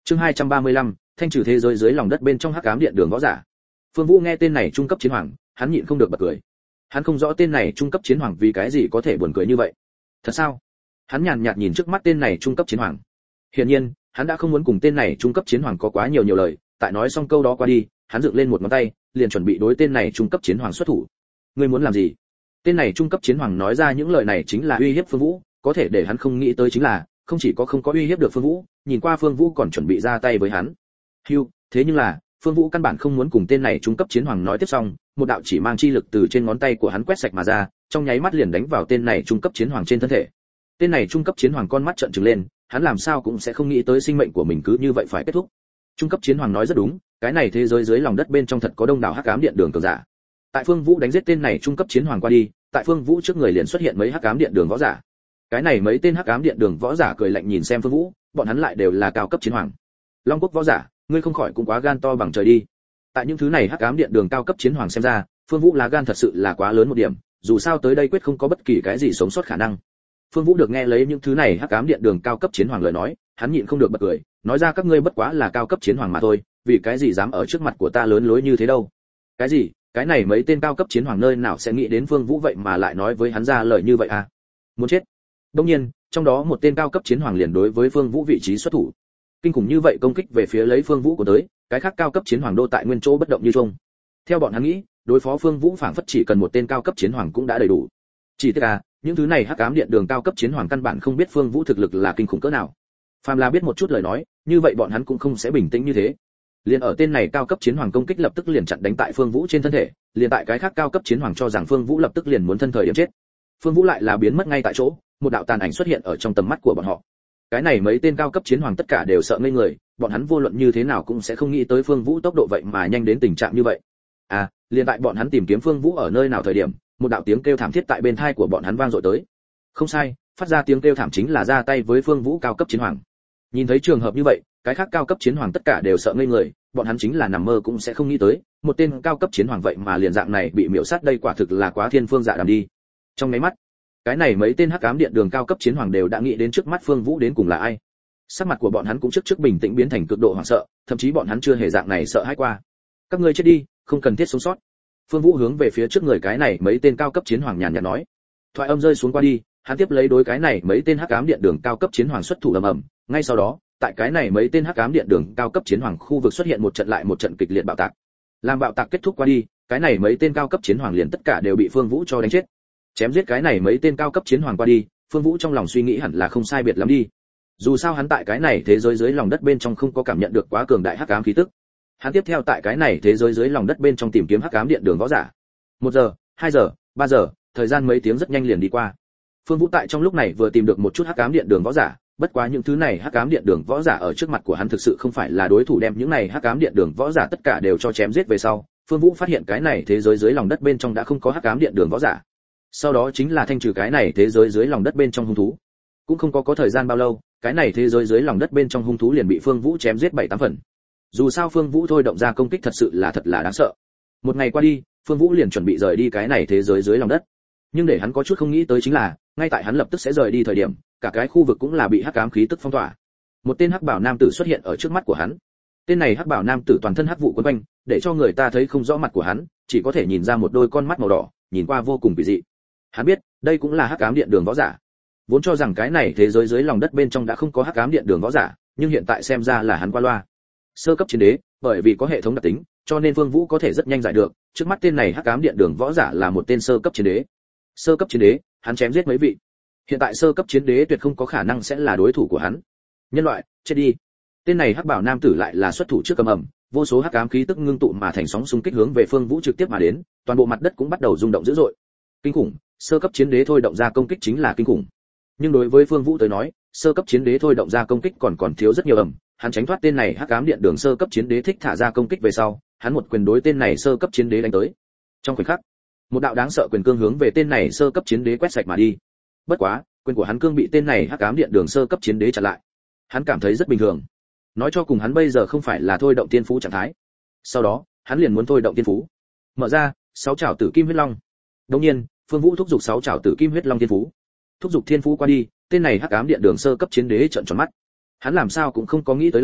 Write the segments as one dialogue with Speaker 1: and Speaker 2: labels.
Speaker 1: Chương 235, thanh trừ thế giới dưới lòng đất bên trong hắc ám điện đường võ giả. Phương Vũ nghe tên này trung cấp chiến hoàng, hắn nhịn không được bật cười. Hắn không rõ tên này trung cấp chiến hoàng vì cái gì có thể buồn cười như vậy. Thật sao? Hắn nhàn nhạt nhìn trước mắt tên này trung cấp chiến hoàng. Hiển nhiên, hắn đã không muốn cùng tên này trung cấp chiến hoàng có quá nhiều lời, tại nói xong câu đó qua đi, hắn dựng lên một ngón tay, liền chuẩn bị đối tên này trung cấp chiến hoàng xuất thủ. Ngươi muốn làm gì? Tên này trung cấp chiến hoàng nói ra những lời này chính là uy hiếp Phương Vũ, có thể để hắn không nghĩ tới chính là, không chỉ có không có uy hiếp được Phương Vũ, nhìn qua Phương Vũ còn chuẩn bị ra tay với hắn. Hưu, thế nhưng là, Phương Vũ căn bản không muốn cùng tên này trung cấp chiến hoàng nói tiếp xong, một đạo chỉ mang chi lực từ trên ngón tay của hắn quét sạch mà ra, trong nháy mắt liền đánh vào tên này trung cấp chiến hoàng trên thân thể. Tên này trung cấp chiến hoàng con mắt trợn trừng lên, hắn làm sao cũng sẽ không nghĩ tới sinh mệnh của mình cứ như vậy phải kết thúc. Trung cấp chiến hoàng nói rất đúng, cái này thế giới dưới lòng đất bên trong thật có đông đảo hắc ám điện đường cường giả. Tại Phương Vũ đánh giết tên này trung cấp chiến hoàng qua đi, tại Phương Vũ trước người liền xuất hiện mấy hắc ám điện đường võ giả. Cái này mấy tên hắc ám điện đường võ giả cười lạnh nhìn xem Phương Vũ, bọn hắn lại đều là cao cấp chiến hoàng. Long quốc võ giả, ngươi không khỏi cũng quá gan to bằng trời đi. Tại những thứ này hắc ám điện đường cao cấp chiến hoàng xem ra, Phương Vũ lá gan thật sự là quá lớn một điểm, dù sao tới đây quyết không có bất kỳ cái gì sống sót khả năng. Phương Vũ được nghe lấy những thứ này hắc ám điện đường cao cấp chiến hoàng lời nói, hắn nhịn không được bật cười, nói ra các ngươi bất quá là cao cấp chiến hoàng mà thôi, vì cái gì dám ở trước mặt của ta lớn lối như thế đâu? Cái gì? Cái này mấy tên cao cấp chiến hoàng nơi nào sẽ nghĩ đến Phương Vũ vậy mà lại nói với hắn ra lời như vậy à? Muốn chết. Đương nhiên, trong đó một tên cao cấp chiến hoàng liền đối với Phương Vũ vị trí xuất thủ. Kinh khủng như vậy công kích về phía lấy Phương Vũ của tới, cái khác cao cấp chiến hoàng đô tại nguyên chỗ bất động như chung. Theo bọn hắn nghĩ, đối phó Phương Vũ phảng phất chỉ cần một tên cao cấp chiến hoàng cũng đã đầy đủ. Chỉ tiếc là, những thứ này hắc ám điện đường cao cấp chiến hoàng căn bản không biết Phương Vũ thực lực là kinh khủng cỡ nào. Phàm là biết một chút lời nói, như vậy bọn hắn cũng không sẽ bình tĩnh như thế. Liền ở tên này cao cấp chiến hoàng công kích lập tức liền chặn đánh tại Phương Vũ trên thân thể, liền tại cái khác cao cấp chiến hoàng cho rằng Phương Vũ lập tức liền muốn thân thời điểm chết. Phương Vũ lại là biến mất ngay tại chỗ, một đạo tàn ảnh xuất hiện ở trong tầm mắt của bọn họ. Cái này mấy tên cao cấp chiến hoàng tất cả đều sợ ngây người, bọn hắn vô luận như thế nào cũng sẽ không nghĩ tới Phương Vũ tốc độ vậy mà nhanh đến tình trạng như vậy. À, liền tại bọn hắn tìm kiếm Phương Vũ ở nơi nào thời điểm, một đạo tiếng kêu thảm thiết tại bên tai của bọn hắn vang dội tới. Không sai, phát ra tiếng kêu thảm chính là ra tay với Phương Vũ cao cấp chiến hoàng. Nhìn thấy trường hợp như vậy, cái khác cao cấp chiến hoàng tất cả đều sợ ngây người, bọn hắn chính là nằm mơ cũng sẽ không nghĩ tới, một tên cao cấp chiến hoàng vậy mà liền dạng này bị miểu sát, đây quả thực là quá thiên phương dạ đàm đi. Trong mấy mắt, cái này mấy tên hắc ám điện đường cao cấp chiến hoàng đều đã nghĩ đến trước mắt Phương Vũ đến cùng là ai. Sắc mặt của bọn hắn cũng trước bình tĩnh biến thành cực độ hoảng sợ, thậm chí bọn hắn chưa hề dạng này sợ hãi qua. Các ngươi chết đi, không cần thiết sống sót. Phương Vũ hướng về phía trước người cái này mấy tên cao cấp chiến hoàng nhàn nhạt nói. Thoại âm rơi xuống qua đi, hắn tiếp lấy đối cái này mấy tên hắc ám điện đường cao cấp chiến hoàng xuất thủ ầm ầm. Ngay sau đó, tại cái này mấy tên hắc ám điện đường cao cấp chiến hoàng khu vực xuất hiện một trận lại một trận kịch liệt bạo tạc. Làm bạo tạc kết thúc qua đi, cái này mấy tên cao cấp chiến hoàng liền tất cả đều bị Phương Vũ cho đánh chết. Chém giết cái này mấy tên cao cấp chiến hoàng qua đi, Phương Vũ trong lòng suy nghĩ hẳn là không sai biệt lắm đi. Dù sao hắn tại cái này thế giới dưới lòng đất bên trong không có cảm nhận được quá cường đại hắc ám khí tức. Hắn tiếp theo tại cái này thế giới dưới lòng đất bên trong tìm kiếm hắc ám điện đường võ giả. 1 giờ, 2 giờ, 3 giờ, thời gian mấy tiếng rất nhanh liền đi qua. Phương Vũ tại trong lúc này vừa tìm được một chút hắc ám điện đường võ giả, bất quá những thứ này hắc ám điện đường võ giả ở trước mặt của hắn thực sự không phải là đối thủ, đem những này hắc ám điện đường võ giả tất cả đều cho chém giết về sau, Phương Vũ phát hiện cái này thế giới dưới lòng đất bên trong đã không có hắc ám điện đường võ giả. Sau đó chính là thanh trừ cái này thế giới dưới lòng đất bên trong hung thú. Cũng không có thời gian bao lâu, cái này thế giới dưới lòng đất bên trong hung thú liền bị Phương Vũ chém giết 7-8 phần. Dù sao Phương Vũ thôi động ra công kích thật sự là đáng sợ. Một ngày qua đi, Phương Vũ liền chuẩn bị rời đi cái này thế giới dưới lòng đất. Nhưng để hắn có chút không nghĩ tới chính là, ngay tại hắn lập tức sẽ rời đi thời điểm, cả cái khu vực cũng là bị hắc ám khí tức phong tỏa. Một tên hắc bảo nam tử xuất hiện ở trước mắt của hắn. Tên này hắc bảo nam tử toàn thân hắc vụ quấn quanh, để cho người ta thấy không rõ mặt của hắn, chỉ có thể nhìn ra một đôi con mắt màu đỏ, nhìn qua vô cùng kỳ dị. Hắn biết, đây cũng là hắc ám điện đường võ giả. Vốn cho rằng cái này thế giới dưới lòng đất bên trong đã không có hắc ám điện đường võ giả, nhưng hiện tại xem ra là hắn qua loa. Sơ cấp chiến đế, bởi vì có hệ thống đặc tính, cho nên Phương Vũ có thể rất nhanh giải được, trước mắt tên này hắc ám điện đường võ giả là một tên sơ cấp chiến đế. Sơ cấp chiến đế, hắn chém giết mấy vị. Hiện tại sơ cấp chiến đế tuyệt không có khả năng sẽ là đối thủ của hắn. Nhân loại, chết đi. Tên này hắc bảo nam tử lại là xuất thủ trước cầm ẩm, vô số hắc ám khí tức ngưng tụ mà thành sóng xung kích hướng về Phương Vũ trực tiếp mà đến, toàn bộ mặt đất cũng bắt đầu rung động dữ dội. Kinh khủng, sơ cấp chiến đế thôi động ra công kích chính là kinh khủng. Nhưng đối với Phương Vũ tới nói, sơ cấp chiến đế thôi động ra công kích còn thiếu rất nhiều ẩm, hắn tránh thoát tên này hắc ám điện đường sơ cấp chiến đế thích thả ra công kích về sau, hắn một quyền đối tên này sơ cấp chiến đế đánh tới. Trong khoảnh khắc, một đạo đáng sợ quyền cương hướng về tên này sơ cấp chiến đế quét sạch mà đi. Bất quá, quyền của hắn cương bị tên này hắc ám điện đường sơ cấp chiến đế chặn lại. Hắn cảm thấy rất bình thường. Nói cho cùng hắn bây giờ không phải là thôi động tiên phú trạng thái. Sau đó, hắn liền muốn thôi động tiên phú. Mở ra, 6 chảo tử kim huyết long. Đương nhiên, Phương Vũ thúc giục 6 chảo tử kim huyết long tiên phú. Thúc giục thiên phú qua đi, tên này hắc ám điện đường sơ cấp chiến đế trợn tròn mắt. Hắn làm sao cũng không có nghĩ tới là,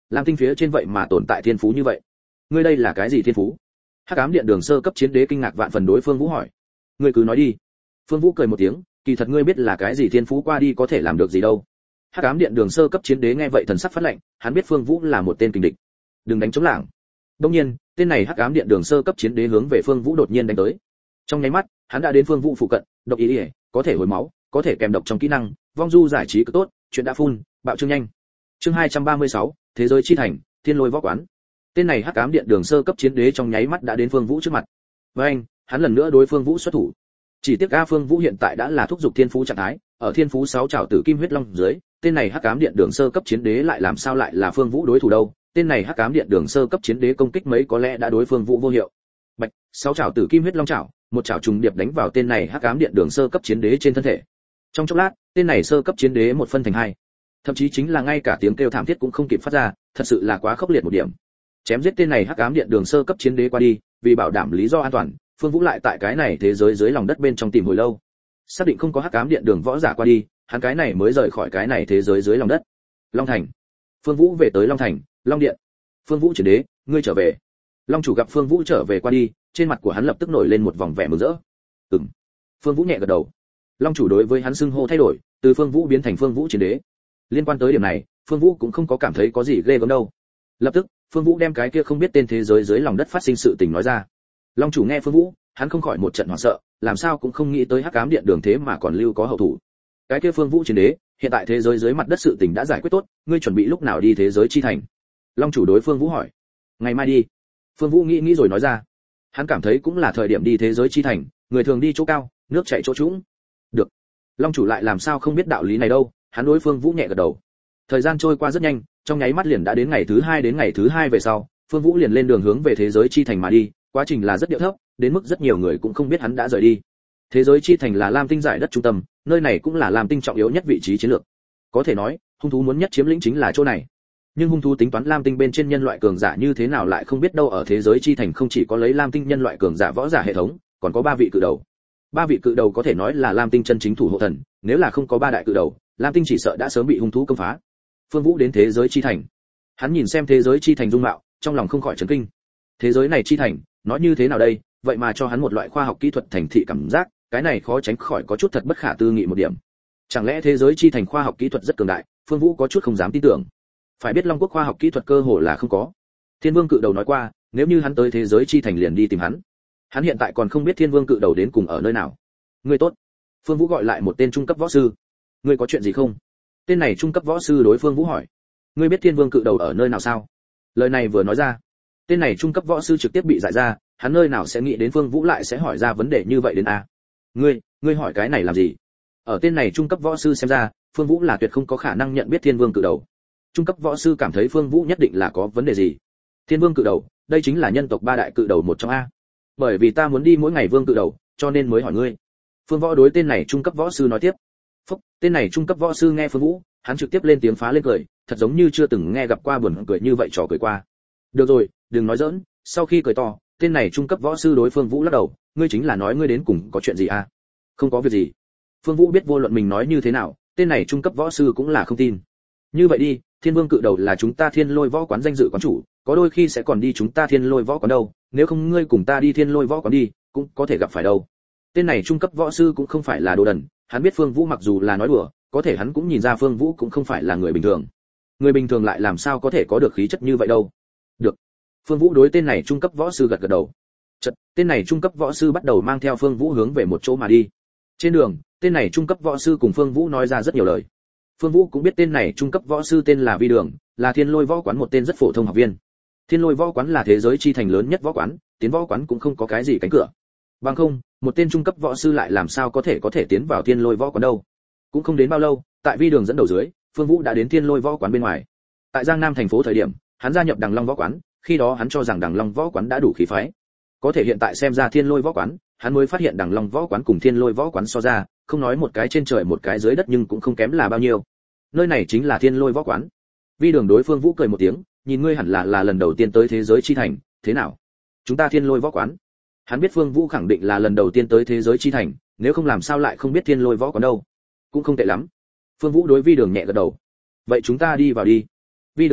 Speaker 1: lam tinh phía trên vậy mà tồn tại thiên phú như vậy. Ngươi đây là cái gì thiên phú? Hắc ám điện đường sơ cấp chiến đế kinh ngạc vạn phần đối Phương Vũ hỏi. Ngươi cứ nói đi. Phương Vũ cười một tiếng, kỳ thật ngươi biết là cái gì thiên phú qua đi có thể làm được gì đâu. Hắc ám điện đường sơ cấp chiến đế nghe vậy thần sắc phát lạnh, hắn biết Phương Vũ là một tên kình địch. Đừng đánh chống lảng. Đương nhiên, tên này Hắc ám điện đường sơ cấp chiến đế hướng về Phương Vũ đột nhiên đánh tới. Trong nháy mắt, hắn đã đến Phương Vũ phụ cận, độc ý, có thể hồi máu, có thể kèm độc trong kỹ năng, vong du giải trí cứ tốt, chuyện đã phun, bạo trương nhanh. Chương 236, thế giới chi thành, thiên lôi võ quán. Tên này Hắc ám điện đường sơ cấp chiến đế trong nháy mắt đã đến Phương Vũ trước mặt. Với anh, hắn lần nữa đối Phương Vũ xuất thủ. Chỉ tiếc A Phương Vũ hiện tại đã là thúc dục thiên phú trạng thái, ở thiên phú 6 trảo tử kim huyết long dưới, tên này Hắc ám điện đường sơ cấp chiến đế lại làm sao lại là Phương Vũ đối thủ đâu? Tên này Hắc ám điện đường sơ cấp chiến đế công kích mấy có lẽ đã đối Phương Vũ vô hiệu. Bạch, 6 trảo tử kim huyết long trảo, một trảo trùng điệp đánh vào tên này Hắc ám điện đường sơ cấp chiến đế trên thân thể. Trong chốc lát, tên này sơ cấp chiến đế một phân thành hai, thậm chí chính là ngay cả tiếng kêu thảm thiết cũng không kịp phát ra, thật sự là quá khốc liệt một điểm. Chém giết tên này Hắc ám điện đường sơ cấp chiến đế qua đi, vì bảo đảm lý do an toàn, Phương Vũ lại tại cái này thế giới dưới lòng đất bên trong tìm hồi lâu. Xác định không có Hắc ám điện đường võ giả qua đi, hắn cái này mới rời khỏi cái này thế giới dưới lòng đất. Long Thành. Phương Vũ về tới Long Thành, Long Điện. Phương Vũ chiến đế, ngươi trở về. Long chủ gặp Phương Vũ trở về qua đi, trên mặt của hắn lập tức nổi lên một vòng vẻ mừng rỡ. Ừm. Phương Vũ nhẹ gật đầu. Long chủ đối với hắn xưng hô thay đổi, từ Phương Vũ biến thành Phương Vũ chiến đế. Liên quan tới điểm này, Phương Vũ cũng không có cảm thấy có gì ghê gớm đâu. Lập tức, Phương Vũ đem cái kia không biết tên thế giới dưới lòng đất phát sinh sự tình nói ra. Long chủ nghe Phương Vũ, hắn không khỏi một trận hoảng sợ, làm sao cũng không nghĩ tới Hắc ám điện đường thế mà còn lưu có hậu thủ. Cái kia Phương Vũ chiến đế, hiện tại thế giới dưới mặt đất sự tình đã giải quyết tốt, ngươi chuẩn bị lúc nào đi thế giới chi thành? Long chủ đối Phương Vũ hỏi. Ngày mai đi. Phương Vũ nghĩ rồi nói ra. Hắn cảm thấy cũng là thời điểm đi thế giới chi thành, người thường đi chỗ cao, nước chảy chỗ trũng. Được. Long chủ lại làm sao không biết đạo lý này đâu, hắn đối Phương Vũ nhẹ gật đầu. Thời gian trôi qua rất nhanh, trong nháy mắt liền đã đến ngày thứ hai, đến ngày thứ hai về sau, Phương Vũ liền lên đường hướng về thế giới chi thành mà đi, quá trình là rất điệu thấp, đến mức rất nhiều người cũng không biết hắn đã rời đi. Thế giới chi thành là Lam Tinh giải đất trung tâm, nơi này cũng là Lam Tinh trọng yếu nhất vị trí chiến lược. Có thể nói, hung thú muốn nhất chiếm lĩnh chính là chỗ này. Nhưng hung thú tính toán Lam Tinh bên trên nhân loại cường giả như thế nào lại không biết đâu, ở thế giới chi thành không chỉ có lấy Lam Tinh nhân loại cường giả võ giả hệ thống, còn có 3 vị cự đầu. 3 vị cự đầu có thể nói là Lam Tinh chân chính thủ hộ thần, nếu là không có 3 đại cự đầu, Lam Tinh chỉ sợ đã sớm bị hung thú công phá. Phương Vũ đến thế giới chi thành. Hắn nhìn xem thế giới chi thành dung mạo, trong lòng không khỏi chấn kinh. Thế giới này chi thành, nói như thế nào đây, vậy mà cho hắn một loại khoa học kỹ thuật thành thị cảm giác, cái này khó tránh khỏi có chút thật bất khả tư nghị một điểm. Chẳng lẽ thế giới chi thành khoa học kỹ thuật rất cường đại? Phương Vũ có chút không dám tin tưởng. Phải biết Long Quốc khoa học kỹ thuật cơ hồ là không có. Thiên Vương cự đầu nói qua, nếu như hắn tới thế giới chi thành liền đi tìm hắn. Hắn hiện tại còn không biết Thiên Vương cự đầu đến cùng ở nơi nào. Ngươi tốt. Phương Vũ gọi lại một tên trung cấp võ sư. Ngươi có chuyện gì không? Tên này trung cấp võ sư đối Phương Vũ hỏi. Ngươi biết Thiên Vương cự đầu ở nơi nào sao? Lời này vừa nói ra, tên này trung cấp võ sư trực tiếp bị giải ra, hắn nơi nào sẽ nghĩ đến Phương Vũ lại sẽ hỏi ra vấn đề như vậy đến a? Ngươi hỏi cái này làm gì? Ở tên này trung cấp võ sư xem ra, Phương Vũ là tuyệt không có khả năng nhận biết Thiên Vương cự đầu. Trung cấp võ sư cảm thấy Phương Vũ nhất định là có vấn đề gì. Thiên Vương cự đầu, đây chính là nhân tộc 3 đại cự đầu một trong a. Bởi vì ta muốn đi mỗi ngày vương cự đầu, cho nên mới hỏi ngươi. Phương Võ đối tên này trung cấp võ sư nói tiếp. Phúc, tên này trung cấp võ sư nghe Phương Vũ, hắn trực tiếp lên tiếng phá lên cười, thật giống như chưa từng nghe gặp qua buồn cười như vậy trò cười qua. Được rồi, đừng nói giỡn. Sau khi cười to, tên này trung cấp võ sư đối Phương Vũ lắc đầu, ngươi chính là nói ngươi đến cùng có chuyện gì a? Không có việc gì. Phương Vũ biết vô luận mình nói như thế nào, tên này trung cấp võ sư cũng là không tin. Như vậy đi, Thiên Vương cự đầu là chúng ta Thiên Lôi võ quán danh dự quán chủ, có đôi khi sẽ còn đi chúng ta Thiên Lôi võ quán đâu, nếu không ngươi cùng ta đi Thiên Lôi võ quán đi, cũng có thể gặp phải đâu. Tên này trung cấp võ sư cũng không phải là đồ đần, hắn biết Phương Vũ mặc dù là nói đùa, có thể hắn cũng nhìn ra Phương Vũ cũng không phải là người bình thường. Người bình thường lại làm sao có thể có được khí chất như vậy đâu. Được. Phương Vũ đối tên này trung cấp võ sư gật gật đầu. Chợt, tên này trung cấp võ sư bắt đầu mang theo Phương Vũ hướng về một chỗ mà đi. Trên đường, tên này trung cấp võ sư cùng Phương Vũ nói ra rất nhiều lời. Phương Vũ cũng biết tên này trung cấp võ sư tên là Vi Đường, là Thiên Lôi võ quán một tên rất phổ thông học viên. Thiên Lôi võ quán là thế giới chi thành lớn nhất võ quán, tiến võ quán cũng không có cái gì cánh cửa. Bằng không, một tên trung cấp võ sư lại làm sao có thể tiến vào Thiên Lôi võ quán đâu. Cũng không đến bao lâu, tại Vi Đường dẫn đầu dưới, Phương Vũ đã đến Thiên Lôi võ quán bên ngoài. Tại Giang Nam thành phố thời điểm, hắn gia nhập Đằng Long võ quán, khi đó hắn cho rằng Đằng Long võ quán đã đủ khí phái. Có thể hiện tại xem ra Thiên Lôi võ quán, hắn mới phát hiện Đằng Long võ quán cùng Thiên Lôi võ quán so ra, không nói một cái trên trời một cái dưới đất nhưng cũng không kém là bao nhiêu. Nơi này chính là Thiên Lôi võ quán. Vi Đường đối Phương Vũ cười một tiếng, nhìn ngươi hẳn là lần đầu tiên tới thế giới chi thành, thế nào? Chúng ta Thiên Lôi võ quán. Hắn biết Phương Vũ khẳng định là lần đầu tiên tới thế giới chi thành, nếu không làm sao lại không biết Thiên Lôi võ quán đâu. Cũng không tệ lắm. Phương Vũ đối Vi Đường nhẹ gật đầu. Vậy chúng ta đi vào đi. Vi Đường nói,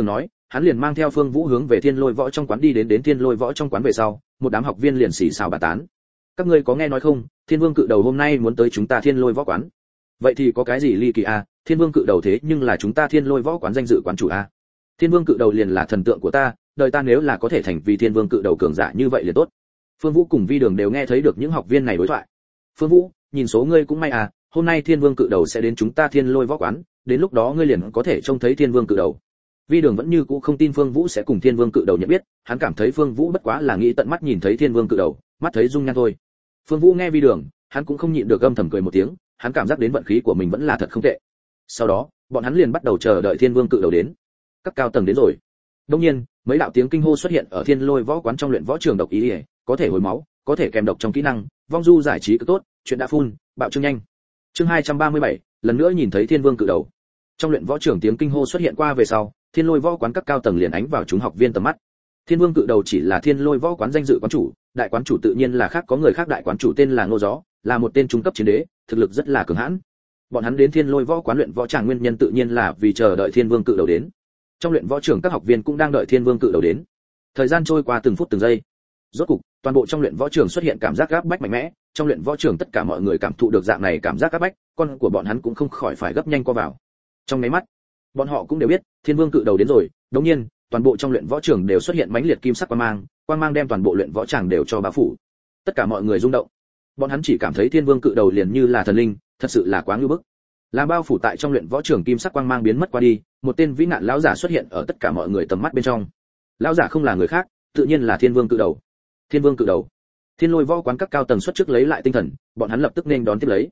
Speaker 1: hắn liền mang theo Phương Vũ hướng về Thiên Lôi Võ trong quán đi đến Thiên Lôi Võ trong quán về sau, một đám học viên liền xì xào bàn tán. Các ngươi có nghe nói không, Thiên Vương Cự Đầu hôm nay muốn tới chúng ta Thiên Lôi Võ quán. Vậy thì có cái gì ly kỳ a, Thiên Vương Cự Đầu thế nhưng là chúng ta Thiên Lôi Võ quán danh dự quán chủ a. Thiên Vương Cự Đầu liền là thần tượng của ta, đời ta nếu là có thể thành vì Thiên Vương Cự Đầu cường giả như vậy liền tốt. Phương Vũ cùng Vi Đường đều nghe thấy được những học viên này đối thoại. Phương Vũ, nhìn số ngươi cũng may à, hôm nay Thiên Vương Cự Đầu sẽ đến chúng ta Thiên Lôi Võ quán, đến lúc đó ngươi liền có thể trông thấy Thiên Vương Cự Đầu. Vi Đường vẫn như cũ không tin Phương Vũ sẽ cùng Thiên Vương Cự Đầu nhận biết, hắn cảm thấy Phương Vũ bất quá là nghĩ tận mắt nhìn thấy Thiên Vương Cự Đầu, mắt thấy dung nhan thôi. Phương Vũ nghe Vi Đường, hắn cũng không nhịn được âm thầm cười một tiếng, hắn cảm giác đến vận khí của mình vẫn là thật không tệ. Sau đó, bọn hắn liền bắt đầu chờ đợi Thiên Vương Cự Đầu đến. Các cao tầng đến rồi. Đương nhiên, mấy đạo tiếng kinh hô xuất hiện ở Thiên Lôi Võ quán trong luyện võ trường độc ý, có thể hồi máu, có thể kèm độc trong kỹ năng, vong du giải trí cực tốt, chuyện đã phun, bạo trương nhanh. Chương 237, lần nữa nhìn thấy Thiên Vương Cự Đầu. Trong luyện võ trường tiếng kinh hô xuất hiện qua về sau, Thiên Lôi Võ quán các cao tầng liền ánh vào chúng học viên tầm mắt. Thiên Vương Cự Đầu chỉ là Thiên Lôi Võ quán danh dự quán chủ, đại quán chủ tự nhiên là khác có người khác, đại quán chủ tên là Ngô Gió, là một tên trung cấp chiến đế, thực lực rất là cường hãn. Bọn hắn đến Thiên Lôi Võ quán luyện võ tràng nguyên nhân tự nhiên là vì chờ đợi Thiên Vương Cự Đầu đến. Trong luyện võ trường các học viên cũng đang đợi Thiên Vương Cự Đầu đến. Thời gian trôi qua từng phút từng giây. Rốt cục, toàn bộ trong luyện võ trường xuất hiện cảm giác áp bách mạnh mẽ, trong luyện võ trường tất cả mọi người cảm thụ được dạng này cảm giác áp bách, con của bọn hắn cũng không khỏi phải gấp nhanh qua vào. Trong mấy mắt, bọn họ cũng đều biết, Thiên Vương Cự Đầu đến rồi. Đương nhiên, toàn bộ trong luyện võ trường đều xuất hiện mãnh liệt kim sắc quang mang đem toàn bộ luyện võ tràng đều cho bao phủ. Tất cả mọi người rung động. Bọn hắn chỉ cảm thấy Thiên Vương Cự Đầu liền như là thần linh, thật sự là quá ngưu bức. Làm bao phủ tại trong luyện võ trường kim sắc quang mang biến mất qua đi, một tên vĩ nạn lão giả xuất hiện ở tất cả mọi người tầm mắt bên trong. Lão giả không là người khác, tự nhiên là Thiên Vương Cự Đầu. Thiên Vương Cự Đầu. Thiên Lôi Võ quán các cao tầng xuất trước lấy lại tinh thần, bọn hắn lập tức nên đón tiếp lấy.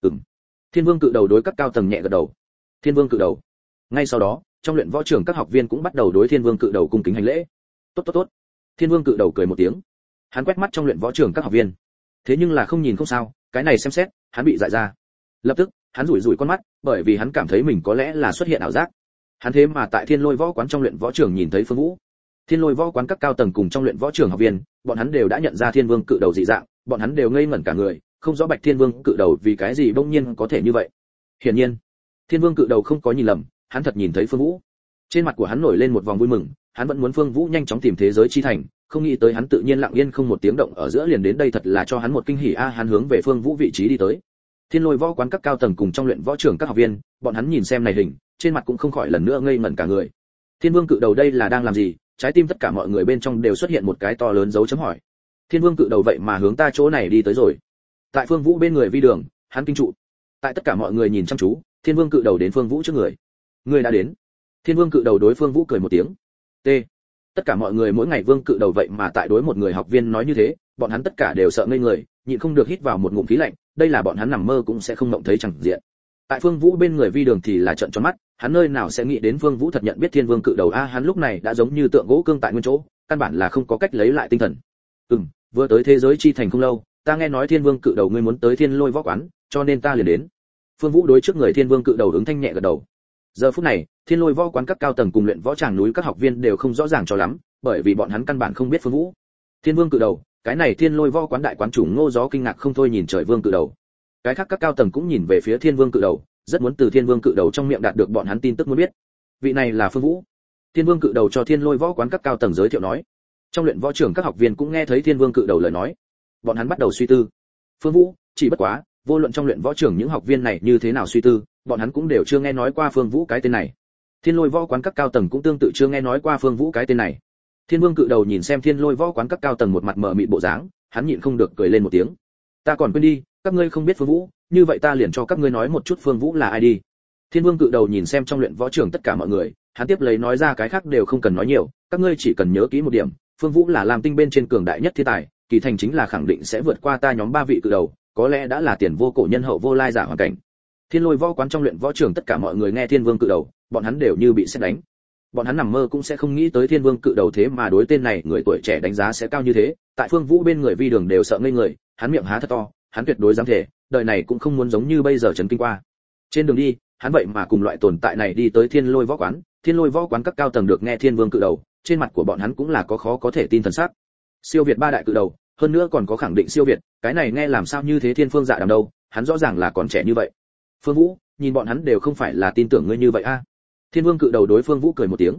Speaker 1: Thiên Vương Cự Đầu đối các cao tầng nhẹ gật đầu. Thiên Vương Cự Đầu. Ngay sau đó, trong luyện võ trường các học viên cũng bắt đầu đối Thiên Vương Cự Đầu cung kính hành lễ. Tốt. Thiên Vương Cự Đầu cười một tiếng. Hắn quét mắt trong luyện võ trường các học viên. Thế nhưng là không nhìn không sao, cái này xem xét, hắn bị dại ra. Lập tức, hắn rủi con mắt, bởi vì hắn cảm thấy mình có lẽ là xuất hiện ảo giác. Hắn thế mà tại Thiên Lôi Võ quán trong luyện võ trường nhìn thấy Phương Vũ. Thiên Lôi Võ quán các cao tầng cùng trong luyện võ trường học viên, bọn hắn đều đã nhận ra Thiên Vương Cự Đầu dị dạng, bọn hắn đều ngây ngẩn cả người, không rõ Bạch Thiên Vương Cự Đầu vì cái gì bỗng nhiên có thể như vậy. Hiển nhiên, Thiên Vương Cự Đầu không có nhìn lầm, hắn thật nhìn thấy Phương Vũ. Trên mặt của hắn nổi lên một vòng vui mừng, hắn vẫn muốn Phương Vũ nhanh chóng tìm thế giới chi thành, không nghĩ tới hắn tự nhiên lặng yên không một tiếng động ở giữa liền đến đây, thật là cho hắn một kinh hỉ a. Hắn hướng về Phương Vũ vị trí đi tới. Thiên Lôi Võ quán các cao tầng cùng trong luyện võ trường các học viên, bọn hắn nhìn xem này hình, trên mặt cũng không khỏi lần nữa ngây ngẩn cả người. Thiên Vương Cự Đầu đây là đang làm gì? Trái tim tất cả mọi người bên trong đều xuất hiện một cái to lớn dấu chấm hỏi. Thiên Vương Cự Đầu vậy mà hướng ta chỗ này đi tới rồi. Tại Phương Vũ bên người Vi Đường, hắn kinh trụ. Tại tất cả mọi người nhìn chăm chú, Thiên Vương Cự Đầu đến Phương Vũ trước người. Người đã đến. Thiên Vương Cự Đầu đối Phương Vũ cười một tiếng. T. Tất cả mọi người mỗi ngày Vương Cự Đầu vậy mà tại đối một người học viên nói như thế, bọn hắn tất cả đều sợ ngây người, nhịn không được hít vào một ngụm khí lạnh, đây là bọn hắn nằm mơ cũng sẽ không mộng thấy chẳng diện. Tại Phương Vũ bên người Vi Đường thì là trợn tròn mắt, hắn nơi nào sẽ nghĩ đến Phương Vũ thật nhận biết Thiên Vương Cự Đầu a. Hắn lúc này đã giống như tượng gỗ cương tại nguyên chỗ, căn bản là không có cách lấy lại tinh thần. Vừa tới thế giới chi thành không lâu, ta nghe nói Thiên Vương Cự Đầu ngươi muốn tới Thiên Lôi Võ quán, cho nên ta liền đến. Phương Vũ đối trước người Thiên Vương Cự Đầu ứng thanh nhẹ gật đầu. Giờ phút này, Thiên Lôi Võ quán các cao tầng cùng luyện võ tràng núi các học viên đều không rõ ràng cho lắm, bởi vì bọn hắn căn bản không biết Phương Vũ. Thiên Vương Cự Đầu, cái này Thiên Lôi Võ quán đại quán chủ Ngô Gió kinh ngạc không thôi nhìn trời Vương Cự Đầu. Cái khác các cao tầng cũng nhìn về phía Thiên Vương Cự Đầu, rất muốn từ Thiên Vương Cự Đầu trong miệng đạt được bọn hắn tin tức muốn biết. Vị này là Phương Vũ. Thiên Vương Cự Đầu cho Thiên Lôi Võ quán các cao tầng giới thiệu nói. Trong luyện võ trường các học viên cũng nghe thấy Thiên Vương Cự Đầu lời nói. Bọn hắn bắt đầu suy tư. Phương Vũ, chỉ bất quá, vô luận trong luyện võ trường những học viên này như thế nào suy tư, bọn hắn cũng đều chưa nghe nói qua Phương Vũ cái tên này. Thiên Lôi Võ quán các cao tầng cũng tương tự chưa nghe nói qua Phương Vũ cái tên này. Thiên Vương Cự Đầu nhìn xem Thiên Lôi Võ quán các cao tầng một mặt mờ mịt bộ dáng, hắn nhịn không được cười lên một tiếng. Ta còn quên đi, các ngươi không biết Phương Vũ, như vậy ta liền cho các ngươi nói một chút Phương Vũ là ai đi. Thiên Vương Cự Đầu nhìn xem trong luyện võ trường tất cả mọi người, hắn tiếp lấy nói ra cái khác đều không cần nói nhiều, các ngươi chỉ cần nhớ kỹ một điểm, Phương Vũ là Lam Tinh bên trên cường đại nhất thiên tài, kỳ thành chính là khẳng định sẽ vượt qua ta nhóm 3 vị cự đầu, có lẽ đã là tiền vô cổ nhân hậu vô lai giả hoàn cảnh. Thiên Lôi Võ quán trong luyện võ trường tất cả mọi người nghe Thiên Vương Cự Đầu, bọn hắn đều như bị sét đánh. Bọn hắn nằm mơ cũng sẽ không nghĩ tới Thiên Vương Cự Đầu thế mà đối tên này người tuổi trẻ đánh giá sẽ cao như thế. Tại Phương Vũ bên người Vi Đường đều sợ ngây người, hắn miệng há thật to, hắn tuyệt đối dám thể, đời này cũng không muốn giống như bây giờ chấn kinh qua. Trên đường đi, hắn vậy mà cùng loại tồn tại này đi tới Thiên Lôi Võ quán. Thiên Lôi Võ quán các cao tầng được nghe Thiên Vương Cự Đầu, trên mặt của bọn hắn cũng là có khó có thể tin thần sắc. Siêu việt 3 đại cự đầu, hơn nữa còn có khẳng định siêu việt, cái này nghe làm sao như thế Thiên Phương Dạ Đàm đâu, hắn rõ ràng là còn trẻ như vậy. Phương Vũ, nhìn bọn hắn đều không phải là tin tưởng ngươi như vậy a. Thiên Vương Cự Đầu đối Phương Vũ cười một tiếng.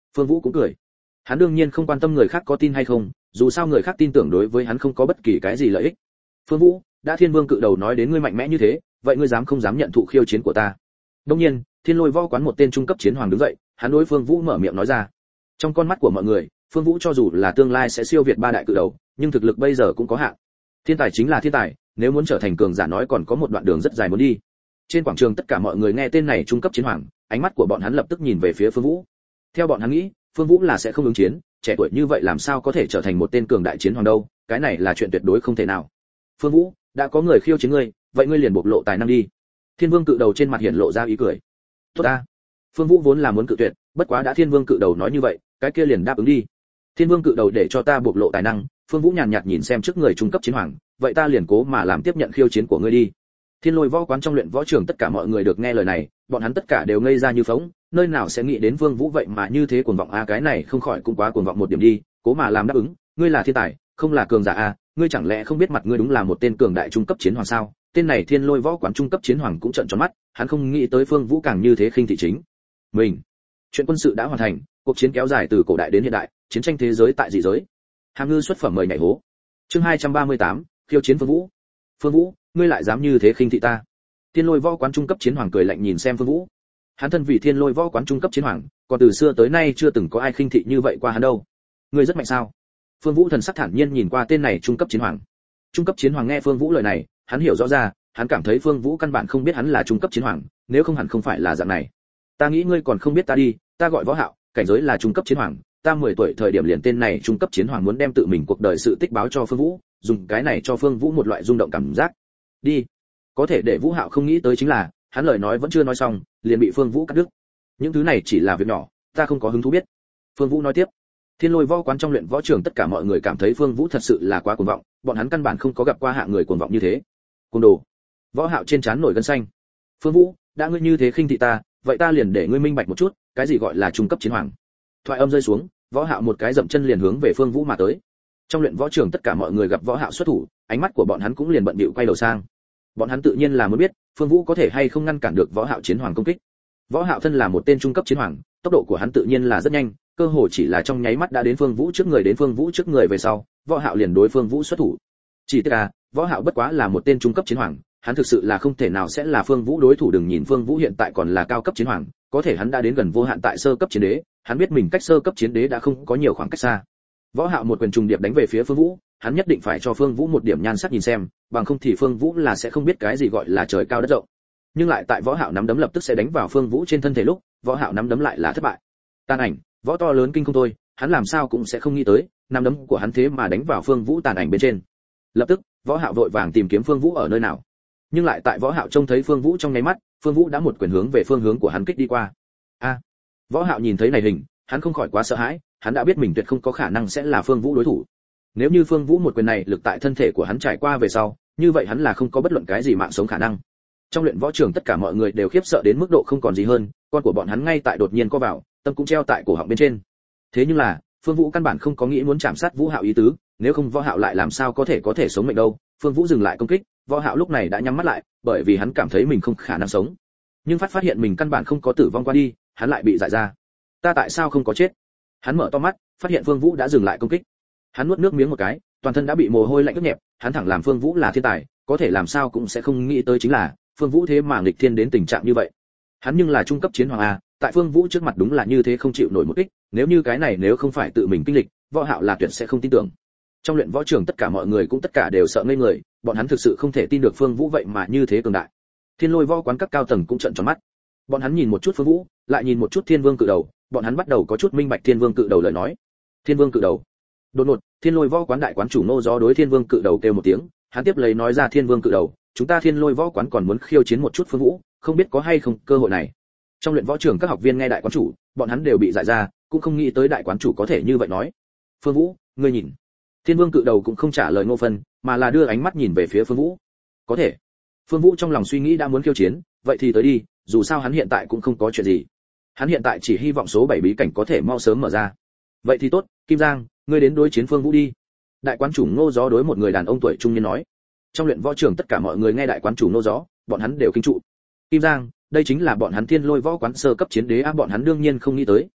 Speaker 1: Phương Vũ cũng cười. Hắn đương nhiên không quan tâm người khác có tin hay không, dù sao người khác tin tưởng đối với hắn không có bất kỳ cái gì lợi ích. Phương Vũ, đã Thiên Vương cự đầu nói đến ngươi mạnh mẽ như thế, vậy ngươi dám không dám nhận thụ khiêu chiến của ta? Đương nhiên, Thiên Lôi Võ quán một tên trung cấp chiến hoàng đứng dậy, hắn đối Phương Vũ mở miệng nói ra. Trong con mắt của mọi người, Phương Vũ cho dù là tương lai sẽ siêu việt ba đại cự đầu, nhưng thực lực bây giờ cũng có hạn. Thiên tài chính là thiên tài, nếu muốn trở thành cường giả nói còn có một đoạn đường rất dài muốn đi. Trên quảng trường tất cả mọi người nghe tên này trung cấp chiến hoàng, ánh mắt của bọn hắn lập tức nhìn về phía Phương Vũ. Theo bọn hắn nghĩ, Phương Vũ là sẽ không ứng chiến, trẻ tuổi như vậy làm sao có thể trở thành một tên cường đại chiến hoàng đâu, cái này là chuyện tuyệt đối không thể nào. Phương Vũ, đã có người khiêu chiến ngươi, vậy ngươi liền bộc lộ tài năng đi. Thiên Vương cự đầu trên mặt hiện lộ ra ý cười. Tốt ta. Phương Vũ vốn là muốn cự tuyệt, bất quá đã Thiên Vương cự đầu nói như vậy, cái kia liền đáp ứng đi. Thiên Vương cự đầu để cho ta bộc lộ tài năng, Phương Vũ nhàn nhạt nhìn xem trước người trung cấp chiến hoàng, vậy ta liền cố mà làm tiếp nhận khiêu chiến của ngươi đi. Thiên Lôi Võ quán trong luyện võ trường tất cả mọi người được nghe lời này, bọn hắn tất cả đều ngây ra như phỗng, nơi nào sẽ nghĩ đến Vương Vũ vậy mà như thế cuồng vọng a, cái này không khỏi cũng quá cuồng vọng một điểm đi, cố mà làm đáp ứng, ngươi là thiên tài, không là cường giả a, ngươi chẳng lẽ không biết mặt ngươi đúng là một tên cường đại trung cấp chiến hoàng sao? Tên này Thiên Lôi Võ quán trung cấp chiến hoàng cũng trợn tròn mắt, hắn không nghĩ tới Phương Vũ càng như thế khinh thị chính mình. Chuyện quân sự đã hoàn thành, cuộc chiến kéo dài từ cổ đại đến hiện đại, chiến tranh thế giới tại dị giới. Hàm ngư xuất phẩm mời nhảy hố. Chương 238, khiêu chiến Phương Vũ. Phương Vũ, ngươi lại dám như thế khinh thị ta? Thiên Lôi Võ quán trung cấp chiến hoàng cười lạnh nhìn xem Phương Vũ. Hắn thân vì Thiên Lôi Võ quán trung cấp chiến hoàng, còn từ xưa tới nay chưa từng có ai khinh thị như vậy qua hắn đâu. Ngươi rất mạnh sao? Phương Vũ thần sắc thản nhiên nhìn qua tên này trung cấp chiến hoàng. Trung cấp chiến hoàng nghe Phương Vũ lời này, hắn hiểu rõ ra, hắn cảm thấy Phương Vũ căn bản không biết hắn là trung cấp chiến hoàng, nếu không hẳn không phải là dạng này. Ta nghĩ ngươi còn không biết ta đi, ta gọi Võ Hạo, cảnh giới là trung cấp chiến hoàng, ta 10 tuổi thời điểm liền tên này trung cấp chiến hoàng muốn đem tự mình cuộc đời sự tích báo cho Phương Vũ, dùng cái này cho Phương Vũ một loại rung động cảm giác. Đi. Có thể để Vũ Hạo không nghĩ tới chính là, hắn lời nói vẫn chưa nói xong, liền bị Phương Vũ cắt đứt. Những thứ này chỉ là việc nhỏ, ta không có hứng thú biết. Phương Vũ nói tiếp. Thiên Lôi Võ quán trong luyện võ trường tất cả mọi người cảm thấy Phương Vũ thật sự là quá cuồng vọng, bọn hắn căn bản không có gặp qua hạng người cuồng vọng như thế. Cuồng đồ. Võ Hạo trên trán nổi gân xanh. Phương Vũ, đã ngươi như thế khinh thị ta, vậy ta liền để ngươi minh bạch một chút, cái gì gọi là trung cấp chiến hoàng. Thoại âm rơi xuống, Võ Hạo một cái dậm chân liền hướng về Phương Vũ mà tới. Trong luyện võ trường tất cả mọi người gặp Võ Hạo xuất thủ, ánh mắt của bọn hắn cũng liền bận bịu quay đầu sang. Bọn hắn tự nhiên là muốn biết, Phương Vũ có thể hay không ngăn cản được Võ Hạo chiến hoàng công kích. Võ Hạo thân là một tên trung cấp chiến hoàng, tốc độ của hắn tự nhiên là rất nhanh, cơ hồ chỉ là trong nháy mắt đã đến Phương Vũ trước người, đến Phương Vũ trước người về sau, Võ Hạo liền đối Phương Vũ xuất thủ. Chỉ tiếc là, Võ Hạo bất quá là một tên trung cấp chiến hoàng, hắn thực sự là không thể nào sẽ là Phương Vũ đối thủ, đừng nhìn Phương Vũ hiện tại còn là cao cấp chiến hoàng, có thể hắn đã đến gần vô hạn tại sơ cấp chiến đế, hắn biết mình cách sơ cấp chiến đế đã không có nhiều khoảng cách xa. Võ Hạo một quyền trùng điệp đánh về phía Phương Vũ, hắn nhất định phải cho Phương Vũ một điểm nhan sắc nhìn xem, bằng không thì Phương Vũ là sẽ không biết cái gì gọi là trời cao đất rộng. Nhưng lại tại Võ Hạo nắm đấm lập tức sẽ đánh vào Phương Vũ trên thân thể lúc, Võ Hạo nắm đấm lại là thất bại. Tàn ảnh, võ to lớn kinh không thôi, hắn làm sao cũng sẽ không nghĩ tới, nắm đấm của hắn thế mà đánh vào Phương Vũ tàn ảnh bên trên. Lập tức, Võ Hạo vội vàng tìm kiếm Phương Vũ ở nơi nào. Nhưng lại tại Võ Hạo trông thấy Phương Vũ trong nháy mắt, Phương Vũ đã một quyền hướng về phương hướng của hắn kích đi qua. A! Võ Hạo nhìn thấy này hình, hắn không khỏi quá sợ hãi, hắn đã biết mình tuyệt không có khả năng sẽ là Phương Vũ đối thủ. Nếu như Phương Vũ một quyền này lực tại thân thể của hắn trải qua về sau, như vậy hắn là không có bất luận cái gì mạng sống khả năng. Trong luyện võ trường tất cả mọi người đều khiếp sợ đến mức độ không còn gì hơn, con của bọn hắn ngay tại đột nhiên co vào, tâm cũng treo tại cổ họng bên trên. Thế nhưng là, Phương Vũ căn bản không có nghĩ muốn chạm sát Vũ Hạo ý tứ, nếu không Võ Hạo lại làm sao có thể sống mệnh đâu. Phương Vũ dừng lại công kích, Võ Hạo lúc này đã nhắm mắt lại, bởi vì hắn cảm thấy mình không khả năng sống. Nhưng phát hiện mình căn bản không có tử vong qua đi, hắn lại bị dại ra. Ta tại sao không có chết? Hắn mở to mắt, phát hiện Phương Vũ đã dừng lại công kích. Hắn nuốt nước miếng một cái, toàn thân đã bị mồ hôi lạnh ướt nhẹp, hắn thẳng làm Phương Vũ là thiên tài, có thể làm sao cũng sẽ không nghĩ tới chính là, Phương Vũ thế mà nghịch thiên đến tình trạng như vậy. Hắn nhưng là trung cấp chiến hoàng a, tại Phương Vũ trước mặt đúng là như thế không chịu nổi một kích, nếu như cái này nếu không phải tự mình kinh lịch, Võ Hạo là tuyệt sẽ không tin tưởng. Trong luyện võ trường tất cả mọi người cũng tất cả đều sợ ngây người, bọn hắn thực sự không thể tin được Phương Vũ vậy mà như thế cường đại. Thiên Lôi võ quán các cao tầng cũng trợn tròn mắt. Bọn hắn nhìn một chút Phương Vũ, lại nhìn một chút Thiên Vương cự đầu, bọn hắn bắt đầu có chút minh bạch Thiên Vương cự đầu lời nói. Thiên Vương cự đầu. Đột ngột, Thiên Lôi võ quán đại quán chủ Ngô Gió đối Thiên Vương cự đầu kêu một tiếng, hắn tiếp lấy nói ra Thiên Vương cự đầu, chúng ta Thiên Lôi võ quán còn muốn khiêu chiến một chút Phương Vũ, không biết có hay không cơ hội này. Trong luyện võ trường các học viên nghe đại quán chủ, bọn hắn đều bị dại ra, cũng không nghĩ tới đại quán chủ có thể như vậy nói. Phương Vũ, ngươi nhìn. Thiên Vương cự đầu cũng không trả lời Ngô Phân, mà là đưa ánh mắt nhìn về phía Phương Vũ. Có thể. Phương Vũ trong lòng suy nghĩ đã muốn khiêu chiến, vậy thì tới đi, dù sao hắn hiện tại cũng không có chuyện gì. Hắn hiện tại chỉ hy vọng số 7 bí cảnh có thể mau sớm mở ra. Vậy thì tốt, Kim Giang, ngươi đến đối chiến Phương Vũ đi. Đại quán chủ Ngô Gió đối một người đàn ông tuổi trung niên nói. Trong luyện võ trường tất cả mọi người nghe đại quán chủ Ngô Gió, bọn hắn đều kinh trụ. Kim Giang, đây chính là bọn hắn Thiên Lôi võ quán sơ cấp chiến đế á, bọn hắn đương nhiên không nghĩ tới,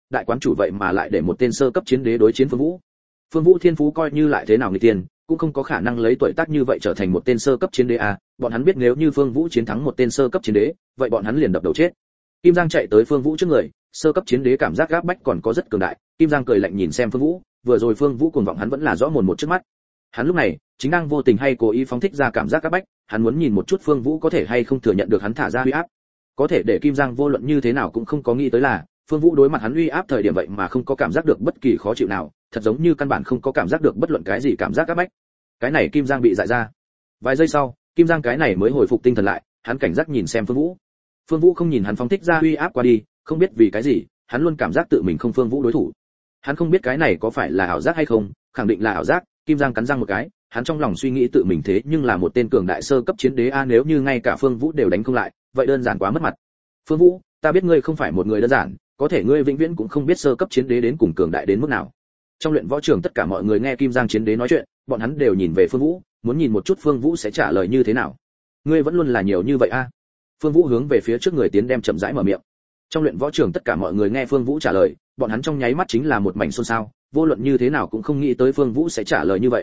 Speaker 1: đại quán chủ vậy mà lại để một tên sơ cấp chiến đế đối chiến Phương Vũ. Phương Vũ thiên phú coi như lại thế nào người tiền, cũng không có khả năng lấy tuổi tác như vậy trở thành một tên sơ cấp chiến đế à, bọn hắn biết nếu như Phương Vũ chiến thắng một tên sơ cấp chiến đế, vậy bọn hắn liền đập đầu chết. Kim Giang chạy tới Phương Vũ trước người, sơ cấp chiến đế cảm giác gáp bách còn có rất cường đại, Kim Giang cười lạnh nhìn xem Phương Vũ, vừa rồi Phương Vũ cuồng vọng hắn vẫn là rõ mồn một trước mắt. Hắn lúc này chính đang vô tình hay cố ý phóng thích ra cảm giác gáp bách, hắn muốn nhìn một chút Phương Vũ có thể hay không thừa nhận được hắn thả ra uy áp. Có thể để Kim Giang vô luận như thế nào cũng không có nghĩ tới là, Phương Vũ đối mặt hắn uy áp thời điểm vậy mà không có cảm giác được bất kỳ khó chịu nào, thật giống như căn bản không có cảm giác được bất luận cái gì cảm giác áp bách. Cái này Kim Giang bị dại ra. Vài giây sau, Kim Giang cái này mới hồi phục tinh thần lại, hắn cảnh giác nhìn xem Phương Vũ. Phương Vũ không nhìn hắn phóng thích ra uy áp qua đi, không biết vì cái gì, hắn luôn cảm giác tự mình không Phương Vũ đối thủ. Hắn không biết cái này có phải là ảo giác hay không, khẳng định là ảo giác. Kim Giang cắn răng một cái, hắn trong lòng suy nghĩ tự mình thế nhưng là một tên cường đại sơ cấp chiến đế a, nếu như ngay cả Phương Vũ đều đánh không lại, vậy đơn giản quá mất mặt. Phương Vũ, ta biết ngươi không phải một người đơn giản, có thể ngươi vĩnh viễn cũng không biết sơ cấp chiến đế đến cùng cường đại đến mức nào. Trong luyện võ trường tất cả mọi người nghe Kim Giang chiến đế nói chuyện, bọn hắn đều nhìn về Phương Vũ, muốn nhìn một chút Phương Vũ sẽ trả lời như thế nào. Ngươi vẫn luôn là nhiều như vậy a? Phương Vũ hướng về phía trước người tiến đem chậm rãi mở miệng. Trong luyện võ trường tất cả mọi người nghe Phương Vũ trả lời, bọn hắn trong nháy mắt chính là một mảnh xôn xao, vô luận như thế nào cũng không nghĩ tới Phương Vũ sẽ trả lời như vậy.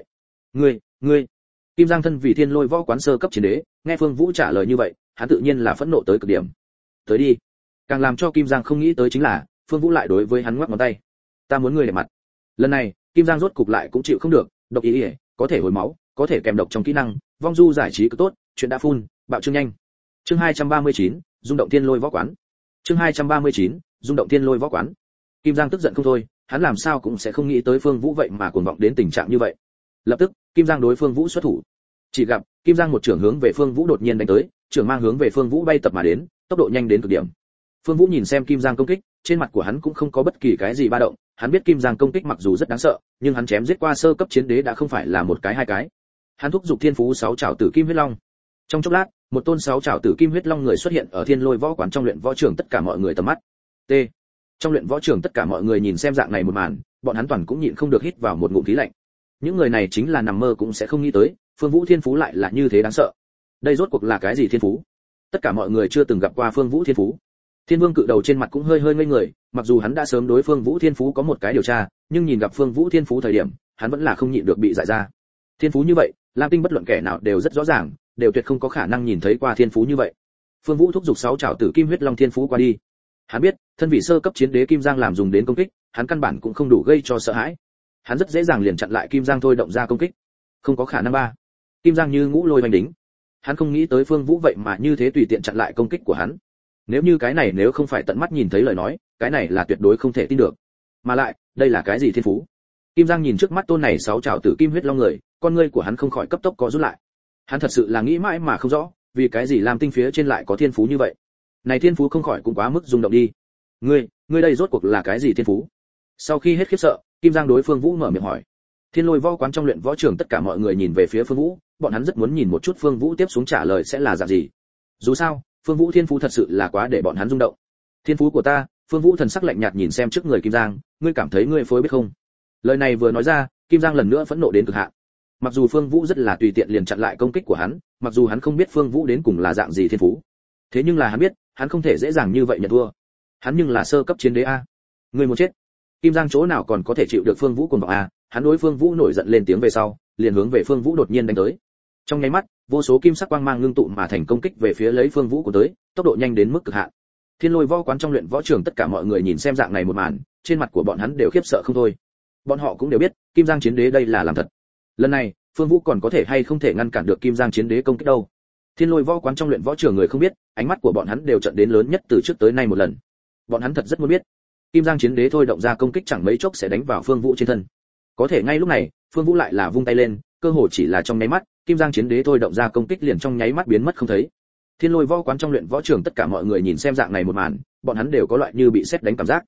Speaker 1: Ngươi. Kim Giang thân vì Thiên Lôi võ quán sơ cấp chiến đế, nghe Phương Vũ trả lời như vậy, hắn tự nhiên là phẫn nộ tới cực điểm. Tới đi. Càng làm cho Kim Giang không nghĩ tới chính là, Phương Vũ lại đối với hắn ngoắc ngón tay. Ta muốn ngươi để mặt. Lần này, Kim Giang rốt cục lại cũng chịu không được, độc ý, có thể hồi máu, có thể kèm độc trong kỹ năng, vong du giải trí cứ tốt, chuyện đã phun, bạo trương nhanh. Chương 239, rung động Thiên Lôi võ quán. Chương 239, rung động Thiên Lôi võ quán. Kim Giang tức giận không thôi, hắn làm sao cũng sẽ không nghĩ tới Phương Vũ vậy mà cuồng vọng đến tình trạng như vậy. Lập tức, Kim Giang đối Phương Vũ xuất thủ. Chỉ gặp, Kim Giang một trưởng hướng về Phương Vũ đột nhiên đánh tới, trưởng mang hướng về Phương Vũ bay tập mà đến, tốc độ nhanh đến cực điểm. Phương Vũ nhìn xem Kim Giang công kích, trên mặt của hắn cũng không có bất kỳ cái gì ba động, hắn biết Kim Giang công kích mặc dù rất đáng sợ, nhưng hắn chém giết qua sơ cấp chiến đế đã không phải là một cái hai cái. Hắn thúc giục Thiên Phú 6 trảo tử kim huyết long. Trong chốc lát, một tôn 6 trảo tử kim huyết long người xuất hiện ở Thiên Lôi võ quán trong luyện võ trường tất cả mọi người tầm mắt. T. Trong luyện võ trường tất cả mọi người nhìn xem dạng này một màn, bọn hắn toàn cũng nhịn không được hít vào một ngụm khí lạnh. Những người này chính là nằm mơ cũng sẽ không nghĩ tới, Phương Vũ thiên phú lại là như thế đáng sợ. Đây rốt cuộc là cái gì thiên phú? Tất cả mọi người chưa từng gặp qua Phương Vũ thiên phú. Thiên Vương cự đầu trên mặt cũng hơi hơi ngây người, mặc dù hắn đã sớm đối Phương Vũ thiên phú có một cái điều tra, nhưng nhìn gặp Phương Vũ thiên phú thời điểm, hắn vẫn là không nhịn được bị dại ra. Thiên phú như vậy, Lam Tinh bất luận kẻ nào đều rất rõ ràng, đều tuyệt không có khả năng nhìn thấy qua thiên phú như vậy. Phương Vũ thúc giục 6 trảo tử kim huyết long thiên phú qua đi. Hắn biết, thân vị sơ cấp chiến đế Kim Giang làm dùng đến công kích, hắn căn bản cũng không đủ gây cho sợ hãi. Hắn rất dễ dàng liền chặn lại Kim Giang thôi động ra công kích. Không có khả năng ba. Kim Giang như ngũ lôi hoành đính. Hắn không nghĩ tới Phương Vũ vậy mà như thế tùy tiện chặn lại công kích của hắn. Nếu như cái này nếu không phải tận mắt nhìn thấy lời nói, cái này là tuyệt đối không thể tin được. Mà lại, đây là cái gì thiên phú? Kim Giang nhìn trước mắt tôn này 6 trảo tử kim huyết long người, con ngươi của hắn không khỏi cấp tốc co rút lại. Hắn thật sự là nghĩ mãi mà không rõ, vì cái gì Lam Tinh phía trên lại có thiên phú như vậy. Này thiên phú không khỏi cũng quá mức rung động đi. Ngươi đây rốt cuộc là cái gì thiên phú? Sau khi hết khiếp sợ, Kim Giang đối Phương Vũ mở miệng hỏi. Thiên Lôi võ quán trong luyện võ trường tất cả mọi người nhìn về phía Phương Vũ, bọn hắn rất muốn nhìn một chút Phương Vũ tiếp xuống trả lời sẽ là dạng gì. Dù sao, Phương Vũ thiên phú thật sự là quá để bọn hắn rung động. Thiên phú của ta, Phương Vũ thần sắc lạnh nhạt nhìn xem trước người Kim Giang, ngươi cảm thấy ngươi phối biết không? Lời này vừa nói ra, Kim Giang lần nữa phẫn nộ đến cực hạn. Mặc dù Phương Vũ rất là tùy tiện liền chặn lại công kích của hắn, mặc dù hắn không biết Phương Vũ đến cùng là dạng gì thiên phú, thế nhưng là hắn biết, hắn không thể dễ dàng như vậy nhận thua. Hắn nhưng là sơ cấp chiến đế a. Ngươi muốn chết. Kim Giang chỗ nào còn có thể chịu được Phương Vũ cuồng vọng a, hắn đối Phương Vũ nổi giận lên tiếng về sau, liền hướng về Phương Vũ đột nhiên đánh tới. Trong nháy mắt, vô số kim sắc quang mang ngưng tụ mà thành công kích về phía lấy Phương Vũ của tới, tốc độ nhanh đến mức cực hạn. Thiên Lôi võ quán trong luyện võ trường tất cả mọi người nhìn xem dạng này một màn, trên mặt của bọn hắn đều khiếp sợ không thôi. Bọn họ cũng đều biết, Kim Giang chiến đế đây là làm thật. Lần này, Phương Vũ còn có thể hay không thể ngăn cản được Kim Giang chiến đế công kích đâu. Thiên Lôi võ quán trong luyện võ trường người không biết, ánh mắt của bọn hắn đều trợn đến lớn nhất từ trước tới nay một lần. Bọn hắn thật rất muốn biết, Kim Giang chiến đế thôi động ra công kích chẳng mấy chốc sẽ đánh vào Phương Vũ trên thân. Có thể ngay lúc này, Phương Vũ lại là vung tay lên, cơ hồ chỉ là trong nháy mắt, Kim Giang chiến đế thôi động ra công kích liền trong nháy mắt biến mất không thấy. Thiên Lôi võ quán trong luyện võ trường tất cả mọi người nhìn xem dạng này một màn, bọn hắn đều có loại như bị sét đánh cảm giác.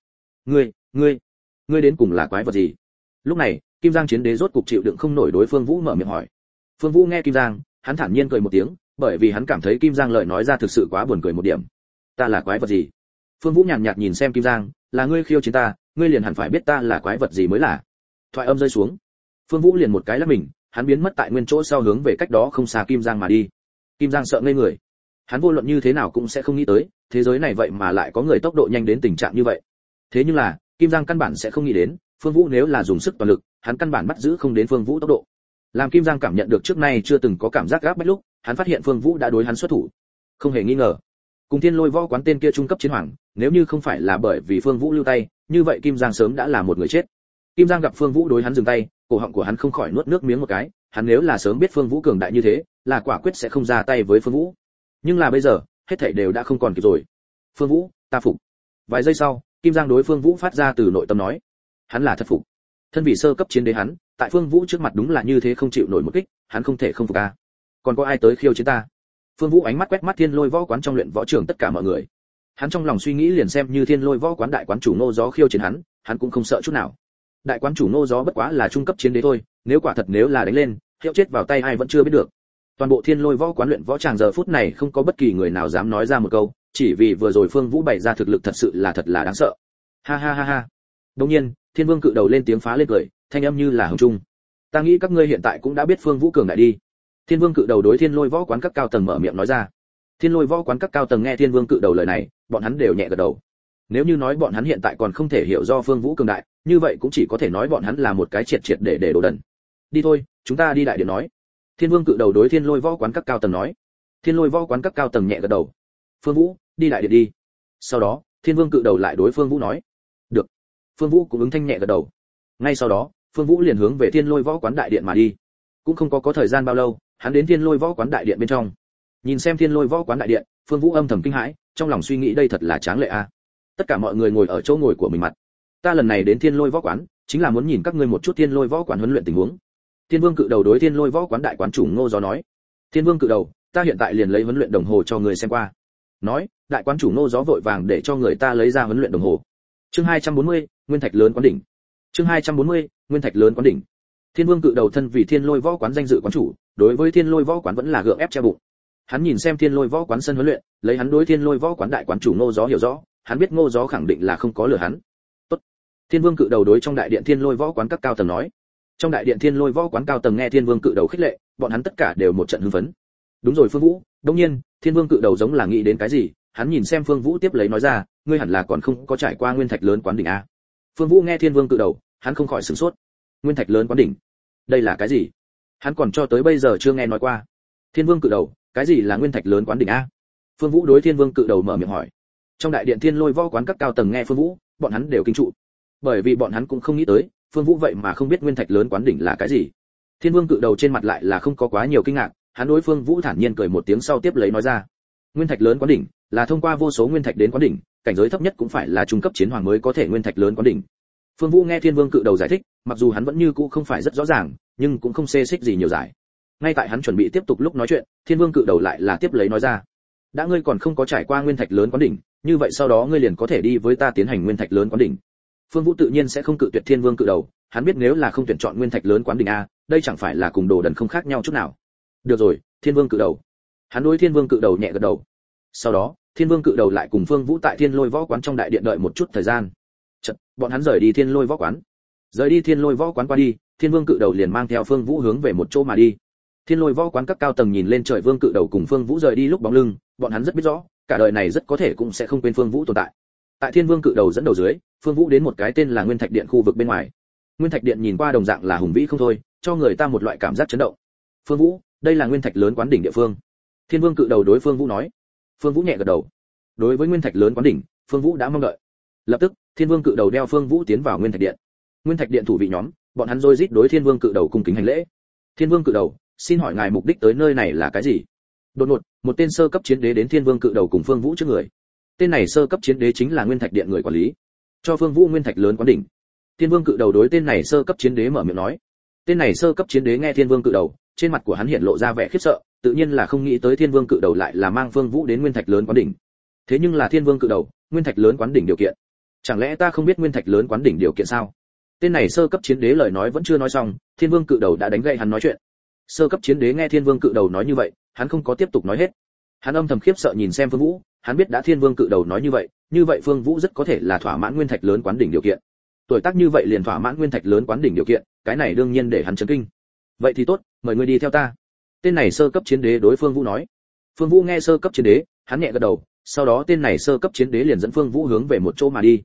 Speaker 1: Ngươi đến cùng là quái vật gì? Lúc này, Kim Giang chiến đế rốt cục chịu đựng không nổi đối Phương Vũ mở miệng hỏi. Phương Vũ nghe Kim Giang, hắn thản nhiên cười một tiếng, bởi vì hắn cảm thấy Kim Giang lời nói ra thực sự quá buồn cười một điểm. Ta là quái vật gì? Phương Vũ nhàn nhạt nhìn xem Kim Giang, là ngươi khiêu chiến ta, ngươi liền hẳn phải biết ta là quái vật gì mới là. Thoại âm rơi xuống, Phương Vũ liền một cái lắc mình, hắn biến mất tại nguyên chỗ sau hướng về cách đó không xa Kim Giang mà đi. Kim Giang sợ ngây người. Hắn vô luận như thế nào cũng sẽ không nghĩ tới, thế giới này vậy mà lại có người tốc độ nhanh đến tình trạng như vậy. Thế nhưng là, Kim Giang căn bản sẽ không nghĩ đến, Phương Vũ nếu là dùng sức toàn lực, hắn căn bản bắt giữ không đến Phương Vũ tốc độ. Làm Kim Giang cảm nhận được trước nay chưa từng có cảm giác gáp bách lúc, hắn phát hiện Phương Vũ đã đối hắn xuất thủ. Không hề nghi ngờ, cùng Thiên Lôi Võ quán tên kia trung cấp chiến hoàng, nếu như không phải là bởi vì Phương Vũ lưu tay, như vậy Kim Giang sớm đã là một người chết. Kim Giang gặp Phương Vũ đối hắn dừng tay, cổ họng của hắn không khỏi nuốt nước miếng một cái, hắn nếu là sớm biết Phương Vũ cường đại như thế, là quả quyết sẽ không ra tay với Phương Vũ. Nhưng là bây giờ, hết thảy đều đã không còn kịp rồi. Phương Vũ, ta phục. Vài giây sau, Kim Giang đối Phương Vũ phát ra từ nội tâm nói, hắn là thật phục. Thân vị sơ cấp chiến đế hắn, tại Phương Vũ trước mặt đúng là như thế không chịu nổi một kích, hắn không thể không phục a. Còn có ai tới khiêu chiến ta? Phương Vũ ánh mắt quét mắt Thiên Lôi Võ quán trong luyện võ trường tất cả mọi người. Hắn trong lòng suy nghĩ liền xem như Thiên Lôi Võ quán đại quán chủ Ngô Gió khiêu chiến hắn cũng không sợ chút nào. Đại quán chủ Ngô Gió bất quá là trung cấp chiến đế thôi, nếu quả thật nếu là đánh lên, hiệu chết vào tay ai vẫn chưa biết được. Toàn bộ Thiên Lôi Võ quán luyện võ tràng giờ phút này không có bất kỳ người nào dám nói ra một câu, chỉ vì vừa rồi Phương Vũ bày ra thực lực thật sự là thật là đáng sợ. Ha ha ha ha. Đương nhiên, Thiên Vương cự đầu lên tiếng phá lên cười, thanh âm như là hồng trung. Ta nghĩ các ngươi hiện tại cũng đã biết Phương Vũ cường đại đi. Thiên Vương cự đầu đối Thiên Lôi Võ quán các cao tầng mở miệng nói ra. Thiên Lôi Võ quán các cao tầng nghe Thiên Vương cự đầu lời này, bọn hắn đều nhẹ gật đầu. Nếu như nói bọn hắn hiện tại còn không thể hiểu do Phương Vũ cường đại, như vậy cũng chỉ có thể nói bọn hắn là một cái triệt triệt để đồ đần. Đi thôi, chúng ta đi đại điện nói. Thiên Vương cự đầu đối Thiên Lôi Võ quán các cao tầng nói. Thiên Lôi Võ quán các cao tầng nhẹ gật đầu. Phương Vũ, đi đại điện đi. Sau đó, Thiên Vương cự đầu lại đối Phương Vũ nói. Được. Phương Vũ cũng ứng thanh nhẹ gật đầu. Ngay sau đó, Phương Vũ liền hướng về Thiên Lôi Võ quán đại điện mà đi. Cũng không có thời gian bao lâu, hắn đến Thiên Lôi Võ quán đại điện bên trong. Nhìn xem Thiên Lôi Võ quán đại điện, Phương Vũ âm thầm kinh hãi, trong lòng suy nghĩ đây thật là tráng lệ a. Tất cả mọi người ngồi ở chỗ ngồi của mình mặt. Ta lần này đến Thiên Lôi Võ quán, chính là muốn nhìn các ngươi một chút Thiên Lôi Võ quán huấn luyện tình huống. Thiên Vương cự đầu đối Thiên Lôi Võ quán đại quán chủ Ngô Gió nói. Thiên Vương cự đầu, ta hiện tại liền lấy huấn luyện đồng hồ cho người xem qua. Nói, đại quán chủ Ngô Gió vội vàng để cho người ta lấy ra huấn luyện đồng hồ. Chương 240, Nguyên Thạch lớn quán đỉnh. Chương 240, Nguyên Thạch lớn quán đỉnh. Thiên Vương cự đầu thân vì Thiên Lôi Võ quán danh dự quán chủ, đối với Thiên Lôi Võ quán vẫn là gượng ép che bụng. Hắn nhìn xem Thiên Lôi Võ quán sân huấn luyện, lấy hắn đối Thiên Lôi Võ quán đại quán chủ Ngô Gió hiểu rõ, hắn biết Ngô Gió khẳng định là không có lừa hắn. Tốt. Thiên Vương cự đầu đối trong đại điện Thiên Lôi Võ quán các cao tầng nói. Trong đại điện Thiên Lôi Võ quán cao tầng nghe Thiên Vương cự đầu khích lệ, bọn hắn tất cả đều một trận hưng phấn. Đúng rồi Phương Vũ, đương nhiên, Thiên Vương cự đầu giống là nghĩ đến cái gì, hắn nhìn xem Phương Vũ tiếp lấy nói ra, ngươi hẳn là còn không có trải qua Nguyên Thạch lớn quán đỉnh a. Phương Vũ nghe Thiên Vương cự đầu, hắn không khỏi sửng sốt. Nguyên Thạch lớn quán đỉnh? Đây là cái gì? Hắn còn cho tới bây giờ chưa nghe nói qua. Thiên Vương cự đầu, cái gì là Nguyên Thạch lớn quán đỉnh a? Phương Vũ đối Thiên Vương cự đầu mở miệng hỏi. Trong đại điện Thiên Lôi Võ quán các cao tầng nghe Phương Vũ, bọn hắn đều kinh trụ. Bởi vì bọn hắn cũng không nghĩ tới, Phương Vũ vậy mà không biết Nguyên Thạch lớn quán đỉnh là cái gì. Thiên Vương cự đầu trên mặt lại là không có quá nhiều kinh ngạc, hắn đối Phương Vũ thản nhiên cười một tiếng sau tiếp lấy nói ra. Nguyên Thạch lớn quán đỉnh là thông qua vô số nguyên thạch đến quán đỉnh, cảnh giới thấp nhất cũng phải là trung cấp chiến hoàng mới có thể nguyên thạch lớn quán đỉnh. Phương Vũ nghe Thiên Vương cự đầu giải thích, mặc dù hắn vẫn như cũ không phải rất rõ ràng, nhưng cũng không xê xích gì nhiều giải. Ngay tại hắn chuẩn bị tiếp tục lúc nói chuyện, Thiên Vương cự đầu lại là tiếp lấy nói ra: đã ngươi còn không có trải qua nguyên thạch lớn quán đỉnh, như vậy sau đó ngươi liền có thể đi với ta tiến hành nguyên thạch lớn quán đỉnh. Phương Vũ tự nhiên sẽ không cự tuyệt Thiên Vương cự đầu, hắn biết nếu là không tuyển chọn nguyên thạch lớn quán đỉnh a, đây chẳng phải là cùng đồ đần không khác nhau chút nào. Được rồi, Thiên Vương cự đầu. Hắn đối Thiên Vương cự đầu nhẹ gật đầu. Sau đó, Thiên Vương cự đầu lại cùng Phương Vũ tại Thiên Lôi Võ quán trong đại điện đợi một chút thời gian. Chợt, bọn hắn rời đi Thiên Lôi Võ quán. Rời đi Thiên Lôi Võ quán qua đi, Thiên Vương cự đầu liền mang theo Phương Vũ hướng về một chỗ mà đi. Thiên Lôi Võ quán các cao tầng nhìn lên trời Vương cự đầu cùng Phương Vũ rời đi lúc bóng lưng, bọn hắn rất biết rõ, cả đời này rất có thể cũng sẽ không quên Phương Vũ tồn tại. Tại Thiên Vương cự đầu dẫn đầu dưới, Phương Vũ đến một cái tên là Nguyên Thạch Điện khu vực bên ngoài. Nguyên Thạch Điện nhìn qua đồng dạng là hùng vĩ không thôi, cho người ta một loại cảm giác chấn động. Phương Vũ, đây là Nguyên Thạch lớn quán đỉnh địa phương. Thiên Vương cự đầu đối Phương Vũ nói. Phương Vũ nhẹ gật đầu. Đối với Nguyên Thạch lớn quán đỉnh, Phương Vũ đã mong đợi. Lập tức, Thiên Vương cự đầu đeo Phương Vũ tiến vào Nguyên Thạch Điện. Nguyên Thạch Điện thủ vị nhóm, bọn hắn rối rít đối Thiên Vương cự đầu cung kính hành lễ. Thiên Vương cự đầu, xin hỏi ngài mục đích tới nơi này là cái gì? Đột ngột, một tên sơ cấp chiến đế đến Thiên Vương cự đầu cùng Phương Vũ trước người. Tên này sơ cấp chiến đế chính là Nguyên Thạch Điện người quản lý, cho Phương Vũ Nguyên Thạch lớn quán đỉnh. Thiên Vương cự đầu đối tên này sơ cấp chiến đế mở miệng nói. Tên này sơ cấp chiến đế nghe Thiên Vương cự đầu, trên mặt của hắn hiện lộ ra vẻ khiếp sợ, tự nhiên là không nghĩ tới Thiên Vương cự đầu lại là mang Phương Vũ đến Nguyên Thạch lớn quán đỉnh. Thế nhưng là Thiên Vương cự đầu, Nguyên Thạch lớn quán đỉnh điều kiện, chẳng lẽ ta không biết Nguyên Thạch lớn quán đỉnh điều kiện sao? Tên này sơ cấp chiến đế lời nói vẫn chưa nói xong, Thiên Vương cự đầu đã đánh gậy hắn nói chuyện. Sơ cấp chiến đế nghe Thiên Vương cự đầu nói như vậy, hắn không có tiếp tục nói hết. Hắn âm thầm khiếp sợ nhìn xem Phương Vũ, hắn biết đã Thiên Vương cự đầu nói như vậy Phương Vũ rất có thể là thỏa mãn Nguyên Thạch lớn quán đỉnh điều kiện. Tuổi tác như vậy liền thỏa mãn Nguyên Thạch lớn quán đỉnh điều kiện, cái này đương nhiên để hắn chấn kinh. Vậy thì tốt, mời ngươi đi theo ta. Tên này sơ cấp chiến đế đối Phương Vũ nói. Phương Vũ nghe sơ cấp chiến đế, hắn nhẹ gật đầu, sau đó tên này sơ cấp chiến đế liền dẫn Phương Vũ hướng về một chỗ mà đi.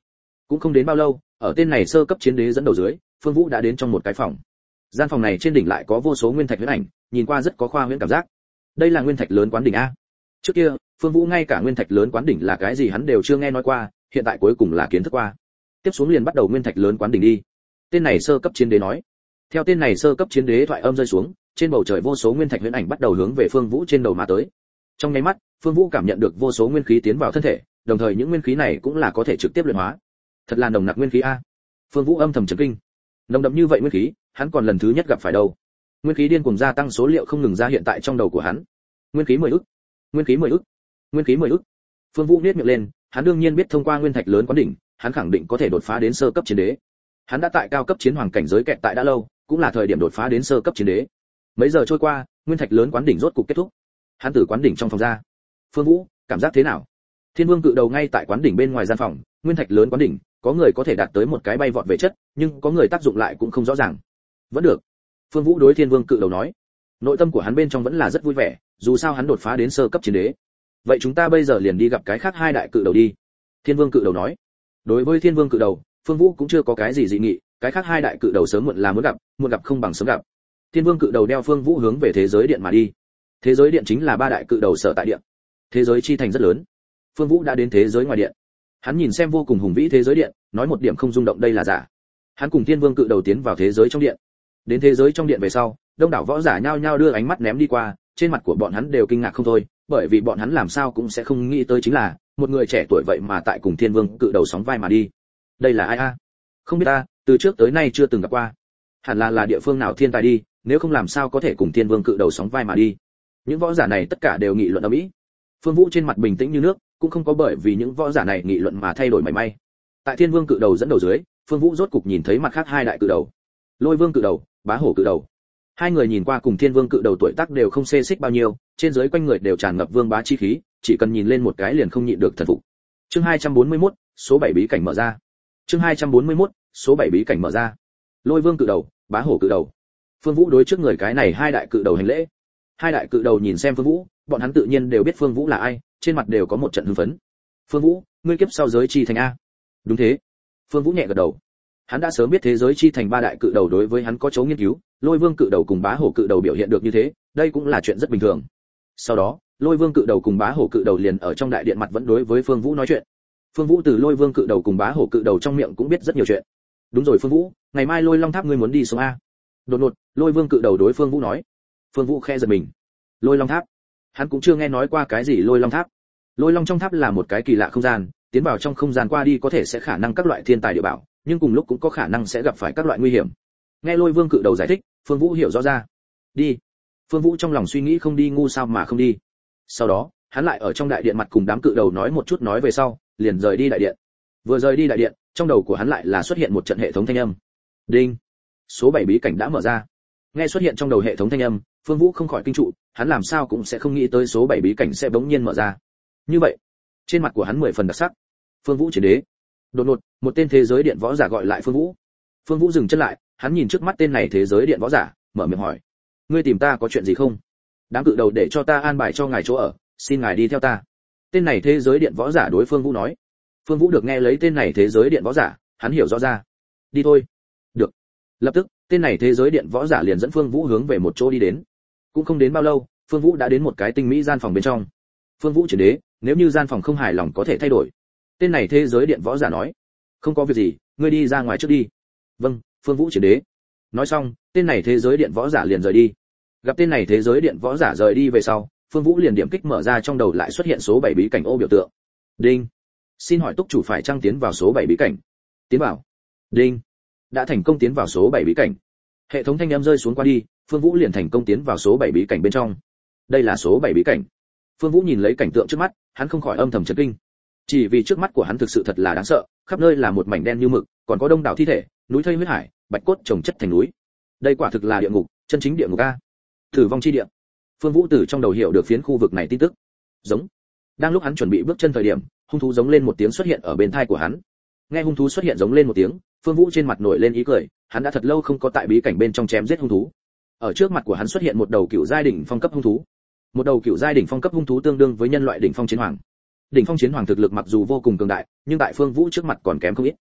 Speaker 1: Cũng không đến bao lâu, ở tên này sơ cấp chiến đế dẫn đầu dưới, Phương Vũ đã đến trong một cái phòng. Gian phòng này trên đỉnh lại có vô số nguyên thạch huyễn ảnh, nhìn qua rất có khoa huyễn cảm giác. Đây là nguyên thạch lớn quán đỉnh a. Trước kia, Phương Vũ ngay cả nguyên thạch lớn quán đỉnh là cái gì hắn đều chưa nghe nói qua, hiện tại cuối cùng là kiến thức qua. Tiếp xuống liền bắt đầu nguyên thạch lớn quán đỉnh đi. Tên này sơ cấp chiến đế nói. Theo tên này sơ cấp chiến đế thoại âm rơi xuống, trên bầu trời vô số nguyên thạch huyễn ảnh bắt đầu hướng về Phương Vũ trên đầu mà tới. Trong nháy mắt, Phương Vũ cảm nhận được vô số nguyên khí tiến vào thân thể, đồng thời những nguyên khí này cũng là có thể trực tiếp luyện hóa. Thật là nồng nặc nguyên khí a. Phương Vũ âm thầm chấn kinh. Nồng đậm như vậy nguyên khí, hắn còn lần thứ nhất gặp phải đâu. Nguyên khí điên cuồng gia tăng số liệu không ngừng ra hiện tại trong đầu của hắn. Nguyên khí 10 ức, nguyên khí 10 ức, nguyên khí 10 ức. Phương Vũ nhếch miệng lên, hắn đương nhiên biết thông qua nguyên thạch lớn quán đỉnh, hắn khẳng định có thể đột phá đến sơ cấp chiến đế. Hắn đã tại cao cấp chiến hoàng cảnh giới kẹt tại đã lâu, cũng là thời điểm đột phá đến sơ cấp chiến đế. Mấy giờ trôi qua, nguyên thạch lớn quán đỉnh rốt cục kết thúc. Hắn từ quán đỉnh trong phòng ra. Phương Vũ, cảm giác thế nào? Thiên Vương cự đầu ngay tại quán đỉnh bên ngoài gian phòng, nguyên thạch lớn quán đỉnh, có người có thể đạt tới một cái bay vọt về chất, nhưng có người tác dụng lại cũng không rõ ràng. Vẫn được. Phương Vũ đối Thiên Vương cự đầu nói. Nội tâm của hắn bên trong vẫn là rất vui vẻ, dù sao hắn đột phá đến sơ cấp chiến đế. Vậy chúng ta bây giờ liền đi gặp cái khác hai đại cự đầu đi. Thiên Vương cự đầu nói. Đối với Thiên Vương cự đầu, Phương Vũ cũng chưa có cái gì dị nghị, cái khác hai đại cự đầu sớm muộn là muốn gặp không bằng sớm gặp. Thiên Vương cự đầu đeo Phương Vũ hướng về thế giới điện mà đi. Thế giới điện chính là ba đại cự đầu sở tại điện. Thế giới chi thành rất lớn. Phương Vũ đã đến thế giới ngoài điện. Hắn nhìn xem vô cùng hùng vĩ thế giới điện, nói một điểm không rung động đây là giả. Hắn cùng Thiên Vương cự đầu tiến vào thế giới trong điện. Đến thế giới trong điện về sau, đông đảo võ giả nhao nhao đưa ánh mắt ném đi qua, trên mặt của bọn hắn đều kinh ngạc không thôi, bởi vì bọn hắn làm sao cũng sẽ không nghĩ tới chính là một người trẻ tuổi vậy mà tại cùng Thiên Vương cự đầu sóng vai mà đi. Đây là ai a? Không biết ta, từ trước tới nay chưa từng gặp qua. Hẳn là địa phương nào thiên tài đi, nếu không làm sao có thể cùng Thiên Vương cự đầu sóng vai mà đi. Những võ giả này tất cả đều nghị luận ầm ĩ. Phương Vũ trên mặt bình tĩnh như nước, cũng không có bởi vì những võ giả này nghị luận mà thay đổi mảy may. Tại Thiên Vương cự đầu dẫn đầu dưới, Phương Vũ rốt cục nhìn thấy mặt khác hai đại cự đầu. Lôi Vương cự đầu, Bá Hổ cự đầu. Hai người nhìn qua cùng Thiên Vương cự đầu tuổi tác đều không xê xích bao nhiêu, trên dưới quanh người đều tràn ngập vương bá chi khí, chỉ cần nhìn lên một cái liền không nhịn được thần phục. Chương 241, số 7 bí cảnh mở ra. Chương 241, số 7 bí cảnh mở ra. Lôi Vương cự đầu, Bá Hổ cự đầu. Phương Vũ đối trước người cái này hai đại cự đầu hành lễ. Hai đại cự đầu nhìn xem Phương Vũ, bọn hắn tự nhiên đều biết Phương Vũ là ai, trên mặt đều có một trận hưng phấn. Phương Vũ, ngươi kiếp sau giới chi thành a? Đúng thế. Phương Vũ nhẹ gật đầu. Hắn đã sớm biết thế giới chi thành ba đại cự đầu đối với hắn có chấu nghiên cứu, Lôi Vương cự đầu cùng Bá Hổ cự đầu biểu hiện được như thế, đây cũng là chuyện rất bình thường. Sau đó, Lôi Vương cự đầu cùng Bá Hổ cự đầu liền ở trong đại điện mặt vẫn đối với Phương Vũ nói chuyện. Phương Vũ từ Lôi Vương cự đầu cùng Bá Hổ cự đầu trong miệng cũng biết rất nhiều chuyện. Đúng rồi Phương Vũ, ngày mai Lôi Long Tháp ngươi muốn đi xuống a? Đột ngột, Lôi Vương cự đầu đối Phương Vũ nói. Phương Vũ khẽ giật mình. Lôi Long Tháp? Hắn cũng chưa nghe nói qua cái gì Lôi Long Tháp. Lôi Long trong tháp là một cái kỳ lạ không gian, tiến vào trong không gian qua đi có thể sẽ khả năng các loại thiên tài địa bảo, nhưng cùng lúc cũng có khả năng sẽ gặp phải các loại nguy hiểm. Nghe Lôi Vương cự đầu giải thích, Phương Vũ hiểu rõ ra. Đi. Phương Vũ trong lòng suy nghĩ không đi ngu sao mà không đi. Sau đó, hắn lại ở trong đại điện mặt cùng đám cự đầu nói một chút nói về sau, liền rời đi đại điện. Vừa rời đi đại điện, trong đầu của hắn lại là xuất hiện một trận hệ thống thanh âm. Đinh. Số 7 bí cảnh đã mở ra. Nghe xuất hiện trong đầu hệ thống thanh âm, Phương Vũ không khỏi kinh trụ, hắn làm sao cũng sẽ không nghĩ tới số 7 bí cảnh sẽ bỗng nhiên mở ra. Như vậy, trên mặt của hắn 10 phần đặc sắc. Phương Vũ chiến đế. Đột ngột, một tên thế giới điện võ giả gọi lại Phương Vũ. Phương Vũ dừng chân lại, hắn nhìn trước mắt tên này thế giới điện võ giả, mở miệng hỏi: "Ngươi tìm ta có chuyện gì không? Đám cự đầu để cho ta an bài cho ngài chỗ ở, xin ngài đi theo ta." Tên này thế giới điện võ giả đối Phương Vũ nói. Phương Vũ được nghe lấy tên này thế giới điện võ giả, hắn hiểu rõ ra. Đi thôi. Được. Lập tức, tên này thế giới điện võ giả liền dẫn Phương Vũ hướng về một chỗ đi đến. Cũng không đến bao lâu, Phương Vũ đã đến một cái tinh mỹ gian phòng bên trong. Phương Vũ chiến đế, nếu như gian phòng không hài lòng có thể thay đổi. Tên này thế giới điện võ giả nói. Không có việc gì, ngươi đi ra ngoài trước đi. Vâng, Phương Vũ chiến đế. Nói xong, tên này thế giới điện võ giả liền rời đi. Gặp tên này thế giới điện võ giả rời đi về sau, Phương Vũ liền điểm kích mở ra trong đầu lại xuất hiện số 7 bí cảnh ô biểu tượng. Đinh. Xin hỏi túc chủ phải trang tiến vào số 7 bí cảnh. Tiến vào. Đinh. Đã thành công tiến vào số 7 bí cảnh. Hệ thống thanh âm rơi xuống qua đi, Phương Vũ liền thành công tiến vào số 7 bí cảnh bên trong. Đây là số 7 bí cảnh. Phương Vũ nhìn lấy cảnh tượng trước mắt, hắn không khỏi âm thầm chấn kinh. Chỉ vì trước mắt của hắn thực sự thật là đáng sợ, khắp nơi là một mảnh đen như mực, còn có đông đảo thi thể, núi thây huyết hải, bạch cốt chồng chất thành núi. Đây quả thực là địa ngục, chân chính địa ngục a. Tử vong chi địa. Phương Vũ từ trong đầu hiểu được phiến khu vực này tin tức. Giống. Đang lúc hắn chuẩn bị bước chân thời điểm, hung thú giống lên một tiếng xuất hiện ở bên tai của hắn. Nghe hung thú xuất hiện giống lên một tiếng, Phương Vũ trên mặt nổi lên ý cười, hắn đã thật lâu không có tại bí cảnh bên trong chém giết hung thú. Ở trước mặt của hắn xuất hiện một đầu cựu giai đỉnh phong cấp hung thú. Một đầu cựu giai đỉnh phong cấp hung thú tương đương với nhân loại đỉnh phong chiến hoàng. Đỉnh phong chiến hoàng thực lực mặc dù vô cùng cường đại, nhưng tại Phương Vũ trước mặt còn kém không ít.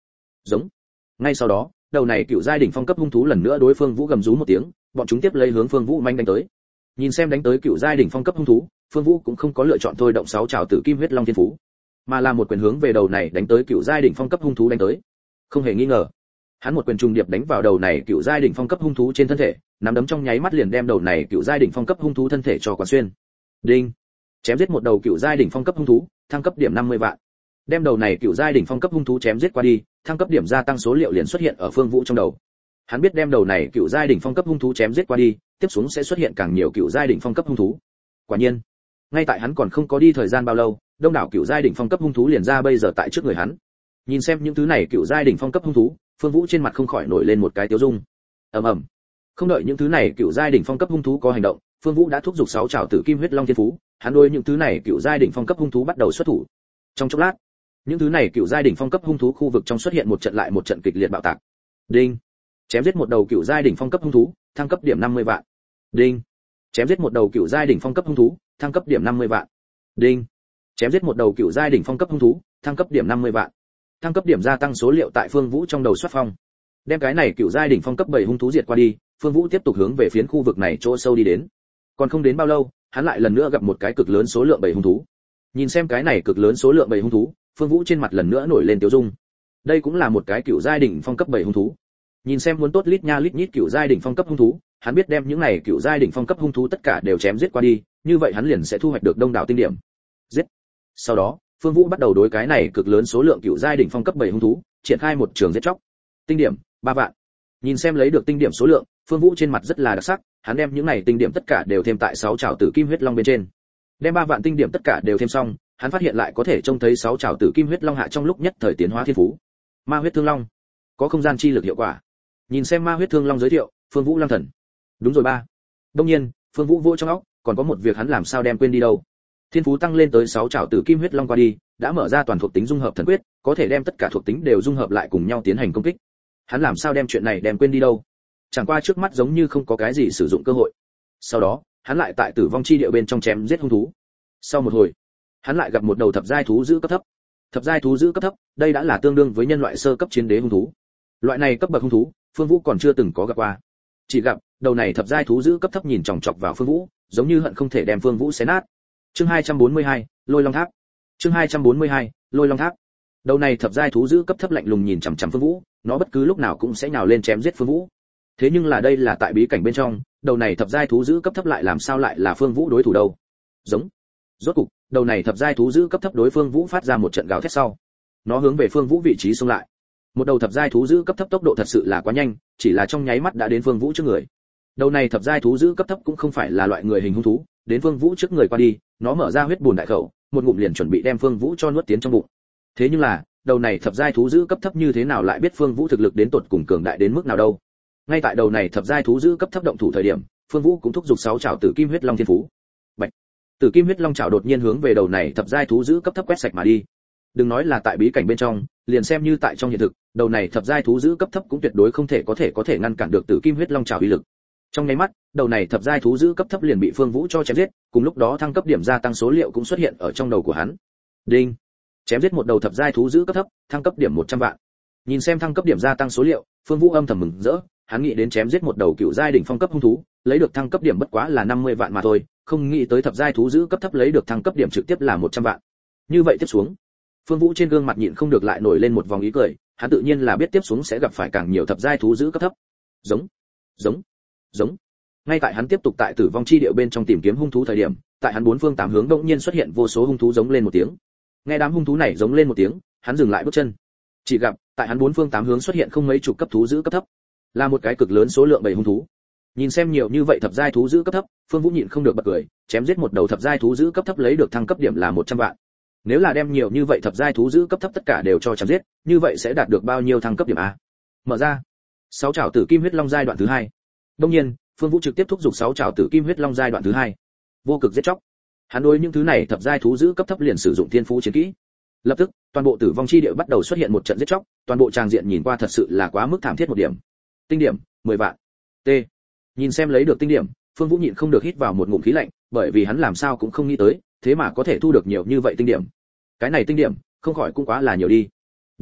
Speaker 1: Giống. Ngay sau đó, đầu này cựu giai đỉnh phong cấp hung thú lần nữa đối Phương Vũ gầm rú một tiếng, bọn chúng tiếp lấy hướng Phương Vũ manh đánh tới. Nhìn xem đánh tới cựu giai đỉnh phong cấp hung thú, Phương Vũ cũng không có lựa chọn thôi động 6 trảo tử kim huyết long thiên phú, mà là một quyền hướng về đầu này đánh tới cựu giai đỉnh phong cấp hung thú đánh tới. Không hề nghi ngờ, hắn một quyền trùng điệp đánh vào đầu này cựu giai đỉnh phong cấp hung thú trên thân thể, nắm đấm trong nháy mắt liền đem đầu này cựu giai đỉnh phong cấp hung thú thân thể cho quán xuyên. Đinh. Chém giết một đầu cựu giai đỉnh phong cấp hung thú, thăng cấp điểm 50 vạn. Đem đầu này cựu giai đỉnh phong cấp hung thú chém giết qua đi, thăng cấp điểm gia tăng số liệu liền xuất hiện ở Phương Vũ trong đầu. Hắn biết đem đầu này cựu giai đỉnh phong cấp hung thú chém giết qua đi, tiếp xuống sẽ xuất hiện càng nhiều cựu giai đỉnh phong cấp hung thú. Quả nhiên, ngay tại hắn còn không có đi thời gian bao lâu, đông đảo cựu giai đỉnh phong cấp hung thú liền ra bây giờ tại trước người hắn. Nhìn xem những thứ này cựu giai đỉnh phong cấp hung thú, Phương Vũ trên mặt không khỏi nổi lên một cái tiêu dung. Ầm ầm. Không đợi những thứ này cựu giai đỉnh phong cấp hung thú có hành động, Phương Vũ đã thúc giục 6 trảo tử kim huyết long thiên phú, hắn đối những thứ này cựu giai đỉnh phong cấp hung thú bắt đầu xuất thủ. Trong chốc lát, những thứ này cựu giai đỉnh phong cấp hung thú khu vực trong xuất hiện một trận lại một trận kịch liệt bạo tạc. Đinh. Chém giết một đầu cựu giai đỉnh phong cấp hung thú, thăng cấp điểm 50 vạn. Đinh. Chém giết một đầu cựu giai đỉnh phong cấp hung thú, thăng cấp điểm 50 vạn. Đinh. Chém giết một đầu cựu giai đỉnh phong cấp hung thú, thăng cấp điểm 50 vạn. Thăng cấp điểm gia tăng số liệu tại Phương Vũ trong đầu xuất phong. Đem cái này cựu giai đỉnh phong cấp 7 hung thú diệt qua đi, Phương Vũ tiếp tục hướng về phiến khu vực này chỗ sâu đi đến. Còn không đến bao lâu, hắn lại lần nữa gặp một cái cực lớn số lượng 7 hung thú. Nhìn xem cái này cực lớn số lượng 7 hung thú, Phương Vũ trên mặt lần nữa nổi lên tiêu dung. Đây cũng là một cái cựu giai đỉnh phong cấp 7 hung thú. Nhìn xem muốn tốt lít nha lít nhít cựu giai đỉnh phong cấp hung thú, hắn biết đem những này cựu giai đỉnh phong cấp hung thú tất cả đều chém giết qua đi, như vậy hắn liền sẽ thu hoạch được đông đảo tinh điểm. Giết. Sau đó, Phương Vũ bắt đầu đối cái này cực lớn số lượng cựu giai đỉnh phong cấp 7 hung thú, triển khai một trường giết chóc. Tinh điểm 3 vạn. Nhìn xem lấy được tinh điểm số lượng, Phương Vũ trên mặt rất là đặc sắc, hắn đem những này tinh điểm tất cả đều thêm tại 6 trảo tử kim huyết long bên trên. Đem 3 vạn tinh điểm tất cả đều thêm xong, hắn phát hiện lại có thể trông thấy 6 trảo tử kim huyết long hạ trong lúc nhất thời tiến hóa thiên phú. Ma huyết thương long, có không gian chi lực hiệu quả. Nhìn xem ma huyết thương long giới thiệu, Phương Vũ lăng thần. Đúng rồi ba. Đương nhiên, Phương Vũ vô trong óc, còn có một việc hắn làm sao đem quên đi đâu. Thiên phú tăng lên tới 6 trảo tử kim huyết long qua đi, đã mở ra toàn thuộc tính dung hợp thần quyết, có thể đem tất cả thuộc tính đều dung hợp lại cùng nhau tiến hành công kích. Hắn làm sao đem chuyện này đem quên đi đâu? Chẳng qua trước mắt giống như không có cái gì sử dụng cơ hội. Sau đó, hắn lại tại tử vong chi địa bên trong chém giết hung thú. Sau một hồi, hắn lại gặp một đầu thập giai thú dữ cấp thấp. Thập giai thú dữ cấp thấp, đây đã là tương đương với nhân loại sơ cấp chiến đế hung thú. Loại này cấp bậc hung thú, Phương Vũ còn chưa từng có gặp qua. Chỉ gặp, đầu này thập giai thú dữ cấp thấp nhìn chòng chọc vào Phương Vũ, giống như hận không thể đem Phương Vũ xé nát. Chương 242, Lôi Long Tháp. Chương 242, Lôi Long Tháp. Đầu này thập giai thú dữ cấp thấp lạnh lùng nhìn chằm chằm Phương Vũ, nó bất cứ lúc nào cũng sẽ nhào lên chém giết Phương Vũ. Thế nhưng là đây là tại bí cảnh bên trong, đầu này thập giai thú dữ cấp thấp lại làm sao lại là Phương Vũ đối thủ đâu? Giống. Rốt cục, đầu này thập giai thú dữ cấp thấp đối Phương Vũ phát ra một trận gào thét sau. Nó hướng về Phương Vũ vị trí xông lại. Một đầu thập giai thú dữ cấp thấp tốc độ thật sự là quá nhanh, chỉ là trong nháy mắt đã đến Phương Vũ trước người. Đầu này thập giai thú dữ cấp thấp cũng không phải là loại người hình hung thú, đến Phương Vũ trước người qua đi, nó mở ra huyết bùn đại khẩu, một ngụm liền chuẩn bị đem Phương Vũ cho nuốt tiến trong bụng. Thế nhưng là, đầu này thập giai thú dữ cấp thấp như thế nào lại biết Phương Vũ thực lực đến tột cùng cường đại đến mức nào đâu? Ngay tại đầu này thập giai thú dữ cấp thấp động thủ thời điểm, Phương Vũ cũng thúc giục 6 trảo tử kim huyết long thiên phú. Bạch. Tử kim huyết long trảo đột nhiên hướng về đầu này thập giai thú dữ cấp thấp quét sạch mà đi. Đừng nói là tại bí cảnh bên trong, liền xem như tại trong hiện thực, đầu này thập giai thú dữ cấp thấp cũng tuyệt đối không thể có thể ngăn cản được tử kim huyết long trảo uy lực. Trong nháy mắt, đầu này thập giai thú dữ cấp thấp liền bị Phương Vũ cho chém giết, cùng lúc đó thăng cấp điểm gia tăng số liệu cũng xuất hiện ở trong đầu của hắn. Đinh. Chém giết một đầu thập giai thú dữ cấp thấp, thăng cấp điểm 100 vạn. Nhìn xem thăng cấp điểm gia tăng số liệu, Phương Vũ âm thầm mừng rỡ, hắn nghĩ đến chém giết một đầu cựu giai đỉnh phong cấp hung thú, lấy được thăng cấp điểm bất quá là 50 vạn mà thôi, không nghĩ tới thập giai thú dữ cấp thấp lấy được thăng cấp điểm trực tiếp là 100 vạn. Như vậy tiếp xuống, Phương Vũ trên gương mặt nhịn không được lại nổi lên một vòng ý cười, hắn tự nhiên là biết tiếp xuống sẽ gặp phải càng nhiều thập giai thú dữ cấp thấp. Giống, giống, giống. Ngay tại hắn tiếp tục tại tử vong chi địa bên trong tìm kiếm hung thú thời điểm, tại hắn bốn phương tám hướng đột nhiên xuất hiện vô số hung thú giống lên một tiếng. Nghe đám hung thú này giống lên một tiếng, hắn dừng lại bước chân. Chỉ gặp, tại hắn bốn phương tám hướng xuất hiện không mấy chục cấp thú dữ cấp thấp, là một cái cực lớn số lượng 7 hung thú. Nhìn xem nhiều như vậy thập giai thú dữ cấp thấp, Phương Vũ nhịn không được bật cười, chém giết một đầu thập giai thú dữ cấp thấp lấy được thăng cấp điểm là 100 vạn. Nếu là đem nhiều như vậy thập giai thú dữ cấp thấp tất cả đều cho chém giết, như vậy sẽ đạt được bao nhiêu thăng cấp điểm a? Mở ra. 6 trảo tử kim huyết long giai đoạn thứ 2. Đương nhiên, Phương Vũ trực tiếp thúc giục 6 trảo tử kim huyết long giai đoạn thứ 2. Vô cực giết chóc. Hắn đối những thứ này thập giai thú dữ cấp thấp liền sử dụng thiên phú chiến kỹ. Lập tức, toàn bộ tử vong chi địa bắt đầu xuất hiện một trận giết chóc, toàn bộ tràng diện nhìn qua thật sự là quá mức thảm thiết một điểm. Tinh điểm, 10 vạn. T. Nhìn xem lấy được tinh điểm, Phương Vũ nhịn không được hít vào một ngụm khí lạnh, bởi vì hắn làm sao cũng không nghĩ tới, thế mà có thể thu được nhiều như vậy tinh điểm. Cái này tinh điểm, không khỏi cũng quá là nhiều đi. Đó lấy,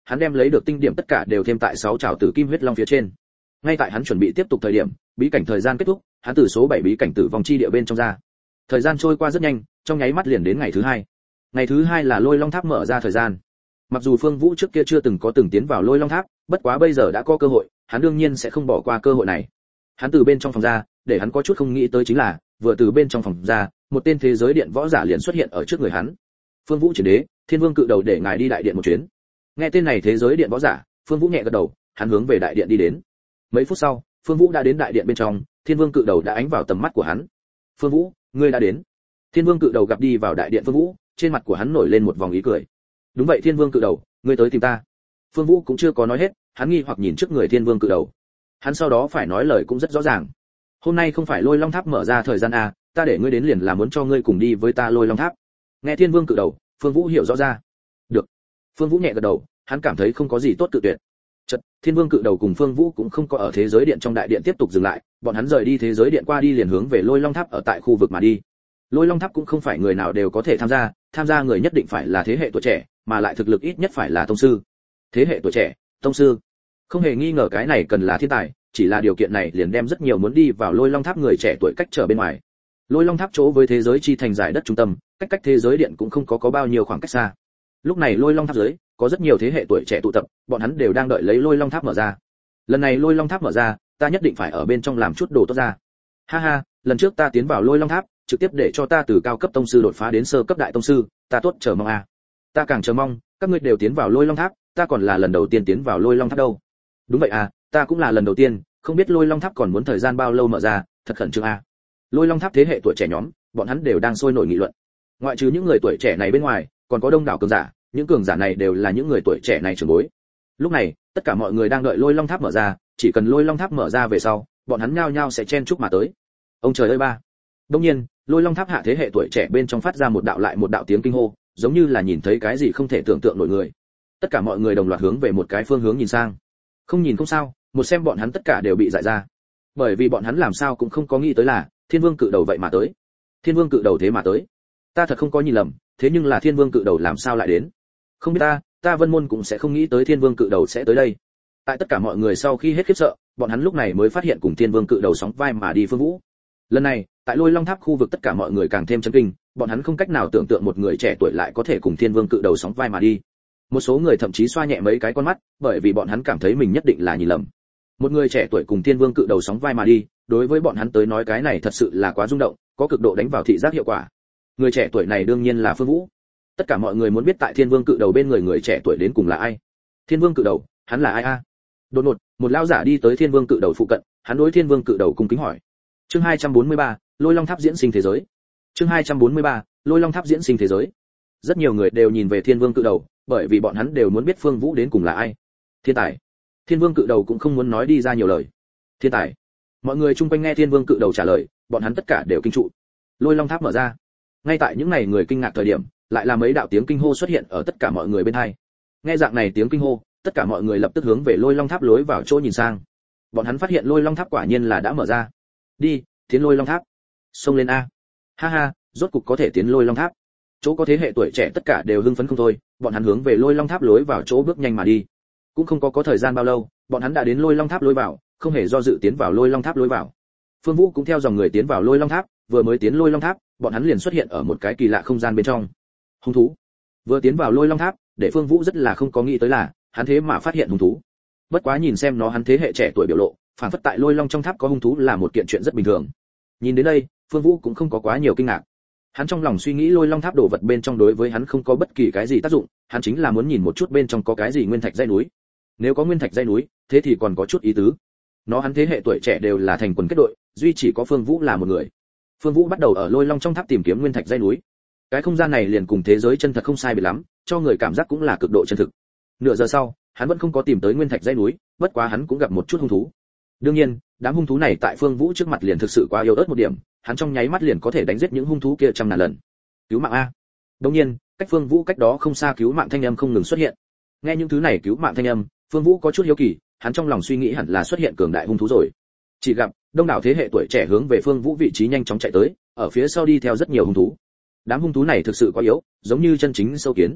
Speaker 1: hắn đem lấy được tinh điểm tất cả đều thêm tại 6 trảo tử kim huyết long phía trên. Ngay tại hắn chuẩn bị tiếp tục thời điểm, bí cảnh thời gian kết thúc, hắn từ số 7 bí cảnh tử vong chi địa bên trong ra. Thời gian trôi qua rất nhanh, trong nháy mắt liền đến ngày thứ 2. Ngày thứ 2 là Lôi Long Tháp mở ra thời gian. Mặc dù Phương Vũ trước kia chưa từng tiến vào Lôi Long Tháp, bất quá bây giờ đã có cơ hội, hắn đương nhiên sẽ không bỏ qua cơ hội này. Hắn từ bên trong phòng ra, để hắn có chút không nghĩ tới chính là, vừa từ bên trong phòng ra, một tên thế giới điện võ giả liền xuất hiện ở trước người hắn. Phương Vũ Triển Đế, Thiên Vương Cự Đầu để ngài đi đại điện một chuyến. Nghe tên này thế giới điện võ giả, Phương Vũ nhẹ gật đầu, hắn hướng về đại điện đi đến. Mấy phút sau, Phương Vũ đã đến đại điện bên trong, Thiên Vương Cự Đầu đã ánh vào tầm mắt của hắn. Phương Vũ, ngươi đã đến. Thiên Vương Cự Đầu gặp đi vào đại điện Phương Vũ, trên mặt của hắn nổi lên một vòng ý cười. Đúng vậy Thiên Vương Cự Đầu, ngươi tới tìm ta. Phương Vũ cũng chưa có nói hết, hắn nghi hoặc nhìn trước người Thiên Vương Cự Đầu. Hắn sau đó phải nói lời cũng rất rõ ràng. Hôm nay không phải Lôi Long Tháp mở ra thời gian à, ta để ngươi đến liền là muốn cho ngươi cùng đi với ta Lôi Long Tháp. Nghe Thiên Vương Cự Đầu, Phương Vũ hiểu rõ ra. Được. Phương Vũ nhẹ gật đầu, hắn cảm thấy không có gì tốt cự tuyệt. Chợt, Thiên Vương Cự Đầu cùng Phương Vũ cũng không có ở thế giới điện trong đại điện tiếp tục dừng lại, bọn hắn rời đi thế giới điện qua đi liền hướng về Lôi Long Tháp ở tại khu vực mà đi. Lôi Long Tháp cũng không phải người nào đều có thể tham gia người nhất định phải là thế hệ tuổi trẻ, mà lại thực lực ít nhất phải là tông sư. Thế hệ tuổi trẻ, tông sư. Không hề nghi ngờ cái này cần là thiên tài, chỉ là điều kiện này liền đem rất nhiều muốn đi vào Lôi Long Tháp người trẻ tuổi cách trở bên ngoài. Lôi Long Tháp chỗ với thế giới chi thành giải đất trung tâm, cách thế giới điện cũng không có bao nhiêu khoảng cách xa. Lúc này Lôi Long Tháp dưới có rất nhiều thế hệ tuổi trẻ tụ tập, bọn hắn đều đang đợi lấy Lôi Long Tháp mở ra. Lần này Lôi Long Tháp mở ra, ta nhất định phải ở bên trong làm chút đồ tốt ra. Ha ha, lần trước ta tiến vào Lôi Long Tháp, trực tiếp để cho ta từ cao cấp tông sư đột phá đến sơ cấp đại tông sư, ta tốt chờ mong a. Ta càng chờ mong, các ngươi đều tiến vào Lôi Long Tháp, ta còn là lần đầu tiên tiến vào Lôi Long Tháp đâu. Đúng vậy à, ta cũng là lần đầu tiên, không biết Lôi Long Tháp còn muốn thời gian bao lâu mở ra, thật khẩn trương a. Lôi Long Tháp thế hệ tuổi trẻ nhóm, bọn hắn đều đang sôi nổi nghị luận. Ngoại trừ những người tuổi trẻ này bên ngoài, còn có đông đảo cường giả, những cường giả này đều là những người tuổi trẻ này trưởng bối. Lúc này, tất cả mọi người đang đợi Lôi Long Tháp mở ra, chỉ cần Lôi Long Tháp mở ra về sau, bọn hắn nhao nhao sẽ chen chúc mà tới. Ông trời ơi ba. Đương nhiên, Lôi Long Tháp hạ thế hệ tuổi trẻ bên trong phát ra một đạo lại một đạo tiếng kinh hô, giống như là nhìn thấy cái gì không thể tưởng tượng nổi người. Tất cả mọi người đồng loạt hướng về một cái phương hướng nhìn sang. Không nhìn không sao, một xem bọn hắn tất cả đều bị dại ra. Bởi vì bọn hắn làm sao cũng không có nghĩ tới là Thiên Vương Cự Đầu vậy mà tới. Thiên Vương Cự Đầu thế mà tới. Ta thật không có nhìn lầm, thế nhưng là Thiên Vương Cự Đầu làm sao lại đến? Không biết ta Vân Môn cũng sẽ không nghĩ tới Thiên Vương Cự Đầu sẽ tới đây. Tại tất cả mọi người sau khi hết khiếp sợ, bọn hắn lúc này mới phát hiện cùng Thiên Vương Cự Đầu sóng vai mà đi Phương Vũ. Lần này, tại Lôi Long Tháp khu vực tất cả mọi người càng thêm chấn kinh, bọn hắn không cách nào tưởng tượng một người trẻ tuổi lại có thể cùng Thiên Vương Cự Đầu sóng vai mà đi. Một số người thậm chí xoa nhẹ mấy cái con mắt, bởi vì bọn hắn cảm thấy mình nhất định là nhìn lầm. Một người trẻ tuổi cùng Thiên Vương Cự Đầu sóng vai mà đi, đối với bọn hắn tới nói cái này thật sự là quá rung động, có cực độ đánh vào thị giác hiệu quả. Người trẻ tuổi này đương nhiên là Phương Vũ. Tất cả mọi người muốn biết tại Thiên Vương Cự Đầu bên người trẻ tuổi đến cùng là ai. Thiên Vương Cự Đầu, hắn là ai a? Đột ngột, một lão giả đi tới Thiên Vương Cự Đầu phụ cận, hắn đối Thiên Vương Cự Đầu cung kính hỏi. Chương 243, Lôi Long Tháp diễn sinh thế giới. Chương 243, Lôi Long Tháp diễn sinh thế giới. Rất nhiều người đều nhìn về Thiên Vương Cự Đầu, bởi vì bọn hắn đều muốn biết Phương Vũ đến cùng là ai. Thiên tài. Thiên Vương Cự Đầu cũng không muốn nói đi ra nhiều lời. Thiên tài. Mọi người chung quanh nghe Thiên Vương Cự Đầu trả lời, bọn hắn tất cả đều kinh trụ. Lôi Long Tháp mở ra. Ngay tại những này người kinh ngạc thời điểm, lại là mấy đạo tiếng kinh hô xuất hiện ở tất cả mọi người bên hai. Nghe dạng này tiếng kinh hô, tất cả mọi người lập tức hướng về Lôi Long Tháp lối vào chỗ nhìn sang. Bọn hắn phát hiện Lôi Long Tháp quả nhiên là đã mở ra. Đi, tiến Lôi Long Tháp. Xông lên a. Ha ha, rốt cục có thể tiến Lôi Long Tháp. Chỗ có thế hệ tuổi trẻ tất cả đều hưng phấn không thôi, bọn hắn hướng về Lôi Long Tháp lối vào chỗ bước nhanh mà đi. Cũng không có thời gian bao lâu, bọn hắn đã đến Lôi Long Tháp lối vào, không hề do dự tiến vào Lôi Long Tháp lối vào. Phương Vũ cũng theo dòng người tiến vào Lôi Long Tháp, vừa mới tiến Lôi Long Tháp, bọn hắn liền xuất hiện ở một cái kỳ lạ không gian bên trong. Hung thú. Vừa tiến vào Lôi Long Tháp, để Phương Vũ rất là không có nghĩ tới là, hắn thế mà phát hiện hung thú. Bất quá nhìn xem nó hắn thế hệ trẻ tuổi biểu lộ, phản phất tại Lôi Long trong tháp có hung thú là một kiện chuyện rất bình thường. Nhìn đến đây, Phương Vũ cũng không có quá nhiều kinh ngạc. Hắn trong lòng suy nghĩ Lôi Long Tháp đồ vật bên trong đối với hắn không có bất kỳ cái gì tác dụng, hắn chính là muốn nhìn một chút bên trong có cái gì nguyên thạch dãy núi. Nếu có nguyên thạch dãy núi, thế thì còn có chút ý tứ. Nó hắn thế hệ tuổi trẻ đều là thành quần kết đội, duy chỉ có Phương Vũ là một người. Phương Vũ bắt đầu ở Lôi Long trong tháp tìm kiếm nguyên thạch dãy núi. Cái không gian này liền cùng thế giới chân thật không sai biệt lắm, cho người cảm giác cũng là cực độ chân thực. Nửa giờ sau, hắn vẫn không có tìm tới nguyên thạch dãy núi, bất quá hắn cũng gặp một chút hung thú. Đương nhiên, đám hung thú này tại Phương Vũ trước mặt liền thực sự quá yếu ớt một điểm, hắn trong nháy mắt liền có thể đánh giết những hung thú kia trăm ngàn lần. Cứu mạng a. Đương nhiên, cách Phương Vũ cách đó không xa cứu mạng thanh âm không ngừng xuất hiện. Nghe những thứ này cứu mạng thanh âm, Phương Vũ có chút hiếu kỳ, hắn trong lòng suy nghĩ hẳn là xuất hiện cường đại hung thú rồi. Chỉ gặp đông đảo thế hệ tuổi trẻ hướng về Phương Vũ vị trí nhanh chóng chạy tới, ở phía sau đi theo rất nhiều hung thú. Đám hung thú này thực sự quá yếu, giống như chân chính sâu kiến.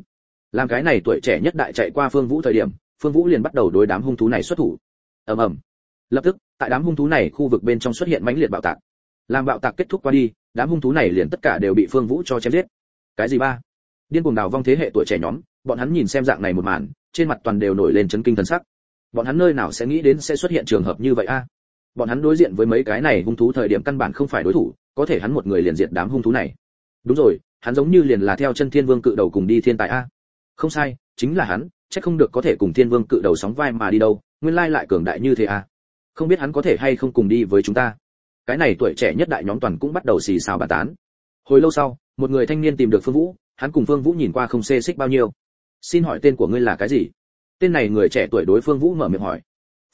Speaker 1: Làm cái này tuổi trẻ nhất đại chạy qua Phương Vũ thời điểm, Phương Vũ liền bắt đầu đối đám hung thú này xuất thủ. Ầm ầm. Lập tức, tại đám hung thú này khu vực bên trong xuất hiện mãnh liệt bạo tạc. Làm bạo tạc kết thúc qua đi, đám hung thú này liền tất cả đều bị Phương Vũ cho chém giết. Cái gì ba? Điên cuồng đào vong thế hệ tuổi trẻ nhóm, bọn hắn nhìn xem dạng này một màn, trên mặt toàn đều nổi lên chấn kinh thần sắc. Bọn hắn nơi nào sẽ nghĩ đến sẽ xuất hiện trường hợp như vậy a? Bọn hắn đối diện với mấy cái này hung thú thời điểm căn bản không phải đối thủ, có thể hắn một người liền diệt đám hung thú này. Đúng rồi, hắn giống như liền là theo chân Thiên Vương cự đầu cùng đi thiên tài a. Không sai, chính là hắn, chắc không được có thể cùng Thiên Vương cự đầu sóng vai mà đi đâu, nguyên lai lại cường đại như thế a. Không biết hắn có thể hay không cùng đi với chúng ta. Cái này tuổi trẻ nhất đại nhóm toàn cũng bắt đầu xì xào bàn tán. Hồi lâu sau, một người thanh niên tìm được Phương Vũ, hắn cùng Phương Vũ nhìn qua không xê xích bao nhiêu. Xin hỏi tên của ngươi là cái gì? Tên này người trẻ tuổi đối Phương Vũ mở miệng hỏi.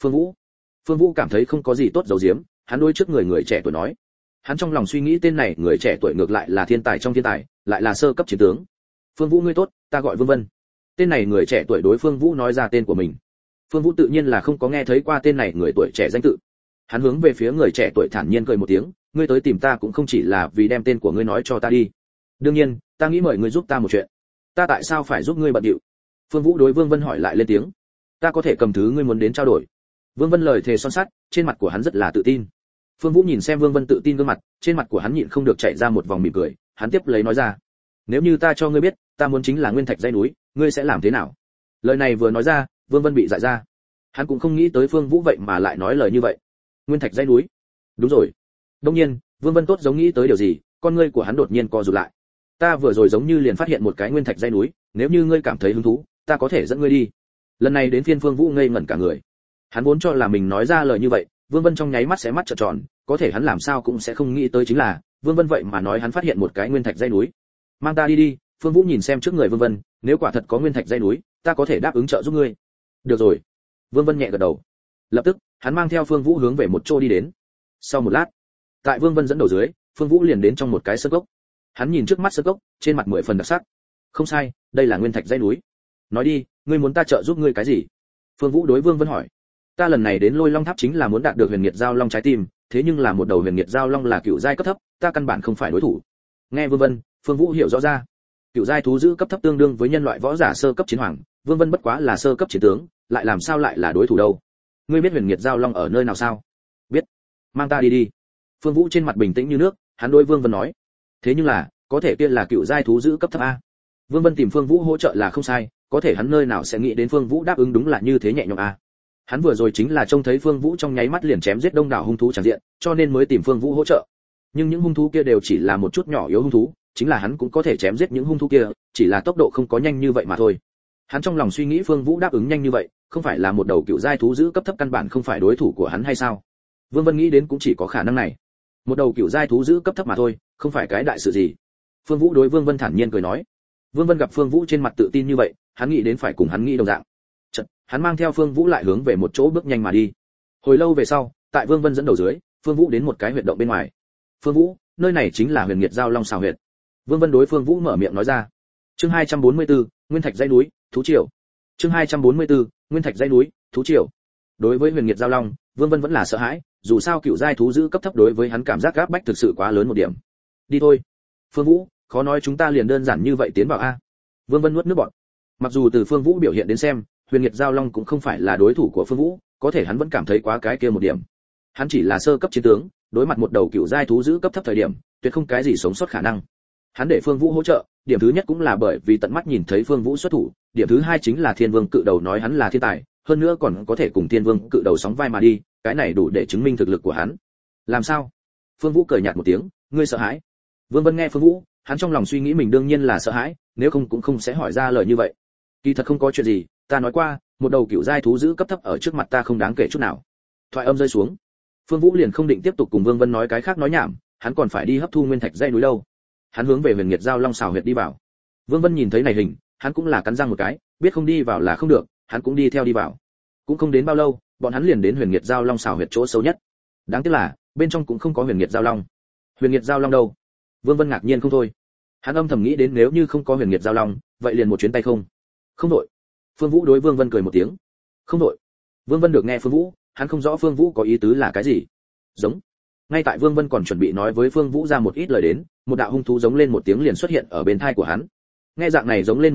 Speaker 1: Phương Vũ cảm thấy không có gì tốt giấu giếm, hắn đối trước người trẻ tuổi nói. Hắn trong lòng suy nghĩ tên này người trẻ tuổi ngược lại là thiên tài trong thiên tài, lại là sơ cấp chiến tướng. Phương Vũ ngươi tốt, ta gọi Vương Vân. Tên này người trẻ tuổi đối Phương Vũ nói ra tên của mình. Phương Vũ tự nhiên là không có nghe thấy qua tên này người tuổi trẻ danh tự. Hắn hướng về phía người trẻ tuổi thản nhiên cười một tiếng, ngươi tới tìm ta cũng không chỉ là vì đem tên của ngươi nói cho ta đi. Đương nhiên, ta nghĩ mời ngươi giúp ta một chuyện. Ta tại sao phải giúp ngươi bận điệu? Phương Vũ đối Vương Vân hỏi lại lên tiếng. Ta có thể cầm thứ ngươi muốn đến trao đổi. Vương Vân lời thề son sắt, trên mặt của hắn rất là tự tin. Phương Vũ nhìn xem Vương Vân tự tin gương mặt, trên mặt của hắn nhịn không được chạy ra một vòng mỉm cười, hắn tiếp lấy nói ra: "Nếu như ta cho ngươi biết, ta muốn chính là nguyên thạch dãy núi, ngươi sẽ làm thế nào?" Lời này vừa nói ra, Vương Vân bị dại ra. Hắn cũng không nghĩ tới Phương Vũ vậy mà lại nói lời như vậy. Nguyên thạch dãy núi? Đúng rồi. Đương nhiên, Vương Vân tốt giống nghĩ tới điều gì, con ngươi của hắn đột nhiên co rụt lại. Ta vừa rồi giống như liền phát hiện một cái nguyên thạch dãy núi, nếu như ngươi cảm thấy hứng thú, ta có thể dẫn ngươi đi. Lần này đến phiên Phương Vũ ngây ngẩn cả người. Hắn vốn cho là mình nói ra lời như vậy, Vương Vân trong nháy mắt sẽ mắt trợn tròn, có thể hắn làm sao cũng sẽ không nghĩ tới chính là, Vương Vân vậy mà nói hắn phát hiện một cái nguyên thạch dãy núi. Mang ta đi đi, Phương Vũ nhìn xem trước người Vương Vân, nếu quả thật có nguyên thạch dãy núi, ta có thể đáp ứng trợ giúp ngươi. Được rồi. Vương Vân nhẹ gật đầu. Lập tức, hắn mang theo Phương Vũ hướng về một chỗ đi đến. Sau một lát, tại Vương Vân dẫn đầu dưới, Phương Vũ liền đến trong một cái sơn cốc. Hắn nhìn trước mắt sơn cốc, trên mặt 10 phần đặc sắc. Không sai, đây là nguyên thạch dãy núi. Nói đi, ngươi muốn ta trợ giúp ngươi cái gì? Phương Vũ đối Vương Vân hỏi. Ta lần này đến Lôi Long Tháp chính là muốn đạt được huyền nghiệt giao long trái tim, thế nhưng là một đầu huyền nghiệt giao long là cựu giai cấp thấp, ta căn bản không phải đối thủ. Nghe Vương Vân, Phương Vũ hiểu rõ ra. Cựu giai thú dữ cấp thấp tương đương với nhân loại võ giả sơ cấp chiến hoàng, Vương Vân bất quá là sơ cấp chiến tướng, lại làm sao lại là đối thủ đâu? Ngươi biết huyền nghiệt giao long ở nơi nào sao? Biết. Mang ta đi đi. Phương Vũ trên mặt bình tĩnh như nước, hắn đối Vương Vân nói. Thế nhưng là, có thể kia là cựu giai thú dữ cấp thấp a. Vương Vân tìm Phương Vũ hỗ trợ là không sai, có thể hắn nơi nào sẽ nghĩ đến Phương Vũ đáp ứng đúng là như thế nhẹ nhõm a. Hắn vừa rồi chính là trông thấy Phương Vũ trong nháy mắt liền chém giết đông đảo hung thú tràn diện, cho nên mới tìm Phương Vũ hỗ trợ. Nhưng những hung thú kia đều chỉ là một chút nhỏ yếu hung thú, chính là hắn cũng có thể chém giết những hung thú kia, chỉ là tốc độ không có nhanh như vậy mà thôi. Hắn trong lòng suy nghĩ Phương Vũ đáp ứng nhanh như vậy, không phải là một đầu cựu giai thú dữ cấp thấp căn bản không phải đối thủ của hắn hay sao? Vương Vân nghĩ đến cũng chỉ có khả năng này. Một đầu cựu giai thú dữ cấp thấp mà thôi, không phải cái đại sự gì. Phương Vũ đối Vương Vân thản nhiên cười nói. Vương Vân gặp Phương Vũ trên mặt tự tin như vậy, hắn nghĩ đến phải cùng hắn nghĩ đồng dạng. Chợt, hắn mang theo Phương Vũ lại hướng về một chỗ bước nhanh mà đi. Hồi lâu về sau, tại Vương Vân dẫn đầu dưới, Phương Vũ đến một cái huyệt động bên ngoài. Phương Vũ, nơi này chính là huyền nghiệt giao long xào huyệt. Vương Vân đối Phương Vũ mở miệng nói ra. Chương 244, Nguyên thạch dãy núi, thú triều. Chương 244, Nguyên thạch dãy núi, thú triều. Đối với huyền nghiệt giao long, Vương Vân vẫn là sợ hãi, dù sao cựu giai thú dữ cấp thấp đối với hắn cảm giác gáp bách thực sự quá lớn một điểm. Đi thôi. Phương Vũ, khó nói chúng ta liền đơn giản như vậy tiến vào a. Vương Vân nuốt nước bọt. Mặc dù từ Phương Vũ biểu hiện đến xem, huyền nghiệt giao long cũng không phải là đối thủ của Phương Vũ, có thể hắn vẫn cảm thấy quá cái kia một điểm. Hắn chỉ là sơ cấp chiến tướng, đối mặt một đầu cựu giai thú dữ cấp thấp thời điểm, tuyệt không cái gì sống sót khả năng. Hắn để Phương Vũ hỗ trợ, điểm thứ nhất cũng là bởi vì tận mắt nhìn thấy Phương Vũ xuất thủ, điểm thứ hai chính là Thiên Vương cự đầu nói hắn là thiên tài, hơn nữa còn có thể cùng Thiên Vương cự đầu sóng vai mà đi, cái này đủ để chứng minh thực lực của hắn. Làm sao? Phương Vũ cười nhạt một tiếng, ngươi sợ hãi? Vương Vân nghe Phương Vũ, hắn trong lòng suy nghĩ mình đương nhiên là sợ hãi, nếu không cũng không sẽ hỏi ra lời như vậy. Kỳ thật không có chuyện gì, ta nói qua, một đầu cựu giai thú dữ cấp thấp ở trước mặt ta không đáng kể chút nào. Thoại âm rơi xuống, Phương Vũ liền không định tiếp tục cùng Vương Vân nói cái khác nói nhảm, hắn còn phải đi hấp thu nguyên thạch dãy núi đâu. Hắn hướng về huyền nghiệt giao long xào huyệt đi vào. Vương Vân nhìn thấy này hình, hắn cũng là cắn răng một cái, biết không đi vào là không được, hắn cũng đi theo đi vào. Cũng không đến bao lâu, bọn hắn liền đến huyền nghiệt giao long xào huyệt chỗ sâu nhất. Đáng tiếc là, bên trong cũng không có huyền nghiệt giao long. Huyền nghiệt giao long đâu? Vương Vân ngạc nhiên không thôi. Hắn âm thầm nghĩ đến nếu như không có huyền nghiệt giao long, vậy liền một chuyến tay không. Không đội. Phương Vũ đối Vương Vân cười một tiếng. Không đội. Vương Vân được nghe Phương Vũ, hắn không rõ Phương Vũ có ý tứ là cái gì. Giống. Ngay tại Vương Vân còn chuẩn bị nói với Phương Vũ ra một ít lời đến, một đạo hung thú giống lên một tiếng liền xuất hiện ở bên tai của hắn. Nghe dạng này giống lên một tiếng,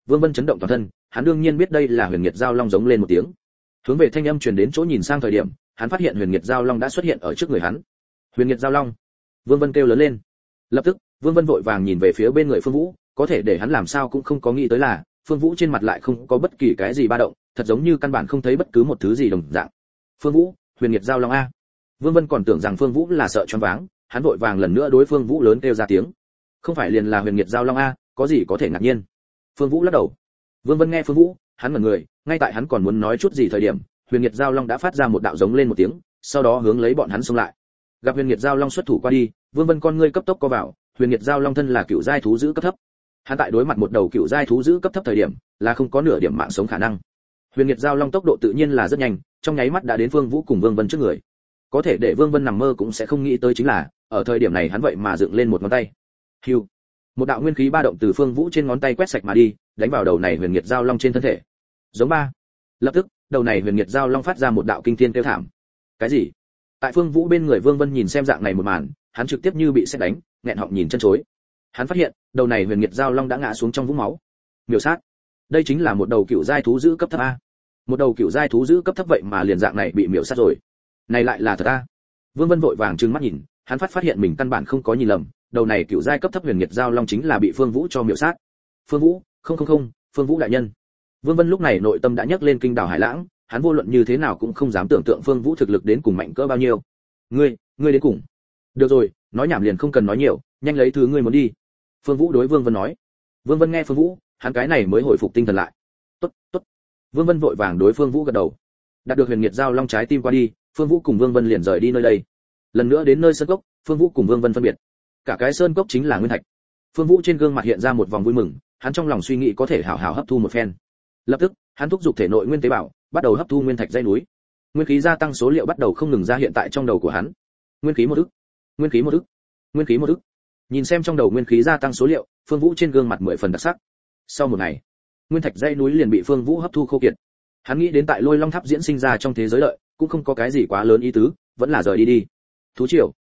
Speaker 1: Vương Vân chấn động toàn thân, hắn đương nhiên biết đây là Huyền Nguyệt Giao Long giống lên một tiếng. Hướng về thanh âm truyền đến chỗ nhìn sang thời điểm, hắn phát hiện Huyền Nguyệt Giao Long đã xuất hiện ở trước người hắn. Huyền Nguyệt Giao Long! Vương Vân kêu lớn lên. Lập tức, Vương Vân vội vàng nhìn về phía bên người Phương Vũ, có thể để hắn làm sao cũng không có nghĩ tới là, Phương Vũ trên mặt lại không có bất kỳ cái gì ba động, thật giống như căn bản không thấy bất cứ một thứ gì đồng dạng. Phương Vũ, Huyền Nguyệt Giao Long a! Vương Vân còn tưởng rằng Phương Vũ là sợ choáng váng, hắn vội vàng lần nữa đối Phương Vũ lớn kêu ra tiếng. Không phải liền là Huyền Nguyệt Giao Long a, có gì có thể ngạc nhiên? Phương Vũ lắc đầu. Vương Vân nghe Phương Vũ, hắn ngẩn người, ngay tại hắn còn muốn nói chút gì thời điểm, Huyền Nguyệt Giao Long đã phát ra một đạo giống lên một tiếng, sau đó hướng lấy bọn hắn xông lại. Gặp Huyền Nguyệt Giao Long xuất thủ qua đi, Vương Vân con ngươi cấp tốc co vào, Huyền Nguyệt Giao Long thân là cựu giai thú giữ cấp thấp. Hắn tại đối mặt một đầu cựu giai thú giữ cấp thấp thời điểm, là không có nửa điểm mạng sống khả năng. Huyền Nguyệt Giao Long tốc độ tự nhiên là rất nhanh, trong nháy mắt đã đến Phương Vũ cùng Vương Vân trước người. Có thể để Vương Vân nằm mơ cũng sẽ không nghĩ tới chính là, ở thời điểm này hắn vậy mà dựng lên một ngón tay. Hưu. Một đạo nguyên khí ba động từ Phương Vũ trên ngón tay quét sạch mà đi, đánh vào đầu này Huyền Nguyệt Giao Long trên thân thể. Giống ba. Lập tức, đầu này Huyền Nguyệt Giao Long phát ra một đạo kinh thiên kêu thảm. Cái gì? Tại Phương Vũ bên người Vương Vân nhìn xem dạng này một màn, hắn trực tiếp như bị sét đánh, nghẹn họng nhìn chân chối. Hắn phát hiện, đầu này Huyền Nguyệt Giao Long đã ngã xuống trong vũng máu. Miểu sát. Đây chính là một đầu cựu giai thú giữ cấp thấp a. Một đầu cựu giai thú giữ cấp thấp vậy mà liền dạng này bị miểu sát rồi. Này lại là thật a. Vương Vân vội vàng trừng mắt nhìn, hắn phát hiện mình căn bản không có nhìn lầm, đầu này cựu giai cấp thấp Huyền Nguyệt Giao Long chính là bị Phương Vũ cho miểu sát. Phương Vũ, không, Phương Vũ đại nhân. Vương Vân lúc này nội tâm đã nhấc lên kinh đảo hải lãng, hắn vô luận như thế nào cũng không dám tưởng tượng Phương Vũ thực lực đến cùng mạnh cỡ bao nhiêu. Ngươi đến cùng. Được rồi, nói nhảm liền không cần nói nhiều, nhanh lấy thứ ngươi muốn đi. Phương Vũ đối Vương Vân nói. Vương Vân nghe Phương Vũ, hắn cái này mới hồi phục tinh thần lại. Tốt. Vương Vân vội vàng đối Phương Vũ gật đầu. Đạt được Huyền Nguyệt Giao Long trái tim qua đi, Phương Vũ cùng Vương Vân liền rời đi nơi đây. Lần nữa đến nơi sơn cốc, Phương Vũ cùng Vương Vân phân biệt. Cả cái sơn cốc chính là nguyên thạch. Phương Vũ trên gương mặt hiện ra một vòng vui mừng, hắn trong lòng suy nghĩ có thể hảo hảo hấp thu một phen. Lập tức, hắn thúc giục thể nội nguyên tế bào, bắt đầu hấp thu nguyên thạch dãy núi. Nguyên khí gia tăng số liệu bắt đầu không ngừng ra hiện tại trong đầu của hắn. Nguyên khí một ức, nguyên khí một ức, nguyên khí một ức. Nhìn xem trong đầu nguyên khí gia tăng số liệu, Phương Vũ trên gương mặt 10 phần đặc sắc. Sau một ngày, nguyên thạch dãy núi liền bị Phương Vũ hấp thu khô kiệt. Hắn nghĩ đến tại Lôi Long Tháp diễn sinh ra trong thế giới lợi, cũng không có cái gì quá lớn ý tứ, vẫn là rời đi. Thú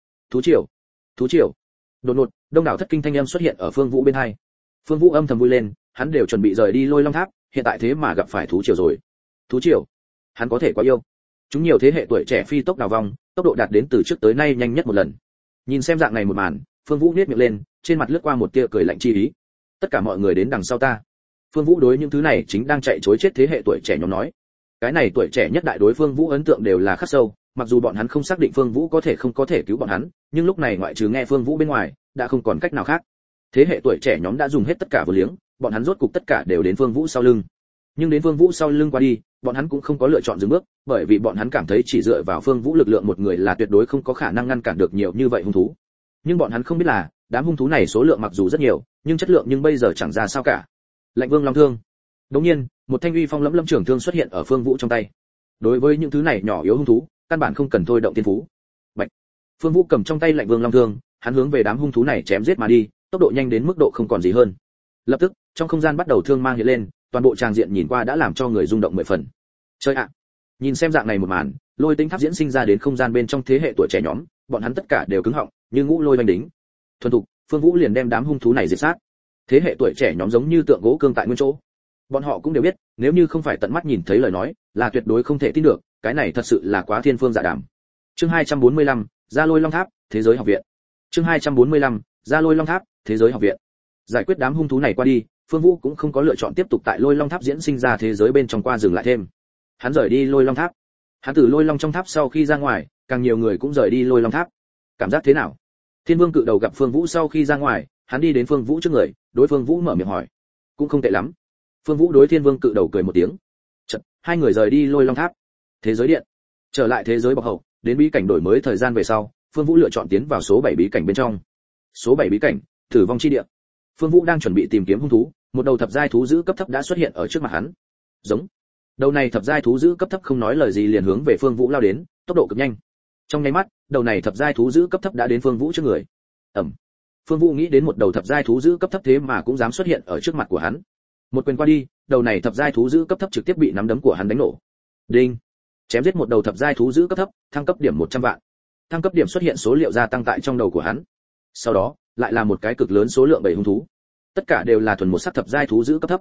Speaker 1: triều. Đột ngột, đông đảo thất kinh thanh âm xuất hiện ở Phương Vũ bên hai. Phương Vũ âm thầm vui lên, hắn đều chuẩn bị rời đi Lôi Long Tháp, hiện tại thế mà gặp phải thú triều rồi. Thú triều, hắn có thể quá yêu. Chúng nhiều thế hệ tuổi trẻ phi tốc đào vong, tốc độ đạt đến từ trước tới nay nhanh nhất một lần. Nhìn xem dạng này một màn, Phương Vũ nhếch miệng lên, trên mặt lướt qua một tia cười lạnh chi ý. Tất cả mọi người đến đằng sau ta. Phương Vũ đối những thứ này chính đang chạy trối chết thế hệ tuổi trẻ nhóm nói. Cái này tuổi trẻ nhất đại đối Phương Vũ ấn tượng đều là khắc sâu, mặc dù bọn hắn không xác định Phương Vũ có thể không có thể cứu bọn hắn, nhưng lúc này ngoại trừ nghe Phương Vũ bên ngoài, đã không còn cách nào khác. Thế hệ tuổi trẻ nhóm đã dùng hết tất cả vô liếng, bọn hắn rốt cục tất cả đều đến Phương Vũ sau lưng. Nhưng đến Phương Vũ sau lưng qua đi, bọn hắn cũng không có lựa chọn dừng bước, bởi vì bọn hắn cảm thấy chỉ dựa vào Phương Vũ lực lượng một người là tuyệt đối không có khả năng ngăn cản được nhiều như vậy hung thú. Nhưng bọn hắn không biết là, đám hung thú này số lượng mặc dù rất nhiều, nhưng chất lượng nhưng bây giờ chẳng ra sao cả. Lạnh Vương Long Thương. Đột nhiên, một thanh uy phong lẫm lẫm trường thương xuất hiện ở Phương Vũ trong tay. Đối với những thứ này nhỏ yếu hung thú, căn bản không cần thôi động tiên phú. Bạch. Phương Vũ cầm trong tay Lạnh Vương Long Thương, hắn hướng về đám hung thú này chém giết mà đi, tốc độ nhanh đến mức độ không còn gì hơn. Lập tức, trong không gian bắt đầu thương mang hiện lên, toàn bộ tràng diện nhìn qua đã làm cho người rung động 10 phần. Chơi ạ. Nhìn xem dạng này một màn, Lôi Tinh Tháp diễn sinh ra đến không gian bên trong thế hệ tuổi trẻ nhóm, bọn hắn tất cả đều cứng họng, như ngũ lôi vành đính. Thuần thục, Phương Vũ liền đem đám hung thú này diệt sát. Thế hệ tuổi trẻ nhóm giống như tượng gỗ cương tại nguyên chỗ. Bọn họ cũng đều biết, nếu như không phải tận mắt nhìn thấy lời nói, là tuyệt đối không thể tin được, cái này thật sự là quá thiên phương dạ đàm. Chương 245, Ra Lôi Long Tháp, Thế giới học viện. Chương 245, Ra Lôi Long Tháp, Thế giới học viện. Giải quyết đám hung thú này qua đi, Phương Vũ cũng không có lựa chọn tiếp tục tại Lôi Long Tháp diễn sinh ra thế giới bên trong qua dừng lại thêm. Hắn rời đi Lôi Long Tháp. Hắn từ Lôi Long trong tháp sau khi ra ngoài, càng nhiều người cũng rời đi Lôi Long Tháp. Cảm giác thế nào? Thiên Vương Cự Đầu gặp Phương Vũ sau khi ra ngoài, hắn đi đến Phương Vũ trước người, đối Phương Vũ mở miệng hỏi. Cũng không tệ lắm. Phương Vũ đối Thiên Vương Cự Đầu cười một tiếng. Chợt, hai người rời đi Lôi Long Tháp. Thế giới điện. Trở lại thế giới bọc hậu, đến bí cảnh đổi mới thời gian về sau, Phương Vũ lựa chọn tiến vào số 7 bí cảnh bên trong. Số 7 bí cảnh, Tử vong chi địa. Phương Vũ đang chuẩn bị tìm kiếm hung thú, một đầu thập giai thú dữ cấp thấp đã xuất hiện ở trước mặt hắn. Giống. Đầu này thập giai thú dữ cấp thấp không nói lời gì liền hướng về Phương Vũ lao đến, tốc độ cực nhanh. Trong nháy mắt, đầu này thập giai thú dữ cấp thấp đã đến Phương Vũ trước người. Ầm. Phương Vũ nghĩ đến một đầu thập giai thú dữ cấp thấp thế mà cũng dám xuất hiện ở trước mặt của hắn. Một quyền qua đi, đầu này thập giai thú dữ cấp thấp trực tiếp bị nắm đấm của hắn đánh nổ. Đinh. Chém giết một đầu thập giai thú dữ cấp thấp, thăng cấp điểm 100 vạn. Thăng cấp điểm xuất hiện số liệu gia tăng tại trong đầu của hắn. Sau đó, lại là một cái cực lớn số lượng 7 hung thú. Tất cả đều là thuần một sắc thập giai thú dữ cấp thấp.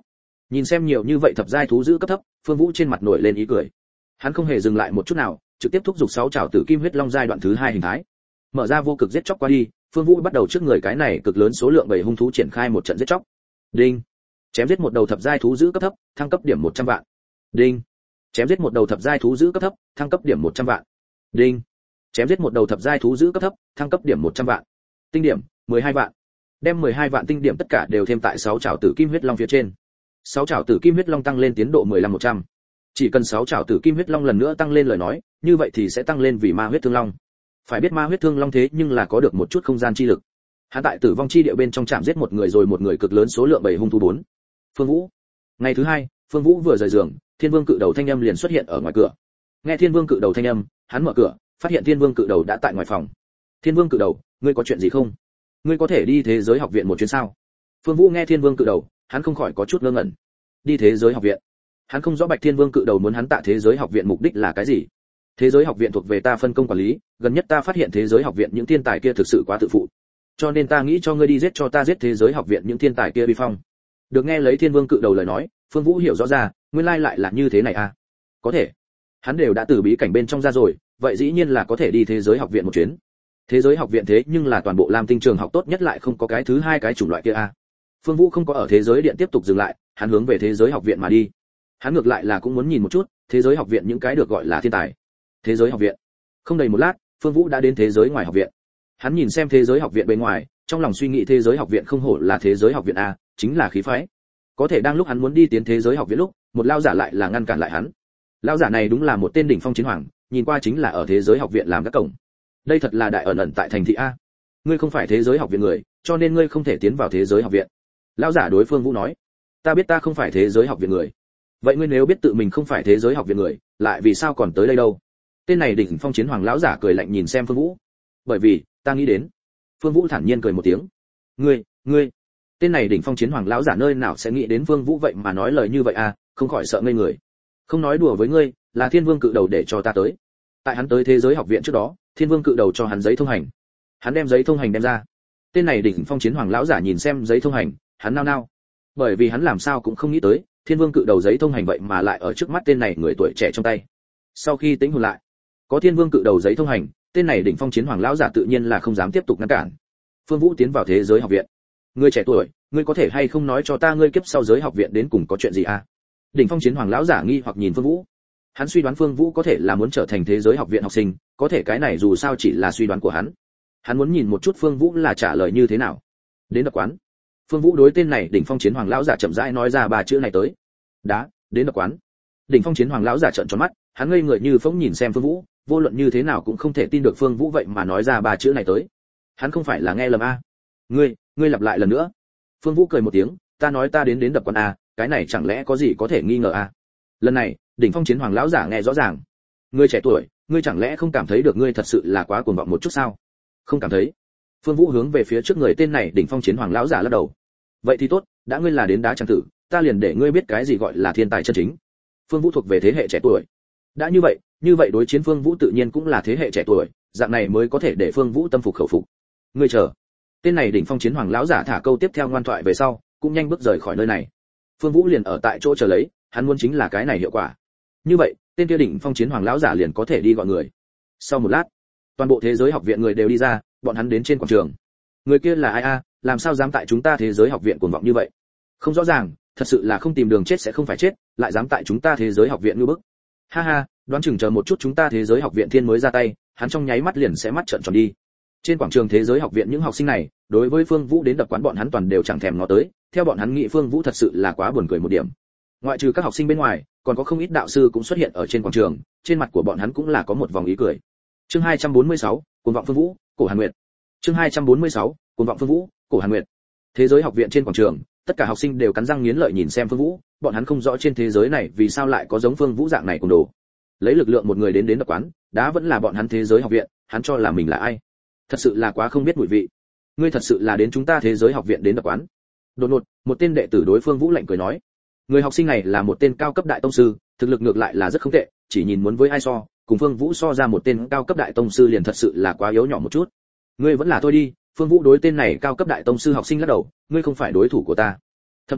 Speaker 1: Nhìn xem nhiều như vậy thập giai thú dữ cấp thấp, Phương Vũ trên mặt nổi lên ý cười. Hắn không hề dừng lại một chút nào, trực tiếp thúc giục 6 trảo tử kim huyết long giai đoạn thứ 2 hình thái. Mở ra vô cực giết chóc qua đi, Phương Vũ bắt đầu trước người cái này cực lớn số lượng 7 hung thú triển khai một trận giết chóc. Đinh. Chém giết một đầu thập giai thú dữ cấp thấp, thăng cấp điểm 100 vạn. Đinh. Chém giết một đầu thập giai thú dữ cấp thấp, thăng cấp điểm 100 vạn. Đinh. Chém giết một đầu thập giai thú dữ cấp thấp, thăng cấp điểm 100 vạn. Tinh điểm 12 vạn. Đem 12 vạn tinh điểm tất cả đều thêm tại 6 trảo tử kim huyết long phía trên. 6 trảo tử kim huyết long tăng lên tiến độ 15-100. Chỉ cần 6 trảo tử kim huyết long lần nữa tăng lên lời nói, như vậy thì sẽ tăng lên vì ma huyết thương long. Phải biết ma huyết thương long thế nhưng là có được một chút không gian chi lực. Hắn tại tử vong chi địa bên trong chạm giết một người rồi một người cực lớn số lượng 7 hung thú 4. Phương Vũ. Ngày thứ 2, Phương Vũ vừa rời giường, Thiên Vương cự đầu thanh âm liền xuất hiện ở ngoài cửa. Nghe Thiên Vương cự đầu thanh âm, hắn mở cửa, phát hiện Thiên Vương cự đầu đã tại ngoài phòng. Thiên Vương cự đầu, ngươi có chuyện gì không? Ngươi có thể đi thế giới học viện một chuyến sao? Phương Vũ nghe Thiên Vương cự đầu, hắn không khỏi có chút ngơ ngẩn. Đi thế giới học viện? Hắn không rõ Bạch Thiên Vương cự đầu muốn hắn tại thế giới học viện mục đích là cái gì. Thế giới học viện thuộc về ta phân công quản lý, gần nhất ta phát hiện thế giới học viện những thiên tài kia thực sự quá tự phụ. Cho nên ta nghĩ cho ngươi đi giết cho ta giết thế giới học viện những thiên tài kia uy phong. Được nghe lấy Thiên Vương cự đầu lời nói, Phương Vũ hiểu rõ ra, nguyên lai lại là như thế này à? Có thể. Hắn đều đã từ bí cảnh bên trong ra rồi, vậy dĩ nhiên là có thể đi thế giới học viện một chuyến. Thế giới học viện thế nhưng là toàn bộ Lam Tinh trường học tốt nhất lại không có cái thứ hai cái chủng loại kia à? Phương Vũ không có ở thế giới điện tiếp tục dừng lại, hắn hướng về thế giới học viện mà đi. Hắn ngược lại là cũng muốn nhìn một chút, thế giới học viện những cái được gọi là thiên tài. Thế giới học viện. Không đầy một lát, Phương Vũ đã đến thế giới ngoài học viện. Hắn nhìn xem thế giới học viện bên ngoài, trong lòng suy nghĩ thế giới học viện không hổ là thế giới học viện a, chính là khí phái. Có thể đang lúc hắn muốn đi tiến thế giới học viện lúc, một lão giả lại là ngăn cản lại hắn. Lão giả này đúng là một tên đỉnh phong chiến hoàng, nhìn qua chính là ở thế giới học viện làm các cổng. Đây thật là đại ẩn ẩn tại thành thị a. Ngươi không phải thế giới học viện người, cho nên ngươi không thể tiến vào thế giới học viện. Lão giả đối Phương Vũ nói. Ta biết ta không phải thế giới học viện người. Vậy ngươi nếu biết tự mình không phải thế giới học viện người, lại vì sao còn tới đây đâu? Tên này đỉnh phong chiến hoàng lão giả cười lạnh nhìn xem Phương Vũ. Bởi vì, ta nghĩ đến. Phương Vũ thản nhiên cười một tiếng. Ngươi. Tên này đỉnh phong chiến hoàng lão giả nơi nào sẽ nghĩ đến Phương Vũ vậy mà nói lời như vậy à, không khỏi sợ ngây người. Không nói đùa với ngươi, là Thiên Vương cự đầu để cho ta tới. Tại hắn tới thế giới học viện trước đó, Thiên Vương cự đầu cho hắn giấy thông hành. Hắn đem giấy thông hành đem ra. Tên này đỉnh phong chiến hoàng lão giả nhìn xem giấy thông hành, hắn nao nao. Bởi vì hắn làm sao cũng không nghĩ tới, Thiên Vương cự đầu giấy thông hành vậy mà lại ở trước mắt tên này người tuổi trẻ trong tay. Sau khi tính hồn lại, có Thiên Vương cự đầu giấy thông hành, tên này đỉnh phong chiến hoàng lão giả tự nhiên là không dám tiếp tục ngăn cản. Phương Vũ tiến vào thế giới học viện. Ngươi trẻ tuổi, ngươi có thể hay không nói cho ta ngươi kiếp sau giới học viện đến cùng có chuyện gì à? Đỉnh phong chiến hoàng lão giả nghi hoặc nhìn Phương Vũ. Hắn suy đoán Phương Vũ có thể là muốn trở thành thế giới học viện học sinh, có thể cái này dù sao chỉ là suy đoán của hắn. Hắn muốn nhìn một chút Phương Vũ là trả lời như thế nào. Đến đập quán. Phương Vũ đối tên này đỉnh phong chiến hoàng lão giả chậm rãi nói ra ba chữ này tới. Đến đập quán. Đỉnh phong chiến hoàng lão giả trợn tròn mắt, hắn ngây người như phỗng nhìn xem Phương Vũ, vô luận như thế nào cũng không thể tin được Phương Vũ vậy mà nói ra ba chữ này tới. Hắn không phải là nghe lầm a? Ngươi lặp lại lần nữa. Phương Vũ cười một tiếng, ta nói ta đến đập quán a, cái này chẳng lẽ có gì có thể nghi ngờ a? Lần này, đỉnh phong chiến hoàng lão giả nghe rõ ràng. Ngươi trẻ tuổi, ngươi chẳng lẽ không cảm thấy được ngươi thật sự là quá cuồng vọng một chút sao? Không cảm thấy. Phương Vũ hướng về phía trước người tên này đỉnh phong chiến hoàng lão giả lắc đầu. Vậy thì tốt, đã ngươi là đến đá chẳng tử, ta liền để ngươi biết cái gì gọi là thiên tài chân chính. Phương Vũ thuộc về thế hệ trẻ tuổi. Đã như vậy đối chiến Phương Vũ tự nhiên cũng là thế hệ trẻ tuổi, dạng này mới có thể để Phương Vũ tâm phục khẩu phục. Ngươi chờ. Tên này đỉnh phong chiến hoàng lão giả thả câu tiếp theo ngoan thoại về sau, cũng nhanh bước rời khỏi nơi này. Phương Vũ liền ở tại chỗ chờ lấy, hắn muốn chính là cái này hiệu quả. Như vậy, tên kia đỉnh phong chiến hoàng lão giả liền có thể đi gọi người. Sau một lát, toàn bộ thế giới học viện người đều đi ra, bọn hắn đến trên quảng trường. Người kia là ai a, làm sao dám tại chúng ta thế giới học viện cuồng vọng như vậy? Không rõ ràng, thật sự là không tìm đường chết sẽ không phải chết, lại dám tại chúng ta thế giới học viện ngư bức. Ha ha, đoán chừng chờ một chút chúng ta thế giới học viện thiên mới ra tay, hắn trong nháy mắt liền sẽ mắt trợn tròn đi. Trên quảng trường thế giới học viện những học sinh này, đối với Phương Vũ đến đập quán bọn hắn toàn đều chẳng thèm ngó tới, theo bọn hắn nghĩ Phương Vũ thật sự là quá buồn cười một điểm. Ngoại trừ các học sinh bên ngoài, còn có không ít đạo sư cũng xuất hiện ở trên quảng trường, trên mặt của bọn hắn cũng là có một vòng ý cười. Chương 246, cuồng vọng Phương Vũ, Cổ Hàn Nguyệt. Chương 246, cuồng vọng Phương Vũ, Cổ Hàn Nguyệt. Thế giới học viện trên quảng trường, tất cả học sinh đều cắn răng nghiến lợi nhìn xem Phương Vũ, bọn hắn không rõ trên thế giới này vì sao lại có giống Phương Vũ dạng này cùng đồ. Lấy lực lượng một người đến đập quán, đã vẫn là bọn hắn thế giới học viện, hắn cho là mình là ai? Thật sự là quá không biết mùi vị. Ngươi thật sự là đến chúng ta thế giới học viện đến đập quán? Đột ngột, một tên đệ tử đối Phương Vũ lạnh cười nói. Người học sinh này là một tên cao cấp đại tông sư, thực lực ngược lại là rất không tệ, chỉ nhìn muốn với ai so, cùng Phương Vũ so ra một tên cao cấp đại tông sư liền thật sự là quá yếu nhỏ một chút. Ngươi vẫn là thôi đi. Phương Vũ đối tên này cao cấp đại tông sư học sinh lắc đầu, ngươi không phải đối thủ của ta. Thậm chí,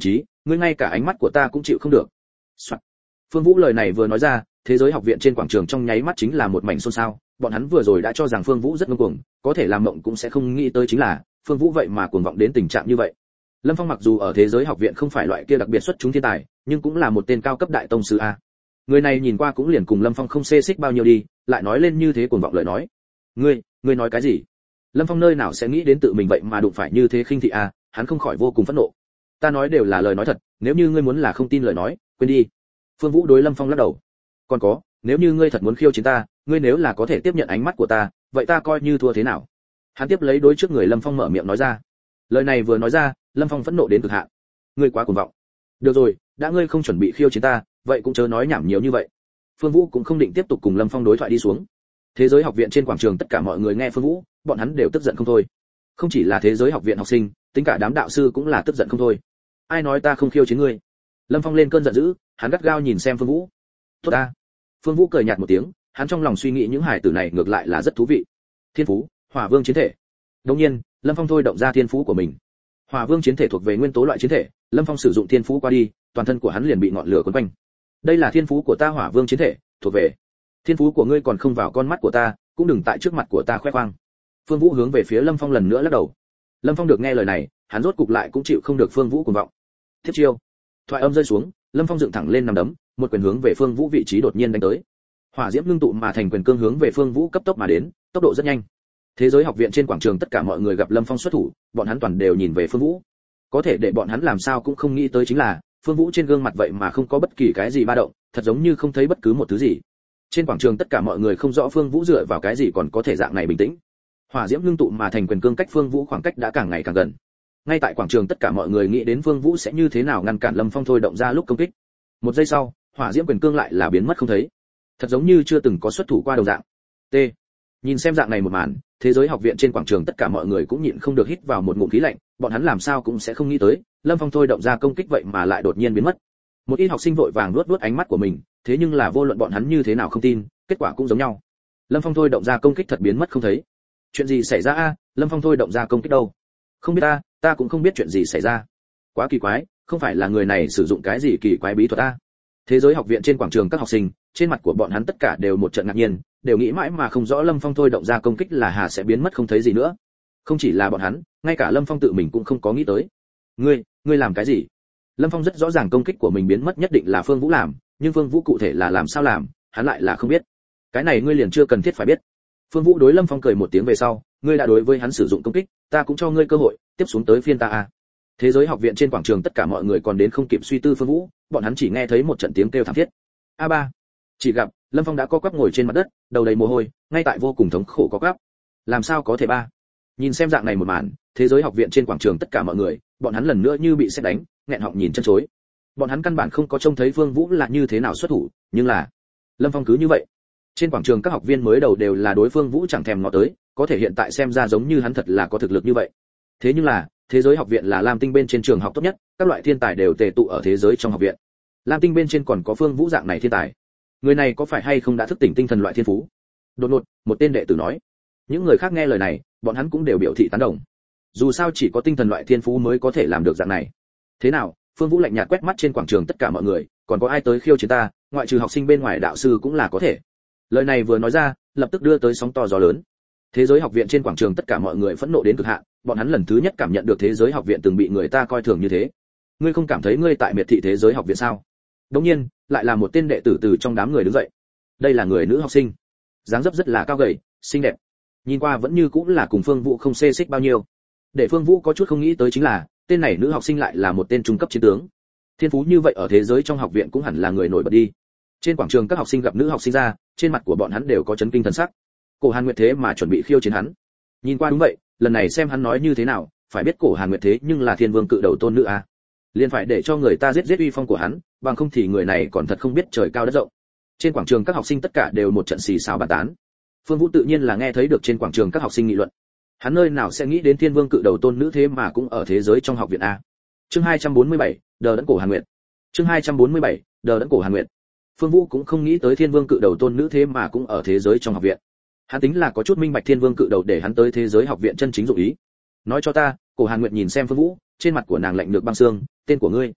Speaker 1: ngươi ngay cả ánh mắt của ta cũng chịu không được. Soạn. Phương Vũ lời này vừa nói ra, thế giới học viện trên quảng trường trong nháy mắt chính là một mảnh xôn xao, bọn hắn vừa rồi đã cho rằng Phương Vũ rất ngông cuồng, có thể làm mộng cũng sẽ không nghĩ tới chính là Phương Vũ vậy mà cuồng vọng đến tình trạng như vậy. Lâm Phong mặc dù ở thế giới học viện không phải loại kia đặc biệt xuất chúng thiên tài, nhưng cũng là một tên cao cấp đại tông sư a. Người này nhìn qua cũng liền cùng Lâm Phong không xê xích bao nhiêu đi, lại nói lên như thế cuồng vọng lời nói. Ngươi nói cái gì? Lâm Phong nơi nào sẽ nghĩ đến tự mình vậy mà đụng phải như thế khinh thị a, hắn không khỏi vô cùng phẫn nộ. Ta nói đều là lời nói thật, nếu như ngươi muốn là không tin lời nói, quên đi. Phương Vũ đối Lâm Phong lắc đầu. Còn có, nếu như ngươi thật muốn khiêu chiến ta, ngươi nếu là có thể tiếp nhận ánh mắt của ta, vậy ta coi như thua thế nào? Hắn tiếp lấy đối trước người Lâm Phong mở miệng nói ra. Lời này vừa nói ra, Lâm Phong phẫn nộ đến cực hạn. Ngươi quá cuồng vọng. Được rồi, đã ngươi không chuẩn bị khiêu chiến ta, vậy cũng chớ nói nhảm nhiều như vậy. Phương Vũ cũng không định tiếp tục cùng Lâm Phong đối thoại đi xuống. Thế giới học viện trên quảng trường tất cả mọi người nghe Phương Vũ, bọn hắn đều tức giận không thôi. Không chỉ là thế giới học viện học sinh, tính cả đám đạo sư cũng là tức giận không thôi. Ai nói ta không khiêu chiến ngươi? Lâm Phong lên cơn giận dữ, hắn gắt gao nhìn xem Phương Vũ. Tốt ta. Phương Vũ cười nhạt một tiếng, hắn trong lòng suy nghĩ những hài tử này ngược lại là rất thú vị. Thiên phú, Hỏa Vương chiến thể. Đương nhiên, Lâm Phong thôi động ra thiên phú của mình. Hỏa Vương chiến thể thuộc về nguyên tố loại chiến thể, Lâm Phong sử dụng thiên phú qua đi, toàn thân của hắn liền bị ngọn lửa quấn quanh. Đây là thiên phú của ta Hỏa Vương chiến thể, thuộc về. Thiên phú của ngươi còn không vào con mắt của ta, cũng đừng tại trước mặt của ta khoe khoang. Phương Vũ hướng về phía Lâm Phong lần nữa lắc đầu. Lâm Phong được nghe lời này, hắn rốt cục lại cũng chịu không được Phương Vũ cuồng vọng. Thiết chiêu. Thoại âm rơi xuống, Lâm Phong dựng thẳng lên nắm đấm, một quyền hướng về Phương Vũ vị trí đột nhiên đánh tới. Hỏa diễm ngưng tụ mà thành quyền cương hướng về Phương Vũ cấp tốc mà đến, tốc độ rất nhanh. Thế giới học viện trên quảng trường tất cả mọi người gặp Lâm Phong xuất thủ, bọn hắn toàn đều nhìn về Phương Vũ. Có thể để bọn hắn làm sao cũng không nghĩ tới chính là, Phương Vũ trên gương mặt vậy mà không có bất kỳ cái gì ba động, thật giống như không thấy bất cứ một thứ gì. Trên quảng trường tất cả mọi người không rõ Phương Vũ dựa vào cái gì còn có thể dạng này bình tĩnh. Hỏa diễm ngưng tụ mà thành quyền cương cách Phương Vũ khoảng cách đã càng ngày càng gần. Ngay tại quảng trường tất cả mọi người nghĩ đến Phương Vũ sẽ như thế nào ngăn cản Lâm Phong thôi động ra lúc công kích. Một giây sau, hỏa diễm quyền cương lại là biến mất không thấy. Thật giống như chưa từng có xuất thủ qua đồng dạng. T. Nhìn xem dạng này một màn, thế giới học viện trên quảng trường tất cả mọi người cũng nhịn không được hít vào một ngụm khí lạnh, bọn hắn làm sao cũng sẽ không nghĩ tới, Lâm Phong thôi động ra công kích vậy mà lại đột nhiên biến mất. Một ít học sinh vội vàng luốt ánh mắt của mình, thế nhưng là vô luận bọn hắn như thế nào không tin, kết quả cũng giống nhau. Lâm Phong thôi động ra công kích thật biến mất không thấy. Chuyện gì xảy ra a? Lâm Phong thôi động ra công kích đâu? Không biết ta cũng không biết chuyện gì xảy ra. Quá kỳ quái, không phải là người này sử dụng cái gì kỳ quái bí thuật a? Thế giới học viện trên quảng trường các học sinh, trên mặt của bọn hắn tất cả đều một trận ngạc nhiên, đều nghĩ mãi mà không rõ Lâm Phong thôi động ra công kích là hà sẽ biến mất không thấy gì nữa. Không chỉ là bọn hắn, ngay cả Lâm Phong tự mình cũng không có nghĩ tới. Ngươi làm cái gì? Lâm Phong rất rõ ràng công kích của mình biến mất nhất định là Phương Vũ làm, nhưng Phương Vũ cụ thể là làm sao làm, hắn lại là không biết. Cái này ngươi liền chưa cần thiết phải biết. Phương Vũ đối Lâm Phong cười một tiếng về sau, ngươi đã đối với hắn sử dụng công kích, ta cũng cho ngươi cơ hội, tiếp xuống tới phiên ta a. Thế giới học viện trên quảng trường tất cả mọi người còn đến không kịp suy tư Phương Vũ, bọn hắn chỉ nghe thấy một trận tiếng kêu thảm thiết. A3. Chỉ gặp Lâm Phong đã co quắp ngồi trên mặt đất, đầu đầy mồ hôi, ngay tại vô cùng thống khổ co quắp. Làm sao có thể ba? Nhìn xem dạng này một màn, thế giới học viện trên quảng trường tất cả mọi người, bọn hắn lần nữa như bị sét đánh, nghẹn họng nhìn chân chối. Bọn hắn căn bản không có trông thấy Phương Vũ là như thế nào xuất thủ, nhưng là Lâm Phong cứ như vậy. Trên quảng trường các học viên mới đầu đều là đối Phương Vũ chẳng thèm ngó tới, có thể hiện tại xem ra giống như hắn thật là có thực lực như vậy. Thế nhưng là, thế giới học viện là Lam Tinh bên trên trường học tốt nhất, các loại thiên tài đều tề tụ ở thế giới trong học viện. Lam Tinh bên trên còn có Phương Vũ dạng này thiên tài. Người này có phải hay không đã thức tỉnh tinh thần loại thiên phú? Đột ngột, một tên đệ tử nói. Những người khác nghe lời này, bọn hắn cũng đều biểu thị tán đồng. Dù sao chỉ có tinh thần loại thiên phú mới có thể làm được dạng này. Thế nào? Phương Vũ lạnh nhạt quét mắt trên quảng trường tất cả mọi người, còn có ai tới khiêu chiến ta, ngoại trừ học sinh bên ngoài đạo sư cũng là có thể. Lời này vừa nói ra, lập tức đưa tới sóng to gió lớn. Thế giới học viện trên quảng trường tất cả mọi người phẫn nộ đến cực hạn, bọn hắn lần thứ nhất cảm nhận được thế giới học viện từng bị người ta coi thường như thế. Ngươi không cảm thấy ngươi tại miệt thị thế giới học viện sao? Đương nhiên, lại là một tên đệ tử từ trong đám người đứng dậy. Đây là người nữ học sinh, dáng dấp rất là cao gầy, xinh đẹp. Nhìn qua vẫn như cũng là cùng Phương Vũ không xê xích bao nhiêu. Để Phương Vũ có chút không nghĩ tới chính là, tên này nữ học sinh lại là một tên trung cấp chiến tướng. Thiên phú như vậy ở thế giới trong học viện cũng hẳn là người nổi bật đi. Trên quảng trường các học sinh gặp nữ học sinh ra, trên mặt của bọn hắn đều có chấn kinh thần sắc. Cổ Hàn Nguyệt thế mà chuẩn bị khiêu chiến hắn. Nhìn qua đúng vậy, lần này xem hắn nói như thế nào, phải biết Cổ Hàn Nguyệt thế nhưng là Thiên Vương cự đầu tôn nữ a. Liền phải để cho người ta giết uy phong của hắn, bằng không thì người này còn thật không biết trời cao đất rộng. Trên quảng trường các học sinh tất cả đều một trận xì xào bàn tán. Phương Vũ tự nhiên là nghe thấy được trên quảng trường các học sinh nghị luận. Hắn nơi nào sẽ nghĩ đến Thiên Vương cự đầu tôn nữ thế mà cũng ở thế giới trong học viện a. Chương 247, Đờ đẫn Cổ Hàn Nguyệt. Chương 247, Đờ đẫn Cổ Hàn Nguyệt. Phương Vũ cũng không nghĩ tới Thiên Vương cự đầu tôn nữ thế mà cũng ở thế giới trong học viện. Hắn tính là có chút minh bạch Thiên Vương cự đầu để hắn tới thế giới học viện chân chính dụng ý. Nói cho ta, Cổ Hàn Nguyệt nhìn xem Phương Vũ, trên mặt của nàng lạnh nhược băng xương, tên của ngươi.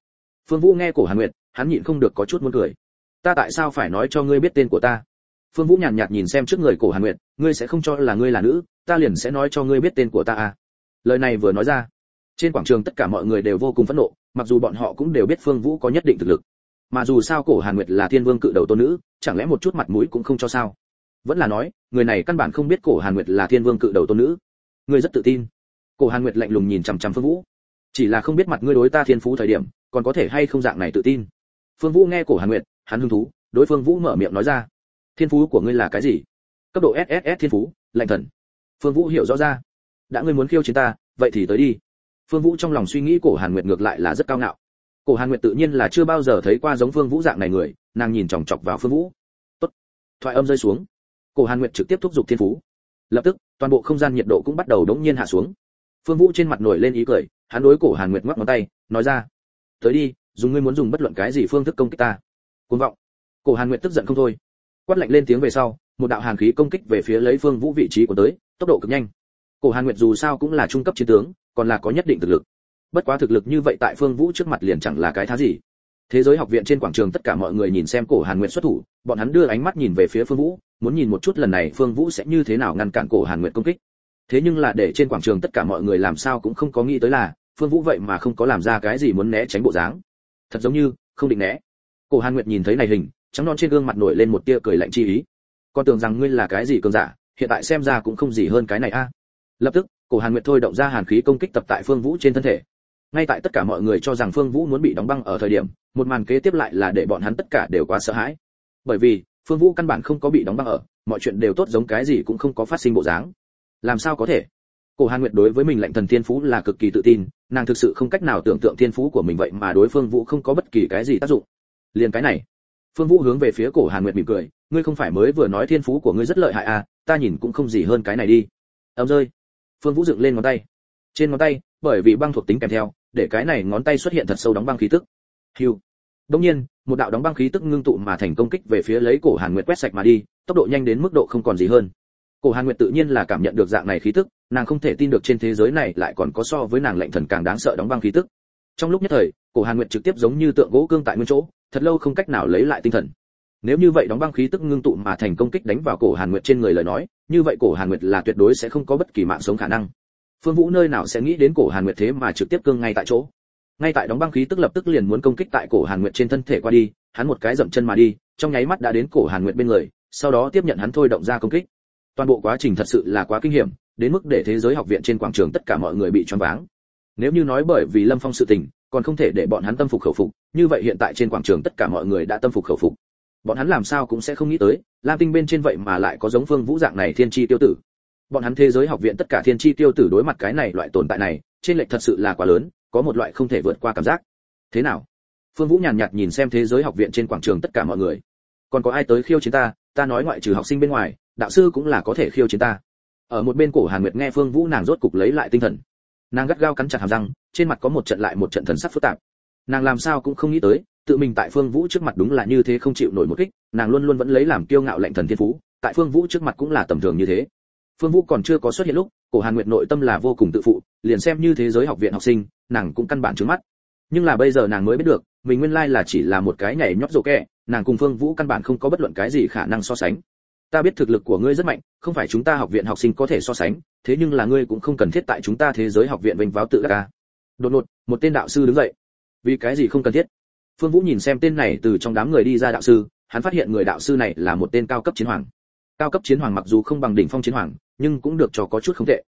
Speaker 1: Phương Vũ nghe Cổ Hàn Nguyệt, hắn nhịn không được có chút muốn cười. Ta tại sao phải nói cho ngươi biết tên của ta? Phương Vũ nhàn nhạt nhìn xem trước người Cổ Hàn Nguyệt, ngươi sẽ không cho là ngươi là nữ, ta liền sẽ nói cho ngươi biết tên của ta à? Lời này vừa nói ra, trên quảng trường tất cả mọi người đều vô cùng phẫn nộ, mặc dù bọn họ cũng đều biết Phương Vũ có nhất định thực lực, mà dù sao Cổ Hàn Nguyệt là Thiên Vương cự đầu tôn nữ, chẳng lẽ một chút mặt mũi cũng không cho sao? Vẫn là nói, người này căn bản không biết Cổ Hàn Nguyệt là Thiên Vương cự đầu tôn nữ. Ngươi rất tự tin. Cổ Hàn Nguyệt lạnh lùng nhìn chằm chằm Phương Vũ, chỉ là không biết mặt ngươi đối ta thiên phú thời điểm, còn có thể hay không dạng này tự tin. Phương Vũ nghe Cổ Hàn Nguyệt, hắn hứng thú, đối Phương Vũ mở miệng nói ra, thiên phú của ngươi là cái gì? Cấp độ SSS thiên phú, lạnh thần. Phương Vũ hiểu rõ ra, đã ngươi muốn khiêu chiến ta, vậy thì tới đi. Phương Vũ trong lòng suy nghĩ Cổ Hàn Nguyệt ngược lại là rất cao ngạo. Cổ Hàn Nguyệt tự nhiên là chưa bao giờ thấy qua giống Phương Vũ dạng này người, nàng nhìn chòng chọc vào Phương Vũ. Tốt. Thoại âm rơi xuống, Cổ Hàn Nguyệt trực tiếp thúc giục thiên phú. Lập tức, toàn bộ không gian nhiệt độ cũng bắt đầu đống nhiên hạ xuống. Phương Vũ trên mặt nổi lên ý cười, hắn đối Cổ Hàn Nguyệt ngoắc ngón tay, nói ra: "Tới đi, dùng ngươi muốn dùng bất luận cái gì phương thức công kích ta." Cuồng vọng. Cổ Hàn Nguyệt tức giận không thôi, quát lạnh lên tiếng về sau, một đạo hàn khí công kích về phía lấy Phương Vũ vị trí của tới, tốc độ cực nhanh. Cổ Hàn Nguyệt dù sao cũng là trung cấp chiến tướng, còn là có nhất định thực lực. Bất quá thực lực như vậy tại Phương Vũ trước mặt liền chẳng là cái thá gì. Thế giới học viện trên quảng trường tất cả mọi người nhìn xem Cổ Hàn Nguyệt xuất thủ, bọn hắn đưa ánh mắt nhìn về phía Phương Vũ, muốn nhìn một chút lần này Phương Vũ sẽ như thế nào ngăn cản Cổ Hàn Nguyệt công kích. Thế nhưng là để trên quảng trường tất cả mọi người làm sao cũng không có nghĩ tới là, Phương Vũ vậy mà không có làm ra cái gì muốn né tránh bộ dáng. Thật giống như không định né. Cổ Hàn Nguyệt nhìn thấy này hình, trắng non trên gương mặt nổi lên một tia cười lạnh chi ý. Con tưởng rằng ngươi là cái gì cường giả, hiện tại xem ra cũng không gì hơn cái này a. Lập tức, Cổ Hàn Nguyệt thôi động ra hàn khí công kích tập tại Phương Vũ trên thân thể. Ngay tại tất cả mọi người cho rằng Phương Vũ muốn bị đóng băng ở thời điểm, một màn kế tiếp lại là để bọn hắn tất cả đều quá sợ hãi. Bởi vì, Phương Vũ căn bản không có bị đóng băng ở, mọi chuyện đều tốt giống cái gì cũng không có phát sinh bộ dáng. Làm sao có thể? Cổ Hàn Nguyệt đối với mình lạnh thần thiên phú là cực kỳ tự tin, nàng thực sự không cách nào tưởng tượng thiên phú của mình vậy mà đối Phương Vũ không có bất kỳ cái gì tác dụng. Liền cái này. Phương Vũ hướng về phía Cổ Hàn Nguyệt mỉm cười, ngươi không phải mới vừa nói thiên phú của ngươi rất lợi hại à, ta nhìn cũng không gì hơn cái này đi. Ầm rơi. Phương Vũ dựng lên ngón tay. Trên ngón tay, bởi vì băng thuộc tính kèm theo, để cái này ngón tay xuất hiện thật sâu đóng băng khí tức. Hưu. Đương nhiên, một đạo đóng băng khí tức ngưng tụ mà thành công kích về phía lấy Cổ Hàn Nguyệt quét sạch mà đi, tốc độ nhanh đến mức độ không còn gì hơn. Cổ Hàn Nguyệt tự nhiên là cảm nhận được dạng này khí tức, nàng không thể tin được trên thế giới này lại còn có so với nàng lệnh thần càng đáng sợ đóng băng khí tức. Trong lúc nhất thời, Cổ Hàn Nguyệt trực tiếp giống như tượng gỗ cương tại nguyên chỗ, thật lâu không cách nào lấy lại tinh thần. Nếu như vậy đóng băng khí tức ngưng tụ mà thành công kích đánh vào Cổ Hàn Nguyệt trên người lời nói, như vậy Cổ Hàn Nguyệt là tuyệt đối sẽ không có bất kỳ mạng sống khả năng. Phương Vũ nơi nào sẽ nghĩ đến Cổ Hàn Nguyệt thế mà trực tiếp cương ngay tại chỗ. Ngay tại đóng băng khí tức lập tức liền muốn công kích tại Cổ Hàn Nguyệt trên thân thể qua đi, hắn một cái dậm chân mà đi, trong nháy mắt đã đến Cổ Hàn Nguyệt bên người, sau đó tiếp nhận hắn thôi động ra công kích. Toàn bộ quá trình thật sự là quá kinh hiểm, đến mức để thế giới học viện trên quảng trường tất cả mọi người bị choáng váng. Nếu như nói bởi vì Lâm Phong sự tình, còn không thể để bọn hắn tâm phục khẩu phục, như vậy hiện tại trên quảng trường tất cả mọi người đã tâm phục khẩu phục. Bọn hắn làm sao cũng sẽ không nghĩ tới, Lam Tinh bên trên vậy mà lại có giống Phương Vũ dạng này thiên chi tiêu tử. Bọn hắn thế giới học viện tất cả thiên chi tiêu tử đối mặt cái này loại tồn tại này, trên lệch thật sự là quá lớn, có một loại không thể vượt qua cảm giác. Thế nào? Phương Vũ nhàn nhạt nhìn xem thế giới học viện trên quảng trường tất cả mọi người. Còn có ai tới khiêu chiến ta? Ta nói ngoại trừ học sinh bên ngoài, đạo sư cũng là có thể khiêu chiến ta. Ở một bên Cổ Hàn Nguyệt nghe Phương Vũ nàng rốt cục lấy lại tinh thần. Nàng gắt gao cắn chặt hàm răng, trên mặt có một trận lại một trận thần sắc phức tạp. Nàng làm sao cũng không nghĩ tới, tự mình tại Phương Vũ trước mặt đúng là như thế không chịu nổi một kích, nàng luôn luôn vẫn lấy làm kiêu ngạo lệnh thần thiên phú, tại Phương Vũ trước mặt cũng là tầm thường như thế. Phương Vũ còn chưa có xuất hiện lúc, Cổ Hàn Nguyệt nội tâm là vô cùng tự phụ, liền xem như thế giới học viện học sinh, nàng cũng căn bản trướng mắt. Nhưng là bây giờ nàng mới biết được, mình nguyên lai là chỉ là một cái nhảy nhót rồ kẹ, nàng cùng Phương Vũ căn bản không có bất luận cái gì khả năng so sánh. Ta biết thực lực của ngươi rất mạnh, không phải chúng ta học viện học sinh có thể so sánh, thế nhưng là ngươi cũng không cần thiết tại chúng ta thế giới học viện vênh váo tự đắc ca. Đột ngột, một tên đạo sư đứng dậy. Vì cái gì không cần thiết? Phương Vũ nhìn xem tên này từ trong đám người đi ra đạo sư, hắn phát hiện người đạo sư này là một tên cao cấp chiến hoàng. Cao cấp chiến hoàng mặc dù không bằng đỉnh phong chiến hoàng, nhưng cũng được cho có chút không tệ.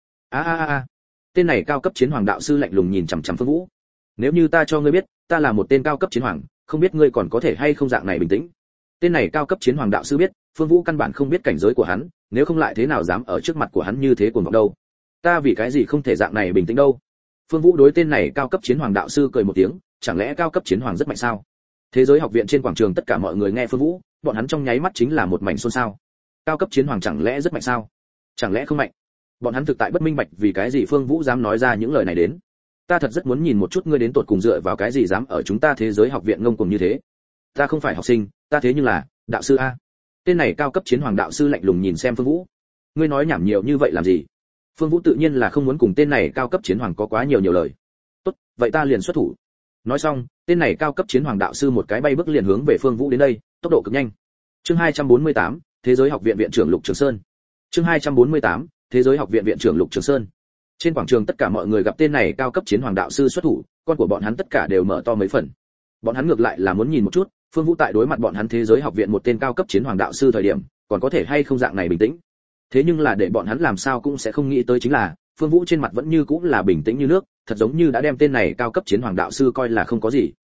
Speaker 1: Tên này cao cấp chiến hoàng đạo sư lạnh lùng nhìn chằm chằm Phương Vũ. Nếu như ta cho ngươi biết, ta là một tên cao cấp chiến hoàng, không biết ngươi còn có thể hay không dạng này bình tĩnh. Tên này cao cấp chiến hoàng đạo sư biết, Phương Vũ căn bản không biết cảnh giới của hắn, nếu không lại thế nào dám ở trước mặt của hắn như thế cuồng vọng đâu. Ta vì cái gì không thể dạng này bình tĩnh đâu? Phương Vũ đối tên này cao cấp chiến hoàng đạo sư cười một tiếng, chẳng lẽ cao cấp chiến hoàng rất mạnh sao? Thế giới học viện trên quảng trường tất cả mọi người nghe Phương Vũ, bọn hắn trong nháy mắt chính là một mảnh xôn xao. Cao cấp chiến hoàng chẳng lẽ rất mạnh sao? Chẳng lẽ không mạnh? Bọn hắn thực tại bất minh bạch vì cái gì Phương Vũ dám nói ra những lời này đến. Ta thật rất muốn nhìn một chút ngươi đến tột cùng dựa vào cái gì dám ở chúng ta thế giới học viện ngông cuồng như thế. Ta không phải học sinh, ta thế nhưng là đạo sư a. Tên này cao cấp chiến hoàng đạo sư lạnh lùng nhìn xem Phương Vũ. Ngươi nói nhảm nhiều như vậy làm gì? Phương Vũ tự nhiên là không muốn cùng tên này cao cấp chiến hoàng có quá nhiều lời. Tốt, vậy ta liền xuất thủ. Nói xong, tên này cao cấp chiến hoàng đạo sư một cái bay bước liền hướng về Phương Vũ đến đây, tốc độ cực nhanh. Chương 248, Thế giới học viện viện trưởng Lục Trường Sơn. Chương 248, Thế giới học viện viện trưởng Lục Trường Sơn. Trên quảng trường tất cả mọi người gặp tên này cao cấp chiến hoàng đạo sư xuất thủ, con của bọn hắn tất cả đều mở to mấy phần. Bọn hắn ngược lại là muốn nhìn một chút, Phương Vũ tại đối mặt bọn hắn thế giới học viện một tên cao cấp chiến hoàng đạo sư thời điểm, còn có thể hay không dạng này bình tĩnh. Thế nhưng là để bọn hắn làm sao cũng sẽ không nghĩ tới chính là, Phương Vũ trên mặt vẫn như cũng là bình tĩnh như nước, thật giống như đã đem tên này cao cấp chiến hoàng đạo sư coi là không có gì.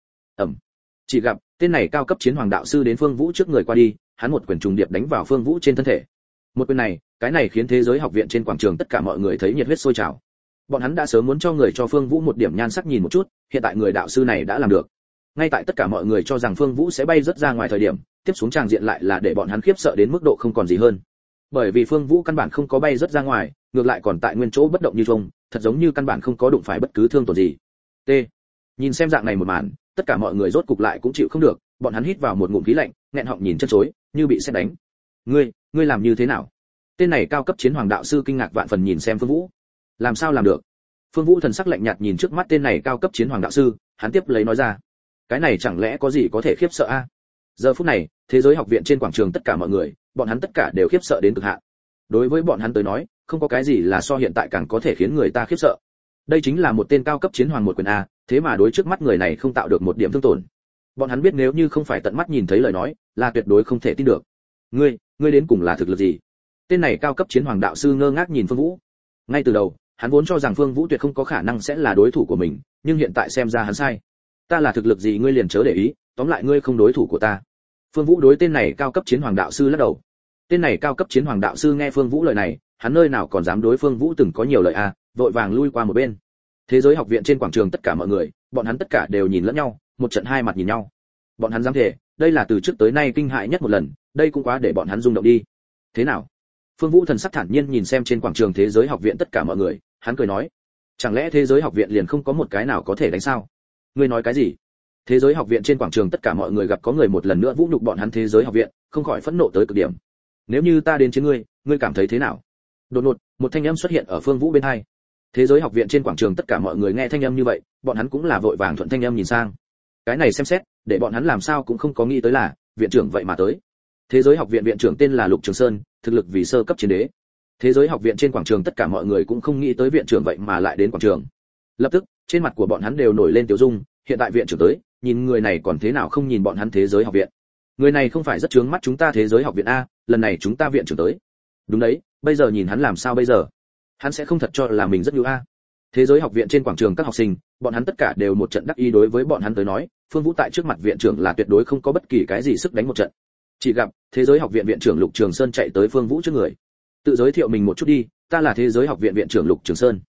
Speaker 1: Chỉ gặp, tên này cao cấp chiến hoàng đạo sư đến Phương Vũ trước người qua đi, hắn một quyền trùng điệp đánh vào Phương Vũ trên thân thể. Một quyền này, cái này khiến thế giới học viện trên quảng trường tất cả mọi người thấy nhiệt huyết sôi trào. Bọn hắn đã sớm muốn cho người cho Phương Vũ một điểm nhan sắc nhìn một chút, hiện tại người đạo sư này đã làm được. Ngay tại tất cả mọi người cho rằng Phương Vũ sẽ bay rất ra ngoài thời điểm, tiếp xuống tràng diện lại là để bọn hắn khiếp sợ đến mức độ không còn gì hơn. Bởi vì Phương Vũ căn bản không có bay rất ra ngoài, ngược lại còn tại nguyên chỗ bất động như chung, thật giống như căn bản không có đụng phải bất cứ thương tổn gì. T. Nhìn xem dạng này một màn, tất cả mọi người rốt cục lại cũng chịu không được, bọn hắn hít vào một ngụm khí lạnh, nghẹn họng nhìn chân chối, như bị sét đánh. Ngươi làm như thế nào? Tên này cao cấp chiến hoàng đạo sư kinh ngạc vạn phần nhìn xem Phương Vũ. Làm sao làm được? Phương Vũ thần sắc lạnh nhạt nhìn trước mắt tên này cao cấp chiến hoàng đạo sư, hắn tiếp lấy nói ra, cái này chẳng lẽ có gì có thể khiếp sợ a? Giờ phút này, thế giới học viện trên quảng trường tất cả mọi người, bọn hắn tất cả đều khiếp sợ đến cực hạn. Đối với bọn hắn tới nói, không có cái gì là so hiện tại càng có thể khiến người ta khiếp sợ. Đây chính là một tên cao cấp chiến hoàng một quyền a, thế mà đối trước mắt người này không tạo được một điểm thương tổn. Bọn hắn biết nếu như không phải tận mắt nhìn thấy lời nói, là tuyệt đối không thể tin được. Ngươi đến cùng là thực lực gì? Tên này cao cấp chiến hoàng đạo sư ngơ ngác nhìn Phương Vũ. Ngay từ đầu, hắn vốn cho rằng Phương Vũ tuyệt không có khả năng sẽ là đối thủ của mình, nhưng hiện tại xem ra hắn sai. Ta là thực lực gì ngươi liền chớ để ý, tóm lại ngươi không đối thủ của ta. Phương Vũ đối tên này cao cấp chiến hoàng đạo sư lắc đầu. Tên này cao cấp chiến hoàng đạo sư nghe Phương Vũ lời này, hắn nơi nào còn dám đối Phương Vũ từng có nhiều lời a, vội vàng lui qua một bên. Thế giới học viện trên quảng trường tất cả mọi người, bọn hắn tất cả đều nhìn lẫn nhau, một trận hai mặt nhìn nhau. Bọn hắn dám thề, đây là từ trước tới nay kinh hại nhất một lần, đây cũng quá để bọn hắn rung động đi. Thế nào? Phương Vũ thần sắc thản nhiên nhìn xem trên quảng trường thế giới học viện tất cả mọi người, hắn cười nói, chẳng lẽ thế giới học viện liền không có một cái nào có thể đánh sao? Ngươi nói cái gì? Thế giới học viện trên quảng trường tất cả mọi người gặp có người một lần nữa vũ nhục bọn hắn thế giới học viện, không khỏi phẫn nộ tới cực điểm. Nếu như ta đến chiến ngươi cảm thấy thế nào? Đột ngột, một thanh âm xuất hiện ở Phương Vũ bên hai. Thế giới học viện trên quảng trường tất cả mọi người nghe thanh âm như vậy, bọn hắn cũng là vội vàng thuận thanh âm nhìn sang. Cái này xem xét, để bọn hắn làm sao cũng không có nghĩ tới là, viện trưởng vậy mà tới. Thế giới học viện viện trưởng tên là Lục Trường Sơn, thực lực vì sơ cấp chiến đế. Thế giới học viện trên quảng trường tất cả mọi người cũng không nghĩ tới viện trưởng vậy mà lại đến quảng trường. Lập tức, trên mặt của bọn hắn đều nổi lên tiêu dung, hiện tại viện trưởng tới, nhìn người này còn thế nào không nhìn bọn hắn thế giới học viện. Người này không phải rất chướng mắt chúng ta thế giới học viện a, lần này chúng ta viện trưởng tới. Đúng đấy, bây giờ nhìn hắn làm sao bây giờ? Hắn sẽ không thật cho là mình rất nhu a. Thế giới học viện trên quảng trường các học sinh, bọn hắn tất cả đều một trận đắc ý đối với bọn hắn tới nói, Phương Vũ tại trước mặt viện trưởng là tuyệt đối không có bất kỳ cái gì sức đánh một trận. Chỉ gặp, thế giới học viện viện trưởng Lục Trường Sơn chạy tới Phương Vũ trước người. Tự giới thiệu mình một chút đi, ta là thế giới học viện viện trưởng Lục Trường Sơn.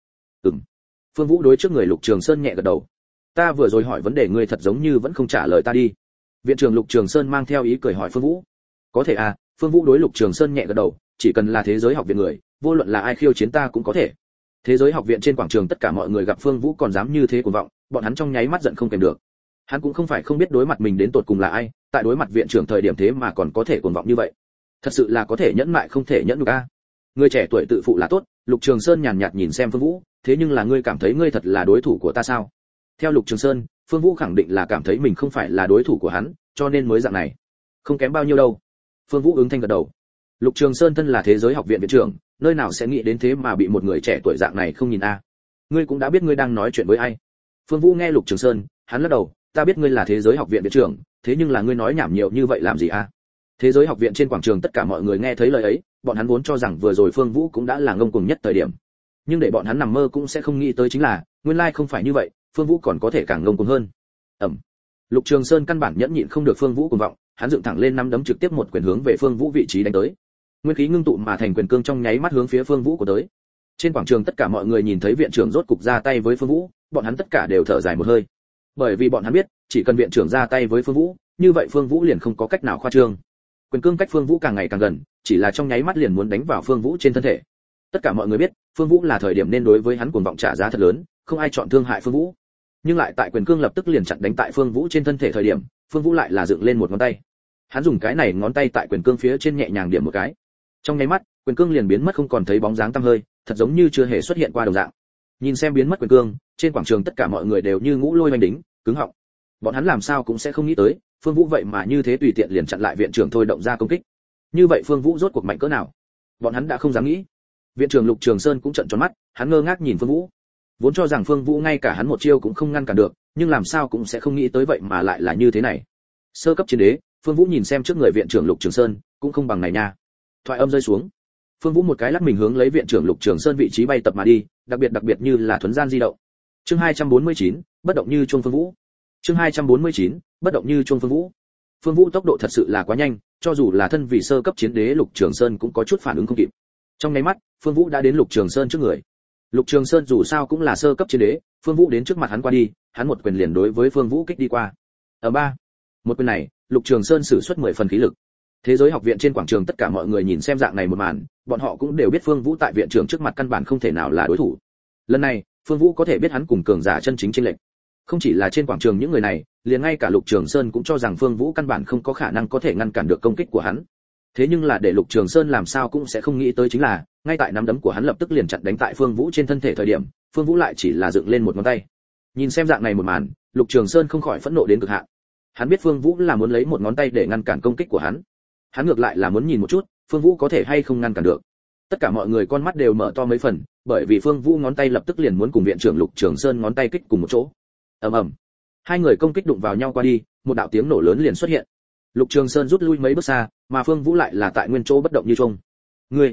Speaker 1: Phương Vũ đối trước người Lục Trường Sơn nhẹ gật đầu. Ta vừa rồi hỏi vấn đề ngươi thật giống như vẫn không trả lời ta đi. Viện trưởng Lục Trường Sơn mang theo ý cười hỏi Phương Vũ. Có thể à? Phương Vũ đối Lục Trường Sơn nhẹ gật đầu, chỉ cần là thế giới học viện người, vô luận là ai khiêu chiến ta cũng có thể. Thế giới học viện trên quảng trường tất cả mọi người gặp Phương Vũ còn dám như thế cuồng vọng, bọn hắn trong nháy mắt giận không kềm được. Hắn cũng không phải không biết đối mặt mình đến tột cùng là ai, tại đối mặt viện trưởng thời điểm thế mà còn có thể cuồng vọng như vậy. Thật sự là có thể nhẫn mại không thể nhẫn được a. Người trẻ tuổi tự phụ là tốt, Lục Trường Sơn nhàn nhạt nhìn xem Phương Vũ, thế nhưng là ngươi cảm thấy ngươi thật là đối thủ của ta sao? Theo Lục Trường Sơn, Phương Vũ khẳng định là cảm thấy mình không phải là đối thủ của hắn, cho nên mới dạng này. Không kém bao nhiêu đâu. Phương Vũ ứng thanh gật đầu. Lục Trường Sơn thân là thế giới học viện viện trưởng, nơi nào sẽ nghĩ đến thế mà bị một người trẻ tuổi dạng này không nhìn a. Ngươi cũng đã biết ngươi đang nói chuyện với ai. Phương Vũ nghe Lục Trường Sơn, hắn lắc đầu, ta biết ngươi là thế giới học viện viện trưởng, thế nhưng là ngươi nói nhảm nhiều như vậy làm gì a? Thế giới học viện trên quảng trường tất cả mọi người nghe thấy lời ấy, bọn hắn vốn cho rằng vừa rồi Phương Vũ cũng đã là ngông cuồng nhất thời điểm. Nhưng để bọn hắn nằm mơ cũng sẽ không nghĩ tới chính là, nguyên lai không phải như vậy, Phương Vũ còn có thể càng ngông cuồng hơn. Lục Trường Sơn căn bản nhẫn nhịn không được Phương Vũ cuồng vọng, hắn dựng thẳng lên nắm đấm trực tiếp một quyền hướng về Phương Vũ vị trí đánh tới. Nguyên khí ngưng tụ mà thành quyền cương trong nháy mắt hướng phía Phương Vũ của tới. Trên quảng trường tất cả mọi người nhìn thấy viện trưởng rốt cục ra tay với Phương Vũ, bọn hắn tất cả đều thở dài một hơi. Bởi vì bọn hắn biết, chỉ cần viện trưởng ra tay với Phương Vũ, như vậy Phương Vũ liền không có cách nào khoa trương. Quyền cương cách Phương Vũ càng ngày càng gần, chỉ là trong nháy mắt liền muốn đánh vào Phương Vũ trên thân thể. Tất cả mọi người biết, Phương Vũ là thời điểm nên đối với hắn cuồng vọng trả giá thật lớn, không ai chọn thương hại Phương Vũ. Nhưng lại tại quyền cương lập tức liền chặn đánh tại Phương Vũ trên thân thể thời điểm, Phương Vũ lại là dựng lên một ngón tay. Hắn dùng cái này ngón tay tại quyền cương phía trên nhẹ nhàng điểm một cái. Trong nháy mắt, quyền cương liền biến mất không còn thấy bóng dáng tăm hơi, thật giống như chưa hề xuất hiện qua đồng dạng. Nhìn xem biến mất quyền cương, trên quảng trường tất cả mọi người đều như ngũ lôi oanh đính, cứng họng, Bọn hắn làm sao cũng sẽ không nghĩ tới, Phương Vũ vậy mà như thế tùy tiện liền chặn lại viện trưởng thôi động ra công kích. Như vậy Phương Vũ rốt cuộc mạnh cỡ nào? Bọn hắn đã không dám nghĩ. Viện trưởng Lục Trường Sơn cũng trợn tròn mắt, hắn ngơ ngác nhìn Phương Vũ. Vốn cho rằng Phương Vũ ngay cả hắn một chiêu cũng không ngăn cản được, nhưng làm sao cũng sẽ không nghĩ tới vậy mà lại là như thế này. Sơ cấp chiến đế, Phương Vũ nhìn xem trước người viện trưởng Lục Trường Sơn, cũng không bằng này nha. Thoại âm rơi xuống, Phương Vũ một cái lắc mình hướng lấy viện trưởng Lục Trường Sơn vị trí bay tập mà đi, đặc biệt như là thuấn gian di động. Chương 249, bất động như chuông Phương Vũ. Chương 249, bất động như chuông Phương Vũ. Phương Vũ tốc độ thật sự là quá nhanh, cho dù là thân vị sơ cấp chiến đế Lục Trường Sơn cũng có chút phản ứng không kịp. Trong nháy mắt, Phương Vũ đã đến Lục Trường Sơn trước người. Lục Trường Sơn dù sao cũng là sơ cấp chiến đế, Phương Vũ đến trước mặt hắn qua đi, hắn một quyền liền đối với Phương Vũ kích đi qua. Ở ba, một quyền này, Lục Trường Sơn sử xuất 10 phần khí lực. Thế giới học viện trên quảng trường tất cả mọi người nhìn xem dạng này một màn, bọn họ cũng đều biết Phương Vũ tại viện trưởng trước mặt căn bản không thể nào là đối thủ. Lần này, Phương Vũ có thể biết hắn cùng cường giả chân chính chênh lệch. Không chỉ là trên quảng trường những người này, liền ngay cả Lục Trường Sơn cũng cho rằng Phương Vũ căn bản không có khả năng có thể ngăn cản được công kích của hắn. Thế nhưng là để Lục Trường Sơn làm sao cũng sẽ không nghĩ tới chính là, ngay tại nắm đấm của hắn lập tức liền chặn đánh tại Phương Vũ trên thân thể thời điểm, Phương Vũ lại chỉ là dựng lên một ngón tay. Nhìn xem dạng này một màn, Lục Trường Sơn không khỏi phẫn nộ đến cực hạn. Hắn biết Phương Vũ là muốn lấy một ngón tay để ngăn cản công kích của hắn. Hắn ngược lại là muốn nhìn một chút, Phương Vũ có thể hay không ngăn cản được. Tất cả mọi người con mắt đều mở to mấy phần, bởi vì Phương Vũ ngón tay lập tức liền muốn cùng viện trưởng Lục Trường Sơn ngón tay kích cùng một chỗ. Ầm ầm. Hai người công kích đụng vào nhau qua đi, một đạo tiếng nổ lớn liền xuất hiện. Lục Trường Sơn rút lui mấy bước xa, mà Phương Vũ lại là tại nguyên chỗ bất động như chung. Ngươi.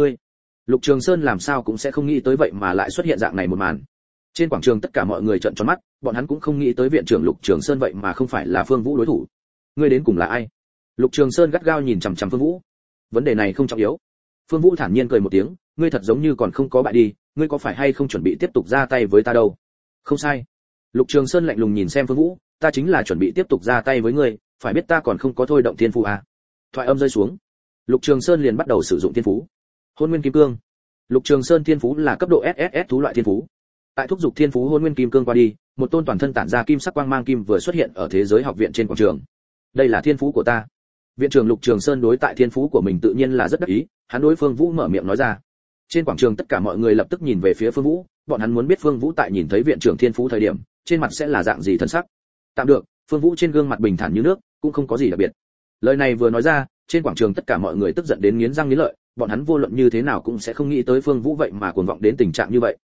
Speaker 1: Lục Trường Sơn làm sao cũng sẽ không nghĩ tới vậy mà lại xuất hiện dạng này một màn. Trên quảng trường tất cả mọi người trợn tròn mắt, bọn hắn cũng không nghĩ tới viện trưởng Lục Trường Sơn vậy mà không phải là Phương Vũ đối thủ. Ngươi đến cùng là ai? Lục Trường Sơn gắt gao nhìn chằm chằm Phương Vũ. Vấn đề này không trọng yếu. Phương Vũ thản nhiên cười một tiếng, ngươi thật giống như còn không có bại đi, ngươi có phải hay không chuẩn bị tiếp tục ra tay với ta đâu? Không sai. Lục Trường Sơn lạnh lùng nhìn xem Phương Vũ, ta chính là chuẩn bị tiếp tục ra tay với ngươi, phải biết ta còn không có thôi động thiên phú à? Thoại âm rơi xuống, Lục Trường Sơn liền bắt đầu sử dụng thiên phú. Hôn Nguyên Kim Cương. Lục Trường Sơn thiên phú là cấp độ SSS thú loại thiên phú. Tại thúc dục thiên phú Hôn Nguyên Kim Cương qua đi, một tôn toàn thân tản ra kim sắc quang mang kim vừa xuất hiện ở thế giới học viện trên quảng trường. Đây là thiên phú của ta. Viện trưởng Lục Trường Sơn đối tại thiên phú của mình tự nhiên là rất đắc ý, hắn đối Phương Vũ mở miệng nói ra. Trên quảng trường tất cả mọi người lập tức nhìn về phía Phương Vũ, bọn hắn muốn biết Phương Vũ tại nhìn thấy viện trưởng thiên phú thời điểm, trên mặt sẽ là dạng gì thần sắc. Tạm được, Phương Vũ trên gương mặt bình thản như nước, cũng không có gì đặc biệt. Lời này vừa nói ra, trên quảng trường tất cả mọi người tức giận đến nghiến răng nghiến lợi, bọn hắn vô luận như thế nào cũng sẽ không nghĩ tới Phương Vũ vậy mà cuồng vọng đến tình trạng như vậy.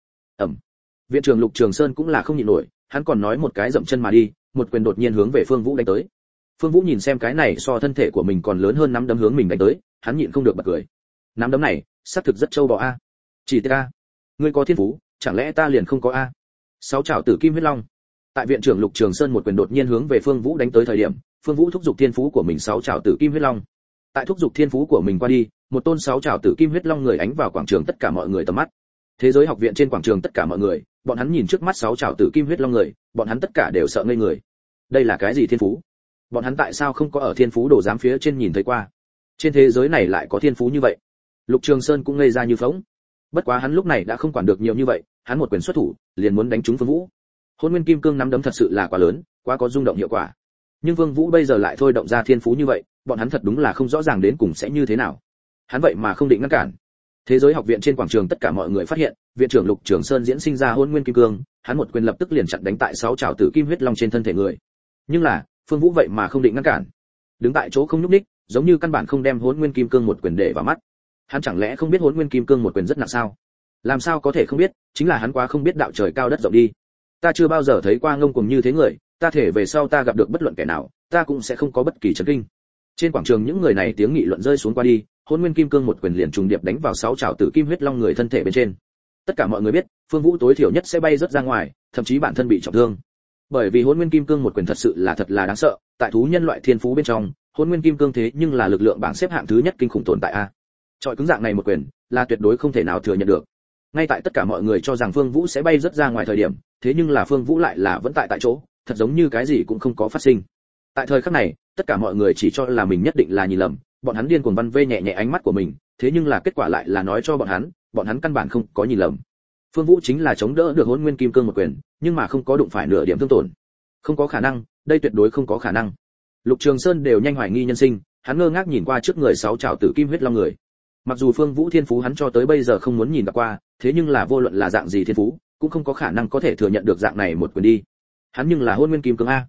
Speaker 1: Viện trưởng Lục Trường Sơn cũng là không nhịn nổi, hắn còn nói một cái dậm chân mà đi, một quyền đột nhiên hướng về Phương Vũ đánh tới. Phương Vũ nhìn xem cái này so thân thể của mình còn lớn hơn nắm đấm hướng mình đánh tới, hắn nhịn không được bật cười. Nắm đấm này, xác thực rất trâu bò a. Chỉ ta, ngươi có thiên phú, chẳng lẽ ta liền không có a? Sáu chảo tử kim huyết long. Tại viện trưởng Lục Trường Sơn một quyền đột nhiên hướng về Phương Vũ đánh tới thời điểm, Phương Vũ thúc giục thiên phú của mình sáu chảo tử kim huyết long. Tại thúc giục thiên phú của mình qua đi, một tôn sáu chảo tử kim huyết long người ánh vào quảng trường tất cả mọi người tầm mắt. Thế giới học viện trên quảng trường tất cả mọi người, bọn hắn nhìn trước mắt sáu chảo tử kim huyết long người, bọn hắn tất cả đều sợ ngây người. Đây là cái gì thiên phú? Bọn hắn tại sao không có ở thiên phú đồ giám phía trên nhìn thấy qua? Trên thế giới này lại có thiên phú như vậy? Lục Trường Sơn cũng ngây ra như phỗng. Bất quá hắn lúc này đã không quản được nhiều như vậy, hắn một quyền xuất thủ, liền muốn đánh trúng Phương Vũ. Hôn Nguyên Kim Cương nắm đấm thật sự là quá lớn, quá có rung động hiệu quả. Nhưng Phương Vũ bây giờ lại thôi động ra thiên phú như vậy, bọn hắn thật đúng là không rõ ràng đến cùng sẽ như thế nào. Hắn vậy mà không định ngăn cản. Thế giới học viện trên quảng trường tất cả mọi người phát hiện, viện trưởng Lục Trường Sơn diễn sinh ra Hôn Nguyên Kim Cương, hắn một quyền lập tức liền chặn đánh tại sáu trảo tử kim huyết long trên thân thể người. Nhưng là, Phương Vũ vậy mà không định ngăn cản, đứng tại chỗ không nhúc nhích, giống như căn bản không đem Hôn Nguyên Kim Cương một quyền để vào mắt. Hắn chẳng lẽ không biết Hôn Nguyên Kim Cương một quyền rất nặng sao? Làm sao có thể không biết, chính là hắn quá không biết đạo trời cao đất rộng đi. Ta chưa bao giờ thấy qua ngông cuồng như thế người, ta thể về sau ta gặp được bất luận kẻ nào, ta cũng sẽ không có bất kỳ chấn kinh. Trên quảng trường những người này tiếng nghị luận rơi xuống qua đi, Hôn Nguyên Kim Cương một quyền liền trùng điệp đánh vào sáu trảo tử kim huyết long người thân thể bên trên. Tất cả mọi người biết, Phương Vũ tối thiểu nhất sẽ bay rất ra ngoài, thậm chí bản thân bị trọng thương. Bởi vì Hôn Nguyên Kim Cương một quyền thật sự là thật là đáng sợ, tại thú nhân loại thiên phú bên trong, Hôn Nguyên Kim Cương thế nhưng là lực lượng bảng xếp hạng thứ nhất kinh khủng tồn tại a. Trọi cứng dạng này một quyền, là tuyệt đối không thể nào thừa nhận được. Ngay tại tất cả mọi người cho rằng Phương Vũ sẽ bay rất ra ngoài thời điểm, thế nhưng là Phương Vũ lại là vẫn tại chỗ, thật giống như cái gì cũng không có phát sinh. Tại thời khắc này, tất cả mọi người chỉ cho là mình nhất định là nhìn lầm, bọn hắn điên cuồng văn vê nhẹ nhẹ ánh mắt của mình, thế nhưng là kết quả lại là nói cho bọn hắn căn bản không có nhìn lầm. Phương Vũ chính là chống đỡ được Hôn Nguyên Kim Cương một quyền, nhưng mà không có đụng phải nửa điểm thương tổn. Không có khả năng, đây tuyệt đối không có khả năng. Lục Trường Sơn đều nhanh hoài nghi nhân sinh, hắn ngơ ngác nhìn qua trước người sáu trảo tử kim huyết long người. Mặc dù Phương Vũ thiên phú hắn cho tới bây giờ không muốn nhìn qua, thế nhưng là vô luận là dạng gì thiên phú, cũng không có khả năng có thể thừa nhận được dạng này một quyền đi. Hắn nhưng là Hôn Nguyên Kim Cương a.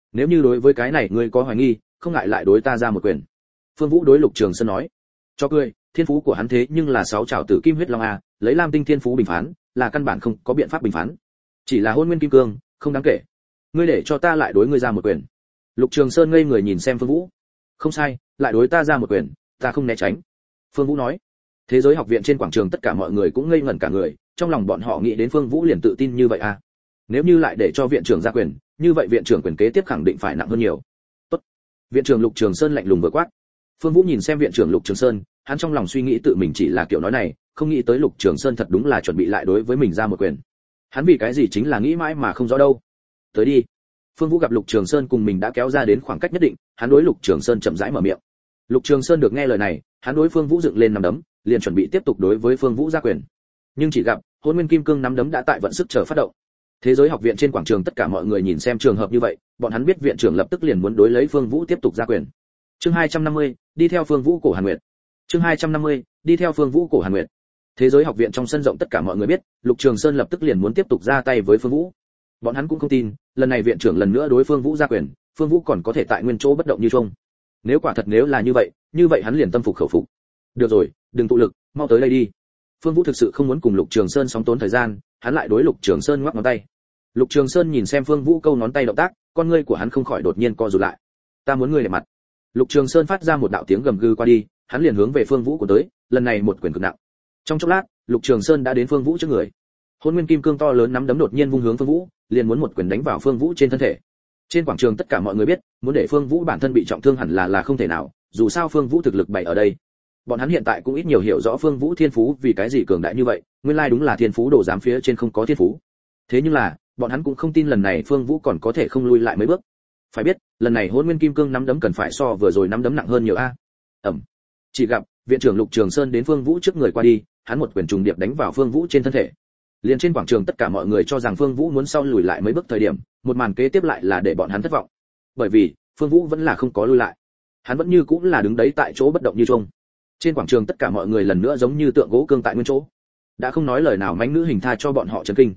Speaker 1: Nếu như đối với cái này ngươi có hoài nghi, không ngại lại đối ta ra một quyền. Phương Vũ đối Lục Trường Sơn nói. Cho cười, thiên phú của hắn thế nhưng là 6 trảo tử kim huyết long a, lấy Lam Tinh thiên phú bình phán, là căn bản không có biện pháp bình phán. Chỉ là hôn nguyên kim cương, không đáng kể. Ngươi để cho ta lại đối ngươi ra một quyền. Lục Trường Sơn ngây người nhìn xem Phương Vũ. Không sai, lại đối ta ra một quyền, ta không né tránh. Phương Vũ nói. Thế giới học viện trên quảng trường tất cả mọi người cũng ngây ngẩn cả người, trong lòng bọn họ nghĩ đến Phương Vũ liền tự tin như vậy a. Nếu như lại để cho viện trưởng ra quyền, như vậy viện trưởng quyền kế tiếp khẳng định phải nặng hơn nhiều. Tốt. Viện trưởng Lục Trường Sơn lạnh lùng vừa quát. Phương Vũ nhìn xem viện trưởng Lục Trường Sơn, hắn trong lòng suy nghĩ tự mình chỉ là kiểu nói này, không nghĩ tới Lục Trường Sơn thật đúng là chuẩn bị lại đối với mình ra một quyền. Hắn vì cái gì chính là nghĩ mãi mà không rõ đâu. Tới đi. Phương Vũ gặp Lục Trường Sơn cùng mình đã kéo ra đến khoảng cách nhất định, hắn đối Lục Trường Sơn chậm rãi mở miệng. Lục Trường Sơn được nghe lời này, hắn đối Phương Vũ dựng lên nắm đấm, liền chuẩn bị tiếp tục đối với Phương Vũ ra quyền. Nhưng chỉ gặp Hỗn Nguyên Kim Cương nắm đấm đã tại vận sức chờ phát động. Thế giới học viện trên quảng trường tất cả mọi người nhìn xem trường hợp như vậy, bọn hắn biết viện trưởng lập tức liền muốn đối lấy Phương Vũ tiếp tục ra quyền. Chương 250, đi theo Phương Vũ cổ Hàn Nguyệt. Chương 250, đi theo Phương Vũ cổ Hàn Nguyệt. Thế giới học viện trong sân rộng tất cả mọi người biết, Lục Trường Sơn lập tức liền muốn tiếp tục ra tay với Phương Vũ. Bọn hắn cũng không tin, lần này viện trưởng lần nữa đối Phương Vũ ra quyền, Phương Vũ còn có thể tại nguyên chỗ bất động như chung. Nếu quả thật nếu là như vậy hắn liền tâm phục khẩu phục. Được rồi, đừng tụ lực, mau tới đây đi. Phương Vũ thực sự không muốn cùng Lục Trường Sơn sóng tốn thời gian, hắn lại đối Lục Trường Sơn ngoắc ngón tay. Lục Trường Sơn nhìn xem Phương Vũ câu ngón tay động tác, con ngươi của hắn không khỏi đột nhiên co rụt lại. Ta muốn ngươi để mặt. Lục Trường Sơn phát ra một đạo tiếng gầm gừ qua đi, hắn liền hướng về Phương Vũ của tới, lần này một quyền cực nặng. Trong chốc lát, Lục Trường Sơn đã đến Phương Vũ trước người. Hôn Nguyên Kim Cương to lớn nắm đấm đột nhiên vung hướng Phương Vũ, liền muốn một quyền đánh vào Phương Vũ trên thân thể. Trên quảng trường tất cả mọi người biết, muốn để Phương Vũ bản thân bị trọng thương hẳn là không thể nào, dù sao Phương Vũ thực lực bày ở đây. Bọn hắn hiện tại cũng ít nhiều hiểu rõ Phương Vũ thiên phú vì cái gì cường đại như vậy, nguyên lai đúng là thiên phú đồ giám phía trên không có thiên phú. Thế nhưng là, bọn hắn cũng không tin lần này Phương Vũ còn có thể không lui lại mấy bước. Phải biết, lần này Hỗn Nguyên Kim Cương nắm đấm cần phải so vừa rồi nắm đấm nặng hơn nhiều a. Ầm. Chỉ gặp viện trưởng Lục Trường Sơn đến Phương Vũ trước người qua đi, hắn một quyền trùng điệp đánh vào Phương Vũ trên thân thể. Liền trên quảng trường tất cả mọi người cho rằng Phương Vũ muốn sau lùi lại mấy bước thời điểm, một màn kế tiếp lại là để bọn hắn thất vọng. Bởi vì, Phương Vũ vẫn là không có lui lại. Hắn vẫn như cũng là đứng đấy tại chỗ bất động như chung. Trên quảng trường tất cả mọi người lần nữa giống như tượng gỗ cương tại nguyên chỗ. Đã không nói lời nào mánh nữ hình tha cho bọn họ chấn kinh.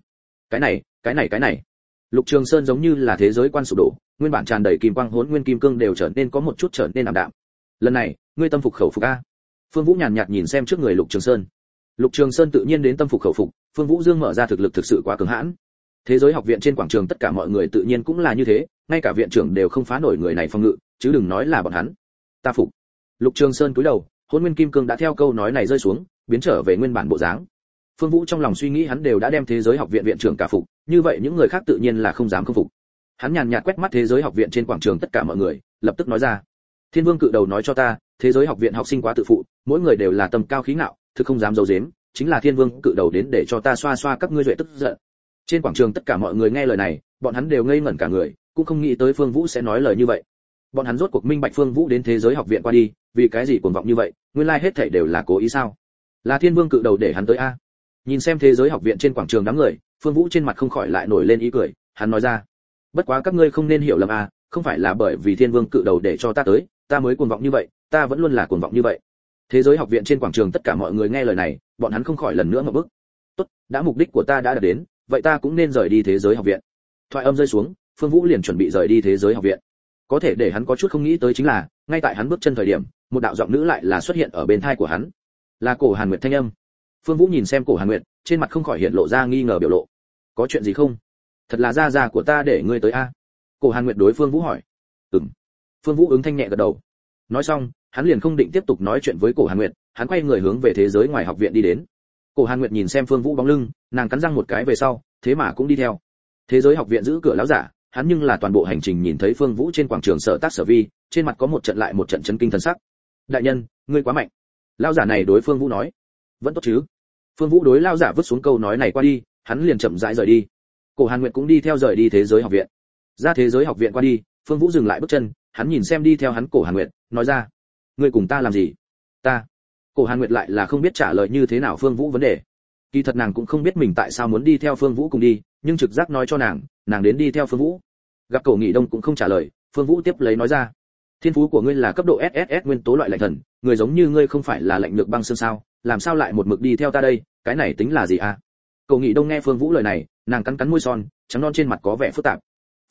Speaker 1: Cái này. Lục Trường Sơn giống như là thế giới quan sụp đổ, nguyên bản tràn đầy kim quang Hỗn Nguyên Kim Cương đều trở nên có một chút trở nên ảm đạm. Lần này, ngươi tâm phục khẩu phục a? Phương Vũ nhàn nhạt nhìn xem trước người Lục Trường Sơn. Lục Trường Sơn tự nhiên đến tâm phục khẩu phục, Phương Vũ Dương mở ra thực lực thực sự quá cường hãn. Thế giới học viện trên quảng trường tất cả mọi người tự nhiên cũng là như thế, ngay cả viện trưởng đều không phá nổi người này phòng ngự, chứ đừng nói là bọn hắn. Ta phục. Lục Trường Sơn cúi đầu, Hỗn Nguyên Kim Cương đã theo câu nói này rơi xuống, biến trở về nguyên bản bộ dáng. Phương Vũ trong lòng suy nghĩ hắn đều đã đem thế giới học viện viện trưởng cả phục, như vậy những người khác tự nhiên là không dám không phục. Hắn nhàn nhạt quét mắt thế giới học viện trên quảng trường tất cả mọi người, lập tức nói ra: Thiên Vương cự đầu nói cho ta, thế giới học viện học sinh quá tự phụ, mỗi người đều là tầm cao khí ngạo, thực không dám giấu giếm, chính là Thiên Vương cự đầu đến để cho ta xoa xoa các ngươi duệ tức giận. Trên quảng trường tất cả mọi người nghe lời này, bọn hắn đều ngây ngẩn cả người, cũng không nghĩ tới Phương Vũ sẽ nói lời như vậy. Bọn hắn rốt cuộc minh bạch Phương Vũ đến thế giới học viện qua đi, vì cái gì cuồng vọng như vậy, nguyên lai hết thảy đều là cố ý sao? Là Thiên Vương cự đầu để hắn tới a? Nhìn xem thế giới học viện trên quảng trường đám người, Phương Vũ trên mặt không khỏi lại nổi lên ý cười, hắn nói ra: Bất quá các ngươi không nên hiểu lầm a, không phải là bởi vì Thiên Vương cự đầu để cho ta tới, ta mới cuồng vọng như vậy, ta vẫn luôn là cuồng vọng như vậy. Thế giới học viện trên quảng trường tất cả mọi người nghe lời này, bọn hắn không khỏi lần nữa ngậm bức. Tốt, đã mục đích của ta đã đạt đến, vậy ta cũng nên rời đi thế giới học viện. Thoại âm rơi xuống, Phương Vũ liền chuẩn bị rời đi thế giới học viện. Có thể để hắn có chút không nghĩ tới chính là, ngay tại hắn bước chân thời điểm, một đạo giọng nữ lại là xuất hiện ở bên tai của hắn. Là Cổ Hàn Nguyệt thanh âm. Phương Vũ nhìn xem Cổ Hàn Nguyệt, trên mặt không khỏi hiện lộ ra nghi ngờ biểu lộ. Có chuyện gì không? Thật là gia gia của ta để ngươi tới a? Cổ Hàn Nguyệt đối Phương Vũ hỏi. Ừm. Phương Vũ ứng thanh nhẹ gật đầu. Nói xong, hắn liền không định tiếp tục nói chuyện với Cổ Hàn Nguyệt, hắn quay người hướng về thế giới ngoài học viện đi đến. Cổ Hàn Nguyệt nhìn xem Phương Vũ bóng lưng, nàng cắn răng một cái về sau, thế mà cũng đi theo. Thế giới học viện giữ cửa lão giả, hắn nhưng là toàn bộ hành trình nhìn thấy Phương Vũ trên quảng trường sở tác sở vi, trên mặt có một trận lại một trận chấn kinh thần sắc. Đại nhân, ngươi quá mạnh. Lão giả này đối Phương Vũ nói. Vẫn tốt chứ? Phương Vũ đối lão giả vứt xuống câu nói này qua đi, hắn liền chậm rãi rời đi. Cổ Hàn Nguyệt cũng đi theo rời đi thế giới học viện. Ra thế giới học viện qua đi, Phương Vũ dừng lại bước chân, hắn nhìn xem đi theo hắn Cổ Hàn Nguyệt, nói ra: ngươi cùng ta làm gì? Ta. Cổ Hàn Nguyệt lại là không biết trả lời như thế nào Phương Vũ vấn đề. Kỳ thật nàng cũng không biết mình tại sao muốn đi theo Phương Vũ cùng đi, nhưng trực giác nói cho nàng đến đi theo Phương Vũ. Gặp Cổ Nghị Đông cũng không trả lời, Phương Vũ tiếp lấy nói ra: thiên phú của ngươi là cấp độ SSS nguyên tố loại lạnh thần, người giống như ngươi không phải là lạnh nhược băng xương sao, làm sao lại một mực đi theo ta đây, cái này tính là gì à? Cổ Nghị Đông nghe Phương Vũ lời này, nàng cắn cắn môi son, trắng non trên mặt có vẻ phức tạp.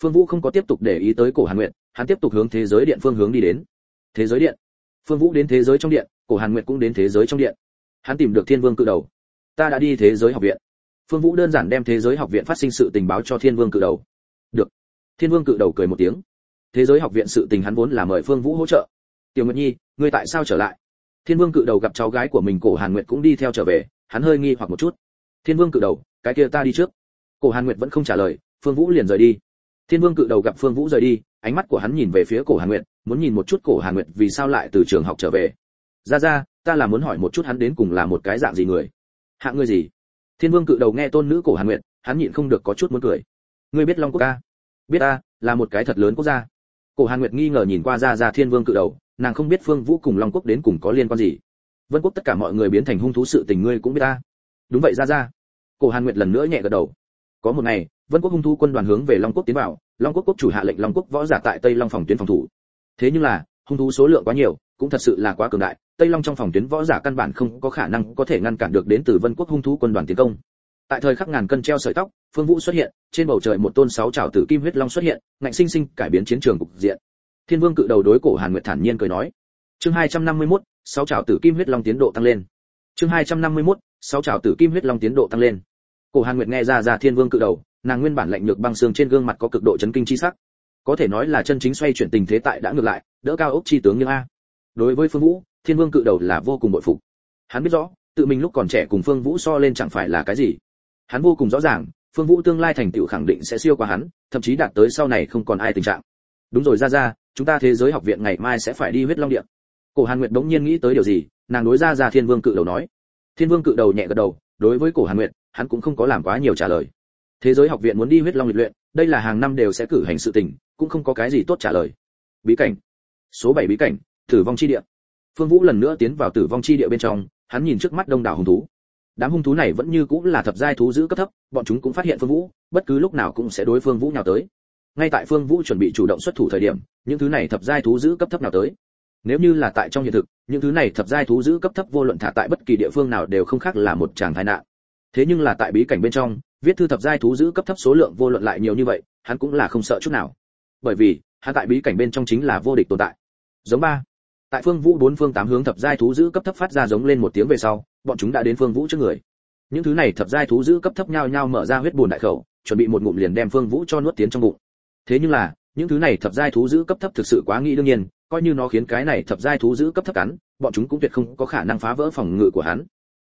Speaker 1: Phương Vũ không có tiếp tục để ý tới Cổ Hàn Nguyệt, hắn tiếp tục hướng thế giới điện phương hướng đi đến. Thế giới điện. Phương Vũ đến thế giới trong điện, Cổ Hàn Nguyệt cũng đến thế giới trong điện. Hắn tìm được Thiên Vương Cự Đầu. Ta đã đi thế giới học viện. Phương Vũ đơn giản đem thế giới học viện phát sinh sự tình báo cho Thiên Vương Cự Đầu. Được. Thiên Vương Cự Đầu cười một tiếng. Thế giới học viện sự tình hắn vốn là mời Phương Vũ hỗ trợ. Tiểu Nguyệt Nhi, ngươi tại sao trở lại? Thiên Vương Cự Đầu gặp cháu gái của mình Cổ Hàn Nguyệt cũng đi theo trở về, hắn hơi nghi hoặc một chút. Thiên Vương Cự Đầu, cái kia ta đi trước. Cổ Hàn Nguyệt vẫn không trả lời, Phương Vũ liền rời đi. Thiên Vương Cự Đầu gặp Phương Vũ rời đi, ánh mắt của hắn nhìn về phía Cổ Hàn Nguyệt, muốn nhìn một chút Cổ Hàn Nguyệt vì sao lại từ trường học trở về. Ra, ta là muốn hỏi một chút hắn đến cùng là một cái dạng gì người. Hạng người gì? Thiên Vương Cự Đầu nghe tôn nữ Cổ Hàn Nguyệt, hắn nhịn không được có chút muốn cười. Ngươi biết Long Quốc ca? Biết ta, là một cái thật lớn quốc gia. Cổ Hàn Nguyệt nghi ngờ nhìn qua ra Thiên Vương Cự Đầu, nàng không biết Phương Vũ cùng Long Quốc đến cùng có liên quan gì. Vân Quốc tất cả mọi người biến thành hung thú sự tình ngươi cũng biết ta. Đúng vậy ra. Cổ Hàn Nguyệt lần nữa nhẹ gật đầu. Có một ngày, Vân Quốc hung thú quân đoàn hướng về Long Quốc tiến vào, Long Quốc quốc chủ hạ lệnh Long Quốc võ giả tại Tây Long phòng tuyến phòng thủ. Thế nhưng là, hung thú số lượng quá nhiều, cũng thật sự là quá cường đại, Tây Long trong phòng tuyến võ giả căn bản không có khả năng có thể ngăn cản được đến từ Vân Quốc hung thú quân đoàn tiến công. Tại thời khắc ngàn cân treo sợi tóc, Phương Vũ xuất hiện, trên bầu trời một tôn sáu trảo tử kim huyết long xuất hiện, ngạnh sinh sinh cải biến chiến trường cục diện. Thiên Vương Cự Đầu đối Cổ Hàn Nguyệt thản nhiên cười nói. Chương 251, sáu trảo tử kim huyết long tiến độ tăng lên. Chương 251, sáu trảo tử kim huyết long tiến độ tăng lên. Cổ Hàn Nguyệt nghe ra Thiên Vương Cự Đầu, nàng nguyên bản lạnh nhược băng xương trên gương mặt có cực độ chấn kinh chi sắc. Có thể nói là chân chính xoay chuyển tình thế tại đã ngược lại, đỡ cao ốc chi tướng như a. Đối với Phương Vũ, Thiên Vương Cự Đầu là vô cùng bội phục. Hắn biết rõ, tự mình lúc còn trẻ cùng Phương Vũ so lên chẳng phải là cái gì. Hắn vô cùng rõ ràng, Phương Vũ tương lai thành tựu khẳng định sẽ siêu qua hắn, thậm chí đạt tới sau này không còn ai tình trạng. Đúng rồi ra, chúng ta thế giới học viện ngày mai sẽ phải đi huyết long điện. Cổ Hàn Nguyệt đống nhiên nghĩ tới điều gì, nàng đối ra Thiên Vương Cự Đầu nói. Thiên Vương Cự Đầu nhẹ gật đầu, đối với Cổ Hàn Nguyệt, hắn cũng không có làm quá nhiều trả lời. Thế giới học viện muốn đi huyết long lịch luyện, đây là hàng năm đều sẽ cử hành sự tình, cũng không có cái gì tốt trả lời. Bí cảnh. Số 7 bí cảnh, Tử vong chi địa. Phương Vũ lần nữa tiến vào Tử vong chi địa bên trong, hắn nhìn trước mắt đông đảo hung thú. Đám hung thú này vẫn như cũng là thập giai thú giữ cấp thấp, bọn chúng cũng phát hiện Phương Vũ, bất cứ lúc nào cũng sẽ đối Phương Vũ nhào tới. Ngay tại Phương Vũ chuẩn bị chủ động xuất thủ thời điểm, những thứ này thập giai thú giữ cấp thấp nào tới. Nếu như là tại trong hiện thực, những thứ này thập giai thú giữ cấp thấp vô luận thả tại bất kỳ địa phương nào đều không khác là một tràng tai nạn. Thế nhưng là tại bí cảnh bên trong, viết thư thập giai thú giữ cấp thấp số lượng vô luận lại nhiều như vậy, hắn cũng là không sợ chút nào. Bởi vì, hắn tại bí cảnh bên trong chính là vô địch tồn tại. Giống ba. Tại Phương Vũ bốn phương tám hướng thập giai thú giữ cấp thấp phát ra giống lên một tiếng về sau, bọn chúng đã đến Phương Vũ trước người. Những thứ này thập giai thú giữ cấp thấp nhao nhao mở ra huyết bùn đại khẩu, chuẩn bị một ngụm liền đem Phương Vũ cho nuốt tiến trong bụng. Thế nhưng là, những thứ này thập giai thú giữ cấp thấp thực sự quá nghĩ đương nhiên, coi như nó khiến cái này thập giai thú giữ cấp thấp cắn, bọn chúng cũng tuyệt không có khả năng phá vỡ phòng ngự của hắn.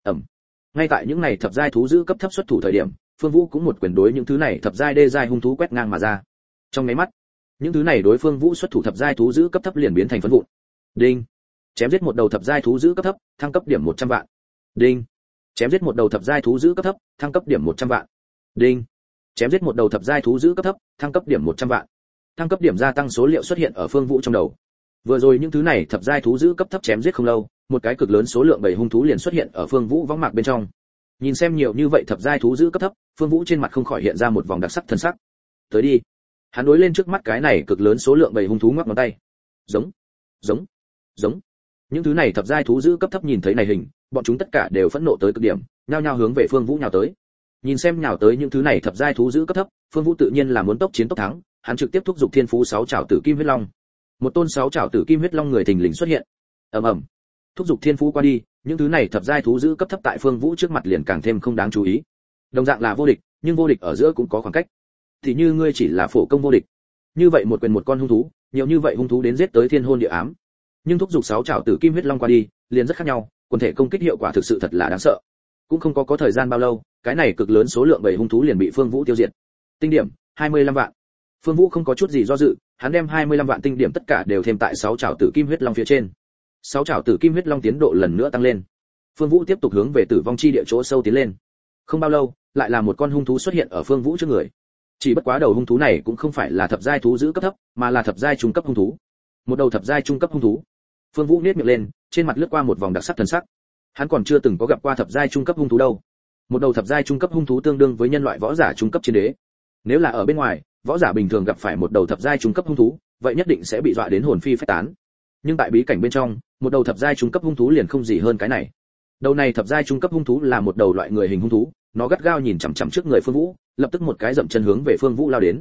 Speaker 1: Ngay tại những này thập giai thú giữ cấp thấp xuất thủ thời điểm, Phương Vũ cũng một quyền đối những thứ này thập giai đê giai hung thú quét ngang mà ra. Trong mấy mắt, những thứ này đối Phương Vũ xuất thủ thập giai thú giữ cấp thấp liền biến thành phấn vụn. Đinh. Chém giết một đầu thập giai thú giữ cấp thấp, thăng cấp điểm 100 vạn. Đinh. Chém giết một đầu thập giai thú giữ cấp thấp, thăng cấp điểm 100 vạn. Đinh. Chém giết một đầu thập giai thú giữ cấp thấp, thăng cấp điểm 100 vạn. Thăng cấp điểm gia tăng số liệu xuất hiện ở Phương Vũ trong đầu. Vừa rồi những thứ này thập giai thú giữ cấp thấp chém giết không lâu, một cái cực lớn số lượng bầy hung thú liền xuất hiện ở Phương Vũ võng mạc bên trong. Nhìn xem nhiều như vậy thập giai thú giữ cấp thấp, Phương Vũ trên mặt không khỏi hiện ra một vòng đặc sắc thần sắc. Tới đi. Hắn đối lên trước mắt cái này cực lớn số lượng bầy hung thú ngoắc ngón tay. Giống, giống, giống. Những thứ này thập giai thú giữ cấp thấp nhìn thấy này hình, bọn chúng tất cả đều phẫn nộ tới cực điểm, nhao nhao hướng về Phương Vũ nhào tới. Nhìn xem nhào tới những thứ này thập giai thú giữ cấp thấp, Phương Vũ tự nhiên là muốn tốc chiến tốc thắng, hắn trực tiếp thúc giục thiên phú sáu trảo tử kim huyết long. Một tôn sáu trảo tử kim huyết long người thình lình xuất hiện. Ầm ầm. Thúc giục thiên phú qua đi, những thứ này thập giai thú giữ cấp thấp tại Phương Vũ trước mặt liền càng thêm không đáng chú ý. Đồng dạng là vô địch, nhưng vô địch ở giữa cũng có khoảng cách. Thì như ngươi chỉ là phổ công vô địch. Như vậy một quyền một con hung thú, nhiều như vậy hung thú đến giết tới thiên hôn địa ám. Nhưng thúc giục sáu trảo tử kim huyết long qua đi, liền rất khác nhau, quần thể công kích hiệu quả thực sự thật là đáng sợ. Cũng không có thời gian bao lâu, cái này cực lớn số lượng bầy hung thú liền bị Phương Vũ tiêu diệt. Tinh điểm 25 vạn. Phương Vũ không có chút gì do dự, hắn đem 25 vạn tinh điểm tất cả đều thêm tại sáu trảo tử kim huyết long phía trên. Sáu trảo tử kim huyết long tiến độ lần nữa tăng lên. Phương Vũ tiếp tục hướng về tử vong chi địa chỗ sâu tiến lên. Không bao lâu, lại là một con hung thú xuất hiện ở Phương Vũ trước người. Chỉ bất quá đầu hung thú này cũng không phải là thập giai thú giữ cấp thấp, mà là thập giai trung cấp hung thú. Một đầu thập giai trung cấp hung thú. Phương Vũ nhếch miệng lên, trên mặt lướt qua một vòng đặc sắc thần sắc. Hắn còn chưa từng có gặp qua thập giai trung cấp hung thú đâu. Một đầu thập giai trung cấp hung thú tương đương với nhân loại võ giả trung cấp chiến đế. Nếu là ở bên ngoài, võ giả bình thường gặp phải một đầu thập giai trung cấp hung thú, vậy nhất định sẽ bị dọa đến hồn phi phách tán. Nhưng tại bí cảnh bên trong, một đầu thập giai trung cấp hung thú liền không gì hơn cái này. Đầu này thập giai trung cấp hung thú là một đầu loại người hình hung thú, nó gắt gao nhìn chằm chằm trước người Phương Vũ, lập tức một cái dậm chân hướng về Phương Vũ lao đến.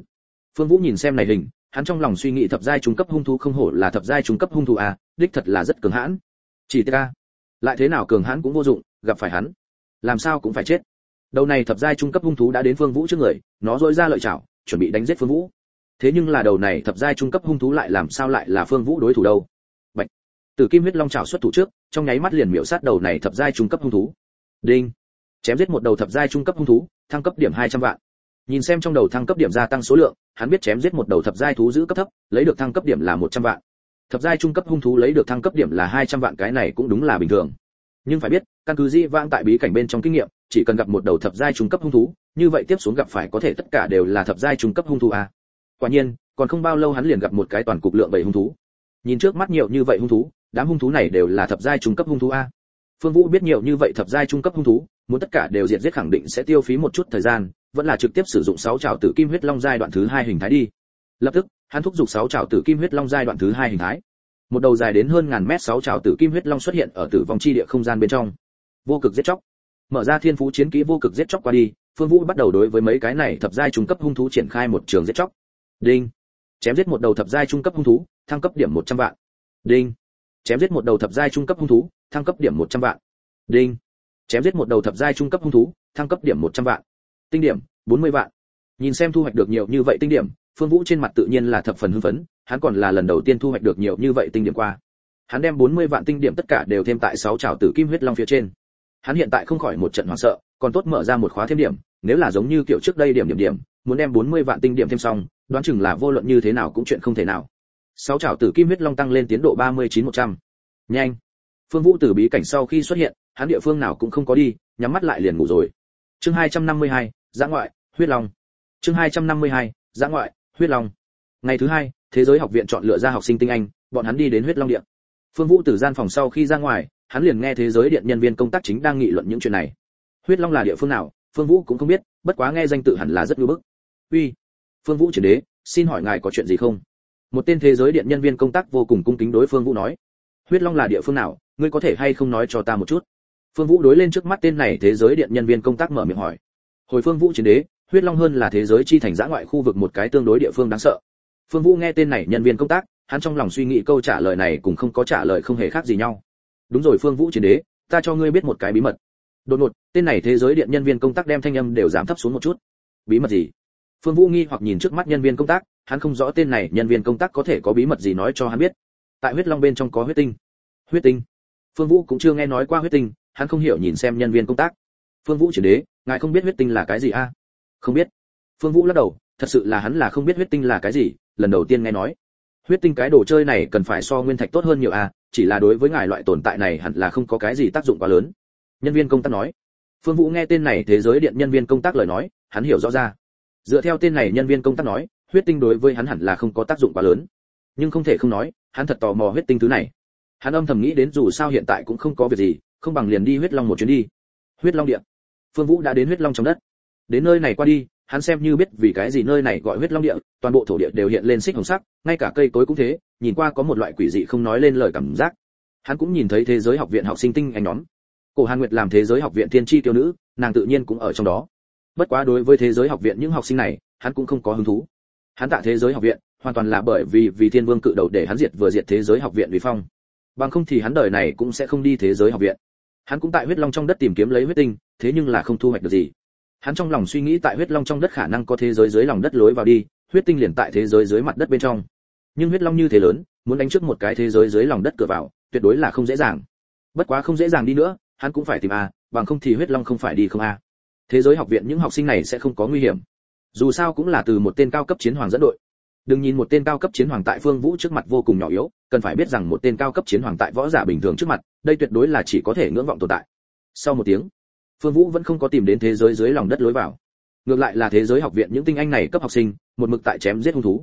Speaker 1: Phương Vũ nhìn xem này hình, hắn trong lòng suy nghĩ thập giai trung cấp hung thú không hổ là thập giai trung cấp hung thú à, đích thật là rất cường hãn. Chỉ ta, lại thế nào cường hãn cũng vô dụng, gặp phải hắn, làm sao cũng phải chết. Đầu này thập giai trung cấp hung thú đã đến Phương Vũ trước người, nó rỗi ra lợi chảo, chuẩn bị đánh giết Phương Vũ. Thế nhưng là đầu này thập giai trung cấp hung thú lại làm sao lại là Phương Vũ đối thủ đâu? Bạch. Tử Kim huyết long chảo xuất thủ trước, trong nháy mắt liền miểu sát đầu này thập giai trung cấp hung thú. Đinh. Chém giết một đầu thập giai trung cấp hung thú, thăng cấp điểm 200 vạn. Nhìn xem trong đầu thăng cấp điểm gia tăng số lượng, hắn biết chém giết một đầu thập giai thú giữ cấp thấp, lấy được thăng cấp điểm là 100 vạn. Thập giai trung cấp hung thú lấy được thăng cấp điểm là 200 vạn, cái này cũng đúng là bình thường. Nhưng phải biết, căn cứ di vãng tại bí cảnh bên trong kinh nghiệm, chỉ cần gặp một đầu thập giai trung cấp hung thú, như vậy tiếp xuống gặp phải có thể tất cả đều là thập giai trung cấp hung thú a. Quả nhiên, còn không bao lâu hắn liền gặp một cái toàn cục lượng 7 hung thú. Nhìn trước mắt nhiều như vậy hung thú, đám hung thú này đều là thập giai trung cấp hung thú a. Phương Vũ biết nhiều như vậy thập giai trung cấp hung thú, muốn tất cả đều diệt giết khẳng định sẽ tiêu phí một chút thời gian, vẫn là trực tiếp sử dụng 6 trảo tử kim huyết long giai đoạn thứ 2 hình thái đi. Lập tức, hắn thúc giục 6 trảo tử kim huyết long giai đoạn thứ 2 hình thái. Một đầu dài đến hơn ngàn mét 6 trảo tử kim huyết long xuất hiện ở tử vong chi địa không gian bên trong. Vô cực giết chóc. Mở ra thiên phú chiến kỹ vô cực giết chóc qua đi, Phương Vũ bắt đầu đối với mấy cái này thập giai trung cấp hung thú triển khai một trường giết chóc. Đinh. Chém giết một đầu thập giai trung cấp hung thú, thăng cấp điểm 100 vạn. Đinh. Chém giết một đầu thập giai trung cấp hung thú, thăng cấp điểm 100 vạn. Đinh. Chém giết một đầu thập giai trung cấp hung thú, thăng cấp điểm 100 vạn. Tinh điểm 40 vạn. Nhìn xem thu hoạch được nhiều như vậy tinh điểm, Phương Vũ trên mặt tự nhiên là thập phần hưng phấn, hắn còn là lần đầu tiên thu hoạch được nhiều như vậy tinh điểm qua. Hắn đem 40 vạn tinh điểm tất cả đều thêm tại 6 trảo tử kim huyết long phía trên. Hắn hiện tại không khỏi một trận hoảng sợ, còn tốt mở ra một khóa thêm điểm, nếu là giống như kiểu trước đây điểm, muốn đem 40 vạn tinh điểm thêm xong, đoán chừng là vô luận như thế nào cũng chuyện không thể nào. 6 trảo tử kim huyết long tăng lên tiến độ 39-100. Nhanh. Phương Vũ từ bí cảnh sau khi xuất hiện, hắn địa phương nào cũng không có đi, nhắm mắt lại liền ngủ rồi. Chương 252, Dã ngoại, huyết long. Chương 252, Dã ngoại, huyết long. Ngày thứ 2, thế giới học viện chọn lựa ra học sinh tinh anh, bọn hắn đi đến huyết long điện. Phương Vũ từ gian phòng sau khi ra ngoài, hắn liền nghe thế giới điện nhân viên công tác chính đang nghị luận những chuyện này. Huyết long là địa phương nào, Phương Vũ cũng không biết, bất quá nghe danh tự hẳn là rất nhu bức. Uy, Phương Vũ Triển Đế, xin hỏi ngài có chuyện gì không? Một tên thế giới điện nhân viên công tác vô cùng cung kính đối Phương Vũ nói. Huyết long là địa phương nào, ngươi có thể hay không nói cho ta một chút? Phương Vũ đối lên trước mắt tên này thế giới điện nhân viên công tác mở miệng hỏi. Hồi Phương Vũ Triển Đế, huyết long hơn là thế giới chi thành dã ngoại khu vực một cái tương đối địa phương đáng sợ. Phương Vũ nghe tên này nhân viên công tác, hắn trong lòng suy nghĩ câu trả lời này cũng không có trả lời không hề khác gì nhau. Đúng rồi Phương Vũ Triển Đế, ta cho ngươi biết một cái bí mật. Đột ngột, tên này thế giới điện nhân viên công tác đem thanh âm đều giảm thấp xuống một chút. Bí mật gì? Phương Vũ nghi hoặc nhìn trước mắt nhân viên công tác, hắn không rõ tên này nhân viên công tác có thể có bí mật gì nói cho hắn biết. Tại huyết long bên trong có huyết tinh. Huyết tinh? Phương Vũ cũng chưa nghe nói qua huyết tinh, hắn không hiểu nhìn xem nhân viên công tác. Phương Vũ Triển Đế, ngài không biết huyết tinh là cái gì a? Không biết. Phương Vũ lắc đầu, thật sự là hắn là không biết huyết tinh là cái gì, lần đầu tiên nghe nói. Huyết tinh cái đồ chơi này cần phải so nguyên thạch tốt hơn nhiều a, chỉ là đối với ngài loại tồn tại này hẳn là không có cái gì tác dụng quá lớn. Nhân viên công tác nói. Phương Vũ nghe tên này thế giới điện nhân viên công tác lời nói, hắn hiểu rõ ra. Dựa theo tên này nhân viên công tác nói, huyết tinh đối với hắn hẳn là không có tác dụng quá lớn. Nhưng không thể không nói, hắn thật tò mò huyết tinh thứ này. Hắn âm thầm nghĩ đến dù sao hiện tại cũng không có việc gì, không bằng liền đi huyết long một chuyến đi. Huyết long điện. Phương Vũ đã đến huyết long trong đất. Đến nơi này qua đi, hắn xem như biết vì cái gì nơi này gọi huyết long địa, toàn bộ thổ địa đều hiện lên xích hồng sắc, ngay cả cây cối cũng thế, nhìn qua có một loại quỷ dị không nói lên lời cảm giác. Hắn cũng nhìn thấy thế giới học viện học sinh tinh anh nhóm. Cổ Hàn Nguyệt làm thế giới học viện tiên tri tiêu nữ, nàng tự nhiên cũng ở trong đó. Bất quá đối với thế giới học viện những học sinh này, hắn cũng không có hứng thú. Hắn tại thế giới học viện, hoàn toàn là bởi vì Thiên Vương cự đầu để hắn diệt thế giới học viện vì phong. Bằng không thì hắn đời này cũng sẽ không đi thế giới học viện. Hắn cũng tại huyết long trong đất tìm kiếm lấy huyết tinh, thế nhưng là không thu hoạch được gì. Hắn trong lòng suy nghĩ tại huyết long trong đất khả năng có thế giới dưới lòng đất lối vào đi, huyết tinh liền tại thế giới dưới mặt đất bên trong. Nhưng huyết long như thế lớn, muốn đánh trước một cái thế giới dưới lòng đất cửa vào, tuyệt đối là không dễ dàng. Bất quá không dễ dàng đi nữa, hắn cũng phải tìm a, bằng không thì huyết long không phải đi không a. Thế giới học viện những học sinh này sẽ không có nguy hiểm. Dù sao cũng là từ một tên cao cấp chiến hoàng dẫn đội. Đừng nhìn một tên cao cấp chiến hoàng tại Phương Vũ trước mặt vô cùng nhỏ yếu, cần phải biết rằng một tên cao cấp chiến hoàng tại võ giả bình thường trước mặt, đây tuyệt đối là chỉ có thể ngưỡng vọng tồn tại. Sau một tiếng, Phương Vũ vẫn không có tìm đến thế giới dưới lòng đất lối vào. Ngược lại là thế giới học viện những tinh anh này cấp học sinh, một mực tại chém giết hung thú.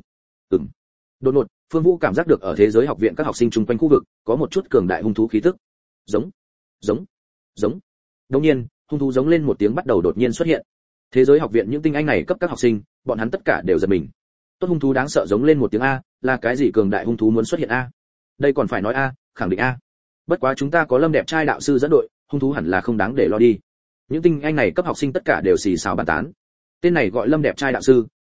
Speaker 1: Đột ngột, Phương Vũ cảm giác được ở thế giới học viện các học sinh chung quanh khu vực có một chút cường đại hung thú khí tức. Giống, giống, giống. Đột nhiên, hung thú giống lên một tiếng bắt đầu đột nhiên xuất hiện. Thế giới học viện những tinh anh này cấp các học sinh, bọn hắn tất cả đều giật mình. Tốt hung thú đáng sợ giống lên một tiếng a, là cái gì cường đại hung thú muốn xuất hiện a? Đây còn phải nói a, khẳng định a. Bất quá chúng ta có Lâm đẹp trai đạo sư dẫn đội, hung thú hẳn là không đáng để lo đi. Những tinh anh này cấp học sinh tất cả đều xì xào bàn tán. Tên này gọi Lâm đẹp trai đạo sư,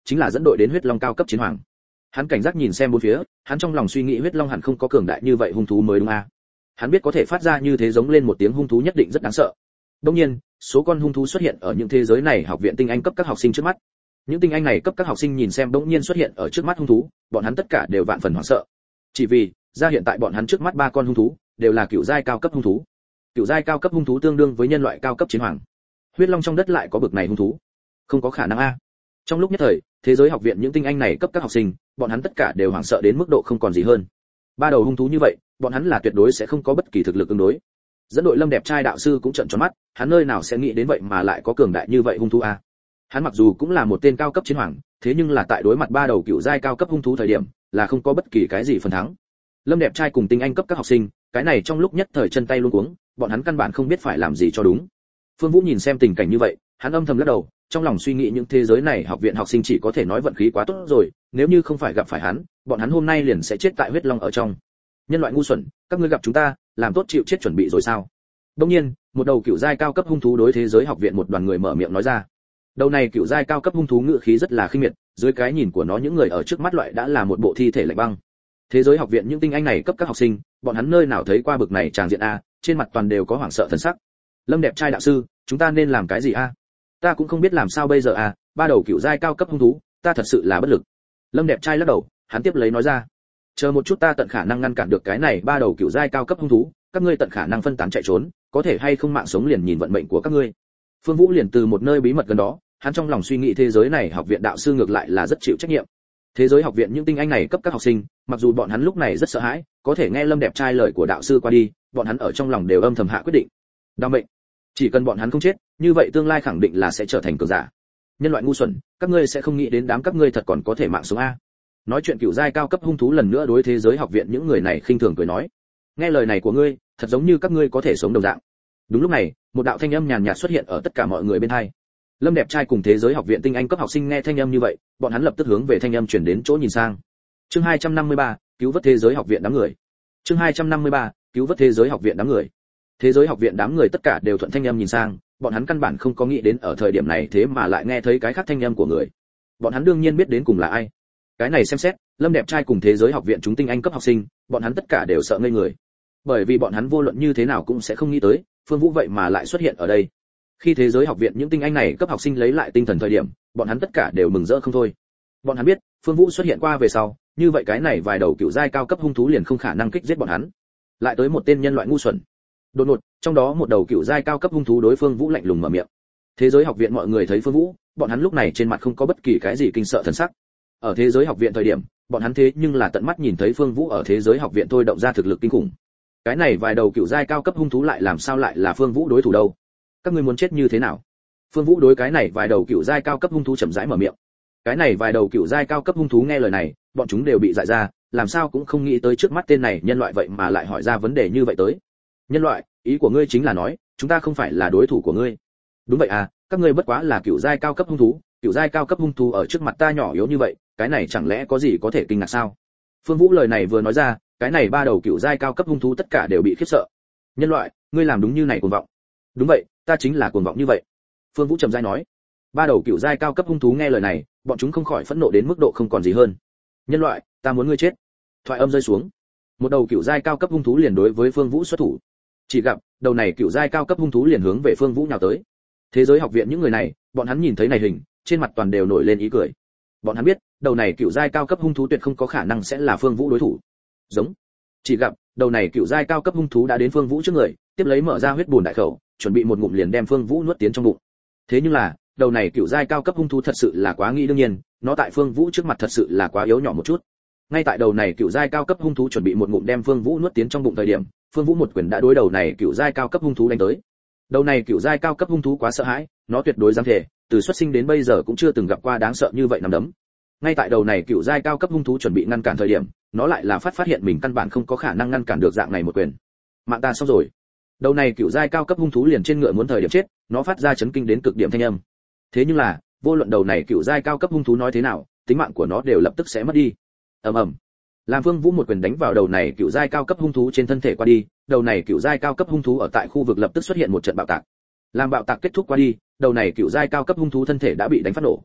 Speaker 1: chính là dẫn đội đến huyết long cao cấp chiến hoàng. Hắn cảnh giác nhìn xem bốn phía, hắn trong lòng suy nghĩ huyết long hẳn không có cường đại như vậy hung thú mới đúng a. Hắn biết có thể phát ra như thế giống lên một tiếng hung thú nhất định rất đáng sợ. Đương nhiên, số con hung thú xuất hiện ở những thế giới này học viện tinh anh cấp các học sinh trước mắt. Những tinh anh này cấp các học sinh nhìn xem đống nhiên xuất hiện ở trước mắt hung thú, bọn hắn tất cả đều vạn phần hoảng sợ. Chỉ vì, ra hiện tại bọn hắn trước mắt ba con hung thú, đều là cựu giai cao cấp hung thú. Cựu giai cao cấp hung thú tương đương với nhân loại cao cấp chiến hoàng. Huyết long trong đất lại có bực này hung thú, không có khả năng a. Trong lúc nhất thời, thế giới học viện những tinh anh này cấp các học sinh, bọn hắn tất cả đều hoảng sợ đến mức độ không còn gì hơn. Ba đầu hung thú như vậy, bọn hắn là tuyệt đối sẽ không có bất kỳ thực lực ứng đối. Dẫn đội Lâm đẹp trai đạo sư cũng trợn tròn mắt, hắn nơi nào sẽ nghĩ đến vậy mà lại có cường đại như vậy hung thú a. Hắn mặc dù cũng là một tên cao cấp chiến hoàng, thế nhưng là tại đối mặt ba đầu cựu giai cao cấp hung thú thời điểm, là không có bất kỳ cái gì phần thắng. Lâm đẹp trai cùng tinh anh cấp các học sinh, cái này trong lúc nhất thời chân tay luống cuống, bọn hắn căn bản không biết phải làm gì cho đúng. Phương Vũ nhìn xem tình cảnh như vậy, hắn âm thầm lắc đầu, trong lòng suy nghĩ những thế giới này học viện học sinh chỉ có thể nói vận khí quá tốt rồi, nếu như không phải gặp phải hắn, bọn hắn hôm nay liền sẽ chết tại huyết long ở trong. Nhân loại ngu xuẩn, các ngươi gặp chúng ta, làm tốt chịu chết chuẩn bị rồi sao? Đương nhiên, một đầu cựu giai cao cấp hung thú đối thế giới học viện một đoàn người mở miệng nói ra. Đầu này cựu giai cao cấp hung thú ngự khí rất là khinh miệt, dưới cái nhìn của nó những người ở trước mắt loại đã là một bộ thi thể lạnh băng. Thế giới học viện những tinh anh này cấp các học sinh, bọn hắn nơi nào thấy qua bực này tràng diện a, trên mặt toàn đều có hoảng sợ thần sắc. Lâm đẹp trai đạo sư, chúng ta nên làm cái gì a? Ta cũng không biết làm sao bây giờ a, ba đầu cựu giai cao cấp hung thú, ta thật sự là bất lực. Lâm đẹp trai lắc đầu, hắn tiếp lấy nói ra. Chờ một chút, ta tận khả năng ngăn cản được cái này ba đầu cựu giai cao cấp hung thú, các ngươi tận khả năng phân tán chạy trốn, có thể hay không mạng sống liền nhìn vận mệnh của các ngươi. Phương Vũ liền từ một nơi bí mật gần đó, hắn trong lòng suy nghĩ thế giới này học viện đạo sư ngược lại là rất chịu trách nhiệm. Thế giới học viện những tinh anh này cấp các học sinh, mặc dù bọn hắn lúc này rất sợ hãi, có thể nghe Lâm đẹp trai lời của đạo sư qua đi, bọn hắn ở trong lòng đều âm thầm hạ quyết định. Đao mệnh, chỉ cần bọn hắn không chết, như vậy tương lai khẳng định là sẽ trở thành cường giả. Nhân loại ngu xuẩn, các ngươi sẽ không nghĩ đến đám các ngươi thật còn có thể mạng sống a. Nói chuyện cựu giai cao cấp hung thú lần nữa đối thế giới học viện những người này khinh thường cười nói. Nghe lời này của ngươi, thật giống như các ngươi có thể sống đồng dạng. Đúng lúc này, một đạo thanh âm nhàn nhạt xuất hiện ở tất cả mọi người bên tai. Lâm đẹp trai cùng thế giới học viện tinh anh cấp học sinh nghe thanh âm như vậy, bọn hắn lập tức hướng về thanh âm chuyển đến chỗ nhìn sang. Chương 253, cứu vớt thế giới học viện đám người. Chương 253, cứu vớt thế giới học viện đám người. Thế giới học viện đám người tất cả đều thuận thanh âm nhìn sang, bọn hắn căn bản không có nghĩ đến ở thời điểm này thế mà lại nghe thấy cái khác thanh âm của người. Bọn hắn đương nhiên biết đến cùng là ai. Cái này xem xét, Lâm đẹp trai cùng thế giới học viện chúng tinh anh cấp học sinh, bọn hắn tất cả đều sợ ngây người. Bởi vì bọn hắn vô luận như thế nào cũng sẽ không nghĩ tới, Phương Vũ vậy mà lại xuất hiện ở đây. Khi thế giới học viện những tinh anh này cấp học sinh lấy lại tinh thần thời điểm, bọn hắn tất cả đều mừng rỡ không thôi. Bọn hắn biết, Phương Vũ xuất hiện qua về sau, như vậy cái này vài đầu cựu giai cao cấp hung thú liền không khả năng kích giết bọn hắn. Lại tới một tên nhân loại ngu xuẩn. Đột ngột, trong đó một đầu cựu giai cao cấp hung thú đối Phương Vũ lạnh lùng mở miệng. Thế giới học viện mọi người thấy Phương Vũ, bọn hắn lúc này trên mặt không có bất kỳ cái gì kinh sợ thần sắc. Ở thế giới học viện thời điểm, bọn hắn thế nhưng là tận mắt nhìn thấy Phương Vũ ở thế giới học viện thôi động ra thực lực kinh khủng. Cái này vài đầu cựu giai cao cấp hung thú lại làm sao lại là Phương Vũ đối thủ đâu? Các ngươi muốn chết như thế nào? Phương Vũ đối cái này vài đầu cựu giai cao cấp hung thú chậm rãi mở miệng. Cái này vài đầu cựu giai cao cấp hung thú nghe lời này, bọn chúng đều bị dại ra, làm sao cũng không nghĩ tới trước mắt tên này nhân loại vậy mà lại hỏi ra vấn đề như vậy tới. Nhân loại, ý của ngươi chính là nói, chúng ta không phải là đối thủ của ngươi? Đúng vậy à, các ngươi bất quá là cựu giai cao cấp hung thú, cựu giai cao cấp hung thú ở trước mặt ta nhỏ yếu như vậy, cái này chẳng lẽ có gì có thể kinh ngạc sao? Phương Vũ lời này vừa nói ra, cái này ba đầu cựu giai cao cấp hung thú tất cả đều bị khiếp sợ. Nhân loại, ngươi làm đúng như này cuồng vọng. Đúng vậy, ta chính là cuồng vọng như vậy. Phương Vũ trầm rãi nói. Ba đầu cựu giai cao cấp hung thú nghe lời này, bọn chúng không khỏi phẫn nộ đến mức độ không còn gì hơn. Nhân loại, ta muốn ngươi chết. Thoại âm rơi xuống, một đầu cựu giai cao cấp hung thú liền đối với Phương Vũ xuất thủ. Chỉ gặp, đầu này cựu giai cao cấp hung thú liền hướng về Phương Vũ nhào tới. Thế giới học viện những người này, bọn hắn nhìn thấy này hình, trên mặt toàn đều nổi lên ý cười. Bọn hắn biết, đầu này cựu giai cao cấp hung thú tuyệt không có khả năng sẽ là Phương Vũ đối thủ. Giống. Chỉ gặp, đầu này cựu giai cao cấp hung thú đã đến Phương Vũ trước người, tiếp lấy mở ra huyết bùn đại khẩu, chuẩn bị một ngụm liền đem Phương Vũ nuốt tiến trong bụng. Thế nhưng là, đầu này cựu giai cao cấp hung thú thật sự là quá nghĩ đương nhiên, nó tại Phương Vũ trước mặt thật sự là quá yếu nhỏ một chút. Ngay tại đầu này cựu giai cao cấp hung thú chuẩn bị một ngụm đem Phương Vũ nuốt tiến trong bụng thời điểm, Phương Vũ một quyền đã đối đầu này cựu giai cao cấp hung thú đánh tới. Đầu này cựu giai cao cấp hung thú quá sợ hãi, nó tuyệt đối dám thể, từ xuất sinh đến bây giờ cũng chưa từng gặp qua đáng sợ như vậy nằm đấm. Ngay tại đầu này cựu giai cao cấp hung thú chuẩn bị ngăn cản thời điểm, nó lại là phát hiện mình căn bản không có khả năng ngăn cản được dạng này một quyền. Mạng ta xong rồi. Đầu này cựu giai cao cấp hung thú liền trên ngựa muốn thời điểm chết, nó phát ra chấn kinh đến cực điểm thanh âm. Thế nhưng là, vô luận đầu này cựu giai cao cấp hung thú nói thế nào, tính mạng của nó đều lập tức sẽ mất đi. Ầm ầm. Làm Phương Vũ một quyền đánh vào đầu này cựu giai cao cấp hung thú trên thân thể qua đi, đầu này cựu giai cao cấp hung thú ở tại khu vực lập tức xuất hiện một trận bạo tạc. Làm bạo tạc kết thúc qua đi, đầu này cựu giai cao cấp hung thú thân thể đã bị đánh phát nổ.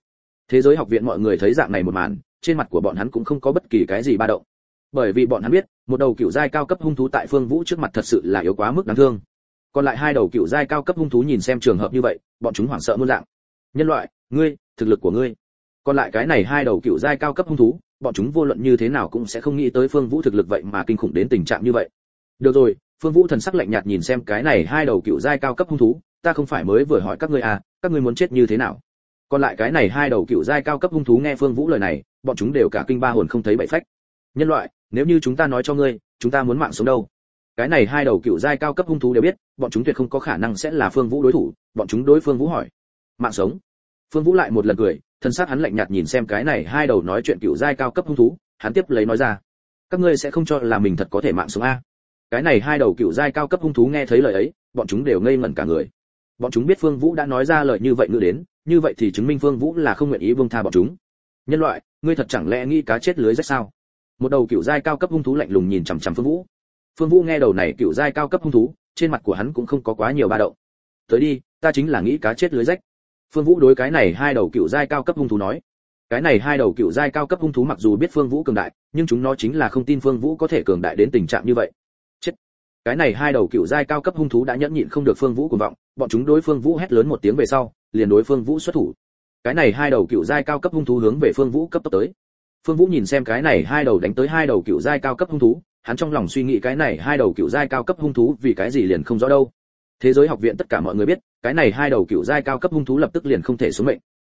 Speaker 1: Thế giới học viện mọi người thấy dạng này một màn, trên mặt của bọn hắn cũng không có bất kỳ cái gì ba động, bởi vì bọn hắn biết một đầu cựu giai cao cấp hung thú tại Phương Vũ trước mặt thật sự là yếu quá mức đáng thương. Còn lại hai đầu cựu giai cao cấp hung thú nhìn xem trường hợp như vậy, bọn chúng hoảng sợ muôn dạng. Nhân loại, ngươi, thực lực của ngươi. Còn lại cái này hai đầu cựu giai cao cấp hung thú, bọn chúng vô luận như thế nào cũng sẽ không nghĩ tới Phương Vũ thực lực vậy mà kinh khủng đến tình trạng như vậy. Được rồi, Phương Vũ thần sắc lạnh nhạt nhìn xem cái này hai đầu cựu giai cao cấp hung thú, ta không phải mới vừa hỏi các ngươi à, các ngươi muốn chết như thế nào? Còn lại cái này hai đầu cựu giai cao cấp hung thú nghe Phương Vũ lời này, bọn chúng đều cả kinh ba hồn không thấy bảy phách. Nhân loại, nếu như chúng ta nói cho ngươi, chúng ta muốn mạng sống đâu? Cái này hai đầu cựu giai cao cấp hung thú đều biết, bọn chúng tuyệt không có khả năng sẽ là Phương Vũ đối thủ, bọn chúng đối Phương Vũ hỏi. Mạng sống? Phương Vũ lại một lần cười, thân xác hắn lạnh nhạt nhìn xem cái này hai đầu nói chuyện cựu giai cao cấp hung thú, hắn tiếp lấy nói ra, các ngươi sẽ không cho là mình thật có thể mạng sống a? Cái này hai đầu cựu giai cao cấp hung thú nghe thấy lời ấy, bọn chúng đều ngây ngẩn cả người. Bọn chúng biết Phương Vũ đã nói ra lời như vậy ngữ đến, như vậy thì chứng minh Phương Vũ là không nguyện ý buông tha bọn chúng. Nhân loại, ngươi thật chẳng lẽ nghĩ cá chết lưới rách sao? Một đầu cựu giai cao cấp hung thú lạnh lùng nhìn chằm chằm Phương Vũ. Phương Vũ nghe đầu này cựu giai cao cấp hung thú, trên mặt của hắn cũng không có quá nhiều ba động. Tới đi, ta chính là nghĩ cá chết lưới rách. Phương Vũ đối cái này hai đầu cựu giai cao cấp hung thú nói. Cái này hai đầu cựu giai cao cấp hung thú mặc dù biết Phương Vũ cường đại, nhưng chúng nó chính là không tin Phương Vũ có thể cường đại đến tình trạng như vậy. Chết. Cái này hai đầu cựu giai cao cấp hung thú đã nhẫn nhịn không được Phương Vũ cuồng vọng, bọn chúng đối Phương Vũ hét lớn một tiếng về sau, liền đối Phương Vũ xuất thủ. Cái này hai đầu cựu giai cao cấp hung thú hướng về Phương Vũ cấp tốc tới. Phương Vũ nhìn xem cái này hai đầu đánh tới hai đầu cựu giai cao cấp hung thú, hắn trong lòng suy nghĩ cái này hai đầu cựu giai cao cấp hung thú vì cái gì liền không rõ đâu. Thế giới học viện tất cả mọi người biết, cái này hai đầu cựu giai cao cấp hung thú lập tức liền không thể sống mệnh.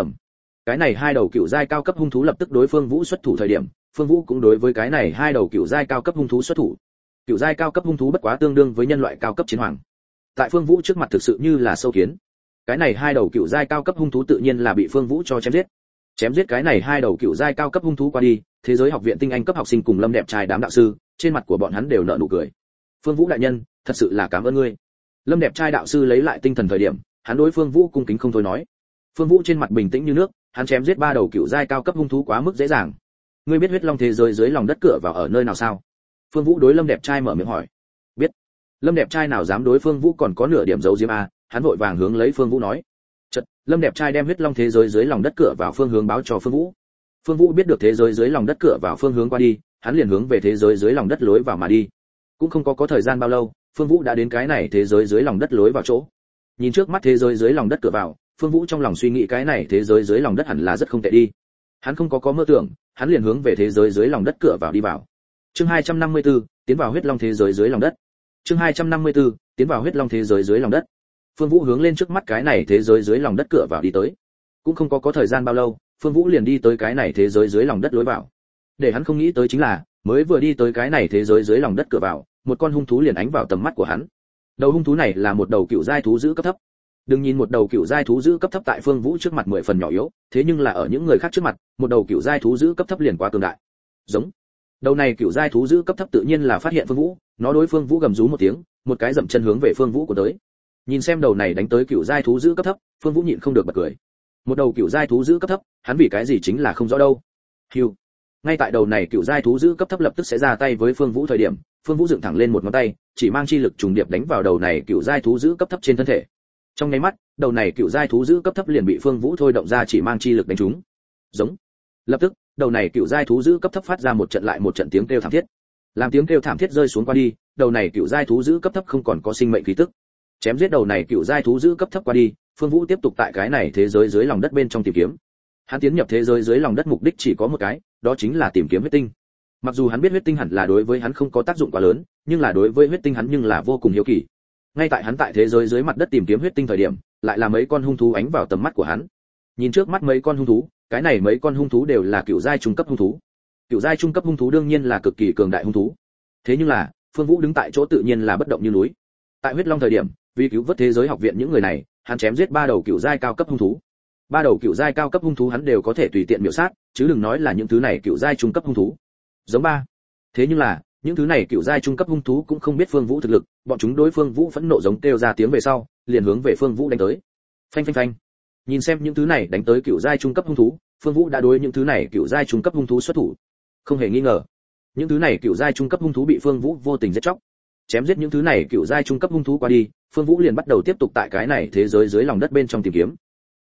Speaker 1: Cái này hai đầu cựu giai cao cấp hung thú lập tức đối Phương Vũ xuất thủ thời điểm, Phương Vũ cũng đối với cái này hai đầu cựu giai cao cấp hung thú xuất thủ. Cựu giai cao cấp hung thú bất quá tương đương với nhân loại cao cấp chiến hoàng. Tại Phương Vũ trước mặt thực sự như là sâu kiến. Cái này hai đầu cựu giai cao cấp hung thú tự nhiên là bị Phương Vũ cho chém giết. Chém giết cái này hai đầu cựu giai cao cấp hung thú qua đi, thế giới học viện tinh anh cấp học sinh cùng Lâm đẹp trai đám đạo sư, trên mặt của bọn hắn đều nở nụ cười. Phương Vũ đại nhân, thật sự là cảm ơn ngươi. Lâm đẹp trai đạo sư lấy lại tinh thần thời điểm, hắn đối Phương Vũ cung kính không thôi nói. Phương Vũ trên mặt bình tĩnh như nước, hắn chém giết ba đầu cựu giai cao cấp hung thú quá mức dễ dàng. Ngươi biết huyết long thế giới dưới lòng đất cửa vào ở nơi nào sao? Phương Vũ đối Lâm đẹp trai mở miệng hỏi. Biết. Lâm đẹp trai nào dám đối Phương Vũ còn có nửa điểm giấu giếm a, hắn vội vàng hướng lấy Phương Vũ nói. Chợt, Lâm đẹp trai đem huyết long thế giới dưới lòng đất cửa vào phương hướng báo cho Phương Vũ. Phương Vũ biết được thế giới dưới lòng đất cửa vào phương hướng qua đi, hắn liền hướng về thế giới dưới lòng đất lối vào mà đi. Cũng không có thời gian bao lâu, Phương Vũ đã đến cái này thế giới dưới lòng đất lối vào chỗ. Nhìn trước mắt thế giới dưới lòng đất cửa vào, Phương Vũ trong lòng suy nghĩ cái này thế giới dưới lòng đất hẳn là rất không tệ đi. Hắn không có mơ tưởng, hắn liền hướng về thế giới dưới lòng đất cửa vào đi vào. Chương 254, tiến vào huyết long thế giới dưới lòng đất. Chương 254, tiến vào huyết long thế giới dưới lòng đất. Phương Vũ hướng lên trước mắt cái này thế giới dưới lòng đất cửa vào đi tới. Cũng không có thời gian bao lâu, Phương Vũ liền đi tới cái này thế giới dưới lòng đất lối vào. Để hắn không nghĩ tới chính là, mới vừa đi tới cái này thế giới dưới lòng đất cửa vào, một con hung thú liền ánh vào tầm mắt của hắn. Đầu hung thú này là một đầu cựu giai thú dữ cấp thấp. Đừng nhìn một đầu cựu giai thú dữ cấp thấp tại Phương Vũ trước mặt 10 phần nhỏ yếu, thế nhưng là ở những người khác trước mặt, một đầu cựu giai thú dữ cấp thấp liền quá cường đại. Giống. Đầu này cựu giai thú dữ cấp thấp tự nhiên là phát hiện Phương Vũ, nó đối Phương Vũ gầm rú một tiếng, một cái dậm chân hướng về Phương Vũ của tới. Nhìn xem đầu này đánh tới cựu giai thú dữ cấp thấp, Phương Vũ nhịn không được bật cười. Một đầu cựu giai thú dữ cấp thấp, hắn vì cái gì chính là không rõ đâu. Hưu. Ngay tại đầu này cựu giai thú dữ cấp thấp lập tức sẽ ra tay với Phương Vũ thời điểm, Phương Vũ dựng thẳng lên một ngón tay, chỉ mang chi lực trùng điệp đánh vào đầu này cựu giai thú dữ cấp thấp trên thân thể. Trong nháy mắt, đầu này cựu giai thú dữ cấp thấp liền bị Phương Vũ thôi động ra chỉ mang chi lực đánh trúng. Giống. Lập tức, đầu này cựu giai thú dữ cấp thấp phát ra một trận lại một trận tiếng kêu thảm thiết. Làm tiếng kêu thảm thiết rơi xuống qua đi, đầu này cựu giai thú dữ cấp thấp không còn có sinh mệnh khí tức. Chém giết đầu này cựu giai thú dữ cấp thấp qua đi, Phương Vũ tiếp tục tại cái này thế giới dưới lòng đất bên trong tìm kiếm. Hắn tiến nhập thế giới dưới lòng đất mục đích chỉ có một cái, đó chính là tìm kiếm huyết tinh. Mặc dù hắn biết huyết tinh hẳn là đối với hắn không có tác dụng quá lớn, nhưng là đối với huyết tinh hắn nhưng là vô cùng hiếu kỳ. Ngay tại hắn tại thế giới dưới mặt đất tìm kiếm huyết tinh thời điểm, lại là mấy con hung thú ánh vào tầm mắt của hắn. Nhìn trước mắt mấy con hung thú, cái này mấy con hung thú đều là cựu giai trung cấp hung thú. Cựu giai trung cấp hung thú đương nhiên là cực kỳ cường đại hung thú. Thế nhưng là, Phương Vũ đứng tại chỗ tự nhiên là bất động như núi. Tại huyết long thời điểm, vì cứu vớt thế giới học viện những người này, hắn chém giết ba đầu cựu giai cao cấp hung thú. Ba đầu cựu giai cao cấp hung thú hắn đều có thể tùy tiện miểu sát, chứ đừng nói là những thứ này cựu giai trung cấp hung thú. Giống ba. Thế nhưng là, những thứ này cựu giai trung cấp hung thú cũng không biết Phương Vũ thực lực, bọn chúng đối Phương Vũ phẫn nộ giống kêu ra tiếng về sau, liền hướng về Phương Vũ đánh tới. Phanh phanh phanh. Nhìn xem những thứ này đánh tới cựu giai trung cấp hung thú, Phương Vũ đã đối những thứ này cựu giai trung cấp hung thú xuất thủ. Không hề nghi ngờ, những thứ này cựu giai trung cấp hung thú bị Phương Vũ vô tình giết chóc. Chém giết những thứ này cựu giai trung cấp hung thú qua đi, Phương Vũ liền bắt đầu tiếp tục tại cái này thế giới dưới lòng đất bên trong tìm kiếm.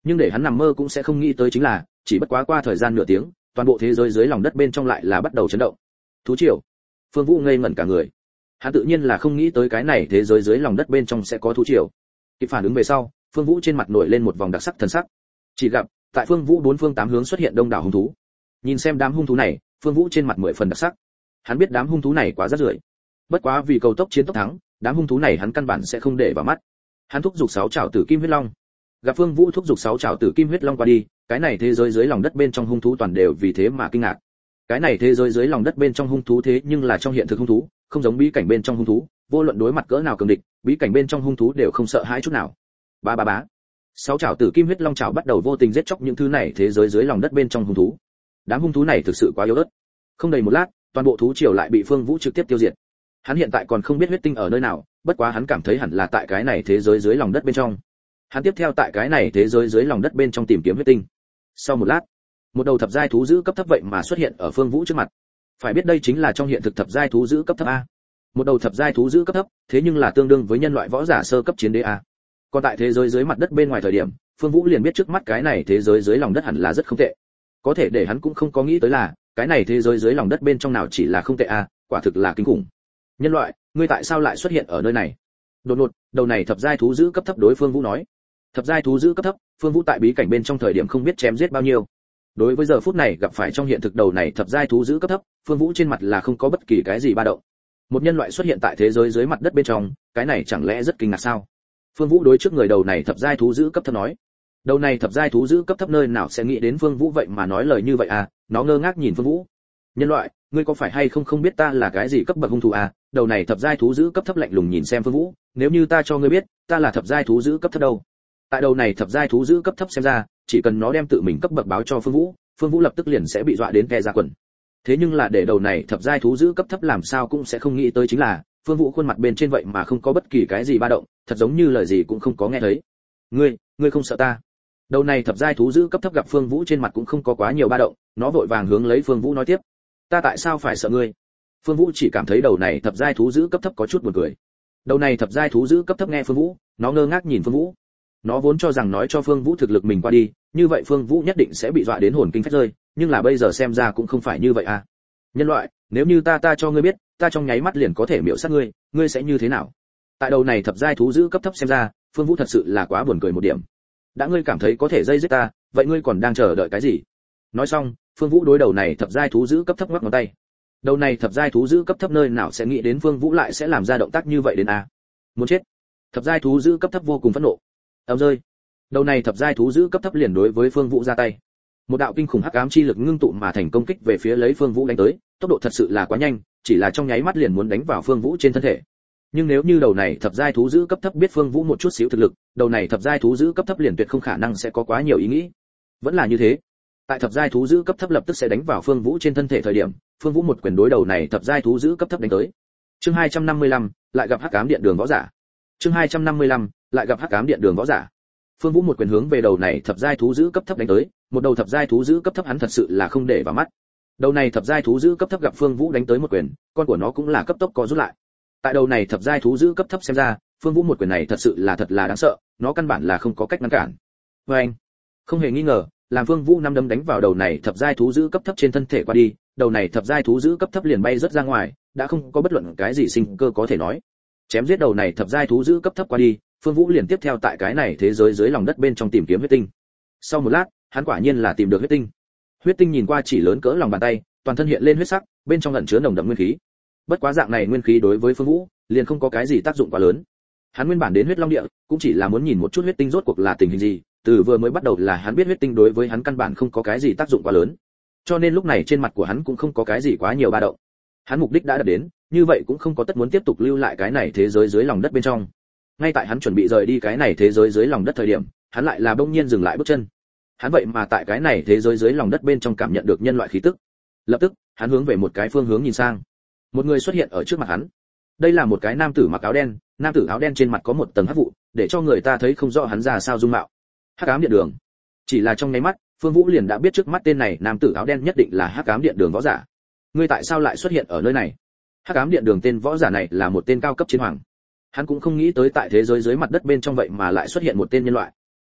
Speaker 1: Nhưng để hắn nằm mơ cũng sẽ không nghĩ tới chính là, chỉ bất quá qua thời gian nửa tiếng, toàn bộ thế giới dưới lòng đất bên trong lại là bắt đầu chấn động. Thú triều. Phương Vũ ngây ngẩn cả người. Hắn tự nhiên là không nghĩ tới cái này thế giới dưới lòng đất bên trong sẽ có thú triều. Kịp phản ứng về sau, Phương Vũ trên mặt nổi lên một vòng đặc sắc thần sắc. Chỉ gặp, tại Phương Vũ bốn phương tám hướng xuất hiện đông đảo hung thú. Nhìn xem đám hung thú này, Phương Vũ trên mặt mười phần đặc sắc. Hắn biết đám hung thú này quá rất rưởi. Bất quá vì cầu tốc chiến tốc thắng, đám hung thú này hắn căn bản sẽ không để vào mắt. Hắn thúc giục 6 trảo tử kim huyết long. Gặp Phương Vũ thúc giục 6 trảo tử kim huyết long qua đi, cái này thế giới dưới lòng đất bên trong hung thú toàn đều vì thế mà kinh ngạc. Cái này thế giới dưới lòng đất bên trong hung thú thế nhưng là trong hiện thực hung thú, không giống bí cảnh bên trong hung thú, vô luận đối mặt cỡ nào cường địch, bí cảnh bên trong hung thú đều không sợ hãi chút nào. Ba ba bá. 6 trảo tử kim huyết long trảo bắt đầu vô tình giết chóc những thứ này thế giới dưới lòng đất bên trong hung thú. Đám hung thú này thực sự quá yếu ớt. Không đầy một lát, toàn bộ thú triều lại bị Phương Vũ trực tiếp tiêu diệt. Hắn hiện tại còn không biết huyết tinh ở nơi nào, bất quá hắn cảm thấy hẳn là tại cái này thế giới dưới lòng đất bên trong. Hắn tiếp theo tại cái này thế giới dưới lòng đất bên trong tìm kiếm huyết tinh. Sau một lát, một đầu thập giai thú dữ cấp thấp vậy mà xuất hiện ở Phương Vũ trước mặt. Phải biết đây chính là trong hiện thực thập giai thú dữ cấp thấp a. Một đầu thập giai thú dữ cấp thấp, thế nhưng là tương đương với nhân loại võ giả sơ cấp chiến đế a. Còn tại thế giới dưới mặt đất bên ngoài thời điểm, Phương Vũ liền biết trước mắt cái này thế giới dưới lòng đất hẳn là rất không tệ. Có thể để hắn cũng không có nghĩ tới là, cái này thế giới dưới lòng đất bên trong nào chỉ là không tệ a, quả thực là kinh khủng. Nhân loại, ngươi tại sao lại xuất hiện ở nơi này? Đột ngột, đầu này thập giai thú dữ cấp thấp đối Phương Vũ nói. Thập giai thú dữ cấp thấp, Phương Vũ tại bí cảnh bên trong thời điểm không biết chém giết bao nhiêu. Đối với giờ phút này gặp phải trong hiện thực đầu này thập giai thú dữ cấp thấp, Phương Vũ trên mặt là không có bất kỳ cái gì ba động. Một nhân loại xuất hiện tại thế giới dưới mặt đất bên trong, cái này chẳng lẽ rất kinh ngạc sao? Phương Vũ đối trước người đầu này thập giai thú dữ cấp thấp nói. Đầu này thập giai thú dữ cấp thấp nơi nào sẽ nghĩ đến Phương Vũ vậy mà nói lời như vậy à? Nó ngơ ngác nhìn Phương Vũ. Nhân loại, ngươi có phải hay không biết ta là cái gì cấp bậc hung thủ à? Đầu này thập giai thú dữ cấp thấp lạnh lùng nhìn xem Phương Vũ, nếu như ta cho ngươi biết, ta là thập giai thú dữ cấp thấp đâu? Tại đầu này thập giai thú dữ cấp thấp xem ra, chỉ cần nó đem tự mình cấp bậc báo cho Phương Vũ, Phương Vũ lập tức liền sẽ bị dọa đến kẻ ra quần. Thế nhưng là để đầu này thập giai thú dữ cấp thấp làm sao cũng sẽ không nghĩ tới chính là, Phương Vũ khuôn mặt bên trên vậy mà không có bất kỳ cái gì ba động, thật giống như lời gì cũng không có nghe thấy. Ngươi không sợ ta? Đầu này thập giai thú dữ cấp thấp gặp Phương Vũ trên mặt cũng không có quá nhiều ba động, nó vội vàng hướng lấy Phương Vũ nói tiếp. Ta tại sao phải sợ ngươi? Phương Vũ chỉ cảm thấy đầu này thập giai thú dữ cấp thấp có chút buồn cười. Đầu này thập giai thú dữ cấp thấp nghe Phương Vũ, nó ngơ ngác nhìn Phương Vũ. Nó vốn cho rằng nói cho Phương Vũ thực lực mình qua đi, như vậy Phương Vũ nhất định sẽ bị dọa đến hồn kinh phách rơi, nhưng là bây giờ xem ra cũng không phải như vậy à. Nhân loại, nếu như ta cho ngươi biết, ta trong nháy mắt liền có thể miểu sát ngươi, ngươi sẽ như thế nào? Tại đầu này thập giai thú dữ cấp thấp xem ra, Phương Vũ thật sự là quá buồn cười một điểm. Đã ngươi cảm thấy có thể dây giết ta, vậy ngươi còn đang chờ đợi cái gì? Nói xong, Phương Vũ đối đầu này thập giai thú dữ cấp thấp ngoắc ngón tay. Đầu này thập giai thú dữ cấp thấp nơi nào sẽ nghĩ đến Phương Vũ lại sẽ làm ra động tác như vậy đến a? Muốn chết. Thập giai thú dữ cấp thấp vô cùng phẫn nộ. Ầm rơi. Đầu này thập giai thú dữ cấp thấp liền đối với Phương Vũ ra tay. Một đạo kinh khủng hắc ám chi lực ngưng tụ mà thành công kích về phía lấy Phương Vũ đánh tới, tốc độ thật sự là quá nhanh, chỉ là trong nháy mắt liền muốn đánh vào Phương Vũ trên thân thể. Nhưng nếu như đầu này thập giai thú dữ cấp thấp biết Phương Vũ một chút xíu thực lực, đầu này thập giai thú dữ cấp thấp liền tuyệt không khả năng sẽ có quá nhiều ý nghĩ. Vẫn là như thế. Tại thập giai thú dữ cấp thấp lập tức sẽ đánh vào Phương Vũ trên thân thể thời điểm, Phương Vũ một quyền đối đầu này thập giai thú dữ cấp thấp đánh tới. Chương 255, lại gặp hắc ám điện đường võ giả. Chương 255, lại gặp hắc ám điện đường võ giả. Phương Vũ một quyền hướng về đầu này thập giai thú dữ cấp thấp đánh tới, một đầu thập giai thú dữ cấp thấp hắn thật sự là không để vào mắt. Đầu này thập giai thú dữ cấp thấp gặp Phương Vũ đánh tới một quyền, con của nó cũng là cấp tốc co rút lại. Tại đầu này thập giai thú dữ cấp thấp xem ra, Phương Vũ một quyền này thật sự là thật là đáng sợ, nó căn bản là không có cách ngăn cản. Anh, không hề nghi ngờ, làm Phương Vũ năm đấm đánh vào đầu này thập giai thú dữ cấp thấp trên thân thể qua đi, đầu này thập giai thú dữ cấp thấp liền bay rất ra ngoài, đã không có bất luận cái gì sinh cơ có thể nói. Chém giết đầu này thập giai thú dữ cấp thấp qua đi, Phương Vũ liền tiếp theo tại cái này thế giới dưới lòng đất bên trong tìm kiếm huyết tinh. Sau một lát, hắn quả nhiên là tìm được huyết tinh. Huyết tinh nhìn qua chỉ lớn cỡ lòng bàn tay, toàn thân hiện lên huyết sắc, bên trong ẩn chứa nồng đậm nguyên khí. Bất quá dạng này nguyên khí đối với Phương Vũ, liền không có cái gì tác dụng quá lớn. Hắn nguyên bản đến huyết long địa, cũng chỉ là muốn nhìn một chút huyết tinh rốt cuộc là tình hình gì, từ vừa mới bắt đầu là hắn biết huyết tinh đối với hắn căn bản không có cái gì tác dụng quá lớn. Cho nên lúc này trên mặt của hắn cũng không có cái gì quá nhiều ba động. Hắn mục đích đã đạt đến, như vậy cũng không có tất muốn tiếp tục lưu lại cái này thế giới dưới lòng đất bên trong. Ngay tại hắn chuẩn bị rời đi cái này thế giới dưới lòng đất thời điểm, hắn lại là bỗng nhiên dừng lại bước chân. Hắn vậy mà tại cái này thế giới dưới lòng đất bên trong cảm nhận được nhân loại khí tức. Lập tức, hắn hướng về một cái phương hướng nhìn sang. Một người xuất hiện ở trước mặt hắn. Đây là một cái nam tử mặc áo đen, nam tử áo đen trên mặt có một tầng hắc vụ, để cho người ta thấy không rõ hắn ra sao dung mạo. Hắc ám điện đường. Chỉ là trong nháy mắt, Phương Vũ liền đã biết trước mắt tên này nam tử áo đen nhất định là hắc ám điện đường võ giả. Ngươi tại sao lại xuất hiện ở nơi này? Hắc ám điện đường tên võ giả này là một tên cao cấp chiến hoàng. Hắn cũng không nghĩ tới tại thế giới dưới mặt đất bên trong vậy mà lại xuất hiện một tên nhân loại.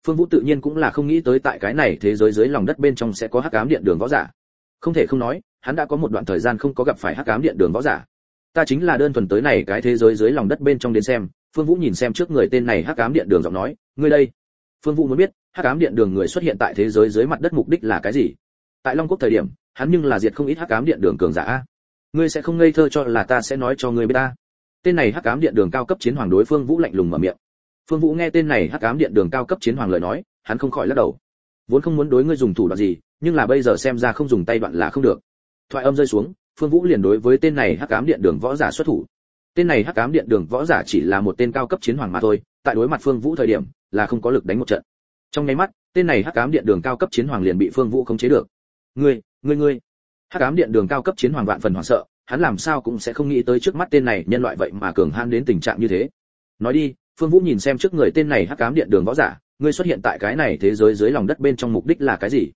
Speaker 1: Phương Vũ tự nhiên cũng là không nghĩ tới tại cái này thế giới dưới lòng đất bên trong sẽ có hắc ám điện đường võ giả. Không thể không nói, hắn đã có một đoạn thời gian không có gặp phải hắc ám điện đường võ giả. Ta chính là đơn thuần tới này cái thế giới dưới lòng đất bên trong đến xem. Phương Vũ nhìn xem trước người tên này hắc ám điện đường giọng nói, ngươi đây. Phương Vũ muốn biết, hắc ám điện đường người xuất hiện tại thế giới dưới mặt đất mục đích là cái gì? Tại Long Quốc thời điểm, hắn nhưng là diệt không ít hắc ám điện đường cường giả a. Ngươi sẽ không ngây thơ cho là ta sẽ nói cho ngươi biết ta. Tên này hắc ám điện đường cao cấp chiến hoàng đối Phương Vũ lạnh lùng mở miệng. Phương Vũ nghe tên này hắc ám điện đường cao cấp chiến hoàng lời nói, hắn không khỏi lắc đầu. Vốn không muốn đối ngươi dùng thủ đoạn gì, nhưng là bây giờ xem ra không dùng tay đoạn là không được. Thoại âm rơi xuống, Phương Vũ liền đối với tên này hắc ám điện đường võ giả xuất thủ. Tên này hắc ám điện đường võ giả chỉ là một tên cao cấp chiến hoàng mà thôi, tại đối mặt Phương Vũ thời điểm, là không có lực đánh một trận. Trong nháy mắt, tên này hắc ám điện đường cao cấp chiến hoàng liền bị Phương Vũ khống chế được. Ngươi. Hắc ám điện đường cao cấp chiến hoàng vạn phần hoảng sợ, hắn làm sao cũng sẽ không nghĩ tới trước mắt tên này nhân loại vậy mà cường hãn đến tình trạng như thế. Nói đi, Phương Vũ nhìn xem trước người tên này hắc ám điện đường võ giả, ngươi xuất hiện tại cái này thế giới dưới lòng đất bên trong mục đích là cái gì?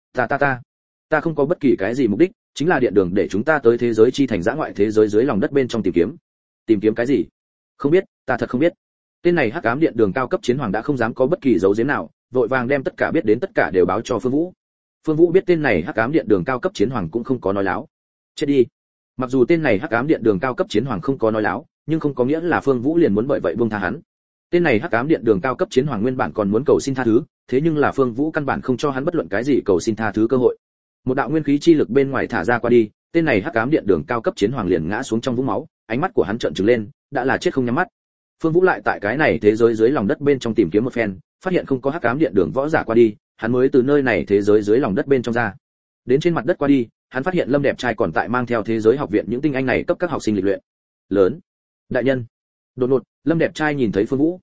Speaker 1: Ta không có bất kỳ cái gì mục đích, chính là điện đường để chúng ta tới thế giới chi thành dã ngoại thế giới dưới lòng đất bên trong tìm kiếm. Tìm kiếm cái gì? Không biết, ta thật không biết. Tên này hắc ám điện đường cao cấp chiến hoàng đã không dám có bất kỳ dấu giếm nào, vội vàng đem tất cả biết đến tất cả đều báo cho Phương Vũ. Phương Vũ biết tên này hắc ám điện đường cao cấp chiến hoàng cũng không có nói láo. Chết đi. Mặc dù tên này hắc ám điện đường cao cấp chiến hoàng không có nói láo, nhưng không có nghĩa là Phương Vũ liền muốn bởi vậy buông tha hắn. Tên này hắc ám điện đường cao cấp chiến hoàng nguyên bản còn muốn cầu xin tha thứ, thế nhưng là Phương Vũ căn bản không cho hắn bất luận cái gì cầu xin tha thứ cơ hội. Một đạo nguyên khí chi lực bên ngoài thả ra qua đi, tên này hắc ám điện đường cao cấp chiến hoàng liền ngã xuống trong vũng máu, ánh mắt của hắn trợn trừng lên, đã là chết không nhắm mắt. Phương Vũ lại tại cái này thế giới dưới lòng đất bên trong tìm kiếm một phen, phát hiện không có hắc ám điện đường võ giả qua đi, hắn mới từ nơi này thế giới dưới lòng đất bên trong ra. Đến trên mặt đất qua đi, hắn phát hiện Lâm Đẹp Trai còn tại mang theo thế giới học viện những tinh anh này cấp các học sinh lịch luyện. Lớn, đại nhân. Đột ngột, Lâm Đẹp Trai nhìn thấy Phương Vũ.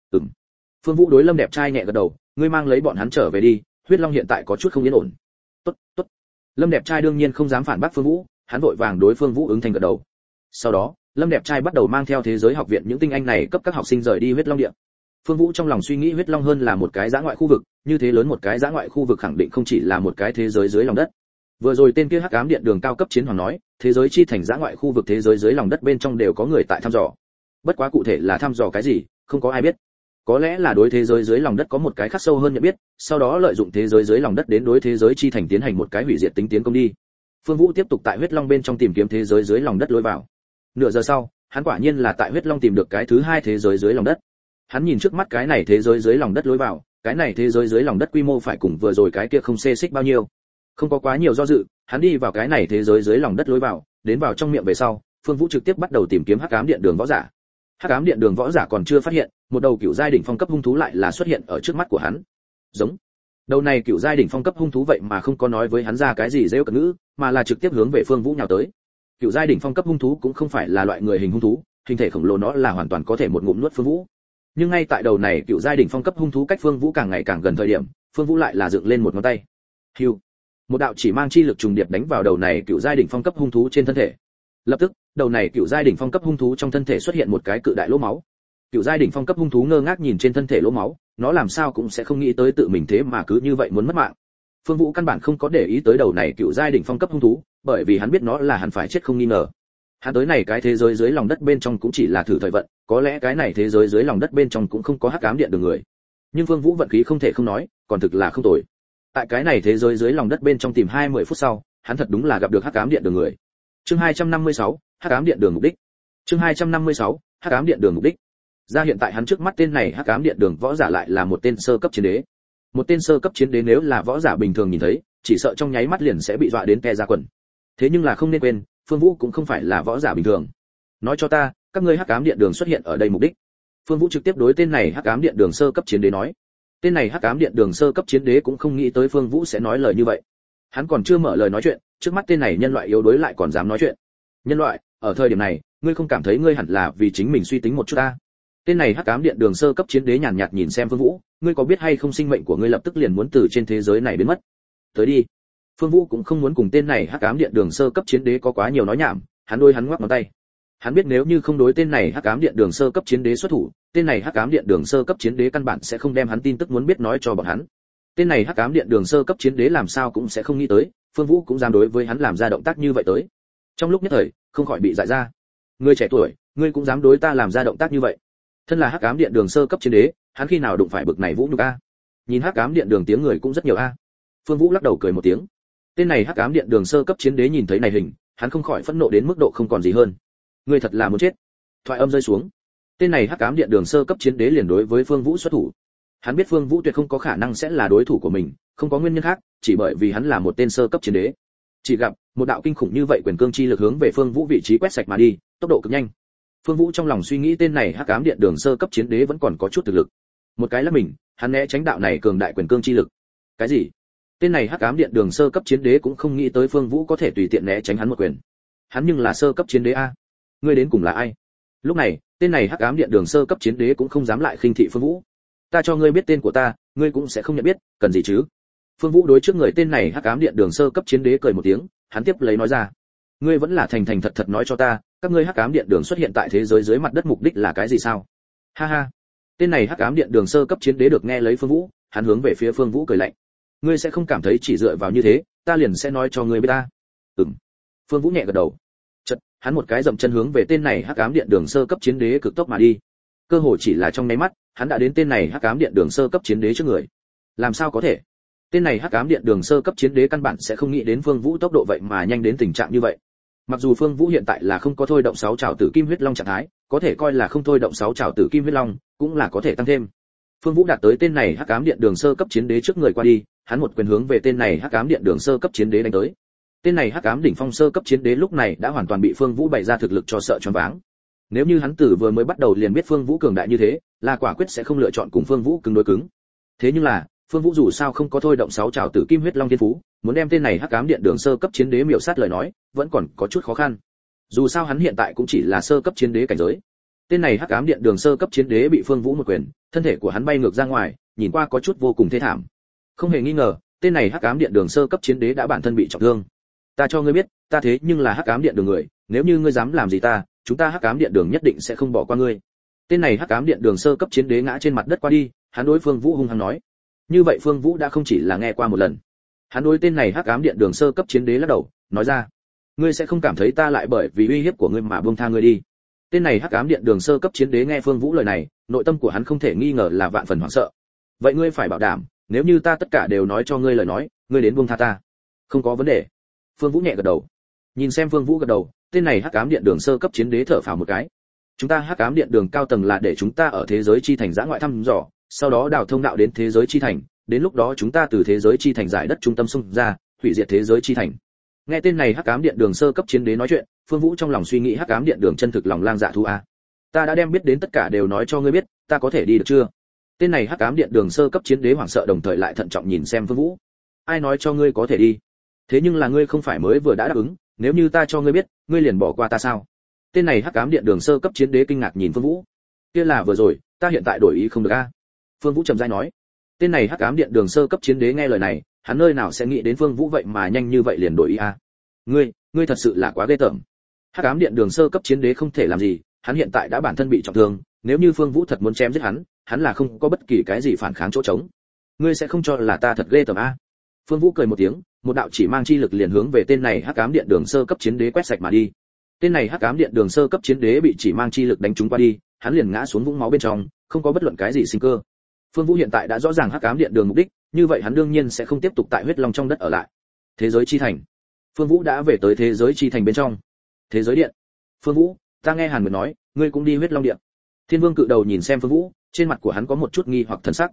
Speaker 1: Phương Vũ đối Lâm Đẹp Trai nhẹ gật đầu, ngươi mang lấy bọn hắn trở về đi, huyết long hiện tại có chút không yên ổn. Tốt. Lâm Đẹp Trai đương nhiên không dám phản bác Phương Vũ, hắn vội vàng đối Phương Vũ ứng thành gật đầu. Sau đó, Lâm Đẹp Trai bắt đầu mang theo thế giới học viện những tinh anh này cấp các học sinh rời đi huyết long điện. Phương Vũ trong lòng suy nghĩ huyết long hơn là một cái dã ngoại khu vực, như thế lớn một cái dã ngoại khu vực khẳng định không chỉ là một cái thế giới dưới lòng đất. Vừa rồi tên kia hắc ám điện đường cao cấp chiến hoàng nói, thế giới chi thành dã ngoại khu vực thế giới dưới lòng đất bên trong đều có người tại thăm dò. Bất quá cụ thể là thăm dò cái gì, không có ai biết. Có lẽ là đối thế giới dưới lòng đất có một cái khắc sâu hơn nhận biết, sau đó lợi dụng thế giới dưới lòng đất đến đối thế giới chi thành tiến hành một cái hủy diệt tính tiến công đi. Phương Vũ tiếp tục tại huyết long bên trong tìm kiếm thế giới dưới lòng đất lối vào. Nửa giờ sau, hắn quả nhiên là tại huyết long tìm được cái thứ hai thế giới dưới lòng đất. Hắn nhìn trước mắt cái này thế giới dưới lòng đất lối vào, cái này thế giới dưới lòng đất quy mô phải cùng vừa rồi cái kia không xê xích bao nhiêu. Không có quá nhiều do dự, hắn đi vào cái này thế giới dưới lòng đất lối vào, đến vào trong miệng về sau, Phương Vũ trực tiếp bắt đầu tìm kiếm hắc ám điện đường võ giả. Hắc ám điện đường võ giả còn chưa phát hiện, một đầu cựu giai đỉnh phong cấp hung thú lại là xuất hiện ở trước mắt của hắn. Giống. Đầu này cựu giai đỉnh phong cấp hung thú vậy mà không có nói với hắn ra cái gì rêu cợt ngữ, mà là trực tiếp hướng về Phương Vũ nhào tới. Cựu giai đỉnh phong cấp hung thú cũng không phải là loại người hình hung thú, hình thể khổng lồ nó là hoàn toàn có thể một ngụm nuốt Phương Vũ. Nhưng ngay tại đầu này cựu giai đỉnh phong cấp hung thú cách Phương Vũ càng ngày càng gần thời điểm, Phương Vũ lại là dựng lên một ngón tay. Hưu. Một đạo chỉ mang chi lực trùng điệp đánh vào đầu này cựu giai đỉnh phong cấp hung thú trên thân thể. Lập tức, đầu này cựu giai đỉnh phong cấp hung thú trong thân thể xuất hiện một cái cự đại lỗ máu. Cựu giai đỉnh phong cấp hung thú ngơ ngác nhìn trên thân thể lỗ máu, nó làm sao cũng sẽ không nghĩ tới tự mình thế mà cứ như vậy muốn mất mạng. Phương Vũ căn bản không có để ý tới đầu này cựu giai đỉnh phong cấp hung thú, bởi vì hắn biết nó là hẳn phải chết không nghi ngờ. Hắn tới này cái thế giới dưới lòng đất bên trong cũng chỉ là thử thời vận, có lẽ cái này thế giới dưới lòng đất bên trong cũng không có hắc ám điện đường người. Nhưng Phương Vũ vận khí không thể không nói, còn thực là không tồi. Tại cái này thế giới dưới lòng đất bên trong tìm 20 phút sau, hắn thật đúng là gặp được hắc ám điện đường người. Chương 256, hắc ám điện đường mục đích. Chương 256, hắc ám điện đường mục đích. Ra hiện tại hắn trước mắt tên này hắc ám điện đường võ giả lại là một tên sơ cấp chiến đế. Một tên sơ cấp chiến đế nếu là võ giả bình thường nhìn thấy, chỉ sợ trong nháy mắt liền sẽ bị dọa đến te ra quần. Thế nhưng là không nên quên, Phương Vũ cũng không phải là võ giả bình thường. Nói cho ta, các ngươi hắc ám điện đường xuất hiện ở đây mục đích. Phương Vũ trực tiếp đối tên này hắc ám điện đường sơ cấp chiến đế nói. Tên này hắc ám điện đường sơ cấp chiến đế cũng không nghĩ tới Phương Vũ sẽ nói lời như vậy. Hắn còn chưa mở lời nói chuyện, trước mắt tên này nhân loại yếu đuối lại còn dám nói chuyện. Nhân loại, ở thời điểm này, ngươi không cảm thấy ngươi hẳn là vì chính mình suy tính một chút ta? Tên này hắc ám điện đường sơ cấp chiến đế nhàn nhạt nhìn xem Phương Vũ, ngươi có biết hay không sinh mệnh của ngươi lập tức liền muốn từ trên thế giới này biến mất. Tới đi. Phương Vũ cũng không muốn cùng tên này hắc ám điện đường sơ cấp chiến đế có quá nhiều nói nhảm, hắn đôi hắn ngoắc ngón tay. Hắn biết nếu như không đối tên này hắc ám điện đường sơ cấp chiến đế xuất thủ, tên này hắc ám điện đường sơ cấp chiến đế căn bản sẽ không đem hắn tin tức muốn biết nói cho bọn hắn. Tên này hắc ám điện đường sơ cấp chiến đế làm sao cũng sẽ không nghĩ tới, Phương Vũ cũng dám đối với hắn làm ra động tác như vậy tới. Trong lúc nhất thời, không khỏi bị dại ra. Ngươi trẻ tuổi, ngươi cũng dám đối ta làm ra động tác như vậy? Thân là hắc ám điện đường sơ cấp chiến đế, hắn khi nào đụng phải bực này Vũ nhục a? Nhìn hắc ám điện đường tiếng người cũng rất nhiều a. Phương Vũ lắc đầu cười một tiếng. Tên này hắc ám điện đường sơ cấp chiến đế nhìn thấy này hình, hắn không khỏi phẫn nộ đến mức độ không còn gì hơn. Ngươi thật là muốn chết. Thoại âm rơi xuống, tên này hắc ám điện đường sơ cấp chiến đế liền đối với Phương Vũ xuất thủ. Hắn biết Phương Vũ tuyệt không có khả năng sẽ là đối thủ của mình, không có nguyên nhân khác, chỉ bởi vì hắn là một tên sơ cấp chiến đế. Chỉ gặp một đạo kinh khủng như vậy quyền cương chi lực hướng về Phương Vũ vị trí quét sạch mà đi, tốc độ cực nhanh. Phương Vũ trong lòng suy nghĩ tên này hắc ám điện đường sơ cấp chiến đế vẫn còn có chút thực lực. Một cái là mình, hắn né tránh đạo này cường đại quyền cương chi lực. Cái gì? Tên này hắc ám điện đường sơ cấp chiến đế cũng không nghĩ tới Phương Vũ có thể tùy tiện né tránh hắn một quyền. Hắn nhưng là sơ cấp chiến đế a. Ngươi đến cùng là ai? Lúc này, tên này hắc ám điện đường sơ cấp chiến đế cũng không dám lại khinh thị Phương Vũ. Ta cho ngươi biết tên của ta, ngươi cũng sẽ không nhận biết, cần gì chứ? Phương Vũ đối trước người tên này hắc ám điện đường sơ cấp chiến đế cười một tiếng, hắn tiếp lấy nói ra: ngươi vẫn là thành thành thật thật nói cho ta, các ngươi hắc ám điện đường xuất hiện tại thế giới dưới mặt đất mục đích là cái gì sao? Ha ha. Tên này hắc ám điện đường sơ cấp chiến đế được nghe lấy Phương Vũ, hắn hướng về phía Phương Vũ cười lạnh. Ngươi sẽ không cảm thấy chỉ dựa vào như thế, ta liền sẽ nói cho ngươi biết ta. Phương Vũ nhẹ gật đầu. Chợt, hắn một cái dậm chân hướng về tên này hắc ám điện đường sơ cấp chiến đế cực tốc mà đi. Cơ hồ chỉ là trong nháy mắt, hắn đã đến tên này hắc ám điện đường sơ cấp chiến đế trước người. Làm sao có thể? Tên này hắc ám điện đường sơ cấp chiến đế căn bản sẽ không nghĩ đến Phương Vũ tốc độ vậy mà nhanh đến tình trạng như vậy. Mặc dù Phương Vũ hiện tại là không có thôi động 6 trảo tử kim huyết long trạng thái, có thể coi là không thôi động 6 trảo tử kim huyết long, cũng là có thể tăng thêm. Phương Vũ đạt tới tên này hắc ám điện đường sơ cấp chiến đế trước người qua đi, hắn một quyền hướng về tên này hắc ám điện đường sơ cấp chiến đế đánh tới. Tên này hắc ám đỉnh phong sơ cấp chiến đế lúc này đã hoàn toàn bị Phương Vũ bày ra thực lực cho sợ choáng váng. Nếu như hắn từ vừa mới bắt đầu liền biết Phương Vũ cường đại như thế, là quả quyết sẽ không lựa chọn cùng Phương Vũ cứng đối cứng. Thế nhưng là, Phương Vũ dù sao không có thôi động 6 trảo tử kim huyết long thiên phú, muốn đem tên này hắc ám điện đường sơ cấp chiến đế miểu sát lời nói, vẫn còn có chút khó khăn. Dù sao hắn hiện tại cũng chỉ là sơ cấp chiến đế cảnh giới. Tên này hắc ám điện đường sơ cấp chiến đế bị Phương Vũ một quyền, thân thể của hắn bay ngược ra ngoài, nhìn qua có chút vô cùng thê thảm. Không hề nghi ngờ, tên này hắc ám điện đường sơ cấp chiến đế đã bản thân bị trọng thương. Ta cho ngươi biết, ta thế nhưng là hắc ám điện đường người, nếu như ngươi dám làm gì ta, chúng ta hắc ám điện đường nhất định sẽ không bỏ qua ngươi. Tên này hắc ám điện đường sơ cấp chiến đế ngã trên mặt đất qua đi, hắn đối Phương Vũ hung hăng nói. Như vậy Phương Vũ đã không chỉ là nghe qua một lần. Hắn đối tên này hắc ám điện đường sơ cấp chiến đế lắc đầu, nói ra: ngươi sẽ không cảm thấy ta lại bởi vì uy hiếp của ngươi mà buông tha ngươi đi. Tên này hắc ám điện đường sơ cấp chiến đế nghe Phương Vũ lời này, nội tâm của hắn không thể nghi ngờ là vạn phần hoảng sợ. Vậy ngươi phải bảo đảm, nếu như ta tất cả đều nói cho ngươi lời nói, ngươi đến buông tha ta. Không có vấn đề. Phương Vũ nhẹ gật đầu. Nhìn xem Phương Vũ gật đầu, tên này hắc ám điện đường sơ cấp chiến đế thở phào một cái. Chúng ta hắc ám điện đường cao tầng là để chúng ta ở thế giới chi thành dã ngoại thăm dò, sau đó đào thông đạo đến thế giới chi thành, đến lúc đó chúng ta từ thế giới chi thành giải đất trung tâm xung ra, hủy diệt thế giới chi thành. Nghe tên này hắc ám điện đường sơ cấp chiến đế nói chuyện, Phương Vũ trong lòng suy nghĩ hắc ám điện đường chân thực lòng lang dạ thú a. Ta đã đem biết đến tất cả đều nói cho ngươi biết, ta có thể đi được chưa? Tên này hắc ám điện đường sơ cấp chiến đế hoảng sợ đồng thời lại thận trọng nhìn xem Phương Vũ. Ai nói cho ngươi có thể đi? Thế nhưng là ngươi không phải mới vừa đã đáp ứng, nếu như ta cho ngươi biết, ngươi liền bỏ qua ta sao? Tên này hắc ám điện đường sơ cấp chiến đế kinh ngạc nhìn Phương Vũ. Kia là vừa rồi, ta hiện tại đổi ý không được a. Phương Vũ trầm rãi nói. Tên này hắc ám điện đường sơ cấp chiến đế nghe lời này, hắn nơi nào sẽ nghĩ đến Phương Vũ vậy mà nhanh như vậy liền đổi ý a. Ngươi thật sự là quá ghê tởm. Hắc ám điện đường sơ cấp chiến đế không thể làm gì, hắn hiện tại đã bản thân bị trọng thương, nếu như Phương Vũ thật muốn chém giết hắn là không có bất kỳ cái gì phản kháng chỗ trống. Ngươi sẽ không cho là ta thật ghê tởm a? Phương Vũ cười một tiếng, một đạo chỉ mang chi lực liền hướng về tên này hắc ám điện đường sơ cấp chiến đế quét sạch mà đi. Tên này hắc ám điện đường sơ cấp chiến đế bị chỉ mang chi lực đánh trúng qua đi, hắn liền ngã xuống vũng máu bên trong, không có bất luận cái gì sinh cơ. Phương Vũ hiện tại đã rõ ràng hắc ám điện đường mục đích, như vậy hắn đương nhiên sẽ không tiếp tục tại huyết long trong đất ở lại. Thế giới chi thành. Phương Vũ đã về tới thế giới chi thành bên trong. Thế giới điện. Phương Vũ, ta nghe Hàn Nguyệt nói, ngươi cũng đi huyết long điện. Thiên Vương Cự Đầu nhìn xem Phương Vũ, trên mặt của hắn có một chút nghi hoặc thần sắc.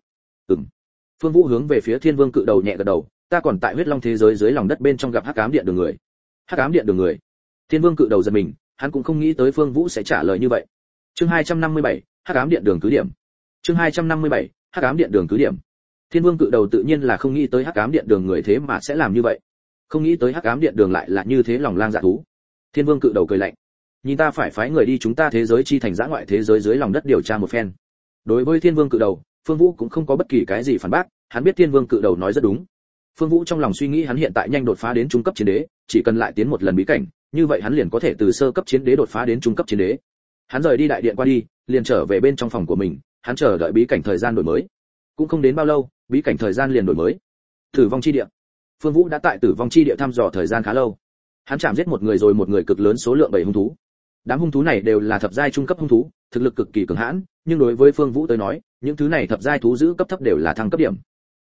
Speaker 1: Phương Vũ hướng về phía Thiên Vương Cự Đầu nhẹ gật đầu, ta còn tại huyết long thế giới dưới lòng đất bên trong gặp hắc ám điện đường người. Hắc ám điện đường người. Thiên Vương Cự Đầu giật mình, hắn cũng không nghĩ tới Phương Vũ sẽ trả lời như vậy. Chương 257, hắc ám điện đường cứ điểm. Chương 257, hắc ám điện đường cứ điểm. Thiên Vương Cự Đầu tự nhiên là không nghĩ tới hắc ám điện đường người thế mà sẽ làm như vậy, không nghĩ tới hắc ám điện đường lại là như thế lòng lang dạ thú. Thiên Vương Cự Đầu cười lạnh, nhìn ta phải phái người đi chúng ta thế giới chi thành dã ngoại thế giới dưới lòng đất điều tra một phen. Đối với Thiên Vương Cự Đầu, Phương Vũ cũng không có bất kỳ cái gì phản bác, hắn biết Thiên Vương Cự Đầu nói rất đúng. Phương Vũ trong lòng suy nghĩ hắn hiện tại nhanh đột phá đến trung cấp chiến đế, chỉ cần lại tiến một lần bí cảnh, như vậy hắn liền có thể từ sơ cấp chiến đế đột phá đến trung cấp chiến đế. Hắn rời đi đại điện qua đi, liền trở về bên trong phòng của mình, hắn chờ đợi bí cảnh thời gian đổi mới. Cũng không đến bao lâu, bí cảnh thời gian liền đổi mới. Tử vong chi địa. Phương Vũ đã tại tử vong chi địa thăm dò thời gian khá lâu. Hắn chạm giết một người rồi một người cực lớn số lượng 7 hung thú. Đám hung thú này đều là thập giai trung cấp hung thú, thực lực cực kỳ cường hãn, nhưng đối với Phương Vũ tới nói, những thứ này thập giai thú giữ cấp thấp đều là thăng cấp điểm.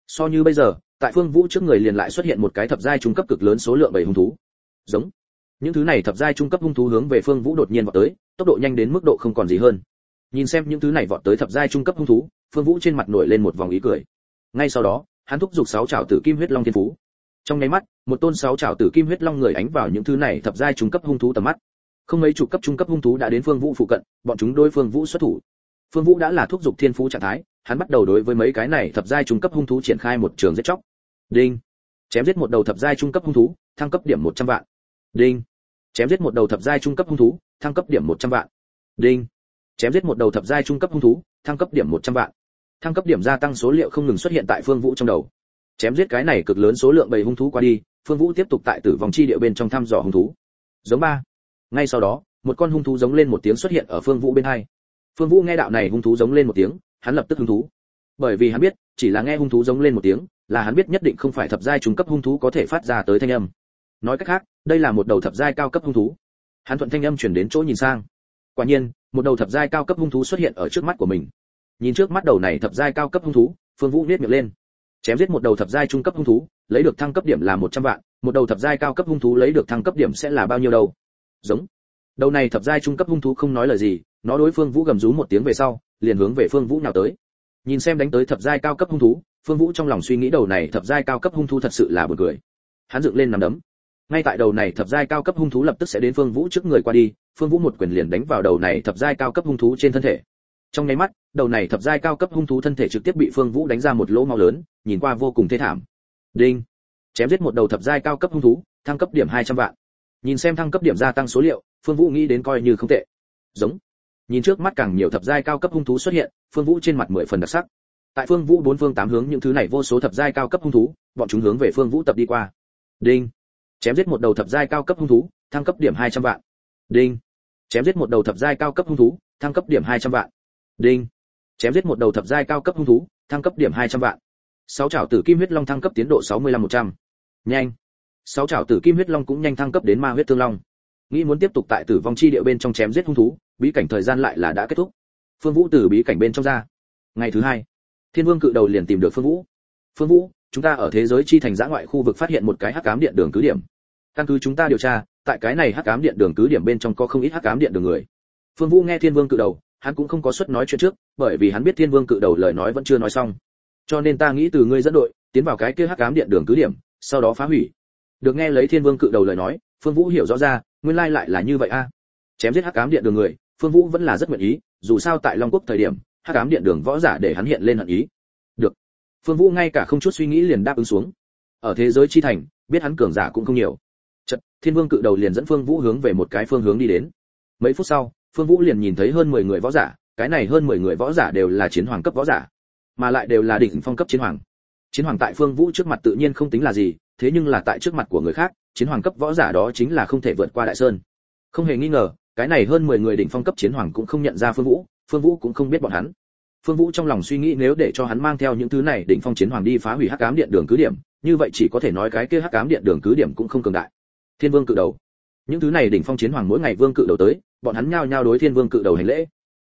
Speaker 1: So như bây giờ, tại Phương Vũ trước người liền lại xuất hiện một cái thập giai trung cấp cực lớn số lượng bầy hung thú. Giống. Những thứ này thập giai trung cấp hung thú hướng về Phương Vũ đột nhiên vọt tới, tốc độ nhanh đến mức độ không còn gì hơn. Nhìn xem những thứ này vọt tới thập giai trung cấp hung thú, Phương Vũ trên mặt nổi lên một vòng ý cười. Ngay sau đó, hắn thúc giục 6 trảo tử kim huyết long thiên phú. Trong nháy mắt, một tôn 6 trảo tử kim huyết long người ánh vào những thứ này thập giai trung cấp hung thú tầm mắt. Không mấy chục cấp trung cấp hung thú đã đến Phương Vũ phụ cận, bọn chúng đối Phương Vũ xuất thủ. Phương Vũ đã là thúc giục thiên phú trạng thái, hắn bắt đầu đối với mấy cái này thập giai trung cấp hung thú triển khai một trường giết chóc. Đinh. Chém giết một đầu thập giai trung cấp hung thú, thăng cấp điểm 100 vạn. Đinh. Chém giết một đầu thập giai trung cấp hung thú, thăng cấp điểm 100 vạn. Đinh. Chém giết một đầu thập giai trung cấp hung thú, thăng cấp điểm 100 vạn. Thăng cấp điểm gia tăng số liệu không ngừng xuất hiện tại Phương Vũ trong đầu. Chém giết cái này cực lớn số lượng bầy hung thú qua đi, Phương Vũ tiếp tục tại tử vong chi địa bên trong thăm dò hung thú. Giống ba. Ngay sau đó, một con hung thú giống lên một tiếng xuất hiện ở Phương Vũ bên hai. Phương Vũ nghe đạo này hung thú giống lên một tiếng, hắn lập tức hứng thú. Bởi vì hắn biết, chỉ là nghe hung thú giống lên một tiếng, là hắn biết nhất định không phải thập giai trung cấp hung thú có thể phát ra tới thanh âm. Nói cách khác, đây là một đầu thập giai cao cấp hung thú. Hắn thuận thanh âm chuyển đến chỗ nhìn sang. Quả nhiên, một đầu thập giai cao cấp hung thú xuất hiện ở trước mắt của mình. Nhìn trước mắt đầu này thập giai cao cấp hung thú, Phương Vũ nhếch miệng lên. Chém giết một đầu thập giai trung cấp hung thú, lấy được thăng cấp điểm là 100 vạn, một đầu thập giai cao cấp hung thú lấy được thăng cấp điểm sẽ là bao nhiêu đâu? Giống. Đầu này thập giai trung cấp hung thú không nói lời gì, nó đối Phương Vũ gầm rú một tiếng về sau, liền hướng về Phương Vũ nhào tới. Nhìn xem đánh tới thập giai cao cấp hung thú, Phương Vũ trong lòng suy nghĩ đầu này thập giai cao cấp hung thú thật sự là buồn cười. Hắn dựng lên nắm đấm. Ngay tại đầu này thập giai cao cấp hung thú lập tức sẽ đến Phương Vũ trước người qua đi, Phương Vũ một quyền liền đánh vào đầu này thập giai cao cấp hung thú trên thân thể. Trong nháy mắt, đầu này thập giai cao cấp hung thú thân thể trực tiếp bị Phương Vũ đánh ra một lỗ máu lớn, nhìn qua vô cùng thê thảm. Đinh. Chém giết một đầu thập giai cao cấp hung thú, thăng cấp điểm 200 vạn. Nhìn xem thăng cấp điểm gia tăng số liệu, Phương Vũ nghĩ đến coi như không tệ. Giống. Nhìn trước mắt càng nhiều thập giai cao cấp hung thú xuất hiện, Phương Vũ trên mặt 10 phần đặc sắc. Tại Phương Vũ bốn phương tám hướng những thứ này vô số thập giai cao cấp hung thú, bọn chúng hướng về Phương Vũ tập đi qua. Đinh. Chém giết một đầu thập giai cao cấp hung thú, thăng cấp điểm 200 vạn. Đinh. Chém giết một đầu thập giai cao cấp hung thú, thăng cấp điểm 200 vạn. Đinh. Chém giết một đầu thập giai cao cấp hung thú, thăng cấp điểm 200 vạn. 6 trảo tử kim huyết long thăng cấp tiến độ 65-100. Nhanh. 6 trảo tử kim huyết long cũng nhanh thăng cấp đến ma huyết thương long. Nghĩ muốn tiếp tục tại tử vong chi địa bên trong chém giết hung thú, bí cảnh thời gian lại là đã kết thúc. Phương Vũ từ bí cảnh bên trong ra. Ngày thứ hai, Thiên Vương cự đầu liền tìm được Phương Vũ. Phương Vũ, chúng ta ở thế giới chi thành dã ngoại khu vực phát hiện một cái hắc ám điện đường cứ điểm. Căn cứ chúng ta điều tra, tại cái này hắc ám điện đường cứ điểm bên trong có không ít hắc ám điện đường người. Phương Vũ nghe Thiên Vương cự đầu, hắn cũng không có suất nói chuyện trước, bởi vì hắn biết Thiên Vương cự đầu lời nói vẫn chưa nói xong. Cho nên ta nghĩ từ ngươi dẫn đội, tiến vào cái kia hắc ám điện đường cứ điểm, sau đó phá hủy. Được nghe lấy Thiên Vương cự đầu lời nói, Phương Vũ hiểu rõ ra, nguyên lai lại là như vậy a. Chém giết hắc ám điện đường người, Phương Vũ vẫn là rất nguyện ý, dù sao tại Long Quốc thời điểm, hắc ám điện đường võ giả để hắn hiện lên hận ý. Được. Phương Vũ ngay cả không chút suy nghĩ liền đáp ứng xuống. Ở thế giới chi thành, biết hắn cường giả cũng không nhiều. Chợt, Thiên Vương cự đầu liền dẫn Phương Vũ hướng về một cái phương hướng đi đến. Mấy phút sau, Phương Vũ liền nhìn thấy hơn 10 người võ giả, cái này hơn 10 người võ giả đều là chiến hoàng cấp võ giả, mà lại đều là đỉnh phong cấp chiến hoàng. Chiến hoàng tại Phương Vũ trước mặt tự nhiên không tính là gì, thế nhưng là tại trước mặt của người khác, chiến hoàng cấp võ giả đó chính là không thể vượt qua đại sơn. Không hề nghi ngờ, cái này hơn 10 người đỉnh phong cấp chiến hoàng cũng không nhận ra Phương Vũ cũng không biết bọn hắn. Phương Vũ trong lòng suy nghĩ nếu để cho hắn mang theo những thứ này đỉnh phong chiến hoàng đi phá hủy hắc ám điện đường cứ điểm, như vậy chỉ có thể nói cái kia hắc ám điện đường cứ điểm cũng không cường đại. Thiên Vương cự đầu. Những thứ này đỉnh phong chiến hoàng mỗi ngày vương cự đầu tới, bọn hắn nhao nhao đối Thiên Vương cự đầu hành lễ.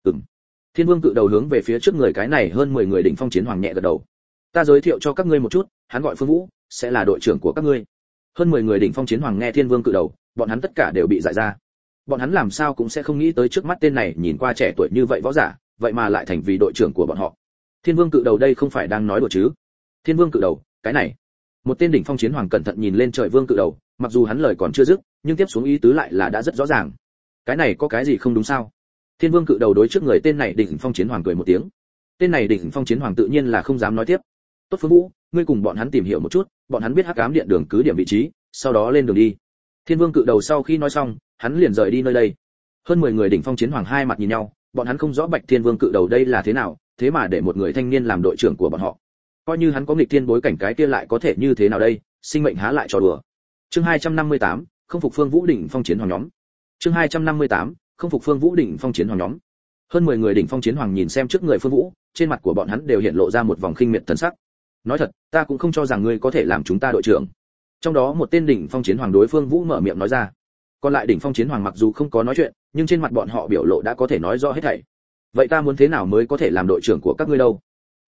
Speaker 1: Thiên Vương cự đầu hướng về phía trước người cái này hơn 10 người đỉnh phong chiến hoàng nhẹ gật đầu. Ta giới thiệu cho các ngươi một chút, hắn gọi Phương Vũ, sẽ là đội trưởng của các ngươi. Hơn 10 người đỉnh phong chiến hoàng nghe Thiên Vương cự đầu, bọn hắn tất cả đều bị dại ra. Bọn hắn làm sao cũng sẽ không nghĩ tới trước mắt tên này nhìn qua trẻ tuổi như vậy võ giả, vậy mà lại thành vì đội trưởng của bọn họ. Thiên Vương cự đầu đây không phải đang nói đùa chứ? Thiên Vương cự đầu, cái này. Một tên đỉnh phong chiến hoàng cẩn thận nhìn lên trời Vương cự đầu, mặc dù hắn lời còn chưa dứt, nhưng tiếp xuống ý tứ lại là đã rất rõ ràng. Cái này có cái gì không đúng sao? Thiên Vương cự đầu đối trước người tên này đỉnh phong chiến hoàng cười một tiếng. Tên này đỉnh phong chiến hoàng tự nhiên là không dám nói tiếp. Tốt Phương Vũ, ngươi cùng bọn hắn tìm hiểu một chút, bọn hắn biết hắc ám điện đường cứ điểm vị trí, sau đó lên đường đi. Thiên Vương cự đầu sau khi nói xong, hắn liền rời đi nơi đây. Hơn 10 người đỉnh phong chiến hoàng hai mặt nhìn nhau, bọn hắn không rõ Bạch Thiên Vương cự đầu đây là thế nào, thế mà để một người thanh niên làm đội trưởng của bọn họ. Coi như hắn có nghịch thiên bối cảnh cái kia lại có thể như thế nào đây, sinh mệnh há lại trò đùa. Chương 258, không phục Phương Vũ đỉnh phong chiến hoàng nhóm. Chương 258, không phục Phương Vũ đỉnh phong chiến hoàng nhóm. Hơn 10 người đỉnh phong chiến hoàng nhìn xem trước người Phương Vũ, trên mặt của bọn hắn đều hiện lộ ra một vòng khinh miệt thần sắc. Nói thật, ta cũng không cho rằng ngươi có thể làm chúng ta đội trưởng. Trong đó một tên đỉnh phong chiến hoàng đối Phương Vũ mở miệng nói ra. Còn lại đỉnh phong chiến hoàng mặc dù không có nói chuyện, nhưng trên mặt bọn họ biểu lộ đã có thể nói rõ hết thảy. Vậy ta muốn thế nào mới có thể làm đội trưởng của các ngươi đâu?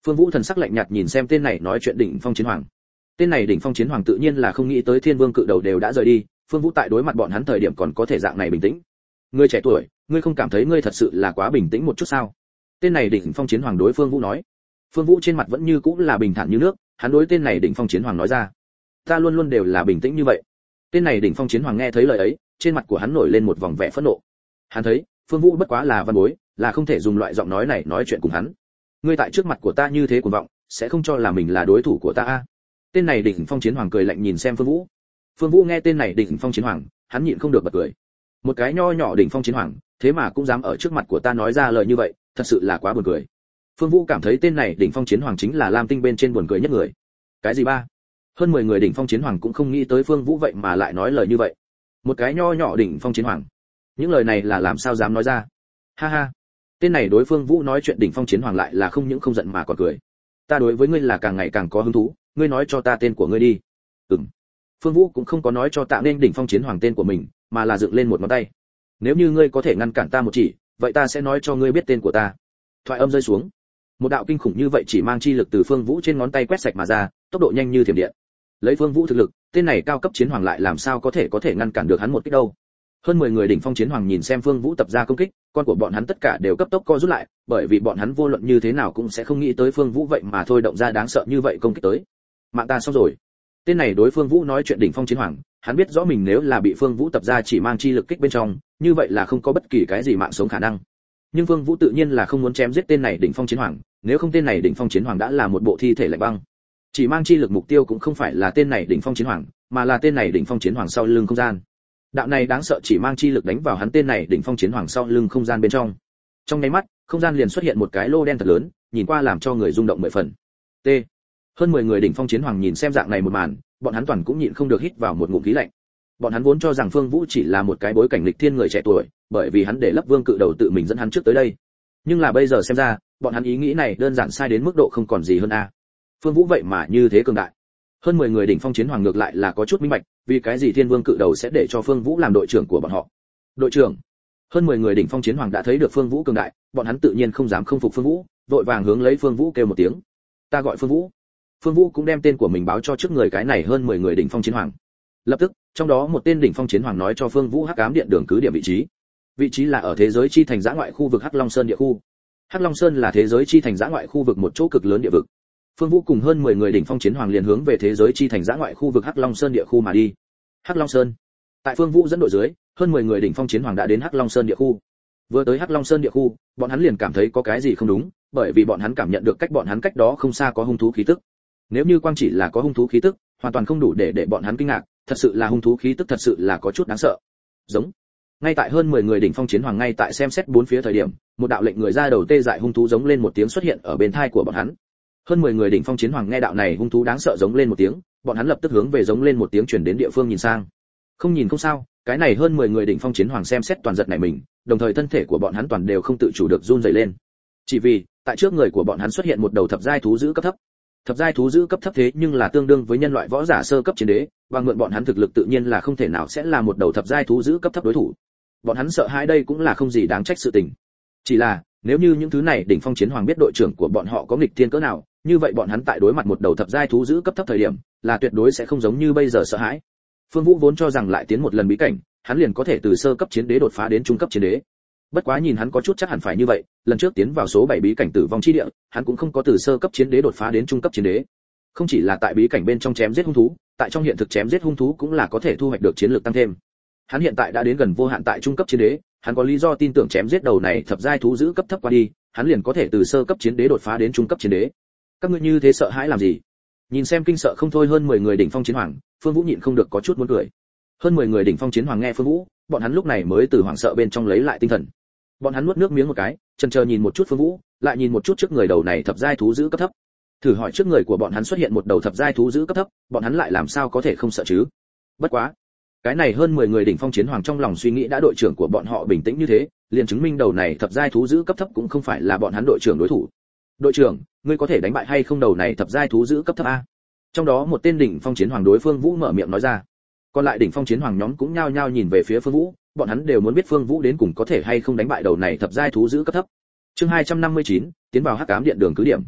Speaker 1: Phương Vũ thần sắc lạnh nhạt nhìn xem tên này nói chuyện đỉnh phong chiến hoàng. Tên này đỉnh phong chiến hoàng tự nhiên là không nghĩ tới Thiên Vương cự đầu đều đã rời đi, Phương Vũ tại đối mặt bọn hắn thời điểm còn có thể dạng này bình tĩnh. Ngươi trẻ tuổi, ngươi không cảm thấy ngươi thật sự là quá bình tĩnh một chút sao? Tên này đỉnh phong chiến hoàng đối Phương Vũ nói. Phương Vũ trên mặt vẫn như cũ là bình thản như nước, hắn đối tên này đỉnh phong chiến hoàng nói ra, ta luôn luôn đều là bình tĩnh như vậy. Tên này đỉnh phong chiến hoàng nghe thấy lời ấy, trên mặt của hắn nổi lên một vòng vẻ phẫn nộ. Hắn thấy, Phương Vũ bất quá là văn bối, là không thể dùng loại giọng nói này nói chuyện cùng hắn. Ngươi tại trước mặt của ta như thế cuồng vọng, sẽ không cho là mình là đối thủ của ta a? Tên này đỉnh phong chiến hoàng cười lạnh nhìn xem Phương Vũ. Phương Vũ nghe tên này đỉnh phong chiến hoàng, hắn nhịn không được bật cười. Một cái nho nhỏ đỉnh phong chiến hoàng, thế mà cũng dám ở trước mặt của ta nói ra lời như vậy, thật sự là quá buồn cười. Phương Vũ cảm thấy tên này đỉnh phong chiến hoàng chính là Lam Tinh bên trên buồn cười nhất người. Cái gì ba? Hơn 10 người đỉnh phong chiến hoàng cũng không nghĩ tới Phương Vũ vậy mà lại nói lời như vậy. Một cái nho nhỏ đỉnh phong chiến hoàng, những lời này là làm sao dám nói ra? Ha ha. Tên này đối Phương Vũ nói chuyện đỉnh phong chiến hoàng lại là không những không giận mà còn cười. Ta đối với ngươi là càng ngày càng có hứng thú, ngươi nói cho ta tên của ngươi đi. Phương Vũ cũng không có nói cho Tạ Nên đỉnh phong chiến hoàng tên của mình, mà là dựng lên một ngón tay. Nếu như ngươi có thể ngăn cản ta một chỉ, vậy ta sẽ nói cho ngươi biết tên của ta. Thoại âm rơi xuống, một đạo kinh khủng như vậy chỉ mang chi lực từ Phương Vũ trên ngón tay quét sạch mà ra, tốc độ nhanh như thiểm điện. Lấy Phương Vũ thực lực, tên này cao cấp chiến hoàng lại làm sao có thể ngăn cản được hắn một kích đâu. Hơn 10 người đỉnh phong chiến hoàng nhìn xem Phương Vũ tập ra công kích, con của bọn hắn tất cả đều cấp tốc co rút lại, bởi vì bọn hắn vô luận như thế nào cũng sẽ không nghĩ tới Phương Vũ vậy mà thôi động ra đáng sợ như vậy công kích tới. Mạng ta xong rồi. Tên này đối Phương Vũ nói chuyện đỉnh phong chiến hoàng, hắn biết rõ mình nếu là bị Phương Vũ tập ra chỉ mang chi lực kích bên trong, như vậy là không có bất kỳ cái gì mạng sống khả năng. Nhưng Phương Vũ tự nhiên là không muốn chém giết tên này đỉnh phong chiến hoàng, nếu không tên này đỉnh phong chiến hoàng đã là một bộ thi thể lạnh băng. Chỉ mang chi lực mục tiêu cũng không phải là tên này đỉnh phong chiến hoàng, mà là tên này đỉnh phong chiến hoàng sau lưng không gian. Đạo này đáng sợ chỉ mang chi lực đánh vào hắn tên này đỉnh phong chiến hoàng sau lưng không gian bên trong. Trong nháy mắt, không gian liền xuất hiện một cái lô đen thật lớn, nhìn qua làm cho người rung động mười phần. T. Hơn 10 người đỉnh phong chiến hoàng nhìn xem dạng này một màn, bọn hắn toàn cũng nhịn không được hít vào một ngụm khí lạnh. Bọn hắn vốn cho rằng Phương Vũ chỉ là một cái bối cảnh lịch thiên người trẻ tuổi, bởi vì hắn để lấp vương cự đầu tự mình dẫn hắn trước tới đây. Nhưng là bây giờ xem ra, bọn hắn ý nghĩ này đơn giản sai đến mức độ không còn gì hơn a. Phương Vũ vậy mà như thế cường đại. Hơn 10 người đỉnh phong chiến hoàng ngược lại là có chút minh bạch, vì cái gì Thiên Vương cự đầu sẽ để cho Phương Vũ làm đội trưởng của bọn họ. Đội trưởng. Hơn 10 người đỉnh phong chiến hoàng đã thấy được Phương Vũ cường đại, bọn hắn tự nhiên không dám không phục Phương Vũ, vội vàng hướng lấy Phương Vũ kêu một tiếng. Ta gọi Phương Vũ. Phương Vũ cũng đem tên của mình báo cho trước người cái này hơn 10 người đỉnh phong chiến hoàng. Lập tức, trong đó một tên đỉnh phong chiến hoàng nói cho Phương Vũ Hắc Ám Điện đường cứ điểm vị trí. Vị trí là ở thế giới chi thành dã ngoại khu vực Hắc Long Sơn địa khu. Hắc Long Sơn là thế giới chi thành dã ngoại khu vực một chỗ cực lớn địa vực. Phương Vũ cùng hơn 10 người đỉnh phong chiến hoàng liền hướng về thế giới chi thành dã ngoại khu vực Hắc Long Sơn địa khu mà đi. Hắc Long Sơn. Tại Phương Vũ dẫn đội dưới, hơn 10 người đỉnh phong chiến hoàng đã đến Hắc Long Sơn địa khu. Vừa tới Hắc Long Sơn địa khu, bọn hắn liền cảm thấy có cái gì không đúng, bởi vì bọn hắn cảm nhận được cách bọn hắn cách đó không xa có hung thú khí tức. Nếu như quang chỉ là có hung thú khí tức, hoàn toàn không đủ để bọn hắn kinh ngạc, thật sự là hung thú khí tức thật sự là có chút đáng sợ. Giống. Ngay tại hơn 10 người đỉnh phong chiến hoàng ngay tại xem xét bốn phía thời điểm, một đạo lệnh người ra đầu tê dại hung thú giống lên một tiếng xuất hiện ở bên tai của bọn hắn. Hơn 10 người đỉnh phong chiến hoàng nghe đạo này hung thú đáng sợ giống lên một tiếng, bọn hắn lập tức hướng về giống lên một tiếng chuyển đến địa phương nhìn sang. Không nhìn không sao, cái này hơn 10 người đỉnh phong chiến hoàng xem xét toàn giật này mình, đồng thời thân thể của bọn hắn toàn đều không tự chủ được run rẩy lên. Chỉ vì, tại trước người của bọn hắn xuất hiện một đầu thập giai thú dữ cấp thấp. Thập giai thú dữ cấp thấp thế nhưng là tương đương với nhân loại võ giả sơ cấp chiến đế, và mượn bọn hắn thực lực tự nhiên là không thể nào sẽ là một đầu thập giai thú dữ cấp thấp đối thủ. Bọn hắn sợ hãi đây cũng là không gì đáng trách sự tình. Chỉ là, nếu như những thứ này đỉnh phong chiến hoàng biết đội trưởng của bọn họ có nghịch thiên cỡ nào, như vậy bọn hắn tại đối mặt một đầu thập giai thú dữ cấp thấp thời điểm, là tuyệt đối sẽ không giống như bây giờ sợ hãi. Phương Vũ vốn cho rằng lại tiến một lần bí cảnh, hắn liền có thể từ sơ cấp chiến đế đột phá đến trung cấp chiến đế. Bất quá nhìn hắn có chút chắc hẳn phải như vậy, lần trước tiến vào số 7 bí cảnh tử vong chi địa, hắn cũng không có từ sơ cấp chiến đế đột phá đến trung cấp chiến đế. Không chỉ là tại bí cảnh bên trong chém giết hung thú, tại trong hiện thực chém giết hung thú cũng là có thể thu hoạch được chiến lược tăng thêm. Hắn hiện tại đã đến gần vô hạn tại trung cấp chiến đế, hắn có lý do tin tưởng chém giết đầu này thập giai thú giữ cấp thấp qua đi, hắn liền có thể từ sơ cấp chiến đế đột phá đến trung cấp chiến đế. Các ngươi như thế sợ hãi làm gì? Nhìn xem kinh sợ không thôi hơn 10 người đỉnh phong chiến hoàng, Phương Vũ nhịn không được có chút muốn cười. Hơn 10 người đỉnh phong chiến hoàng nghe Phương Vũ, bọn hắn lúc này mới từ hoảng sợ bên trong lấy lại tinh thần. Bọn hắn nuốt nước miếng một cái, chần chờ nhìn một chút Phương Vũ, lại nhìn một chút trước người đầu này thập giai thú giữ cấp thấp. Thử hỏi trước người của bọn hắn xuất hiện một đầu thập giai thú giữ cấp thấp, bọn hắn lại làm sao có thể không sợ chứ? Bất quá, cái này hơn 10 người đỉnh phong chiến hoàng trong lòng suy nghĩ đã đội trưởng của bọn họ bình tĩnh như thế, liền chứng minh đầu này thập giai thú giữ cấp thấp cũng không phải là bọn hắn đội trưởng đối thủ. Đội trưởng, ngươi có thể đánh bại hay không đầu này thập giai thú giữ cấp thấp a? Trong đó một tên đỉnh phong chiến hoàng đối Phương Vũ mở miệng nói ra. Còn lại đỉnh phong chiến hoàng nhóm cũng nhao nhao nhìn về phía Phương Vũ, bọn hắn đều muốn biết Phương Vũ đến cùng có thể hay không đánh bại đầu này thập giai thú giữ cấp thấp. Chương 259, tiến vào Hắc Ám Điện đường cứ điểm.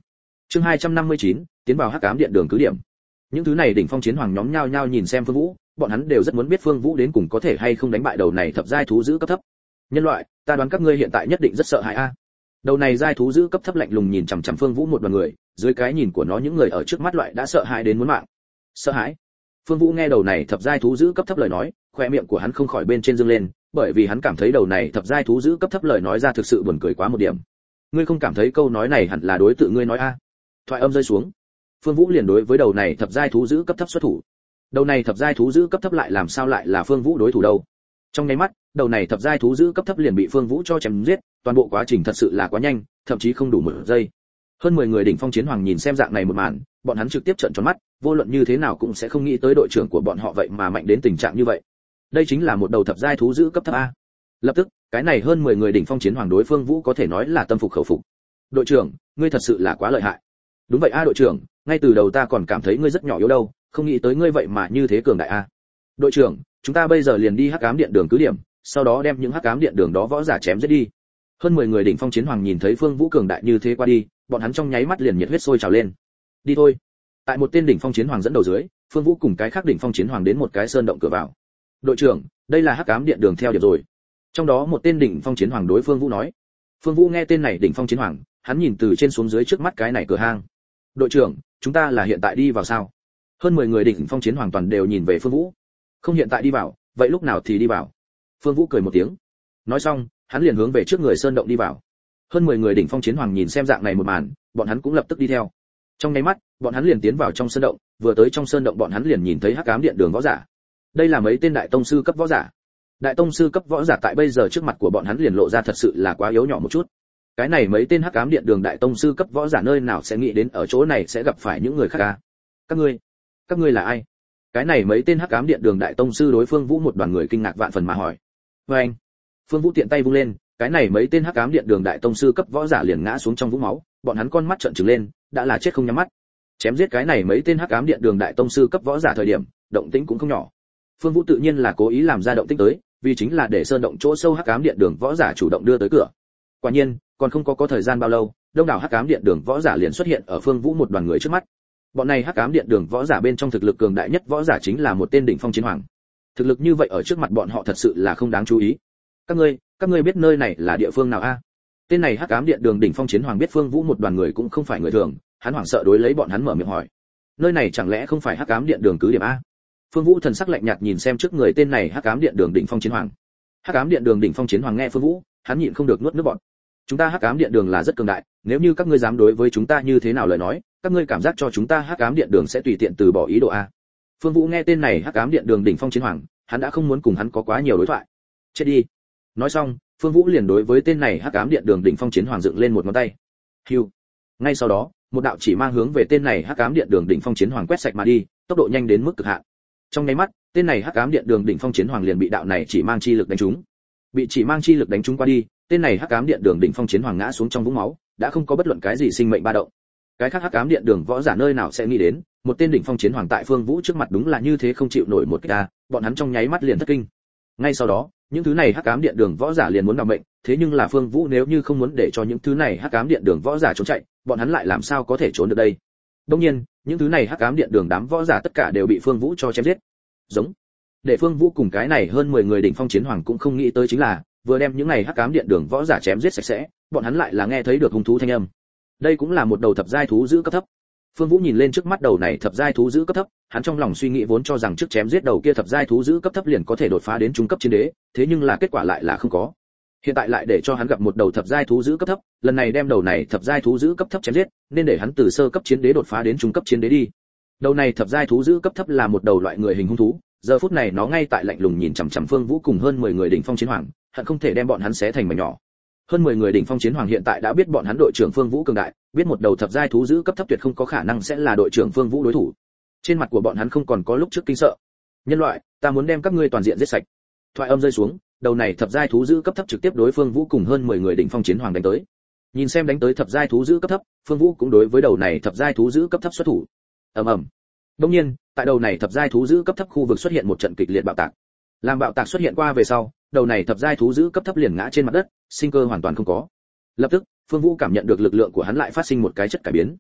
Speaker 1: Chương 259, tiến vào hắc ám điện đường cứ điểm. Những thứ này đỉnh phong chiến hoàng nhóm nhao nhao nhìn xem Phương Vũ, bọn hắn đều rất muốn biết Phương Vũ đến cùng có thể hay không đánh bại đầu này thập giai thú giữ cấp thấp. Nhân loại, ta đoán các ngươi hiện tại nhất định rất sợ hãi a. Đầu này giai thú giữ cấp thấp lạnh lùng nhìn chằm chằm Phương Vũ một đoàn người, dưới cái nhìn của nó những người ở trước mắt loại đã sợ hãi đến muốn mạng. Sợ hãi? Phương Vũ nghe đầu này thập giai thú giữ cấp thấp lời nói, khoe miệng của hắn không khỏi bên trên dương lên, bởi vì hắn cảm thấy đầu này thập giai thú giữ cấp thấp lời nói ra thực sự buồn cười quá một điểm. Ngươi không cảm thấy câu nói này hẳn là đối tự ngươi nói a? Thoại âm rơi xuống, Phương Vũ liền đối với đầu này thập giai thú giữ cấp thấp xuất thủ. Đầu này thập giai thú giữ cấp thấp lại làm sao lại là Phương Vũ đối thủ đâu? Trong nháy mắt, đầu này thập giai thú giữ cấp thấp liền bị Phương Vũ cho chém giết, toàn bộ quá trình thật sự là quá nhanh, thậm chí không đủ một giây. Hơn 10 người đỉnh phong chiến hoàng nhìn xem dạng này một màn, bọn hắn trực tiếp trợn tròn mắt, vô luận như thế nào cũng sẽ không nghĩ tới đội trưởng của bọn họ vậy mà mạnh đến tình trạng như vậy. Đây chính là một đầu thập giai thú giữ cấp thấp a. Lập tức, cái này hơn 10 người đỉnh phong chiến hoàng đối Phương Vũ có thể nói là tâm phục khẩu phục. Đội trưởng, ngươi thật sự là quá lợi hại. Đúng vậy a đội trưởng, ngay từ đầu ta còn cảm thấy ngươi rất nhỏ yếu đâu, không nghĩ tới ngươi vậy mà như thế cường đại a. Đội trưởng, chúng ta bây giờ liền đi hắc ám điện đường cứ điểm, sau đó đem những hắc ám điện đường đó võ giả chém giết đi. Hơn 10 người đỉnh phong chiến hoàng nhìn thấy Phương Vũ cường đại như thế qua đi, bọn hắn trong nháy mắt liền nhiệt huyết sôi trào lên. Đi thôi. Tại một tên đỉnh phong chiến hoàng dẫn đầu dưới, Phương Vũ cùng cái khác đỉnh phong chiến hoàng đến một cái sơn động cửa vào. Đội trưởng, đây là hắc ám điện đường theo điểm rồi. Trong đó một tên đỉnh phong chiến hoàng đối Phương Vũ nói. Phương Vũ nghe tên này đỉnh phong chiến hoàng, hắn nhìn từ trên xuống dưới trước mắt cái này cửa hang. Đội trưởng, chúng ta là hiện tại đi vào sao? Hơn 10 người đỉnh phong chiến hoàng toàn đều nhìn về Phương Vũ. Không hiện tại đi vào, vậy lúc nào thì đi vào? Phương Vũ cười một tiếng. Nói xong, hắn liền hướng về trước người sơn động đi vào. Hơn 10 người đỉnh phong chiến hoàng nhìn xem dạng này một màn, bọn hắn cũng lập tức đi theo. Trong nháy mắt, bọn hắn liền tiến vào trong sơn động, vừa tới trong sơn động bọn hắn liền nhìn thấy hắc ám điện đường võ giả. Đây là mấy tên đại tông sư cấp võ giả. Đại tông sư cấp võ giả tại bây giờ trước mặt của bọn hắn liền lộ ra thật sự là quá yếu nhỏ một chút. Cái này mấy tên hắc ám điện đường đại tông sư cấp võ giả nơi nào sẽ nghĩ đến ở chỗ này sẽ gặp phải những người khác à? Các ngươi là ai? Cái này mấy tên hắc ám điện đường đại tông sư đối Phương Vũ một đoàn người kinh ngạc vạn phần mà hỏi. Anh, Phương Vũ tiện tay vung lên, cái này mấy tên hắc ám điện đường đại tông sư cấp võ giả liền ngã xuống trong vũng máu, bọn hắn con mắt trợn trừng lên, đã là chết không nhắm mắt. Chém giết cái này mấy tên hắc ám điện đường đại tông sư cấp võ giả thời điểm, động tĩnh cũng không nhỏ. Phương Vũ tự nhiên là cố ý làm ra động tĩnh tới, vì chính là để sơn động chỗ sâu hắc ám điện đường võ giả chủ động đưa tới cửa. Quả nhiên, còn không có thời gian bao lâu, đông đảo hắc ám điện đường võ giả liền xuất hiện ở Phương Vũ một đoàn người trước mắt. Bọn này hắc ám điện đường võ giả bên trong thực lực cường đại nhất võ giả chính là một tên đỉnh phong chiến hoàng. Thực lực như vậy ở trước mặt bọn họ thật sự là không đáng chú ý. Các ngươi biết nơi này là địa phương nào a? Tên này hắc ám điện đường đỉnh phong chiến hoàng biết Phương Vũ một đoàn người cũng không phải người thường, hắn hoảng sợ đối lấy bọn hắn mở miệng hỏi. Nơi này chẳng lẽ không phải hắc ám điện đường cứ điểm a? Phương Vũ thần sắc lạnh nhạt nhìn xem trước người tên này hắc ám điện đường đỉnh phong chiến hoàng. Hắc ám điện đường đỉnh phong chiến hoàng nghe Phương Vũ, hắn nhịn không được nuốt nước bọt. Chúng ta hắc ám điện đường là rất cường đại, nếu như các ngươi dám đối với chúng ta như thế nào lời nói, các ngươi cảm giác cho chúng ta hắc ám điện đường sẽ tùy tiện từ bỏ ý đồ a? Phương Vũ nghe tên này hắc ám điện đường đỉnh phong chiến hoàng, hắn đã không muốn cùng hắn có quá nhiều đối thoại. Chết đi. Nói xong, Phương Vũ liền đối với tên này hắc ám điện đường đỉnh phong chiến hoàng dựng lên một ngón tay. Hưu. Ngay sau đó, một đạo chỉ mang hướng về tên này hắc ám điện đường đỉnh phong chiến hoàng quét sạch mà đi, tốc độ nhanh đến mức cực hạn. Trong nháy mắt, tên này hắc ám điện đường đỉnh phong chiến hoàng liền bị đạo này chỉ mang chi lực đánh trúng. Bị chỉ mang chi lực đánh trúng qua đi, tên này hắc ám điện đường đỉnh phong chiến hoàng ngã xuống trong vũng máu, đã không có bất luận cái gì sinh mệnh ba động. Cái khác hắc ám điện đường võ giả nơi nào sẽ nghĩ đến, một tên đỉnh phong chiến hoàng tại Phương Vũ trước mặt đúng là như thế không chịu nổi một kích, bọn hắn trong nháy mắt liền thất kinh. Ngay sau đó, những thứ này hắc ám điện đường võ giả liền muốn đảm mệnh, thế nhưng là Phương Vũ nếu như không muốn để cho những thứ này hắc ám điện đường võ giả trốn chạy, bọn hắn lại làm sao có thể trốn được đây? Đương nhiên, những thứ này hắc ám điện đường đám võ giả tất cả đều bị Phương Vũ cho chém giết. Giống. Để Phương Vũ cùng cái này hơn 10 người đỉnh phong chiến hoàng cũng không nghĩ tới chính là, vừa đem những này hắc ám điện đường võ giả chém giết sạch sẽ, bọn hắn lại là nghe thấy được hung thú thanh âm. Đây cũng là một đầu thập giai thú giữ cấp thấp. Phương Vũ nhìn lên trước mắt đầu này thập giai thú giữ cấp thấp, hắn trong lòng suy nghĩ vốn cho rằng trước chém giết đầu kia thập giai thú giữ cấp thấp liền có thể đột phá đến trung cấp chiến đế, thế nhưng là kết quả lại là không có. Hiện tại lại để cho hắn gặp một đầu thập giai thú giữ cấp thấp, lần này đem đầu này thập giai thú giữ cấp thấp chém giết, nên để hắn từ sơ cấp chiến đế đột phá đến trung cấp chiến đế đi. Đầu này thập giai thú giữ cấp thấp là một đầu loại người hình hung thú, giờ phút này nó ngay tại lạnh lùng nhìn chằm chằm Phương Vũ cùng hơn 10 người đỉnh phong chiến hoàng, hận không thể đem bọn hắn xé thành mảnh nhỏ. Hơn 10 người đỉnh phong chiến hoàng hiện tại đã biết bọn hắn đội trưởng Phương Vũ cường đại, biết một đầu thập giai thú giữ cấp thấp tuyệt không có khả năng sẽ là đội trưởng Phương Vũ đối thủ. Trên mặt của bọn hắn không còn có lúc trước kinh sợ. Nhân loại, ta muốn đem các ngươi toàn diện giết sạch. Thoại âm rơi xuống, đầu này thập giai thú giữ cấp thấp trực tiếp đối Phương Vũ cùng hơn 10 người đỉnh phong chiến hoàng đánh tới. Nhìn xem đánh tới thập giai thú giữ cấp thấp, Phương Vũ cũng đối với đầu này thập giai thú giữ cấp thấp xuất thủ. Ầm ầm. Đương nhiên, tại đầu này thập giai thú giữ cấp thấp khu vực xuất hiện một trận kịch liệt bạo tạc. Làm bạo tạc xuất hiện qua về sau, đầu này thập giai thú giữ cấp thấp liền ngã trên mặt đất, sinh cơ hoàn toàn không có. Lập tức, Phương Vũ cảm nhận được lực lượng của hắn lại phát sinh một cái chất cải biến.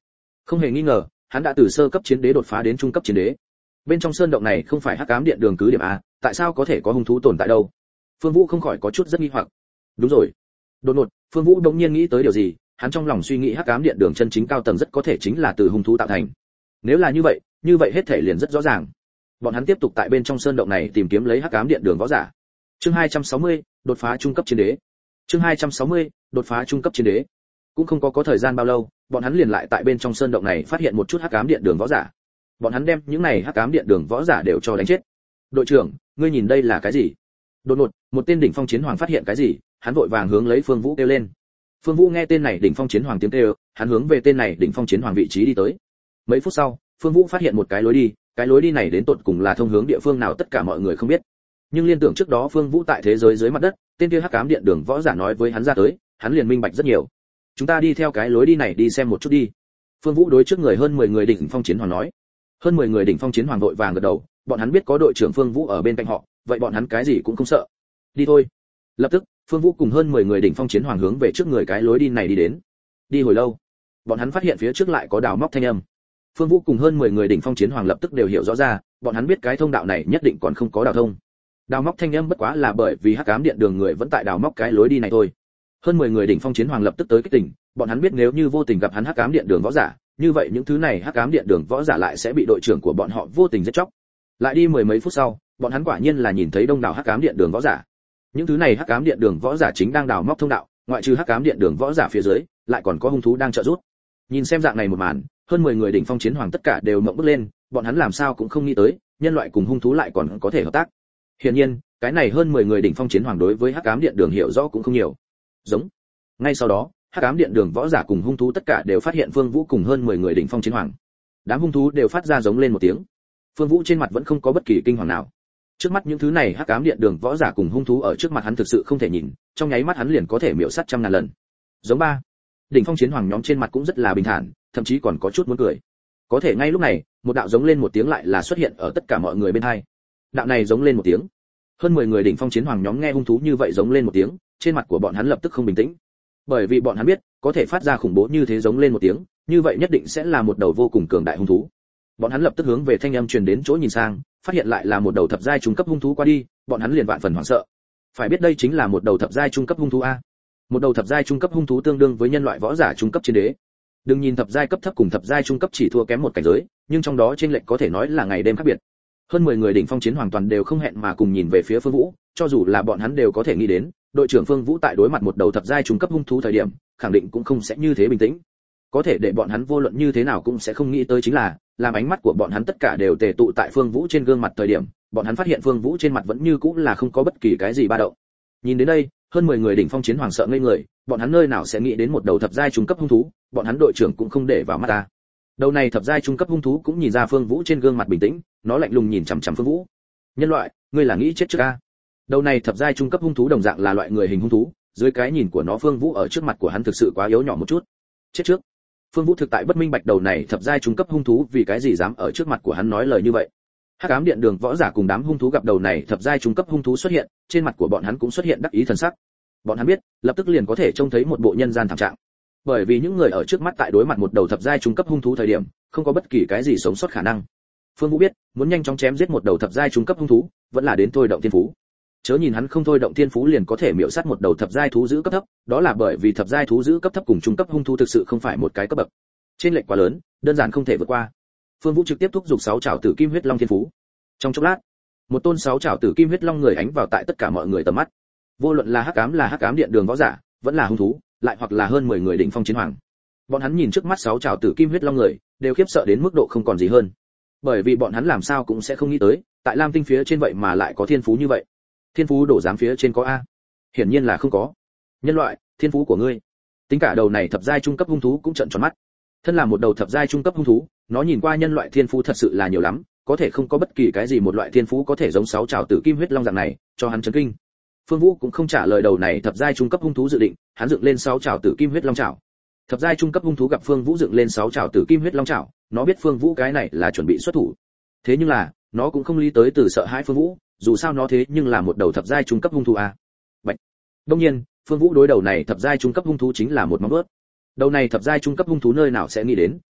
Speaker 1: Không hề nghi ngờ, hắn đã từ sơ cấp chiến đế đột phá đến trung cấp chiến đế. Bên trong sơn động này không phải hắc ám điện đường cứ điểm a, tại sao có thể có hung thú tồn tại đâu? Phương Vũ không khỏi có chút rất nghi hoặc. Đúng rồi. Đột ngột, Phương Vũ đột nhiên nghĩ tới điều gì, hắn trong lòng suy nghĩ hắc ám điện đường chân chính cao tầng rất có thể chính là từ hung thú tạo thành. Nếu là như vậy hết thể liền rất rõ ràng. Bọn hắn tiếp tục tại bên trong sơn động này tìm kiếm lấy hắc ám điện đường võ giả. Chương 260, đột phá trung cấp chiến đế. Chương 260, đột phá trung cấp chiến đế. Cũng không có thời gian bao lâu, bọn hắn liền lại tại bên trong sơn động này phát hiện một chút hắc ám điện đường võ giả. Bọn hắn đem những này hắc ám điện đường võ giả đều cho đánh chết. Đội trưởng, ngươi nhìn đây là cái gì? Đột ngột, một tên đỉnh phong chiến hoàng phát hiện cái gì, hắn vội vàng hướng lấy Phương Vũ kêu lên. Phương Vũ nghe tên này đỉnh phong chiến hoàng tiếng kêu, hắn hướng về tên này đỉnh phong chiến hoàng vị trí đi tới. Mấy phút sau, Phương Vũ phát hiện một cái lối đi này đến tận cùng là thông hướng địa phương nào tất cả mọi người không biết. Nhưng liên tưởng trước đó Phương Vũ tại thế giới dưới mặt đất, tên kia hắc ám điện đường võ giả nói với hắn ra tới, hắn liền minh bạch rất nhiều. Chúng ta đi theo cái lối đi này đi xem một chút đi. Phương Vũ đối trước người hơn 10 người đỉnh phong chiến hoàng nói. Hơn 10 người đỉnh phong chiến hoàng vội vàng gật đầu, bọn hắn biết có đội trưởng Phương Vũ ở bên cạnh họ, vậy bọn hắn cái gì cũng không sợ. Đi thôi. Lập tức, Phương Vũ cùng hơn 10 người đỉnh phong chiến hoàng hướng về trước người cái lối đi này đi đến. Đi hồi lâu, bọn hắn phát hiện phía trước lại có đào móc thanh âm. Phương Vũ cùng hơn 10 người đỉnh phong chiến hoàng lập tức đều hiểu rõ ra, bọn hắn biết cái thông đạo này nhất định còn không có đào thông. Đào móc thanh âm bất quá là bởi vì hắc ám điện đường người vẫn tại đào móc cái lối đi này thôi. Hơn 10 người đỉnh phong chiến hoàng lập tức tới kích tỉnh, bọn hắn biết nếu như vô tình gặp hắn hắc ám điện đường võ giả, như vậy những thứ này hắc ám điện đường võ giả lại sẽ bị đội trưởng của bọn họ vô tình giết chóc. Lại đi mười mấy phút sau, bọn hắn quả nhiên là nhìn thấy đông đảo hắc ám điện đường võ giả. Những thứ này hắc ám điện đường võ giả chính đang đào móc thông đạo, ngoại trừ hắc ám điện đường võ giả phía dưới, lại còn có hung thú đang trợ giúp. Nhìn xem dạng này một màn, hơn 10 người đỉnh phong chiến hoàng tất cả đều ngậm bức lên, bọn hắn làm sao cũng không nghĩ tới, nhân loại cùng hung thú lại còn có thể hợp tác. Hiển nhiên, cái này hơn 10 người đỉnh phong chiến hoàng đối với hắc ám điện đường hiểu rõ cũng không nhiều. Giống. Ngay sau đó, hắc ám điện đường võ giả cùng hung thú tất cả đều phát hiện Phương Vũ cùng hơn 10 người đỉnh phong chiến hoàng. Đám hung thú đều phát ra giống lên một tiếng. Phương Vũ trên mặt vẫn không có bất kỳ kinh hoàng nào. Trước mắt những thứ này hắc ám điện đường võ giả cùng hung thú ở trước mặt hắn thực sự không thể nhìn, trong nháy mắt hắn liền có thể miểu sát trăm ngàn lần. Giống ba. Đỉnh phong chiến hoàng nhóm trên mặt cũng rất là bình thản, thậm chí còn có chút muốn cười. Có thể ngay lúc này, một đạo giống lên một tiếng lại là xuất hiện ở tất cả mọi người bên hai. Đạo này giống lên một tiếng. Hơn 10 người đỉnh phong chiến hoàng nhóm nghe hung thú như vậy giống lên một tiếng, trên mặt của bọn hắn lập tức không bình tĩnh. Bởi vì bọn hắn biết, có thể phát ra khủng bố như thế giống lên một tiếng, như vậy nhất định sẽ là một đầu vô cùng cường đại hung thú. Bọn hắn lập tức hướng về thanh âm truyền đến chỗ nhìn sang, phát hiện lại là một đầu thập giai trung cấp hung thú qua đi, bọn hắn liền vạn phần hoảng sợ. Phải biết đây chính là một đầu thập giai trung cấp hung thú a. Một đầu thập giai trung cấp hung thú tương đương với nhân loại võ giả trung cấp chiến đế. Đừng nhìn thập giai cấp thấp cùng thập giai trung cấp chỉ thua kém một cảnh giới, nhưng trong đó chênh lệch có thể nói là ngày đêm khác biệt. Hơn 10 người đỉnh phong chiến hoàn toàn đều không hẹn mà cùng nhìn về phía Phương Vũ, cho dù là bọn hắn đều có thể nghĩ đến, đội trưởng Phương Vũ tại đối mặt một đầu thập giai trung cấp hung thú thời điểm, khẳng định cũng không sẽ như thế bình tĩnh. Có thể để bọn hắn vô luận như thế nào cũng sẽ không nghĩ tới chính là, làm ánh mắt của bọn hắn tất cả đều tề tụ tại Phương Vũ trên gương mặt thời điểm, bọn hắn phát hiện Phương Vũ trên mặt vẫn như cũ là không có bất kỳ cái gì ba động. Nhìn đến đây, hơn 10 người đỉnh phong chiến hoàng sợ ngây người, bọn hắn nơi nào sẽ nghĩ đến một đầu thập giai trung cấp hung thú, bọn hắn đội trưởng cũng không để vào mắt ta. Đầu này thập giai trung cấp hung thú cũng nhìn ra Phương Vũ trên gương mặt bình tĩnh, nó lạnh lùng nhìn chằm chằm Phương Vũ. Nhân loại, ngươi là nghĩ chết trước a? Đầu này thập giai trung cấp hung thú đồng dạng là loại người hình hung thú, dưới cái nhìn của nó Phương Vũ ở trước mặt của hắn thực sự quá yếu nhỏ một chút. Chết trước. Phương Vũ thực tại bất minh bạch đầu này thập giai trung cấp hung thú vì cái gì dám ở trước mặt của hắn nói lời như vậy. Hắc ám điện đường võ giả cùng đám hung thú gặp đầu này thập giai trung cấp hung thú xuất hiện, trên mặt của bọn hắn cũng xuất hiện đắc ý thần sắc. Bọn hắn biết, lập tức liền có thể trông thấy một bộ nhân gian thảm trạng. Bởi vì những người ở trước mắt tại đối mặt một đầu thập giai trung cấp hung thú thời điểm, không có bất kỳ cái gì sống sót khả năng. Phương Vũ biết, muốn nhanh chóng chém giết một đầu thập giai trung cấp hung thú, vẫn là đến thôi động thiên phú. Chớ nhìn hắn không thôi động thiên phú liền có thể miểu sát một đầu thập giai thú giữ cấp thấp, đó là bởi vì thập giai thú giữ cấp thấp cùng trung cấp hung thú thực sự không phải một cái cấp bậc. Trên lệch quá lớn, đơn giản không thể vượt qua. Phương Vũ trực tiếp thúc giục 6 trảo tử kim huyết long thiên phú. Trong chốc lát, một tôn 6 trảo tử kim huyết long người ánh vào tại tất cả mọi người tầm mắt. Vô luận là hắc ám điện đường võ giả, vẫn là hung thú, lại hoặc là hơn 10 người đỉnh phong chiến hoàng. Bọn hắn nhìn trước mắt 6 trảo tử kim huyết long người, đều khiếp sợ đến mức độ không còn gì hơn. Bởi vì bọn hắn làm sao cũng sẽ không nghĩ tới, tại Lam Tinh phía trên vậy mà lại có thiên phú như vậy. Thiên phú đổ giám phía trên có a? Hiển nhiên là không có. Nhân loại, thiên phú của ngươi. Tính cả đầu này thập giai trung cấp hung thú cũng trợn tròn mắt. Thân là một đầu thập giai trung cấp hung thú, nó nhìn qua nhân loại thiên phú thật sự là nhiều lắm, có thể không có bất kỳ cái gì một loại thiên phú có thể giống 6 trảo tử kim huyết long dạng này, cho hắn chấn kinh. Phương Vũ cũng không trả lời đầu này thập giai trung cấp hung thú dự định, hắn dựng lên 6 trảo tử kim huyết long trảo. Thập giai trung cấp hung thú gặp Phương Vũ dựng lên 6 trảo tử kim huyết long trảo, nó biết Phương Vũ cái này là chuẩn bị xuất thủ. Thế nhưng là, nó cũng không lý tới từ sợ hãi Phương Vũ, dù sao nó thế nhưng là một đầu thập giai trung cấp hung thú a. Bạch. Đương nhiên, Phương Vũ đối đầu này thập giai trung cấp hung thú chính là một móng vuốt. Đầu này thập giai trung cấp hung thú nơi nào sẽ nghĩ đến,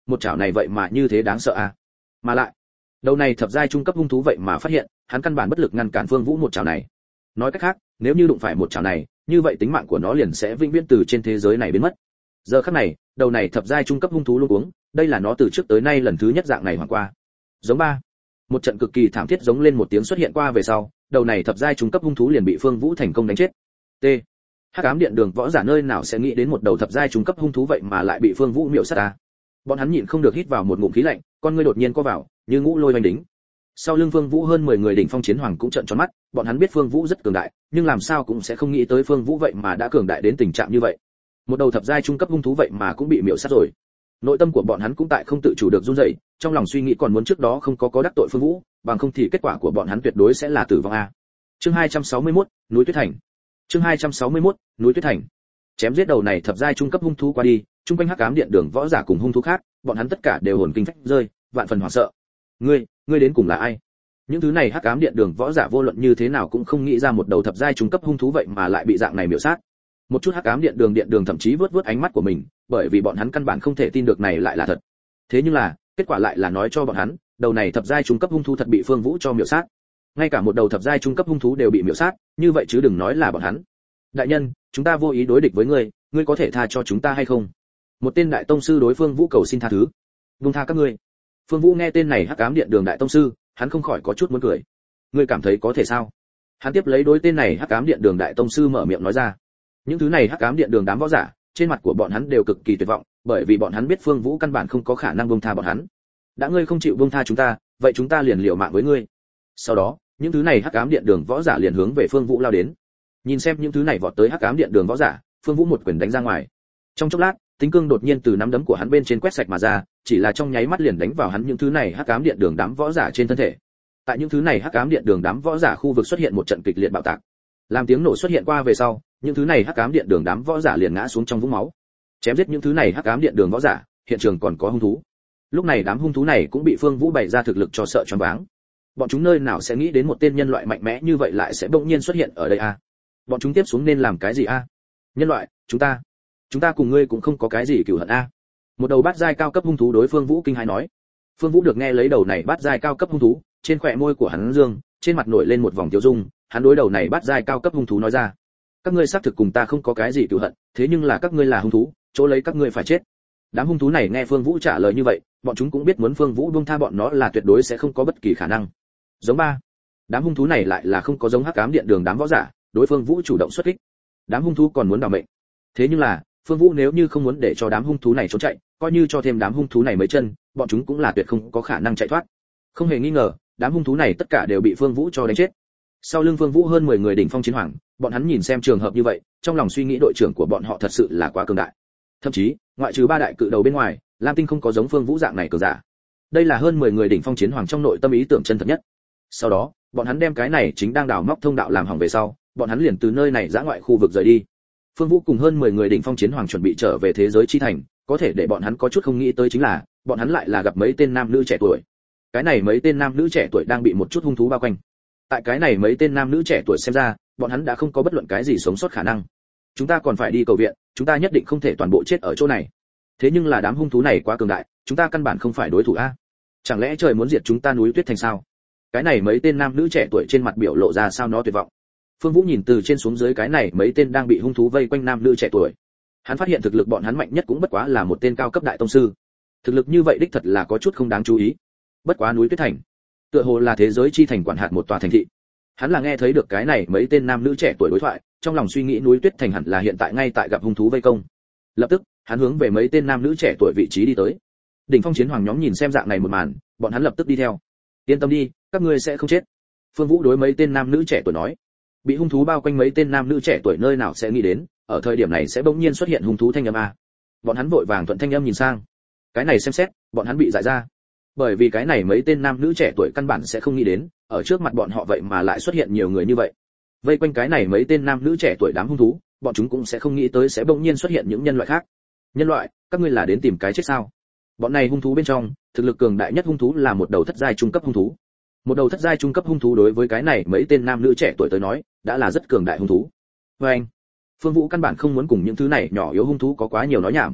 Speaker 1: một chảo này vậy mà như thế đáng sợ à? Mà lại, đầu này thập giai trung cấp hung thú vậy mà phát hiện, hắn căn bản bất lực ngăn cản Phương Vũ một chảo này. Nói cách khác, nếu như đụng phải một chảo này, như vậy tính mạng của nó liền sẽ vĩnh viễn từ trên thế giới này biến mất. Giờ khắc này, đầu này thập giai trung cấp hung thú luống cuống, đây là nó từ trước tới nay lần thứ nhất dạng này hoàn qua. Giống ba. Một trận cực kỳ thảm thiết giống lên một tiếng xuất hiện qua về sau, đầu này thập giai trung cấp hung thú liền bị Phương Vũ thành công đánh chết. T. Hắc ám điện đường võ giả nơi nào sẽ nghĩ đến một đầu thập giai trung cấp hung thú vậy mà lại bị Phương Vũ miểu sát à? Bọn hắn nhịn không được hít vào một ngụm khí lạnh, con ngươi đột nhiên co vào, như ngũ lôi oanh đính. Sau lưng Phương Vũ hơn 10 người đỉnh phong chiến hoàng cũng trợn tròn mắt, bọn hắn biết Phương Vũ rất cường đại, nhưng làm sao cũng sẽ không nghĩ tới Phương Vũ vậy mà đã cường đại đến tình trạng như vậy. Một đầu thập giai trung cấp hung thú vậy mà cũng bị miểu sát rồi. Nội tâm của bọn hắn cũng tại không tự chủ được run rẩy, trong lòng suy nghĩ còn muốn trước đó không có đắc tội Phương Vũ, bằng không thì kết quả của bọn hắn tuyệt đối sẽ là tử vong a. Chương 261, núi Tuyết Thành. Chương 261, núi Tuyết Thành. Chém giết đầu này thập giai trung cấp hung thú qua đi, trung quanh hắc ám điện đường võ giả cùng hung thú khác, bọn hắn tất cả đều hồn kinh phách rơi, vạn phần hoảng sợ. Ngươi đến cùng là ai? Những thứ này hắc ám điện đường võ giả vô luận như thế nào cũng không nghĩ ra một đầu thập giai trung cấp hung thú vậy mà lại bị dạng này miểu sát. Một chút hắc ám điện đường thậm chí vớt ánh mắt của mình, bởi vì bọn hắn căn bản không thể tin được này lại là thật. Thế nhưng là, kết quả lại là nói cho bọn hắn, đầu này thập giai trung cấp hung thú thật bị Phương Vũ cho miểu sát. Ngay cả một đầu thập giai trung cấp hung thú đều bị miểu sát, như vậy chứ đừng nói là bọn hắn. Đại nhân, chúng ta vô ý đối địch với ngươi, ngươi có thể tha cho chúng ta hay không? Một tên đại tông sư đối Phương Vũ cầu xin tha thứ. Buông tha các ngươi. Phương Vũ nghe tên này hắc ám điện đường đại tông sư, hắn không khỏi có chút muốn cười. Ngươi cảm thấy có thể sao? Hắn tiếp lấy đối tên này hắc ám điện đường đại tông sư mở miệng nói ra. Những thứ này hắc ám điện đường đám võ giả, trên mặt của bọn hắn đều cực kỳ tuyệt vọng, bởi vì bọn hắn biết Phương Vũ căn bản không có khả năng buông tha bọn hắn. Đã ngươi không chịu buông tha chúng ta, vậy chúng ta liền liều mạng với ngươi. Sau đó, những thứ này hắc ám điện đường võ giả liền hướng về Phương Vũ lao đến. Nhìn xem những thứ này vọt tới hắc ám điện đường võ giả, Phương Vũ một quyền đánh ra ngoài. Trong chốc lát, tính cương đột nhiên từ nắm đấm của hắn bên trên quét sạch mà ra, chỉ là trong nháy mắt liền đánh vào hắn những thứ này hắc ám điện đường đám võ giả trên thân thể. Tại những thứ này hắc ám điện đường đám võ giả khu vực xuất hiện một trận kịch liệt bạo tạc. Làm tiếng nổ xuất hiện qua về sau, những thứ này hắc ám điện đường đám võ giả liền ngã xuống trong vũng máu. Chém giết những thứ này hắc ám điện đường võ giả, hiện trường còn có hung thú. Lúc này đám hung thú này cũng bị Phương Vũ bày ra thực lực cho sợ choáng váng. Bọn chúng nơi nào sẽ nghĩ đến một tên nhân loại mạnh mẽ như vậy lại sẽ bỗng nhiên xuất hiện ở đây a? Bọn chúng tiếp xuống nên làm cái gì a? Nhân loại, chúng ta cùng ngươi cũng không có cái gì cừu hận a. Một đầu bát giai cao cấp hung thú đối Phương Vũ kinh hãi nói. Phương Vũ được nghe lấy đầu này bát giai cao cấp hung thú, trên khóe môi của hắn dương, trên mặt nổi lên một vòng tiêu dung, hắn đối đầu này bát giai cao cấp hung thú nói ra: các ngươi xác thực cùng ta không có cái gì cừu hận, thế nhưng là các ngươi là hung thú, chỗ lấy các ngươi phải chết. Đám hung thú này nghe Phương Vũ trả lời như vậy, bọn chúng cũng biết muốn Phương Vũ buông tha bọn nó là tuyệt đối sẽ không có bất kỳ khả năng. Giống ba, đám hung thú này lại là không có giống hắc ám điện đường đám võ giả, đối Phương Vũ chủ động xuất kích. Đám hung thú còn muốn đào mệnh. Thế nhưng là, Phương Vũ nếu như không muốn để cho đám hung thú này trốn chạy, coi như cho thêm đám hung thú này mấy chân, bọn chúng cũng là tuyệt không có khả năng chạy thoát. Không hề nghi ngờ, đám hung thú này tất cả đều bị Phương Vũ cho đánh chết. Sau lưng Phương Vũ hơn 10 người đỉnh phong chiến hoàng, bọn hắn nhìn xem trường hợp như vậy, trong lòng suy nghĩ đội trưởng của bọn họ thật sự là quá cường đại. Thậm chí, ngoại trừ ba đại cự đầu bên ngoài, Lam Tinh không có giống Phương Vũ dạng này cường giả. Đây là hơn 10 người đỉnh phong chiến hoàng trong nội tâm ý tưởng chân thật nhất. Sau đó, bọn hắn đem cái này chính đang đào móc thông đạo làm hỏng về sau, bọn hắn liền từ nơi này ra ngoại khu vực rời đi. Phương Vũ cùng hơn 10 người đỉnh phong chiến hoàng chuẩn bị trở về thế giới chi thành, có thể để bọn hắn có chút không nghĩ tới chính là, bọn hắn lại là gặp mấy tên nam nữ trẻ tuổi. Cái này mấy tên nam nữ trẻ tuổi đang bị một chút hung thú bao quanh. Tại cái này mấy tên nam nữ trẻ tuổi xem ra, bọn hắn đã không có bất luận cái gì sống sót khả năng. Chúng ta còn phải đi cầu viện, chúng ta nhất định không thể toàn bộ chết ở chỗ này. Thế nhưng là đám hung thú này quá cường đại, chúng ta căn bản không phải đối thủ a. Chẳng lẽ trời muốn diệt chúng ta núi Tuyết Thành sao? Cái này mấy tên nam nữ trẻ tuổi trên mặt biểu lộ ra sao nó tuyệt vọng. Phương Vũ nhìn từ trên xuống dưới cái này mấy tên đang bị hung thú vây quanh nam nữ trẻ tuổi. Hắn phát hiện thực lực bọn hắn mạnh nhất cũng bất quá là một tên cao cấp đại tông sư. Thực lực như vậy đích thật là có chút không đáng chú ý. Bất quá núi Tuyết Thành, tựa hồ là thế giới chi thành quản hạt một tòa thành thị. Hắn là nghe thấy được cái này mấy tên nam nữ trẻ tuổi đối thoại, trong lòng suy nghĩ núi Tuyết Thành hẳn là hiện tại ngay tại gặp hung thú vây công. Lập tức, hắn hướng về mấy tên nam nữ trẻ tuổi vị trí đi tới. Đỉnh phong chiến hoàng nhóm nhìn xem dạng này một màn, bọn hắn lập tức đi theo. Yên tâm đi, các ngươi sẽ không chết. Phương Vũ đối mấy tên nam nữ trẻ tuổi nói. Bị hung thú bao quanh mấy tên nam nữ trẻ tuổi nơi nào sẽ nghĩ đến, ở thời điểm này sẽ bỗng nhiên xuất hiện hung thú thanh âm a. Bọn hắn vội vàng thuận thanh âm nhìn sang. Cái này xem xét, bọn hắn bị dại ra. Bởi vì cái này mấy tên nam nữ trẻ tuổi căn bản sẽ không nghĩ đến, ở trước mặt bọn họ vậy mà lại xuất hiện nhiều người như vậy. Vây quanh cái này mấy tên nam nữ trẻ tuổi đám hung thú, bọn chúng cũng sẽ không nghĩ tới sẽ bỗng nhiên xuất hiện những nhân loại khác. Nhân loại, các ngươi là đến tìm cái chết sao? Bọn này hung thú bên trong, thực lực cường đại nhất hung thú là một đầu thất giai trung cấp hung thú. Một đầu thất giai trung cấp hung thú đối với cái này mấy tên nam nữ trẻ tuổi tới nói, đã là rất cường đại hung thú. Và anh, Phương Vũ căn bản không muốn cùng những thứ này nhỏ yếu hung thú có quá nhiều nói nhảm.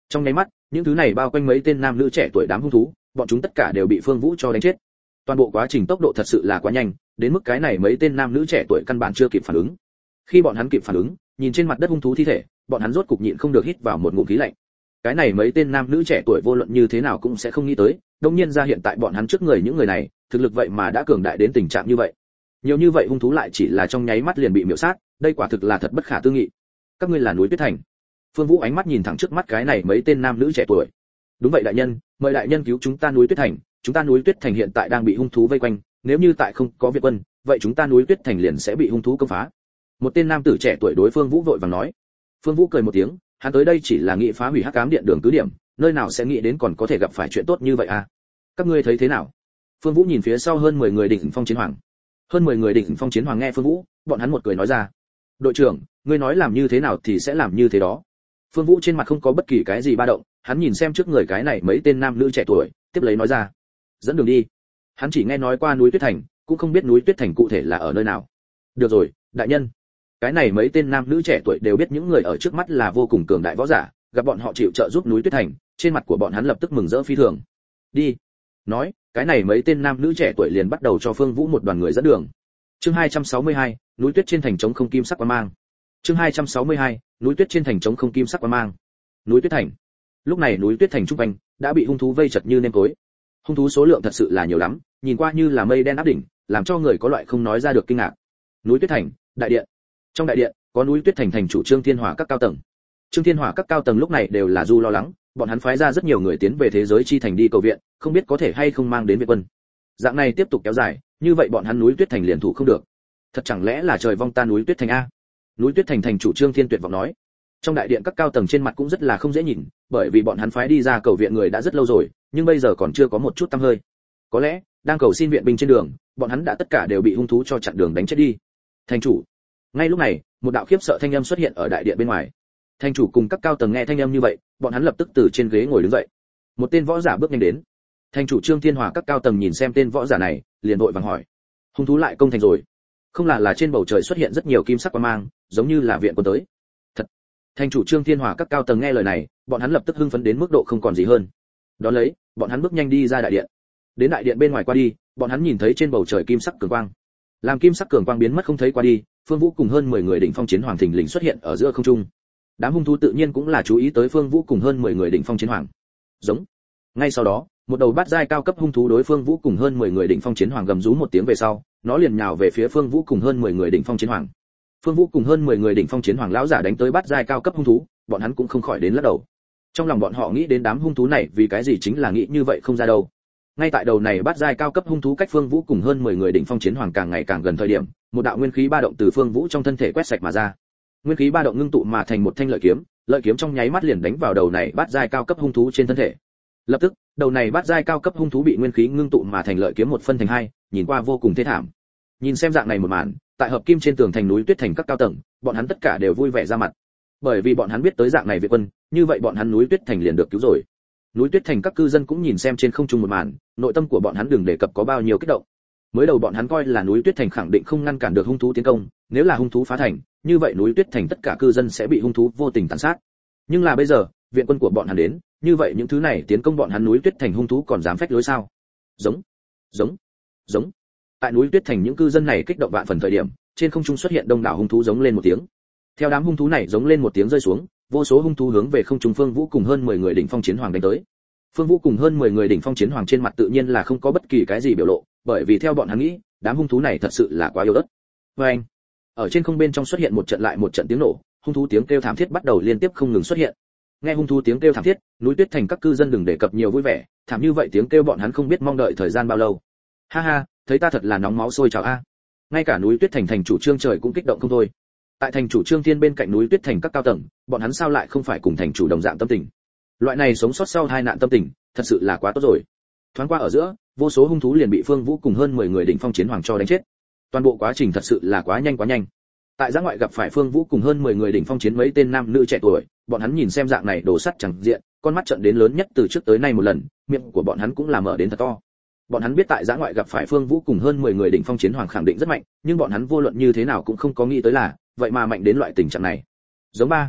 Speaker 1: Trong nháy mắt, những thứ này bao quanh mấy tên nam nữ trẻ tuổi đám hung thú, bọn chúng tất cả đều bị Phương Vũ cho đánh chết. Toàn bộ quá trình tốc độ thật sự là quá nhanh, đến mức cái này mấy tên nam nữ trẻ tuổi căn bản chưa kịp phản ứng. Khi bọn hắn kịp phản ứng, nhìn trên mặt đất hung thú thi thể, bọn hắn rốt cục nhịn không được hít vào một ngụm khí lạnh. Cái này mấy tên nam nữ trẻ tuổi vô luận như thế nào cũng sẽ không nghĩ tới, đương nhiên ra hiện tại bọn hắn trước người những người này, thực lực vậy mà đã cường đại đến tình trạng như vậy. Nhiều như vậy hung thú lại chỉ là trong nháy mắt liền bị miểu sát, đây quả thực là thật bất khả tư nghị. Các ngươi là núi Tuyết Thành. Phương Vũ ánh mắt nhìn thẳng trước mắt cái này mấy tên nam nữ trẻ tuổi. Đúng vậy đại nhân, mời đại nhân cứu chúng ta núi Tuyết Thành, chúng ta núi Tuyết Thành hiện tại đang bị hung thú vây quanh, nếu như tại không có Việt quân, vậy chúng ta núi Tuyết Thành liền sẽ bị hung thú công phá. Một tên nam tử trẻ tuổi đối Phương Vũ vội vàng nói. Phương Vũ cười một tiếng, hắn tới đây chỉ là nghĩ phá hủy Hắc Ám Điện đường cứ điểm, nơi nào sẽ nghĩ đến còn có thể gặp phải chuyện tốt như vậy à? Các ngươi thấy thế nào? Phương Vũ nhìn phía sau hơn 10 người đỉnh phong chiến hoàng. Hơn 10 người đỉnh phong chiến hoàng nghe Phương Vũ, bọn hắn một cười nói ra: "Đội trưởng, ngươi nói làm như thế nào thì sẽ làm như thế đó." Phương Vũ trên mặt không có bất kỳ cái gì ba động, hắn nhìn xem trước người cái này mấy tên nam nữ trẻ tuổi, tiếp lấy nói ra: "Dẫn đường đi." Hắn chỉ nghe nói qua núi Tuyết Thành, cũng không biết núi Tuyết Thành cụ thể là ở nơi nào. "Được rồi, đại nhân." Cái này mấy tên nam nữ trẻ tuổi đều biết những người ở trước mắt là vô cùng cường đại võ giả, gặp bọn họ chịu trợ giúp núi Tuyết Thành, trên mặt của bọn hắn lập tức mừng rỡ phi thường. "Đi." Nói, cái này mấy tên nam nữ trẻ tuổi liền bắt đầu cho Phương Vũ một đoàn người dẫn đường. Chương 262, núi tuyết trên thành trống không kim sắc quang mang. Chương 262, núi tuyết trên thành trống không kim sắc quang mang. Núi Tuyết Thành. Lúc này núi Tuyết Thành trung quanh đã bị hung thú vây chật như nêm tối. Hung thú số lượng thật sự là nhiều lắm, nhìn qua như là mây đen áp đỉnh, làm cho người có loại không nói ra được kinh ngạc. Núi Tuyết Thành, đại điện. Trong đại điện, có núi Tuyết Thành thành chủ Trương Thiên Hỏa các cao tầng. Trương Thiên Hỏa các cao tầng lúc này đều là du lo lắng, bọn hắn phái ra rất nhiều người tiến về thế giới chi thành đi cầu viện, không biết có thể hay không mang đến viện quân. Dạng này tiếp tục kéo dài, như vậy bọn hắn núi Tuyết Thành liền thủ không được. Thật chẳng lẽ là trời vong ta núi Tuyết Thành a? Núi Tuyết Thành thành chủ Trương Thiên tuyệt vọng nói. Trong đại điện các cao tầng trên mặt cũng rất là không dễ nhìn, bởi vì bọn hắn phái đi ra cầu viện người đã rất lâu rồi, nhưng bây giờ còn chưa có một chút tăm hơi. Có lẽ, đang cầu xin viện binh trên đường, bọn hắn đã tất cả đều bị hung thú cho chặn đường đánh chết đi. Thành chủ. Ngay lúc này, một đạo khiếp sợ thanh âm xuất hiện ở đại điện bên ngoài. Thành chủ cùng các cao tầng nghe thanh âm như vậy, bọn hắn lập tức từ trên ghế ngồi đứng dậy. Một tên võ giả bước nhanh đến. Thành chủ Trương Thiên Hòa các cao tầng nhìn xem tên võ giả này, liền vội vàng hỏi: hung thú lại công thành rồi? Không là trên bầu trời xuất hiện rất nhiều kim sắc quang mang, giống như là viện quân tới. Thật. Thành chủ Trương Thiên Hòa các cao tầng nghe lời này, bọn hắn lập tức hưng phấn đến mức độ không còn gì hơn. Đón lấy, bọn hắn bước nhanh đi ra đại điện. Đến đại điện bên ngoài qua đi, bọn hắn nhìn thấy trên bầu trời kim sắc cường quang. Làm kim sắc cường quang biến mất không thấy qua đi, Phương Vũ cùng hơn 10 người đỉnh phong chiến hoàng thình lình xuất hiện ở giữa không trung. Đám hung thú tự nhiên cũng là chú ý tới Phương Vũ cùng hơn 10 người đỉnh phong chiến hoàng. Giống. Ngay sau đó, một đầu bát giai cao cấp hung thú đối Phương Vũ cùng hơn 10 người đỉnh phong chiến hoàng gầm rú một tiếng về sau, nó liền nhào về phía Phương Vũ cùng hơn 10 người đỉnh phong chiến hoàng. Phương Vũ cùng hơn 10 người đỉnh phong chiến hoàng lão giả đánh tới bát giai cao cấp hung thú, bọn hắn cũng không khỏi đến lắc đầu. Trong lòng bọn họ nghĩ đến đám hung thú này vì cái gì chính là nghĩ như vậy không ra đâu. Ngay tại đầu này bát giai cao cấp hung thú cách Phương Vũ cùng hơn 10 người đỉnh phong chiến hoàng càng ngày càng gần thời điểm, một đạo nguyên khí ba động từ Phương Vũ trong thân thể quét sạch mà ra. Nguyên khí ba động ngưng tụ mà thành một thanh lợi kiếm trong nháy mắt liền đánh vào đầu này bát giai cao cấp hung thú trên thân thể. Lập tức, đầu này bát giai cao cấp hung thú bị nguyên khí ngưng tụ mà thành lợi kiếm một phân thành hai, nhìn qua vô cùng thê thảm. Nhìn xem dạng này một màn, tại hợp kim trên tường thành núi Tuyết Thành các cao tầng, bọn hắn tất cả đều vui vẻ ra mặt. Bởi vì bọn hắn biết tới dạng này viện quân, như vậy bọn hắn núi Tuyết Thành liền được cứu rồi. Núi Tuyết Thành các cư dân cũng nhìn xem trên không trung một màn, nội tâm của bọn hắn đừng đề cập có bao nhiêu kích động. Mới đầu bọn hắn coi là núi Tuyết Thành khẳng định không ngăn cản được hung thú tiến công, nếu là hung thú phá thành, như vậy núi Tuyết Thành tất cả cư dân sẽ bị hung thú vô tình tàn sát. Nhưng là bây giờ, viện quân của bọn hắn đến, như vậy những thứ này tiến công bọn hắn núi Tuyết Thành hung thú còn dám phách lối sao? Giống, giống, giống. Tại núi Tuyết Thành những cư dân này kích động vạn phần thời điểm, trên không trung xuất hiện đông đảo hung thú giống lên một tiếng. Theo đám hung thú này giống lên một tiếng rơi xuống, vô số hung thú hướng về không trung Phương Vũ cùng hơn 10 người đỉnh phong chiến hoàng đánh tới. Phương Vũ cùng hơn 10 người đỉnh phong chiến hoàng trên mặt tự nhiên là không có bất kỳ cái gì biểu lộ, bởi vì theo bọn hắn nghĩ, đám hung thú này thật sự là quá yếu ớt. Oeng! Ở trên không bên trong xuất hiện một trận lại một trận tiếng nổ, hung thú tiếng kêu thảm thiết bắt đầu liên tiếp không ngừng xuất hiện. Nghe hung thú tiếng kêu thảm thiết, núi Tuyết Thành các cư dân đừng đề cập nhiều vui vẻ, thảm như vậy tiếng kêu bọn hắn không biết mong đợi thời gian bao lâu. Ha ha, thấy ta thật là nóng máu sôi trào a. Ngay cả núi Tuyết Thành thành chủ Trương Trời cũng kích động không thôi. Tại thành chủ Trương Thiên bên cạnh núi Tuyết Thành các cao tầng, bọn hắn sao lại không phải cùng thành chủ đồng dạng tâm tình. Loại này sống sót sau hai nạn tâm tình, thật sự là quá tốt rồi. Thoáng qua ở giữa, vô số hung thú liền bị Phương Vũ cùng hơn 10 người đỉnh phong chiến hoàng cho đánh chết. Toàn bộ quá trình thật sự là quá nhanh quá nhanh. Tại giã ngoại gặp phải Phương Vũ cùng hơn 10 người đỉnh phong chiến mấy tên nam nữ trẻ tuổi, bọn hắn nhìn xem dạng này đổ sắt chẳng diện, con mắt trợn đến lớn nhất từ trước tới nay một lần, miệng của bọn hắn cũng là mở đến thật to. Bọn hắn biết tại giã ngoại gặp phải Phương Vũ cùng hơn 10 người đỉnh phong chiến hoàng khẳng định rất mạnh, nhưng bọn hắn vô luận như thế nào cũng không có nghĩ tới là, vậy mà mạnh đến loại tình trạng này. Giống ba.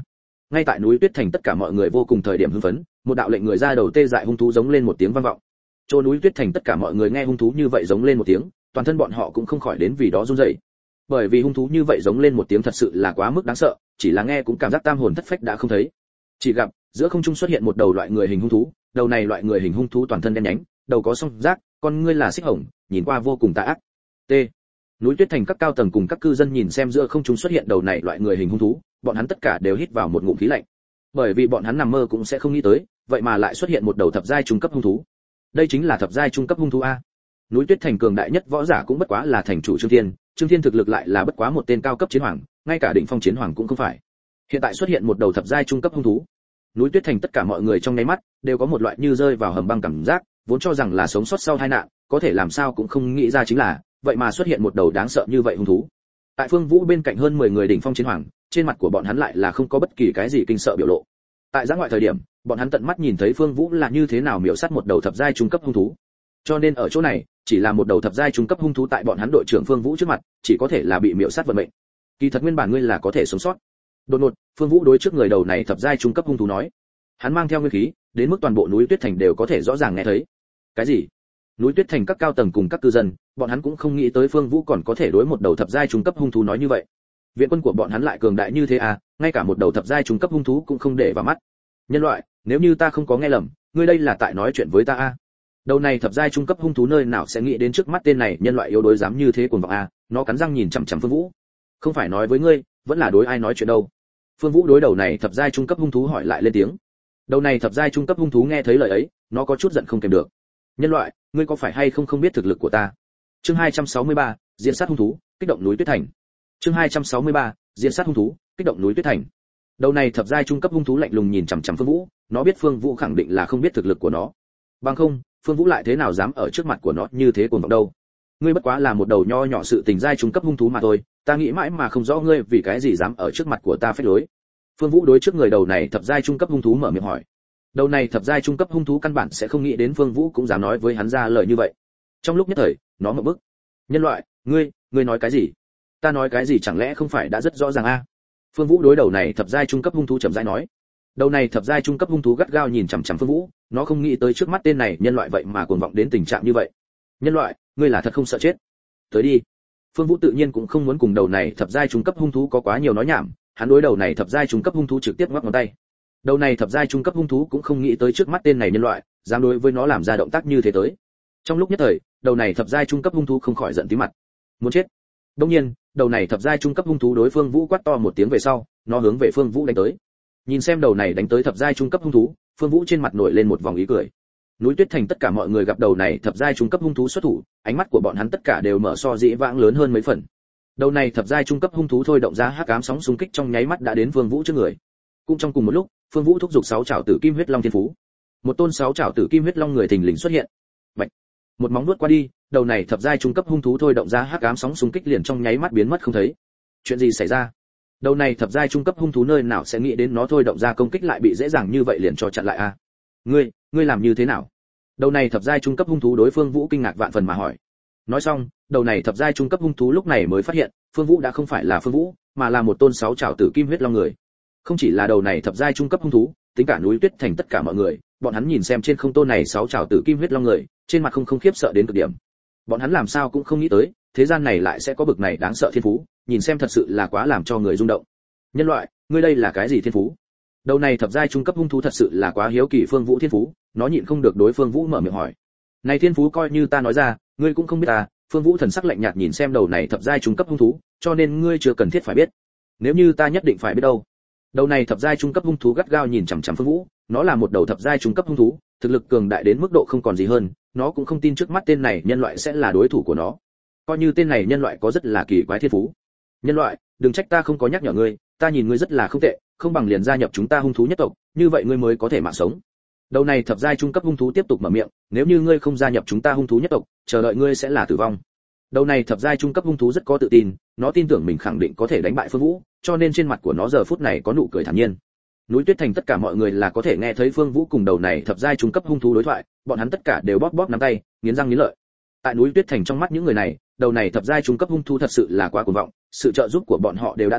Speaker 1: Ngay tại núi Tuyết Thành tất cả mọi người vô cùng thời điểm hưng phấn, một đạo lệnh người ra đầu tê dại hung thú giống lên một tiếng vang vọng. Chỗ núi Tuyết Thành tất cả mọi người nghe hung thú như vậy giống lên một tiếng, toàn thân bọn họ cũng không khỏi đến vì đó run rẩy. Bởi vì hung thú như vậy giống lên một tiếng thật sự là quá mức đáng sợ, chỉ là nghe cũng cảm giác tam hồn thất phách đã không thấy. Chỉ gặp giữa không trung xuất hiện một đầu loại người hình hung thú, đầu này loại người hình hung thú toàn thân đen nhánh, đầu có song giác, con ngươi là xích hồng, nhìn qua vô cùng tà ác. T. Núi Tuyết Thành các cao tầng cùng các cư dân nhìn xem giữa không trung xuất hiện đầu này loại người hình hung thú, bọn hắn tất cả đều hít vào một ngụm khí lạnh. Bởi vì bọn hắn nằm mơ cũng sẽ không nghĩ tới, vậy mà lại xuất hiện một đầu thập giai trung cấp hung thú. Đây chính là thập giai trung cấp hung thú a. Núi Tuyết Thành cường đại nhất võ giả cũng bất quá là thành chủ Trương Thiên thực lực lại là bất quá một tên cao cấp chiến hoàng, ngay cả đỉnh phong chiến hoàng cũng không phải. Hiện tại xuất hiện một đầu thập giai trung cấp hung thú. Núi Tuyết Thành tất cả mọi người trong nháy mắt đều có một loại như rơi vào hầm băng cảm giác, vốn cho rằng là sống sót sau tai nạn, có thể làm sao cũng không nghĩ ra chính là, vậy mà xuất hiện một đầu đáng sợ như vậy hung thú. Tại Phương Vũ bên cạnh hơn 10 người đỉnh phong chiến hoàng, trên mặt của bọn hắn lại là không có bất kỳ cái gì kinh sợ biểu lộ. Tại giã ngoại thời điểm, bọn hắn tận mắt nhìn thấy Phương Vũ là như thế nào miểu sát một đầu thập giai trung cấp hung thú. Cho nên ở chỗ này, chỉ là một đầu thập giai trung cấp hung thú tại bọn hắn đội trưởng Phương Vũ trước mặt, chỉ có thể là bị miểu sát vận mệnh. Kỳ thật nguyên bản ngươi là có thể sống sót. Đột ngột, Phương Vũ đối trước người đầu này thập giai trung cấp hung thú nói. Hắn mang theo nguyên khí, đến mức toàn bộ núi Tuyết Thành đều có thể rõ ràng nghe thấy. Cái gì? Núi Tuyết Thành các cao tầng cùng các cư dân, bọn hắn cũng không nghĩ tới Phương Vũ còn có thể đối một đầu thập giai trung cấp hung thú nói như vậy. Viện quân của bọn hắn lại cường đại như thế à, ngay cả một đầu thập giai trung cấp hung thú cũng không để vào mắt. Nhân loại, nếu như ta không có nghe lầm, ngươi đây là tại nói chuyện với ta à? Đầu này thập giai trung cấp hung thú nơi nào sẽ nghĩ đến trước mắt tên này nhân loại yếu đuối dám như thế cuồng vọng à? Nó cắn răng nhìn chằm chằm Phương Vũ. Không phải nói với ngươi, vẫn là đối ai nói chuyện đâu? Phương Vũ đối đầu này thập giai trung cấp hung thú hỏi lại lên tiếng. Đầu này thập giai trung cấp hung thú nghe thấy lời ấy, nó có chút giận không kềm được. Nhân loại, ngươi có phải hay không biết thực lực của ta? Chương 263, diễn sát hung thú, kích động núi Tuyết Thành. Chương 263, diễn sát hung thú, kích động núi Tuyết Thành. Đầu này thập giai trung cấp hung thú lạnh lùng nhìn chằm chằm Phương Vũ, nó biết Phương Vũ khẳng định là không biết thực lực của nó. Bằng không, Phương Vũ lại thế nào dám ở trước mặt của nó như thế cuồng vọng đâu? Ngươi bất quá là một đầu nho nhỏ sự tình giai trung cấp hung thú mà thôi, ta nghĩ mãi mà không rõ ngươi vì cái gì dám ở trước mặt của ta phách lối. Phương Vũ đối trước người đầu này thập giai trung cấp hung thú mở miệng hỏi. Đầu này thập giai trung cấp hung thú căn bản sẽ không nghĩ đến Phương Vũ cũng dám nói với hắn ra lời như vậy. Trong lúc nhất thời, nó ngậm bức. Nhân loại, ngươi nói cái gì? Ta nói cái gì chẳng lẽ không phải đã rất rõ ràng a? Phương Vũ đối đầu này thập giai trung cấp hung thú chậm rãi nói. Đầu này thập giai trung cấp hung thú gắt gao nhìn chằm chằm Phương Vũ, nó không nghĩ tới trước mắt tên này nhân loại vậy mà cuồng vọng đến tình trạng như vậy. Nhân loại, ngươi là thật không sợ chết? Tới đi. Phương Vũ tự nhiên cũng không muốn cùng đầu này thập giai trung cấp hung thú có quá nhiều nói nhảm, hắn đối đầu này thập giai trung cấp hung thú trực tiếp ngoắc ngón tay. Đầu này thập giai trung cấp hung thú cũng không nghĩ tới trước mắt tên này nhân loại dám đối với nó làm ra động tác như thế tới. Trong lúc nhất thời, đầu này thập giai trung cấp hung thú không khỏi giận tím mặt, muốn chết. Đương nhiên, đầu này thập giai trung cấp hung thú đối Phương Vũ quát to một tiếng về sau, nó hướng về Phương Vũ đánh tới. Nhìn xem đầu này đánh tới thập giai trung cấp hung thú, Phương Vũ trên mặt nổi lên một vòng ý cười. Núi Tuyết Thành tất cả mọi người gặp đầu này thập giai trung cấp hung thú xuất thủ, ánh mắt của bọn hắn tất cả đều mở so dĩ vãng lớn hơn mấy phần. Đầu này thập giai trung cấp hung thú thôi động ra hắc ám sóng xung kích trong nháy mắt đã đến Phương Vũ trước người. Cũng trong cùng một lúc, Phương Vũ thúc giục sáu trảo tử kim huyết long thiên phú. Một tôn sáu trảo tử kim huyết long người thình lình xuất hiện. Bạch. Một móng vuốt qua đi, đầu này thập giai trung cấp hung thú thôi động ra hắc ám sóng xung kích liền trong nháy mắt biến mất không thấy. Chuyện gì xảy ra? Đầu này thập giai trung cấp hung thú nơi nào sẽ nghĩ đến nó thôi động ra công kích lại bị dễ dàng như vậy liền cho chặn lại a? Ngươi làm như thế nào? Đầu này thập giai trung cấp hung thú đối Phương Vũ kinh ngạc vạn phần mà hỏi. Nói xong, đầu này thập giai trung cấp hung thú lúc này mới phát hiện, Phương Vũ đã không phải là Phương Vũ, mà là một tôn sáu trảo tử kim huyết long người. Không chỉ là đầu này thập giai trung cấp hung thú, tính cả núi Tuyết Thành tất cả mọi người, bọn hắn nhìn xem trên không tôn này sáu trảo tử kim huyết long người, trên mặt không khiếp sợ đến cực điểm. Bọn hắn làm sao cũng không nghĩ tới, thế gian này lại sẽ có bực này đáng sợ thiên phú, nhìn xem thật sự là quá làm cho người rung động. Nhân loại, ngươi đây là cái gì thiên phú? Đầu này thập giai trung cấp hung thú thật sự là quá hiếu kỳ Phương Vũ thiên phú, nó nhịn không được đối Phương Vũ mở miệng hỏi. Này thiên phú coi như ta nói ra, ngươi cũng không biết ta. Phương Vũ thần sắc lạnh nhạt nhìn xem đầu này thập giai trung cấp hung thú, cho nên ngươi chưa cần thiết phải biết. Nếu như ta nhất định phải biết đâu. Đầu này thập giai trung cấp hung thú gắt gao nhìn chằm chằm Phương Vũ, nó là một đầu thập giai trung cấp hung thú, thực lực cường đại đến mức độ không còn gì hơn, nó cũng không tin trước mắt tên này nhân loại sẽ là đối thủ của nó. Coi như tên này nhân loại có rất là kỳ quái thiên phú. Nhân loại, đừng trách ta không có nhắc nhở ngươi, ta nhìn ngươi rất là không tệ, không bằng liền gia nhập chúng ta hung thú nhất tộc, như vậy ngươi mới có thể mạng sống. Đầu này thập giai trung cấp hung thú tiếp tục mở miệng, nếu như ngươi không gia nhập chúng ta hung thú nhất tộc, chờ đợi ngươi sẽ là tử vong. Đầu này thập giai trung cấp hung thú rất có tự tin, nó tin tưởng mình khẳng định có thể đánh bại Phương Vũ, cho nên trên mặt của nó giờ phút này có nụ cười thản nhiên. Núi Tuyết Thành tất cả mọi người là có thể nghe thấy Phương Vũ cùng đầu này thập giai trung cấp hung thú đối thoại, bọn hắn tất cả đều bóp bóp nắm tay, nghiến răng nghiến lợi. Tại Núi Tuyết Thành trong mắt những người này, đầu này thập giai trung cấp hung thú thật sự là quá cuồng vọng, sự trợ giúp của bọn họ đều đã tới,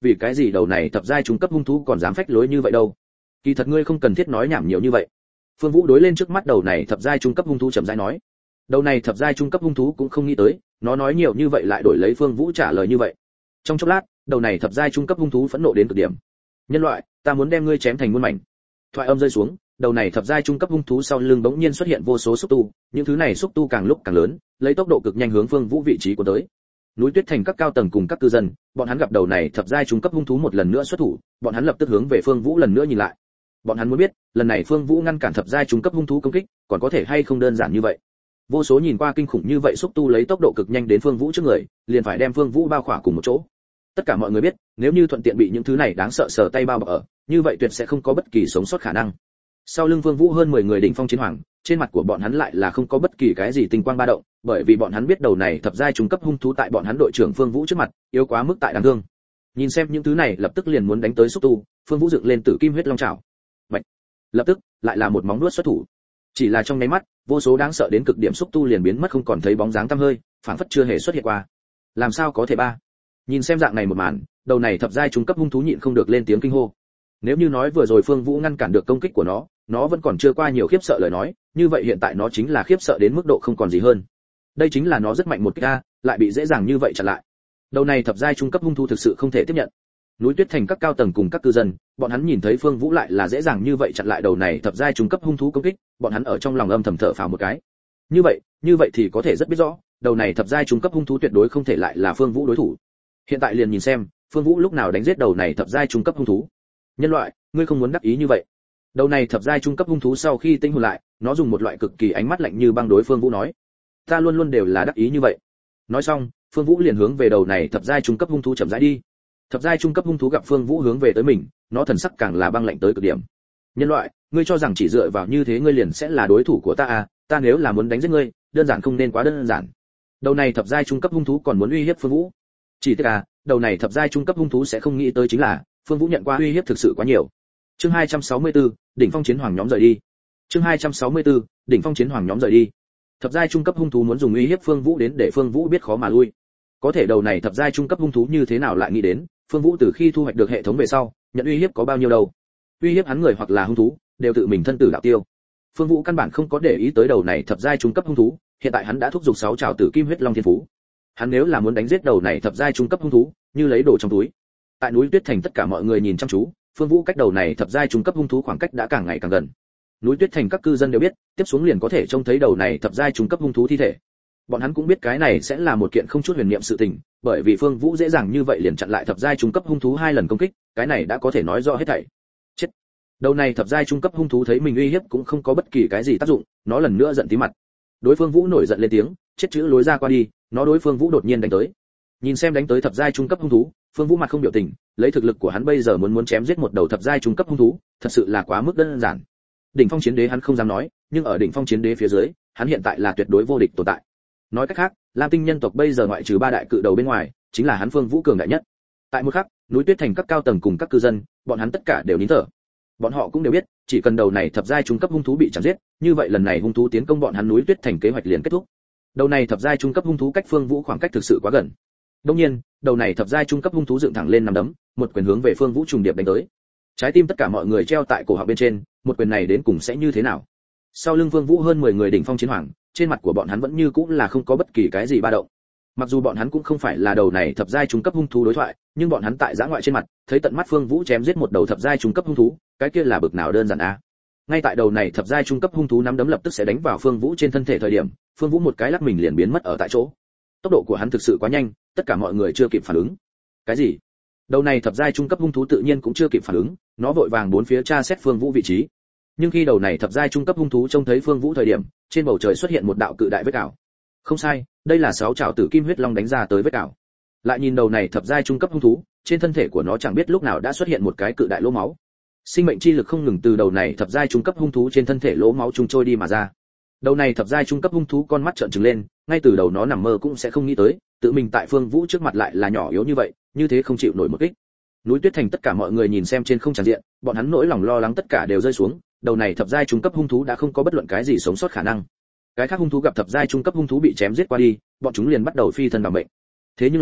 Speaker 1: vì cái gì đầu này thập giai trung cấp hung thú còn dám phách lối như vậy đâu? Kỳ thật ngươi không cần thiết nói nhảm nhiều như vậy. Phương Vũ đối lên trước mắt đầu này thập giai trung cấp hung thú chậm rãi nói. Đầu này thập giai trung cấp hung thú cũng không nghĩ tới, nó nói nhiều như vậy lại đổi lấy Phương Vũ trả lời như vậy. Trong chốc lát, đầu này thập giai trung cấp hung thú phẫn nộ đến cực điểm. Nhân loại, ta muốn đem ngươi chém thành muôn mảnh. Thoại âm rơi xuống, đầu này thập giai trung cấp hung thú sau lưng bỗng nhiên xuất hiện vô số xúc tu, những thứ này xúc tu càng lúc càng lớn, lấy tốc độ cực nhanh hướng Phương Vũ vị trí của tới. Núi Tuyết Thành các cao tầng cùng các cư dân, bọn hắn gặp đầu này thập giai trung cấp hung thú một lần nữa xuất thủ, bọn hắn lập tức hướng về Phương Vũ lần nữa nhìn lại. Bọn hắn muốn biết, lần này Phương Vũ ngăn cản thập giai trung cấp hung thú công kích, còn có thể hay không đơn giản như vậy. Vô số nhìn qua kinh khủng như vậy xúc tu lấy tốc độ cực nhanh đến Phương Vũ trước người, liền phải đem Phương Vũ bao khỏa cùng một chỗ. Tất cả mọi người biết, nếu như thuận tiện bị những thứ này đáng sợ sờ tay bao bọc ở, như vậy tuyệt sẽ không có bất kỳ sống sót khả năng. Sau lưng Phương Vũ hơn 10 người đỉnh phong chiến hoàng, trên mặt của bọn hắn lại là không có bất kỳ cái gì tinh quang ba động, bởi vì bọn hắn biết đầu này thập giai trung cấp hung thú tại bọn hắn đội trưởng Phương Vũ trước mặt, yếu quá mức tại đáng thương. Nhìn xem những thứ này lập tức liền muốn đánh tới xúc tu, Phương Vũ dựng lên Tử Kim Huyết Long Trảo. Vậy, lập tức lại là một móng vuốt xuất thủ. Chỉ là trong nháy mắt, vô số đáng sợ đến cực điểm xúc tu liền biến mất không còn thấy bóng dáng tăm hơi, phảng phất chưa hề xuất hiện qua. Làm sao có thể ba? Nhìn xem dạng này một màn, đầu này thập giai trung cấp hung thú nhịn không được lên tiếng kinh hô. Nếu như nói vừa rồi Phương Vũ ngăn cản được công kích của nó vẫn còn chưa qua nhiều khiếp sợ lời nói, như vậy hiện tại nó chính là khiếp sợ đến mức độ không còn gì hơn. Đây chính là nó rất mạnh một kích a, lại bị dễ dàng như vậy chặn lại. Đầu này thập giai trung cấp hung thú thực sự không thể tiếp nhận. Núi Tuyết Thành các cao tầng cùng các cư dân, bọn hắn nhìn thấy Phương Vũ lại là dễ dàng như vậy chặn lại đầu này thập giai trung cấp hung thú công kích, bọn hắn ở trong lòng âm thầm thở phào một cái. Như vậy thì có thể rất biết rõ, đầu này thập giai trung cấp hung thú tuyệt đối không thể lại là Phương Vũ đối thủ. Hiện tại liền nhìn xem, Phương Vũ lúc nào đánh giết đầu này thập giai trung cấp hung thú. Nhân loại, ngươi không muốn đắc ý như vậy. Đầu này thập giai trung cấp hung thú sau khi tinh hồn lại, nó dùng một loại cực kỳ ánh mắt lạnh như băng đối Phương Vũ nói: "Ta luôn luôn đều là đắc ý như vậy." Nói xong, Phương Vũ liền hướng về đầu này thập giai trung cấp hung thú chậm rãi đi. Thập giai trung cấp hung thú gặp Phương Vũ hướng về tới mình, nó thần sắc càng là băng lạnh tới cực điểm. "Nhân loại, ngươi cho rằng chỉ dựa vào như thế ngươi liền sẽ là đối thủ của ta à? Ta nếu là muốn đánh giết ngươi, đơn giản không nên quá đơn giản." Đầu này thập giai trung cấp hung thú còn muốn uy hiếp Phương Vũ. Chỉ tiếc à, đầu này thập giai trung cấp hung thú sẽ không nghĩ tới chính là, Phương Vũ nhận qua uy hiếp thực sự quá nhiều. Chương 264, đỉnh phong chiến hoàng nhóm rời đi. Chương 264, đỉnh phong chiến hoàng nhóm rời đi. Thập giai trung cấp hung thú muốn dùng uy hiếp Phương Vũ đến để Phương Vũ biết khó mà lui. Có thể đầu này thập giai trung cấp hung thú như thế nào lại nghĩ đến, Phương Vũ từ khi thu hoạch được hệ thống về sau, nhận uy hiếp có bao nhiêu đâu? Uy hiếp hắn người hoặc là hung thú, đều tự mình thân tử đạo tiêu. Phương Vũ căn bản không có để ý tới đầu này thập giai trung cấp hung thú, hiện tại hắn đã thúc giục 6 trảo Tử Kim Huyết Long Thiên Phú. Hắn nếu là muốn đánh giết đầu này thập giai trung cấp hung thú, như lấy đồ trong túi. Tại núi Tuyết Thành tất cả mọi người nhìn chăm chú, Phương Vũ cách đầu này thập giai trung cấp hung thú khoảng cách đã càng ngày càng gần. Núi Tuyết Thành các cư dân đều biết, tiếp xuống liền có thể trông thấy đầu này thập giai trung cấp hung thú thi thể. Bọn hắn cũng biết cái này sẽ là một kiện không chút huyền niệm sự tình, bởi vì Phương Vũ dễ dàng như vậy liền chặn lại thập giai trung cấp hung thú 2 lần công kích, cái này đã có thể nói rõ hết thảy. Chết. Đầu này thập giai trung cấp hung thú thấy mình uy hiếp cũng không có bất kỳ cái gì tác dụng, nó lần nữa giận tí mặt. Đối Phương Vũ nổi giận lên tiếng, chết chữ lối ra qua đi, nó đối Phương Vũ đột nhiên đánh tới. Nhìn xem đánh tới thập giai trung cấp hung thú, Phương Vũ mặt không biểu tình, lấy thực lực của hắn bây giờ muốn chém giết một đầu thập giai trung cấp hung thú, thật sự là quá mức đơn giản. Đỉnh phong chiến đế hắn không dám nói, nhưng ở đỉnh phong chiến đế phía dưới, hắn hiện tại là tuyệt đối vô địch tồn tại. Nói cách khác, Lam Tinh nhân tộc bây giờ ngoại trừ 3 đại cự đầu bên ngoài, chính là hắn Phương Vũ cường đại nhất. Tại một khắc, núi Tuyết Thành các cao tầng cùng các cư dân, bọn hắn tất cả đều nín thở. Bọn họ cũng đều biết, chỉ cần đầu này thập giai trung cấp hung thú bị chém giết, như vậy lần này hung thú tiến công bọn hắn núi Tuyết Thành kế hoạch liền kết thúc. Đầu này thập giai trung cấp hung thú cách Phương Vũ khoảng cách thực sự quá gần. Đương nhiên, đầu này thập giai trung cấp hung thú dựng thẳng lên nắm đấm, một quyền hướng về Phương Vũ trùng điệp đánh tới. Trái tim tất cả mọi người treo tại cổ họng bên trên, một quyền này đến cùng sẽ như thế nào? Sau lưng Phương Vũ hơn 10 người đỉnh phong chiến hoàng, trên mặt của bọn hắn vẫn như cũng là không có bất kỳ cái gì ba động. Mặc dù bọn hắn cũng không phải là đầu này thập giai trung cấp hung thú đối thoại, nhưng bọn hắn tại giã ngoại trên mặt, thấy tận mắt Phương Vũ chém giết một đầu thập giai trung cấp hung thú, cái kia là bực nào đơn giản a. Ngay tại đầu này thập giai trung cấp hung thú nắm đấm lập tức sẽ đánh vào Phương Vũ trên thân thể thời điểm, Phương Vũ một cái lắc mình liền biến mất ở tại chỗ. Tốc độ của hắn thực sự quá nhanh, tất cả mọi người chưa kịp phản ứng. Cái gì? Đầu này thập giai trung cấp hung thú tự nhiên cũng chưa kịp phản ứng, nó vội vàng bốn phía tra xét Phương Vũ vị trí. Nhưng khi đầu này thập giai trung cấp hung thú trông thấy Phương Vũ thời điểm, trên bầu trời xuất hiện một đạo cự đại vết ảo. Không sai, đây là 6 trảo Tử Kim Huyết Long đánh ra tới vết ảo. Lại nhìn đầu này thập giai trung cấp hung thú, trên thân thể của nó chẳng biết lúc nào đã xuất hiện một cái cự đại lỗ máu. Sinh mệnh chi lực không ngừng từ đầu này thập giai trung cấp hung thú trên thân thể lỗ máu trung trôi đi mà ra. Đầu này thập giai trung cấp hung thú con mắt trợn trừng lên, ngay từ đầu nó nằm mơ cũng sẽ không nghĩ tới, tự mình tại Phương Vũ trước mặt lại là nhỏ yếu như vậy, như thế không chịu nổi một kích. Núi Tuyết Thành tất cả mọi người nhìn xem trên không tràn diện, bọn hắn nỗi lòng lo lắng tất cả đều rơi xuống, đầu này thập giai trung cấp hung thú đã không có bất luận cái gì sống sót khả năng. Cái khác hung thú gặp thập giai trung cấp hung thú bị chém giết qua đi, bọn chúng liền bắt đầu phi thân bảo mệnh. Thế nhưng là,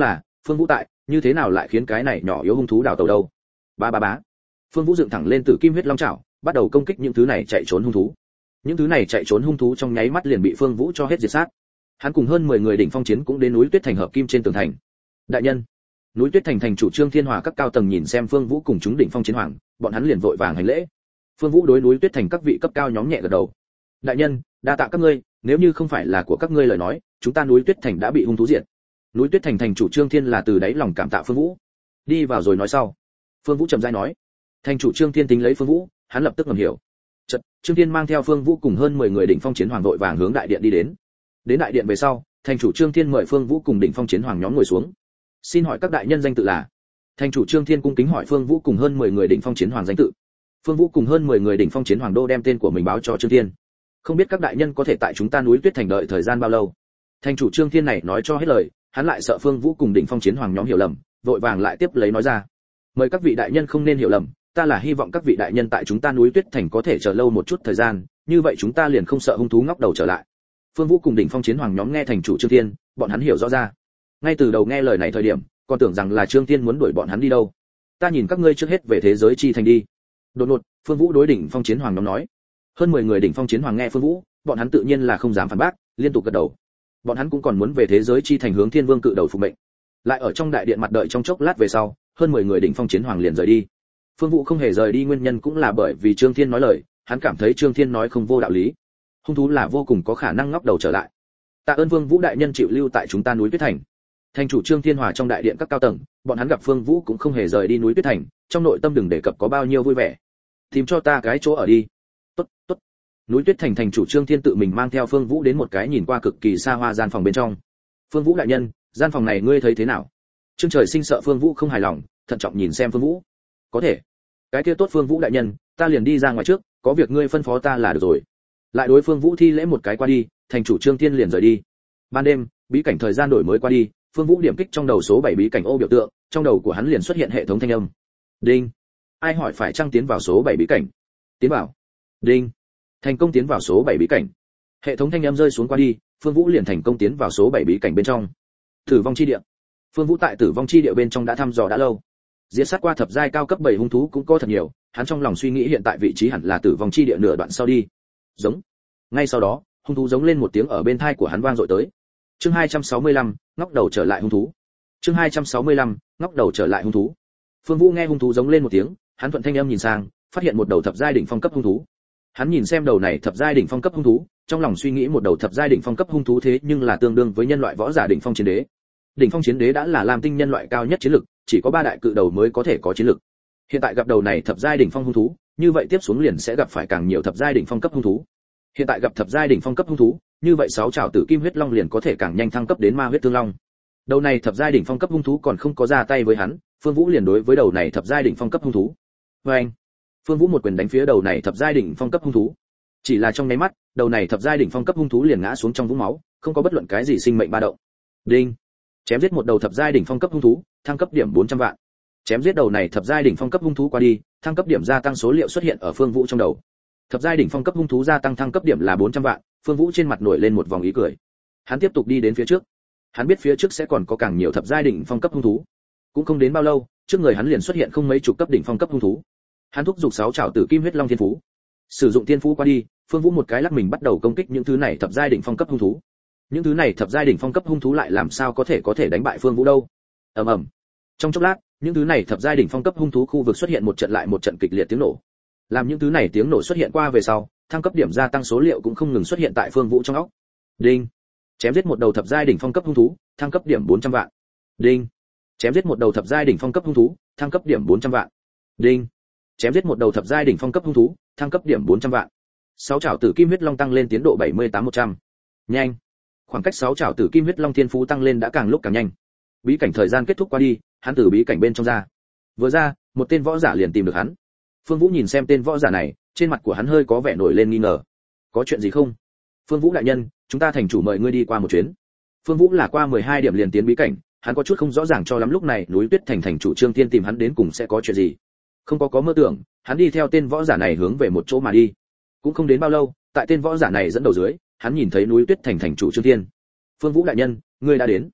Speaker 1: Phương Vũ tại, như thế nào lại khiến cái này nhỏ yếu hung thú đào tẩu đâu? Ba ba bá. Phương Vũ dựng thẳng lên Tử Kim huyết long chảo, bắt đầu công kích những thứ này chạy trốn hung thú. Những thứ này chạy trốn hung thú trong nháy mắt liền bị Phương Vũ cho hết diệt sát. Hắn cùng hơn 10 người đỉnh phong chiến cũng đến núi Tuyết Thành hợp kim trên tường thành. Đại nhân, núi Tuyết Thành thành chủ Trương Thiên Hòa các cao tầng nhìn xem Phương Vũ cùng chúng đỉnh phong chiến hoàng, bọn hắn liền vội vàng hành lễ. Phương Vũ đối núi Tuyết Thành các vị cấp cao nhóm nhẹ gật đầu. Đại nhân, đa tạ các ngươi, nếu như không phải là của các ngươi lời nói, chúng ta núi Tuyết Thành đã bị hung thú diệt. Núi Tuyết Thành thành chủ Trương Thiên là từ đáy lòng cảm tạ Phương Vũ. Đi vào rồi nói sau. Phương Vũ chậm rãi nói. Thành chủ Trương Thiên tính lấy Phương Vũ, hắn lập tức ngầm hiểu. Chợt, Trương Thiên mang theo Phương Vũ cùng hơn 10 người đỉnh phong chiến hoàng vội vàng hướng đại điện đi đến. Đến đại điện về sau, thành chủ Trương Thiên mời Phương Vũ cùng đỉnh phong chiến hoàng nhóm ngồi xuống. Xin hỏi các đại nhân danh tự là? Thành chủ Trương Thiên cung kính hỏi Phương Vũ cùng hơn 10 người đỉnh phong chiến hoàng danh tự. Phương Vũ cùng hơn 10 người đỉnh phong chiến hoàng đô đem tên của mình báo cho Trương Thiên. Không biết các đại nhân có thể tại chúng ta núi Tuyết Thành đợi thời gian bao lâu? Thành chủ Trương Thiên này nói cho hết lời, hắn lại sợ Phương Vũ cùng đỉnh phong chiến hoàng nhóm hiểu lầm, vội vàng lại tiếp lấy nói ra. Mời các vị đại nhân không nên hiểu lầm, ta là hy vọng các vị đại nhân tại chúng ta núi Tuyết Thành có thể chờ lâu một chút thời gian, như vậy chúng ta liền không sợ hung thú ngóc đầu trở lại. Phương Vũ cùng đỉnh phong chiến hoàng nhóm nghe thành chủ Trương Thiên, bọn hắn hiểu rõ ra. Ngay từ đầu nghe lời này thời điểm, còn tưởng rằng là Trương Thiên muốn đuổi bọn hắn đi đâu. Ta nhìn các ngươi trước hết về thế giới chi thành đi. Đột ngột, Phương Vũ đối đỉnh phong chiến hoàng nhóm nói. Hơn 10 người đỉnh phong chiến hoàng nghe Phương Vũ, bọn hắn tự nhiên là không dám phản bác, liên tục gật đầu. Bọn hắn cũng còn muốn về thế giới chi thành hướng Thiên Vương cự đầu phục mệnh. Lại ở trong đại điện mặt đợi trong chốc lát về sau, hơn 10 người đỉnh phong chiến hoàng liền rời đi. Phương Vũ không hề rời đi nguyên nhân cũng là bởi vì Trương Thiên nói lời, hắn cảm thấy Trương Thiên nói không vô đạo lý. Hung thú là vô cùng có khả năng ngóc đầu trở lại. Tạ ơn Phương Vũ đại nhân chịu lưu tại chúng ta núi Tuyết Thành. Thành chủ Trương Thiên Hòa trong đại điện các cao tầng, bọn hắn gặp Phương Vũ cũng không hề rời đi núi Tuyết Thành, trong nội tâm đừng đề cập có bao nhiêu vui vẻ. Tìm cho ta cái chỗ ở đi. Tốt, tốt. Núi Tuyết Thành thành chủ Trương Thiên tự mình mang theo Phương Vũ đến một cái nhìn qua cực kỳ xa hoa gian phòng bên trong. Phương Vũ đại nhân, gian phòng này ngươi thấy thế nào? Trương Trời Sinh sợ Phương Vũ không hài lòng, thận trọng nhìn xem Phương Vũ. Có thể. Cái kia tốt Phương Vũ đại nhân, ta liền đi ra ngoài trước, có việc ngươi phân phó ta là được rồi. Lại đối Phương Vũ thi lễ một cái qua đi, thành chủ Trương Thiên liền rời đi. Ban đêm, bí cảnh thời gian đổi mới qua đi, Phương Vũ điểm kích trong đầu số 7 bí cảnh ô biểu tượng, trong đầu của hắn liền xuất hiện hệ thống thanh âm. Đinh. Ai hỏi phải chăng tiến vào số 7 bí cảnh? Tiến vào. Đinh. Thành công tiến vào số 7 bí cảnh. Hệ thống thanh âm rơi xuống qua đi, Phương Vũ liền thành công tiến vào số 7 bí cảnh bên trong. Tử vong chi địa. Phương Vũ tại tử vong chi địa bên trong đã thăm dò đã lâu. Diệt sát qua thập giai cao cấp 7 hung thú cũng có thật nhiều, hắn trong lòng suy nghĩ hiện tại vị trí hẳn là tử vong chi địa nửa đoạn sau đi. Giống. Ngay sau đó, hung thú giống lên một tiếng ở bên tai của hắn vang dội tới. Chương 265, ngóc đầu trở lại hung thú. Chương 265, ngóc đầu trở lại hung thú. Phương Vũ nghe hung thú giống lên một tiếng, hắn thuận thanh âm nhìn sang, phát hiện một đầu thập giai đỉnh phong cấp hung thú. Hắn nhìn xem đầu này thập giai đỉnh phong cấp hung thú, trong lòng suy nghĩ một đầu thập giai đỉnh phong cấp hung thú thế nhưng là tương đương với nhân loại võ giả đỉnh phong chiến đế. Đỉnh phong chiến đế đã là lam tinh nhân loại cao nhất chiến lực, chỉ có 3 đại cự đầu mới có thể có chiến lực. Hiện tại gặp đầu này thập giai đỉnh phong hung thú, như vậy tiếp xuống liền sẽ gặp phải càng nhiều thập giai đỉnh phong cấp hung thú. Hiện tại gặp thập giai đỉnh phong cấp hung thú, như vậy 6 trảo tử kim huyết long liền có thể càng nhanh thăng cấp đến ma huyết thương long. Đầu này thập giai đỉnh phong cấp hung thú còn không có ra tay với hắn, Phương Vũ liền đối với đầu này thập giai đỉnh phong cấp hung thú. Oeng! Phương Vũ một quyền đánh phía đầu này thập giai đỉnh phong cấp hung thú. Chỉ là trong nháy mắt, đầu này thập giai đỉnh phong cấp hung thú liền ngã xuống trong vũng máu, không có bất luận cái gì sinh mệnh ba động. Đinh! Chém giết một đầu thập giai đỉnh phong cấp hung thú, thăng cấp điểm 400 vạn. Chém giết đầu này thập giai đỉnh phong cấp hung thú qua đi, thăng cấp điểm gia tăng số liệu xuất hiện ở Phương Vũ trong đầu. Thập giai đỉnh phong cấp hung thú gia tăng thăng cấp điểm là 400 vạn, Phương Vũ trên mặt nổi lên một vòng ý cười. Hắn tiếp tục đi đến phía trước. Hắn biết phía trước sẽ còn có càng nhiều thập giai đỉnh phong cấp hung thú. Cũng không đến bao lâu, trước người hắn liền xuất hiện không mấy chục cấp đỉnh phong cấp hung thú. Hắn thúc giục 6 trảo tử kim huyết long thiên phú. Sử dụng thiên phú qua đi, Phương Vũ một cái lắc mình bắt đầu công kích những thứ này thập giai đỉnh phong cấp hung thú. Những thứ này thập giai đỉnh phong cấp hung thú lại làm sao có thể đánh bại Phương Vũ đâu? Ầm ầm. Trong chốc lát, những thứ này thập giai đỉnh phong cấp hung thú khu vực xuất hiện một trận lại một trận kịch liệt tiếng nổ. Làm những thứ này tiếng nổ xuất hiện qua về sau, thăng cấp điểm gia tăng số liệu cũng không ngừng xuất hiện tại Phương Vũ trong óc. Đinh. Chém giết một đầu thập giai đỉnh phong cấp hung thú, thăng cấp điểm 400 vạn. Đinh. Chém giết một đầu thập giai đỉnh phong cấp hung thú, thăng cấp điểm 400 vạn. Đinh. Chém giết một đầu thập giai đỉnh phong cấp hung thú, thăng cấp điểm 400 vạn. 6 trảo tử kim huyết long tăng lên tiến độ 78-100. Nhanh. Khoảng cách 6 trảo tử kim huyết long thiên phú tăng lên đã càng lúc càng nhanh. Bí cảnh thời gian kết thúc qua đi, hắn từ bí cảnh bên trong ra. Vừa ra, một tên võ giả liền tìm được hắn. Phương Vũ nhìn xem tên võ giả này, trên mặt của hắn hơi có vẻ nổi lên nghi ngờ. Có chuyện gì không? Phương Vũ đại nhân, chúng ta thành chủ mời ngươi đi qua một chuyến. Phương Vũ là qua 12 điểm liền tiến bí cảnh, hắn có chút không rõ ràng cho lắm lúc này núi Tuyết Thành thành chủ Trương Thiên tìm hắn đến cùng sẽ có chuyện gì. Không có mơ tưởng, hắn đi theo tên võ giả này hướng về một chỗ mà đi. Cũng không đến bao lâu, tại tên võ giả này dẫn đầu dưới, hắn nhìn thấy núi Tuyết Thành thành chủ Trương Thiên. Phương Vũ đại nhân, ngươi đã đến.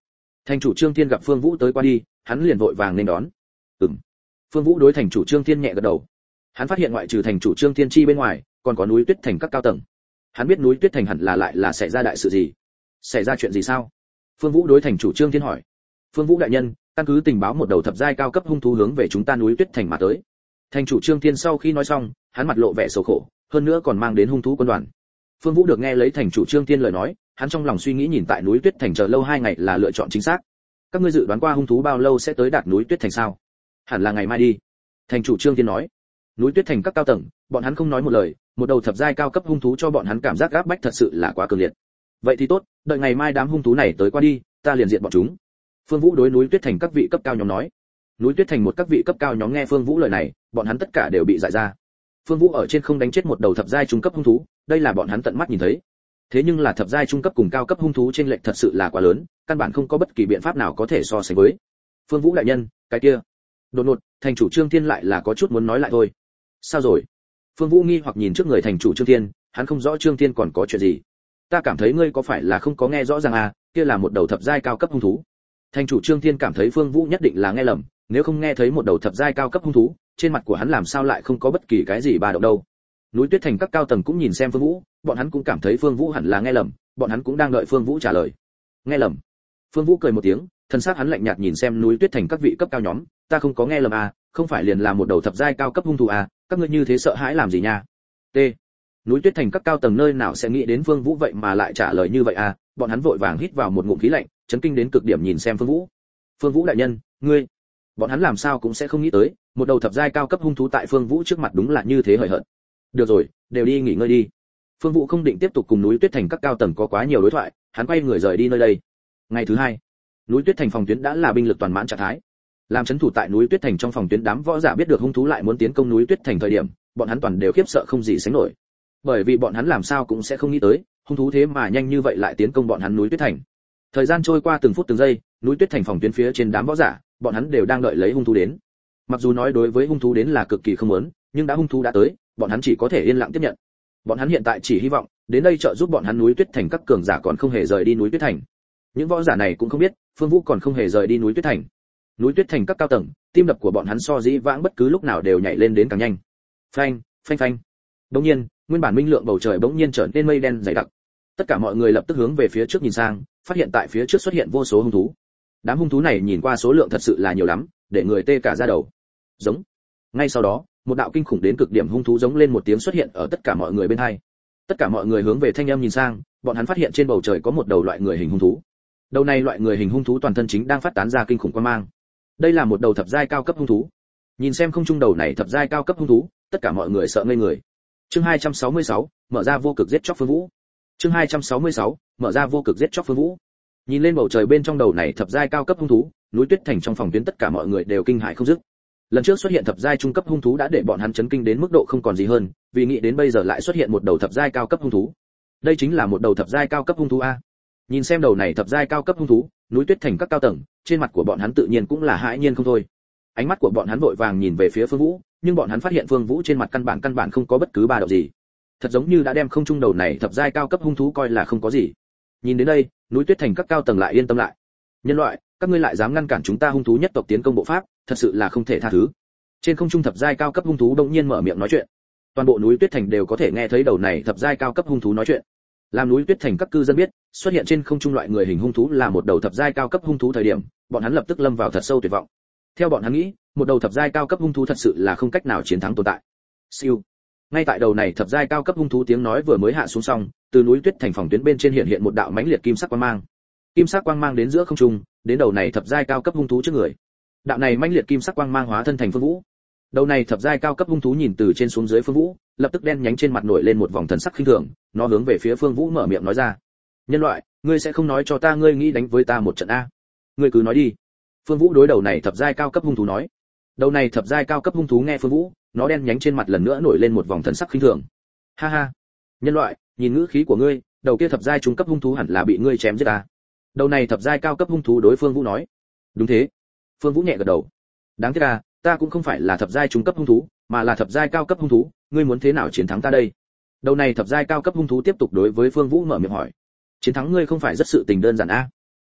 Speaker 1: Thành chủ Trương Thiên gặp Phương Vũ tới qua đi, hắn liền vội vàng nên đón. Phương Vũ đối thành chủ Trương Thiên nhẹ gật đầu. Hắn phát hiện ngoại trừ thành chủ Trương Thiên chi bên ngoài, còn có núi Tuyết Thành các cao tầng. Hắn biết núi Tuyết Thành hẳn là lại là xảy ra đại sự gì. Xảy ra chuyện gì sao? Phương Vũ đối thành chủ Trương Thiên hỏi. Phương Vũ đại nhân, căn cứ tình báo một đầu thập giai cao cấp hung thú hướng về chúng ta núi Tuyết Thành mà tới. Thành chủ Trương Thiên sau khi nói xong, hắn mặt lộ vẻ sầu khổ, hơn nữa còn mang đến hung thú quân đoàn. Phương Vũ được nghe lấy thành chủ Trương Thiên lời nói, hắn trong lòng suy nghĩ nhìn tại núi Tuyết Thành chờ lâu 2 ngày là lựa chọn chính xác. Các ngươi dự đoán qua hung thú bao lâu sẽ tới đạt núi Tuyết Thành sao? Hẳn là ngày mai đi. Thành chủ Trương Thiên nói. Núi Tuyết Thành các cao tầng, bọn hắn không nói một lời, một đầu thập giai cao cấp hung thú cho bọn hắn cảm giác áp bách thật sự là quá cường liệt. Vậy thì tốt, đợi ngày mai đám hung thú này tới qua đi, ta liền diệt bọn chúng. Phương Vũ đối núi Tuyết Thành các vị cấp cao nhóm nói. Núi Tuyết Thành một các vị cấp cao nhóm nghe Phương Vũ lời này, bọn hắn tất cả đều bị dại ra. Phương Vũ ở trên không đánh chết một đầu thập giai trung cấp hung thú, đây là bọn hắn tận mắt nhìn thấy. Thế nhưng là thập giai trung cấp cùng cao cấp hung thú trên lệch thật sự là quá lớn, căn bản không có bất kỳ biện pháp nào có thể so sánh với. Phương Vũ đại nhân, cái kia. Đột ngột, thành chủ Trương Thiên lại là có chút muốn nói lại thôi. Sao rồi? Phương Vũ nghi hoặc nhìn trước người thành chủ Trương Thiên, hắn không rõ Trương Thiên còn có chuyện gì. Ta cảm thấy ngươi có phải là không có nghe rõ ràng à, kia là một đầu thập giai cao cấp hung thú. Thành chủ Trương Thiên cảm thấy Phương Vũ nhất định là nghe lầm, nếu không nghe thấy một đầu thập giai cao cấp hung thú, trên mặt của hắn làm sao lại không có bất kỳ cái gì ba động đâu. Núi Tuyết Thành các cao tầng cũng nhìn xem Phương Vũ, bọn hắn cũng cảm thấy Phương Vũ hẳn là nghe lầm, bọn hắn cũng đang đợi Phương Vũ trả lời. Nghe lầm? Phương Vũ cười một tiếng, thân xác hắn lạnh nhạt nhìn xem Núi Tuyết Thành các vị cấp cao nhóm, ta không có nghe lầm à, không phải liền là một đầu thập giai cao cấp hung thú à, các ngươi như thế sợ hãi làm gì nha? T. Núi Tuyết Thành các cao tầng nơi nào sẽ nghĩ đến Phương Vũ vậy mà lại trả lời như vậy à, bọn hắn vội vàng hít vào một ngụm khí lạnh, chấn kinh đến cực điểm nhìn xem Phương Vũ. Phương Vũ đại nhân, ngươi, bọn hắn làm sao cũng sẽ không nghĩ tới, một đầu thập giai cao cấp hung thú tại Phương Vũ trước mặt đúng là như thế hời hợt. Được rồi, đều đi nghỉ ngơi đi. Phương Vũ không định tiếp tục cùng Núi Tuyết Thành các cao tầng có quá nhiều đối thoại, hắn quay người rời đi nơi đây. Ngày thứ 2, Núi Tuyết Thành phòng tuyến đã là binh lực toàn mãn trạng thái. Làm trấn thủ tại Núi Tuyết Thành trong phòng tuyến đám võ giả biết được hung thú lại muốn tiến công Núi Tuyết Thành thời điểm, bọn hắn toàn đều khiếp sợ không gì sánh nổi. Bởi vì bọn hắn làm sao cũng sẽ không nghĩ tới, hung thú thế mà nhanh như vậy lại tiến công bọn hắn Núi Tuyết Thành. Thời gian trôi qua từng phút từng giây, Núi Tuyết Thành phòng tuyến phía trên đám võ giả, bọn hắn đều đang đợi lấy hung thú đến. Mặc dù nói đối với hung thú đến là cực kỳ không muốn, nhưng đã hung thú đã tới, bọn hắn chỉ có thể yên lặng tiếp nhận. Bọn hắn hiện tại chỉ hy vọng đến đây trợ giúp bọn hắn Núi Tuyết Thành các cường giả còn không hề rời đi Núi Tuyết Thành. Những võ giả này cũng không biết, Phương Vũ còn không hề rời đi Núi Tuyết Thành. Núi Tuyết Thành các cao tầng, tim đập của bọn hắn so dĩ vãng bất cứ lúc nào đều nhảy lên đến càng nhanh. Phanh, phanh phanh. Đột nhiên, nguyên bản minh lượng bầu trời bỗng nhiên trở nên mây đen dày đặc. Tất cả mọi người lập tức hướng về phía trước nhìn sang, phát hiện tại phía trước xuất hiện vô số hung thú. Đám hung thú này nhìn qua số lượng thật sự là nhiều lắm, để người tê cả da đầu. Giống. Ngay sau đó, một đạo kinh khủng đến cực điểm hung thú giống lên một tiếng xuất hiện ở tất cả mọi người bên hai. Tất cả mọi người hướng về thanh âm nhìn sang, bọn hắn phát hiện trên bầu trời có một đầu loại người hình hung thú. Đầu này loại người hình hung thú toàn thân chính đang phát tán ra kinh khủng quang mang. Đây là một đầu thập giai cao cấp hung thú. Nhìn xem không trung đầu này thập giai cao cấp hung thú, tất cả mọi người sợ ngây người. Chương 266, mở ra vô cực giết chóc Phương Vũ. Chương 266, mở ra vô cực giết chóc Phương Vũ. Nhìn lên bầu trời bên trong đầu này thập giai cao cấp hung thú, Núi Tuyết Thành trong phòng tuyến tất cả mọi người đều kinh hãi không dứt. Lần trước xuất hiện thập giai trung cấp hung thú đã để bọn hắn chấn kinh đến mức độ không còn gì hơn, vì nghĩ đến bây giờ lại xuất hiện một đầu thập giai cao cấp hung thú. Đây chính là một đầu thập giai cao cấp hung thú a. Nhìn xem đầu này thập giai cao cấp hung thú, Núi Tuyết Thành các cao tầng, trên mặt của bọn hắn tự nhiên cũng là hãi nhiên không thôi. Ánh mắt của bọn hắn vội vàng nhìn về phía Phương Vũ, nhưng bọn hắn phát hiện Phương Vũ trên mặt căn bản không có bất cứ ba động gì. Thật giống như đã đem không trung đầu này thập giai cao cấp hung thú coi là không có gì. Nhìn đến đây, Núi Tuyết Thành các cao tầng lại yên tâm lại. Nhân loại, các ngươi lại dám ngăn cản chúng ta hung thú nhất tộc tiến công bộ pháp, thật sự là không thể tha thứ. Trên không trung thập giai cao cấp hung thú đột nhiên mở miệng nói chuyện. Toàn bộ Núi Tuyết Thành đều có thể nghe thấy đầu này thập giai cao cấp hung thú nói chuyện. Làm Núi Tuyết Thành các cư dân biết, xuất hiện trên không trung loại người hình hung thú là một đầu thập giai cao cấp hung thú thời điểm, bọn hắn lập tức lâm vào thật sâu tuyệt vọng. Theo bọn hắn nghĩ, một đầu thập giai cao cấp hung thú thật sự là không cách nào chiến thắng tồn tại. Siêu. Ngay tại đầu này thập giai cao cấp hung thú tiếng nói vừa mới hạ xuống xong, từ Núi Tuyết Thành phòng tuyến bên trên hiện một đạo mãnh liệt kim sắc quang mang. Kim sắc quang mang đến giữa không trung, đến đầu này thập giai cao cấp hung thú trước người. Đạo này mãnh liệt kim sắc quang mang hóa thân thành Phương Vũ. Đầu này thập giai cao cấp hung thú nhìn từ trên xuống dưới Phương Vũ, lập tức đen nhánh trên mặt nổi lên một vòng thần sắc khinh thường, nó hướng về phía Phương Vũ mở miệng nói ra: "Nhân loại, ngươi sẽ không nói cho ta ngươi nghĩ đánh với ta một trận a? Ngươi cứ nói đi." Phương Vũ đối đầu này thập giai cao cấp hung thú nói. Đầu này thập giai cao cấp hung thú nghe Phương Vũ, nó đen nhánh trên mặt lần nữa nổi lên một vòng thần sắc khinh thường. "Ha ha, nhân loại, nhìn ngữ khí của ngươi, đầu kia thập giai trung cấp hung thú hẳn là bị ngươi chém giết ta." Đầu này thập giai cao cấp hung thú đối Phương Vũ nói. "Đúng thế." Phương Vũ nhẹ gật đầu. "Đáng tiếc à, ta cũng không phải là thập giai trung cấp hung thú, mà là thập giai cao cấp hung thú, ngươi muốn thế nào chiến thắng ta đây?" Đầu này thập giai cao cấp hung thú tiếp tục đối với Phương Vũ mở miệng hỏi. "Chiến thắng ngươi không phải rất sự tình đơn giản a?"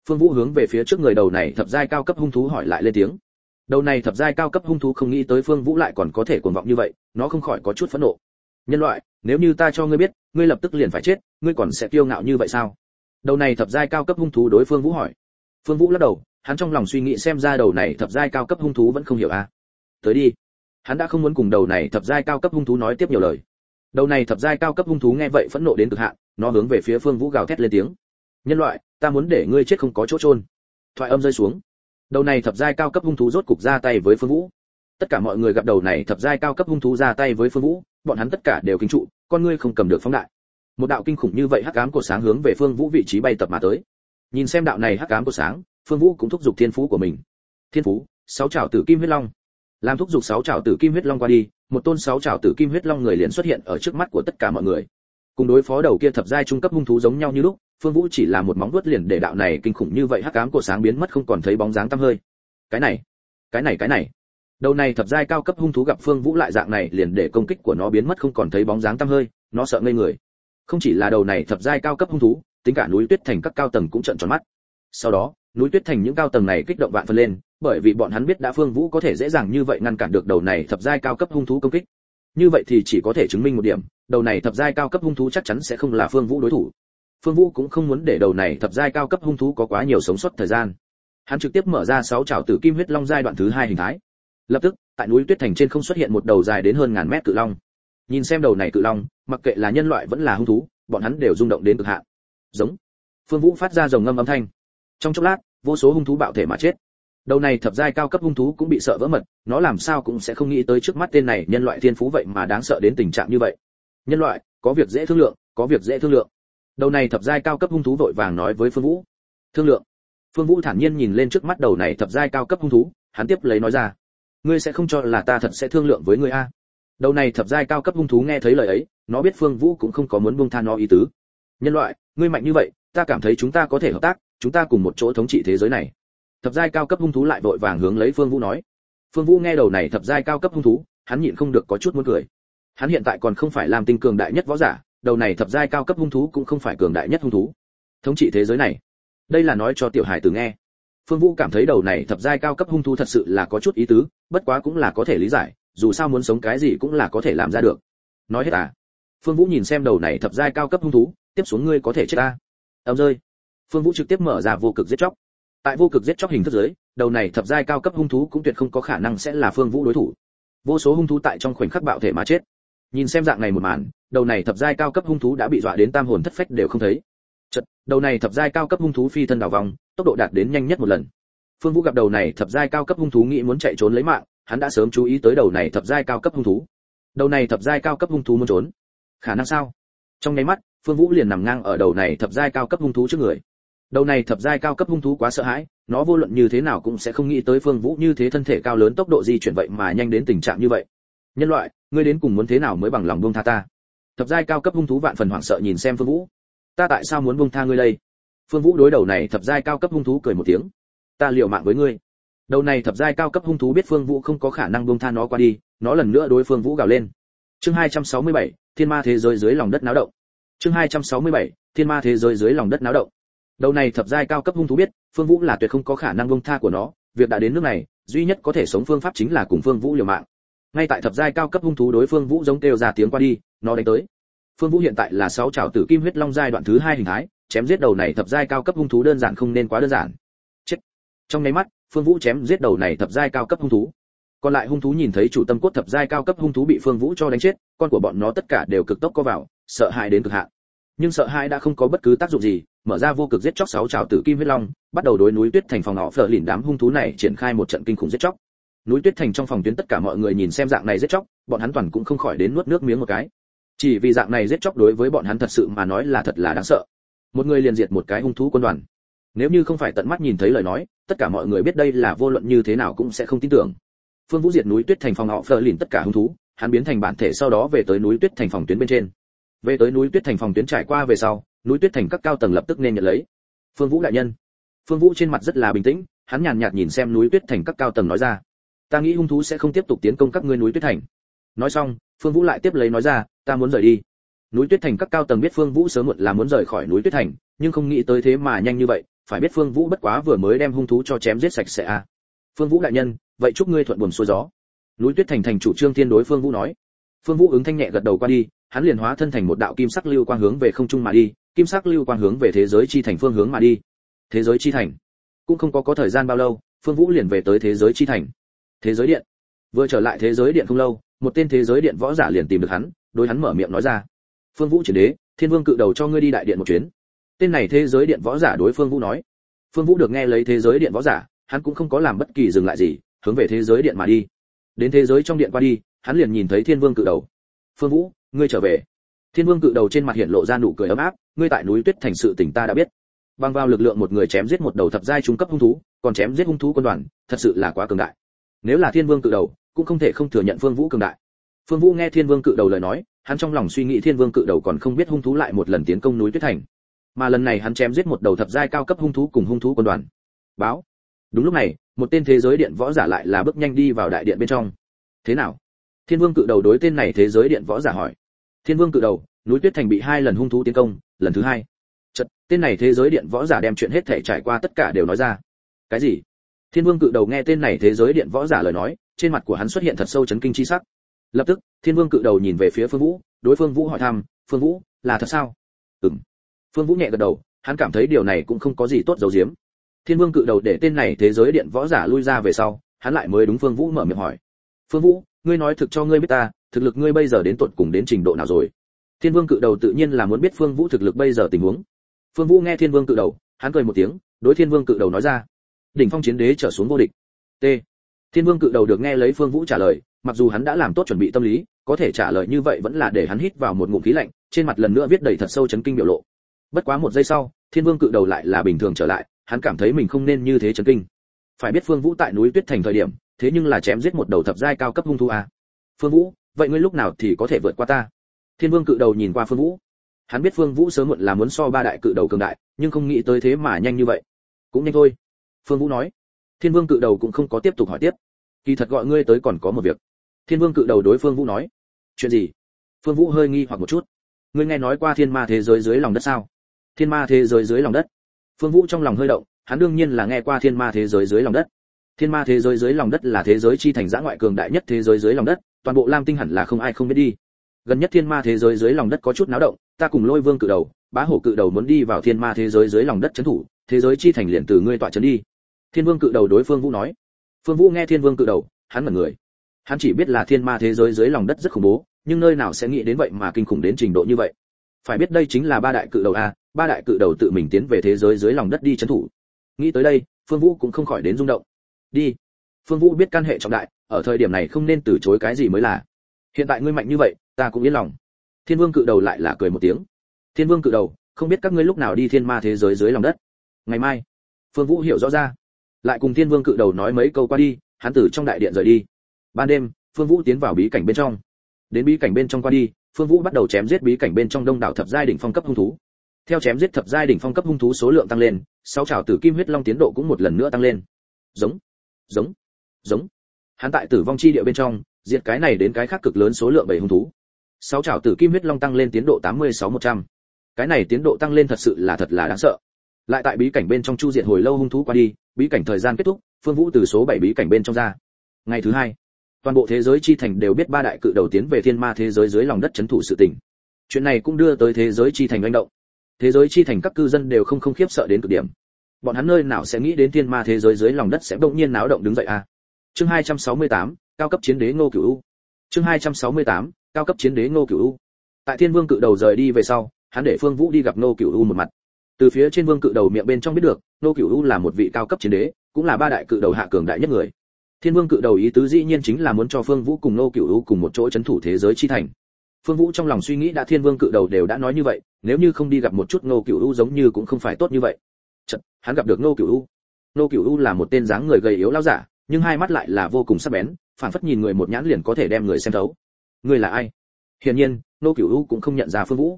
Speaker 1: Phương Vũ hướng về phía trước người đầu này thập giai cao cấp hung thú hỏi lại lên tiếng. Đầu này thập giai cao cấp hung thú không nghĩ tới Phương Vũ lại còn có thể cuồng vọng như vậy, nó không khỏi có chút phẫn nộ. Nhân loại, nếu như ta cho ngươi biết, ngươi lập tức liền phải chết, ngươi còn sẽ kiêu ngạo như vậy sao? Đầu này thập giai cao cấp hung thú đối Phương Vũ hỏi. Phương Vũ lắc đầu, hắn trong lòng suy nghĩ xem ra đầu này thập giai cao cấp hung thú vẫn không hiểu à? Tới đi. Hắn đã không muốn cùng đầu này thập giai cao cấp hung thú nói tiếp nhiều lời. Đầu này thập giai cao cấp hung thú nghe vậy phẫn nộ đến cực hạn, nó hướng về phía Phương Vũ gào thét lên tiếng. Nhân loại, ta muốn để ngươi chết không có chỗ chôn. Thoại âm rơi xuống. Đầu này thập giai cao cấp hung thú rốt cục ra tay với Phương Vũ. Tất cả mọi người gặp đầu này thập giai cao cấp hung thú ra tay với Phương Vũ, bọn hắn tất cả đều kinh trụ, con ngươi không cầm được phóng đại. Một đạo kinh khủng như vậy hắc ám cột sáng hướng về Phương Vũ vị trí bay tập mà tới. Nhìn xem đạo này hắc ám cột sáng, Phương Vũ cũng thúc giục thiên phú của mình. Thiên phú, sáu trảo tử kim huyết long. Làm thúc giục sáu trảo tử kim huyết long qua đi, một tôn sáu trảo tử kim huyết long người liền xuất hiện ở trước mắt của tất cả mọi người. Cùng đối phó đầu kia thập giai trung cấp hung thú giống nhau như lúc, Phương Vũ chỉ là một móng vuốt liền để đạo này kinh khủng như vậy hắc ám cột sáng biến mất không còn thấy bóng dáng tăm hơi. Cái này. Đầu này thập giai cao cấp hung thú gặp Phương Vũ lại dạng này liền để công kích của nó biến mất không còn thấy bóng dáng tăm hơi, nó sợ ngây người. Không chỉ là đầu này thập giai cao cấp hung thú, tính cả núi Tuyết Thành các cao tầng cũng trợn tròn mắt. Sau đó, núi Tuyết Thành những cao tầng này kích động vạn phần lên, bởi vì bọn hắn biết đã Phương Vũ có thể dễ dàng như vậy ngăn cản được đầu này thập giai cao cấp hung thú công kích. Như vậy thì chỉ có thể chứng minh một điểm, đầu này thập giai cao cấp hung thú chắc chắn sẽ không là Phương Vũ đối thủ. Phương Vũ cũng không muốn để đầu này thập giai cao cấp hung thú có quá nhiều sống sót thời gian. Hắn trực tiếp mở ra sáu trảo tử kim huyết long giai đoạn thứ 2 hình thái. Lập tức, tại núi Tuyết Thành trên không xuất hiện một đầu dài đến hơn ngàn mét cự long. Nhìn xem đầu này cự long, mặc kệ là nhân loại vẫn là hung thú, bọn hắn đều rung động đến cực hạn. Giống. Phương Vũ phát ra rồng ngâm âm thanh. Trong chốc lát, vô số hung thú bạo thể mà chết. Đầu này thập giai cao cấp hung thú cũng bị sợ vỡ mật, nó làm sao cũng sẽ không nghĩ tới trước mắt tên này nhân loại thiên phú vậy mà đáng sợ đến tình trạng như vậy. Nhân loại, có việc dễ thương lượng, có việc dễ thương lượng. Đầu này thập giai cao cấp hung thú vội vàng nói với Phương Vũ. Thương lượng. Phương Vũ thản nhiên nhìn lên trước mắt đầu này thập giai cao cấp hung thú, hắn tiếp lấy nói ra. Ngươi sẽ không cho là ta thật sẽ thương lượng với ngươi a? Đầu này thập giai cao cấp hung thú nghe thấy lời ấy, nó biết Phương Vũ cũng không có muốn buông tha nó ý tứ. Nhân loại, ngươi mạnh như vậy, ta cảm thấy chúng ta có thể hợp tác, chúng ta cùng một chỗ thống trị thế giới này. Thập giai cao cấp hung thú lại vội vàng hướng lấy Phương Vũ nói. Phương Vũ nghe đầu này thập giai cao cấp hung thú, hắn nhịn không được có chút muốn cười. Hắn hiện tại còn không phải làm tinh cường đại nhất võ giả, đầu này thập giai cao cấp hung thú cũng không phải cường đại nhất hung thú. Thống trị thế giới này, đây là nói cho tiểu hải tử nghe. Phương Vũ cảm thấy đầu này thập giai cao cấp hung thú thật sự là có chút ý tứ, bất quá cũng là có thể lý giải, dù sao muốn sống cái gì cũng là có thể làm ra được. Nói hết à? Phương Vũ nhìn xem đầu này thập giai cao cấp hung thú, tiếp xuống ngươi có thể chết ta. Âm rơi. Phương Vũ trực tiếp mở ra vô cực giết chóc. Tại vô cực giết chóc hình thức dưới, đầu này thập giai cao cấp hung thú cũng tuyệt không có khả năng sẽ là Phương Vũ đối thủ. Vô số hung thú tại trong khoảnh khắc bạo thể mà chết. Nhìn xem dạng này một màn, đầu này thập giai cao cấp hung thú đã bị dọa đến tam hồn thất phách đều không thấy. Chợt, đầu này thập giai cao cấp hung thú phi thân đảo vòng, tốc độ đạt đến nhanh nhất một lần. Phương Vũ gặp đầu này thập giai cao cấp hung thú nghĩ muốn chạy trốn lấy mạng, hắn đã sớm chú ý tới đầu này thập giai cao cấp hung thú. Đầu này thập giai cao cấp hung thú muốn trốn, khả năng sao? Trong nháy mắt, Phương Vũ liền nằm ngang ở đầu này thập giai cao cấp hung thú trước người. Đầu này thập giai cao cấp hung thú quá sợ hãi, nó vô luận như thế nào cũng sẽ không nghĩ tới Phương Vũ như thế thân thể cao lớn tốc độ di chuyển vậy mà nhanh đến tình trạng như vậy. Nhân loại, ngươi đến cùng muốn thế nào mới bằng lòng buông tha ta? Thập giai cao cấp hung thú vạn phần hoảng sợ nhìn xem Phương Vũ. Ta tại sao muốn buông tha ngươi đây? Phương Vũ đối đầu này thập giai cao cấp hung thú cười một tiếng. Ta liều mạng với ngươi. Đầu này thập giai cao cấp hung thú biết Phương Vũ không có khả năng buông tha nó qua đi, nó lần nữa đối Phương Vũ gào lên. Chương 267, Thiên Ma thế giới dưới lòng đất náo động. Chương 267, Thiên Ma thế giới dưới lòng đất náo động. Đầu này thập giai cao cấp hung thú biết, Phương Vũ là tuyệt không có khả năng buông tha của nó, việc đã đến nước này, duy nhất có thể sống phương pháp chính là cùng Phương Vũ liều mạng. Ngay tại thập giai cao cấp hung thú đối Phương Vũ giống kêu ra tiếng qua đi, nó đánh tới. Phương Vũ hiện tại là 6 trảo tử kim huyết long giai đoạn thứ 2 hình thái, chém giết đầu này thập giai cao cấp hung thú đơn giản không nên quá đơn giản. Chết. Trong nháy mắt, Phương Vũ chém giết đầu này thập giai cao cấp hung thú. Còn lại hung thú nhìn thấy chủ tâm cốt thập giai cao cấp hung thú bị Phương Vũ cho đánh chết, con của bọn nó tất cả đều cực tốc co vào, sợ hãi đến cực hạn. Nhưng sợ hãi đã không có bất cứ tác dụng gì, mở ra vô cực giết chóc 6 trảo tử kim huyết long, bắt đầu đối núi Tuyết Thành phòng họ phở lìn đám hung thú này triển khai một trận kinh khủng giết chóc. Núi Tuyết Thành trong phòng tuyến tất cả mọi người nhìn xem dạng này giết chóc, bọn hắn toàn cũng không khỏi đến nuốt nước miếng một cái. Chỉ vì dạng này giết chóc đối với bọn hắn thật sự mà nói là thật là đáng sợ. Một người liền diệt một cái hung thú quân đoàn. Nếu như không phải tận mắt nhìn thấy lời nói, tất cả mọi người biết đây là vô luận như thế nào cũng sẽ không tin tưởng. Phương Vũ diệt núi Tuyết Thành phòng họ phở lìn tất cả hung thú, hắn biến thành bản thể sau đó về tới núi Tuyết Thành phòng tuyến bên trên. Về tới núi Tuyết Thành phòng tuyến trải qua về sau, núi Tuyết Thành các cao tầng lập tức nên nhận lấy. Phương Vũ đại nhân. Phương Vũ trên mặt rất là bình tĩnh, hắn nhàn nhạt nhìn xem núi Tuyết Thành các cao tầng nói ra, ta nghĩ hung thú sẽ không tiếp tục tiến công các ngươi núi Tuyết Thành. Nói xong, Phương Vũ lại tiếp lấy nói ra, ta muốn rời đi. Núi Tuyết Thành các cao tầng biết Phương Vũ sớm muộn là muốn rời khỏi núi Tuyết Thành, nhưng không nghĩ tới thế mà nhanh như vậy, phải biết Phương Vũ bất quá vừa mới đem hung thú cho chém giết sạch sẽ a. Phương Vũ đại nhân, vậy chúc ngươi thuận buồm xuôi gió. Núi Tuyết Thành thành chủ Trương Thiên đối Phương Vũ nói. Phương Vũ ứng thanh nhẹ gật đầu qua đi, hắn liền hóa thân thành một đạo kim sắc lưu quang hướng về không trung mà đi, kim sắc lưu quang hướng về thế giới chi thành phương hướng mà đi. Thế giới chi thành. Cũng không có thời gian bao lâu, Phương Vũ liền về tới thế giới chi thành. Thế giới điện. Vừa trở lại thế giới điện không lâu, một tên thế giới điện võ giả liền tìm được hắn, đối hắn mở miệng nói ra: "Phương Vũ Triển Đế, Thiên Vương cự đầu cho ngươi đi đại điện một chuyến." Tên này thế giới điện võ giả đối Phương Vũ nói. Phương Vũ được nghe lấy thế giới điện võ giả, hắn cũng không có làm bất kỳ dừng lại gì, hướng về thế giới điện mà đi. Đến thế giới trong điện qua đi, hắn liền nhìn thấy Thiên Vương cự đầu. "Phương Vũ, ngươi trở về." Thiên Vương cự đầu trên mặt hiện lộ ra nụ cười ấm áp, "Ngươi tại núi Tuyết Thành sự tình ta đã biết. Bằng vào lực lượng một người chém giết một đầu thập giai trung cấp hung thú, còn chém giết hung thú quân đoàn, thật sự là quá cường đại. Nếu là Thiên Vương cự đầu, cũng không thể không thừa nhận Phương Vũ cường đại." Phương Vũ nghe Thiên Vương cự đầu lời nói, hắn trong lòng suy nghĩ Thiên Vương cự đầu còn không biết hung thú lại một lần tiến công núi Tuyết Thành, mà lần này hắn chém giết một đầu thập giai cao cấp hung thú cùng hung thú quân đoàn. Báo. Đúng lúc này, một tên thế giới điện võ giả lại là bước nhanh đi vào đại điện bên trong. "Thế nào?" Thiên Vương cự đầu đối tên này thế giới điện võ giả hỏi. "Thiên Vương cự đầu, núi Tuyết Thành bị 2 lần hung thú tiến công, lần thứ 2." Chợt, tên này thế giới điện võ giả đem chuyện hết thảy trải qua tất cả đều nói ra. "Cái gì?" Thiên Vương cự đầu nghe tên này thế giới điện võ giả lời nói, trên mặt của hắn xuất hiện thật sâu chấn kinh chi sắc. Lập tức, Thiên Vương cự đầu nhìn về phía Phương Vũ, đối Phương Vũ hỏi thăm: "Phương Vũ, là thật sao?" "Ừm." Phương Vũ nhẹ gật đầu, hắn cảm thấy điều này cũng không có gì tốt giấu giếm. Thiên Vương cự đầu để tên này thế giới điện võ giả lui ra về sau, hắn lại mới đúng Phương Vũ mở miệng hỏi: "Phương Vũ, ngươi nói thực cho ngươi biết ta, thực lực ngươi bây giờ đến tột cùng đến trình độ nào rồi?" Thiên Vương cự đầu tự nhiên là muốn biết Phương Vũ thực lực bây giờ tình huống. Phương Vũ nghe Thiên Vương cự đầu, hắn cười một tiếng, đối Thiên Vương cự đầu nói ra: "Đỉnh phong chiến đế trở xuống vô địch." T. Thiên Vương cự đầu được nghe lấy Phương Vũ trả lời, mặc dù hắn đã làm tốt chuẩn bị tâm lý, có thể trả lời như vậy vẫn là để hắn hít vào một ngụm khí lạnh, trên mặt lần nữa viết đầy thật sâu chấn kinh biểu lộ. Bất quá một giây sau, Thiên Vương cự đầu lại là bình thường trở lại, hắn cảm thấy mình không nên như thế chấn kinh. Phải biết Phương Vũ tại núi Tuyết Thành thời điểm, thế nhưng là chém giết một đầu thập giai cao cấp hung thú a. "Phương Vũ, vậy ngươi lúc nào thì có thể vượt qua ta?" Thiên Vương cự đầu nhìn qua Phương Vũ. Hắn biết Phương Vũ sớm muộn là muốn so 3 đại cự đầu cường đại, nhưng không nghĩ tới thế mà nhanh như vậy. "Cũng nhanh thôi." Phương Vũ nói. Thiên Vương cự đầu cũng không có tiếp tục hỏi tiếp. "Kỳ thật gọi ngươi tới còn có một việc." Thiên Vương cự đầu đối Phương Vũ nói. "Chuyện gì?" Phương Vũ hơi nghi hoặc một chút. "Ngươi nghe nói qua thiên ma thế giới dưới lòng đất sao?" "Thiên ma thế giới dưới lòng đất?" Phương Vũ trong lòng hơi động, hắn đương nhiên là nghe qua thiên ma thế giới dưới lòng đất. Thiên ma thế giới dưới lòng đất là thế giới chi thành dã ngoại cường đại nhất thế giới dưới lòng đất, toàn bộ Lam Tinh hẳn là không ai không biết đi. Gần nhất thiên ma thế giới dưới lòng đất có chút náo động, ta cùng Lôi Vương cự đầu, Bá Hổ cự đầu muốn đi vào thiên ma thế giới dưới lòng đất trấn thủ, thế giới chi thành liền từ ngươi tọa trấn đi." Thiên Vương cự đầu đối Phương Vũ nói. Phương Vũ nghe Thiên Vương cự đầu, hắn ngẩn người. Hắn chỉ biết là thiên ma thế giới dưới lòng đất rất khủng bố, nhưng nơi nào sẽ nghĩ đến vậy mà kinh khủng đến trình độ như vậy. Phải biết đây chính là 3 đại cự đầu a, 3 đại cự đầu tự mình tiến về thế giới dưới lòng đất đi trấn thủ. Nghĩ tới đây, Phương Vũ cũng không khỏi đến rung động. "Đi." Phương Vũ biết căn hệ trọng đại, ở thời điểm này không nên từ chối cái gì mới là. "Hiện tại ngươi mạnh như vậy, ta cũng yên lòng." Thiên Vương cự đầu lại là cười một tiếng. "Thiên Vương cự đầu, không biết các ngươi lúc nào đi thiên ma thế giới dưới lòng đất?" "Ngày mai." Phương Vũ hiểu rõ ra. Lại cùng Thiên Vương cự đầu nói mấy câu qua đi, hắn từ trong đại điện rời đi. Ban đêm, Phương Vũ tiến vào bí cảnh bên trong. Đến bí cảnh bên trong qua đi, Phương Vũ bắt đầu chém giết bí cảnh bên trong đông đảo thập giai đỉnh phong cấp hung thú. Theo chém giết thập giai đỉnh phong cấp hung thú số lượng tăng lên, 6 trảo tử kim huyết long tiến độ cũng một lần nữa tăng lên. Giống, giống, giống. Hắn tại tử vong chi địa bên trong, diệt cái này đến cái khác cực lớn số lượng 7 hung thú. 6 trảo tử kim huyết long tăng lên tiến độ 86-100. Cái này tiến độ tăng lên thật sự là đáng sợ. Lại tại bí cảnh bên trong chu diệt hồi lâu hung thú qua đi, bí cảnh thời gian kết thúc, Phương Vũ từ số 7 bí cảnh bên trong ra. Ngày thứ 2, toàn bộ thế giới chi thành đều biết 3 đại cự đầu tiến về thiên ma thế giới dưới lòng đất trấn thủ sự tình. Chuyện này cũng đưa tới thế giới chi thành hành động. Thế giới chi thành các cư dân đều không khiếp sợ đến cực điểm. Bọn hắn nơi nào sẽ nghĩ đến thiên ma thế giới dưới lòng đất sẽ bỗng nhiên náo động đứng dậy a. Chương 268, cao cấp chiến đế Ngô Cửu U. Chương 268, cao cấp chiến đế Ngô Cửu U. Tại Thiên Vương cự đầu rời đi về sau, hắn để Phương Vũ đi gặp Ngô Cửu U một mặt. Từ phía trên Vương cự đầu miệng bên trong biết được, Ngô Cửu U là một vị cao cấp chiến đế, cũng là 3 đại cự đầu hạ cường đại nhất người. Thiên Vương cự đầu ý tứ dĩ nhiên chính là muốn cho Phương Vũ cùng Ngô Cửu U cùng một chỗ trấn thủ thế giới chi thành. Phương Vũ trong lòng suy nghĩ đã Thiên Vương cự đầu đều đã nói như vậy, nếu như không đi gặp một chút Ngô Cửu U giống như cũng không phải tốt như vậy. Chợt, hắn gặp được Ngô Cửu U. Ngô Cửu U là một tên dáng người gầy yếu lão giả, nhưng hai mắt lại là vô cùng sắc bén, phản phất nhìn người một nhãn liền có thể đem người xem thấu. Ngươi là ai? Hiển nhiên, Ngô Cửu U cũng không nhận ra Phương Vũ.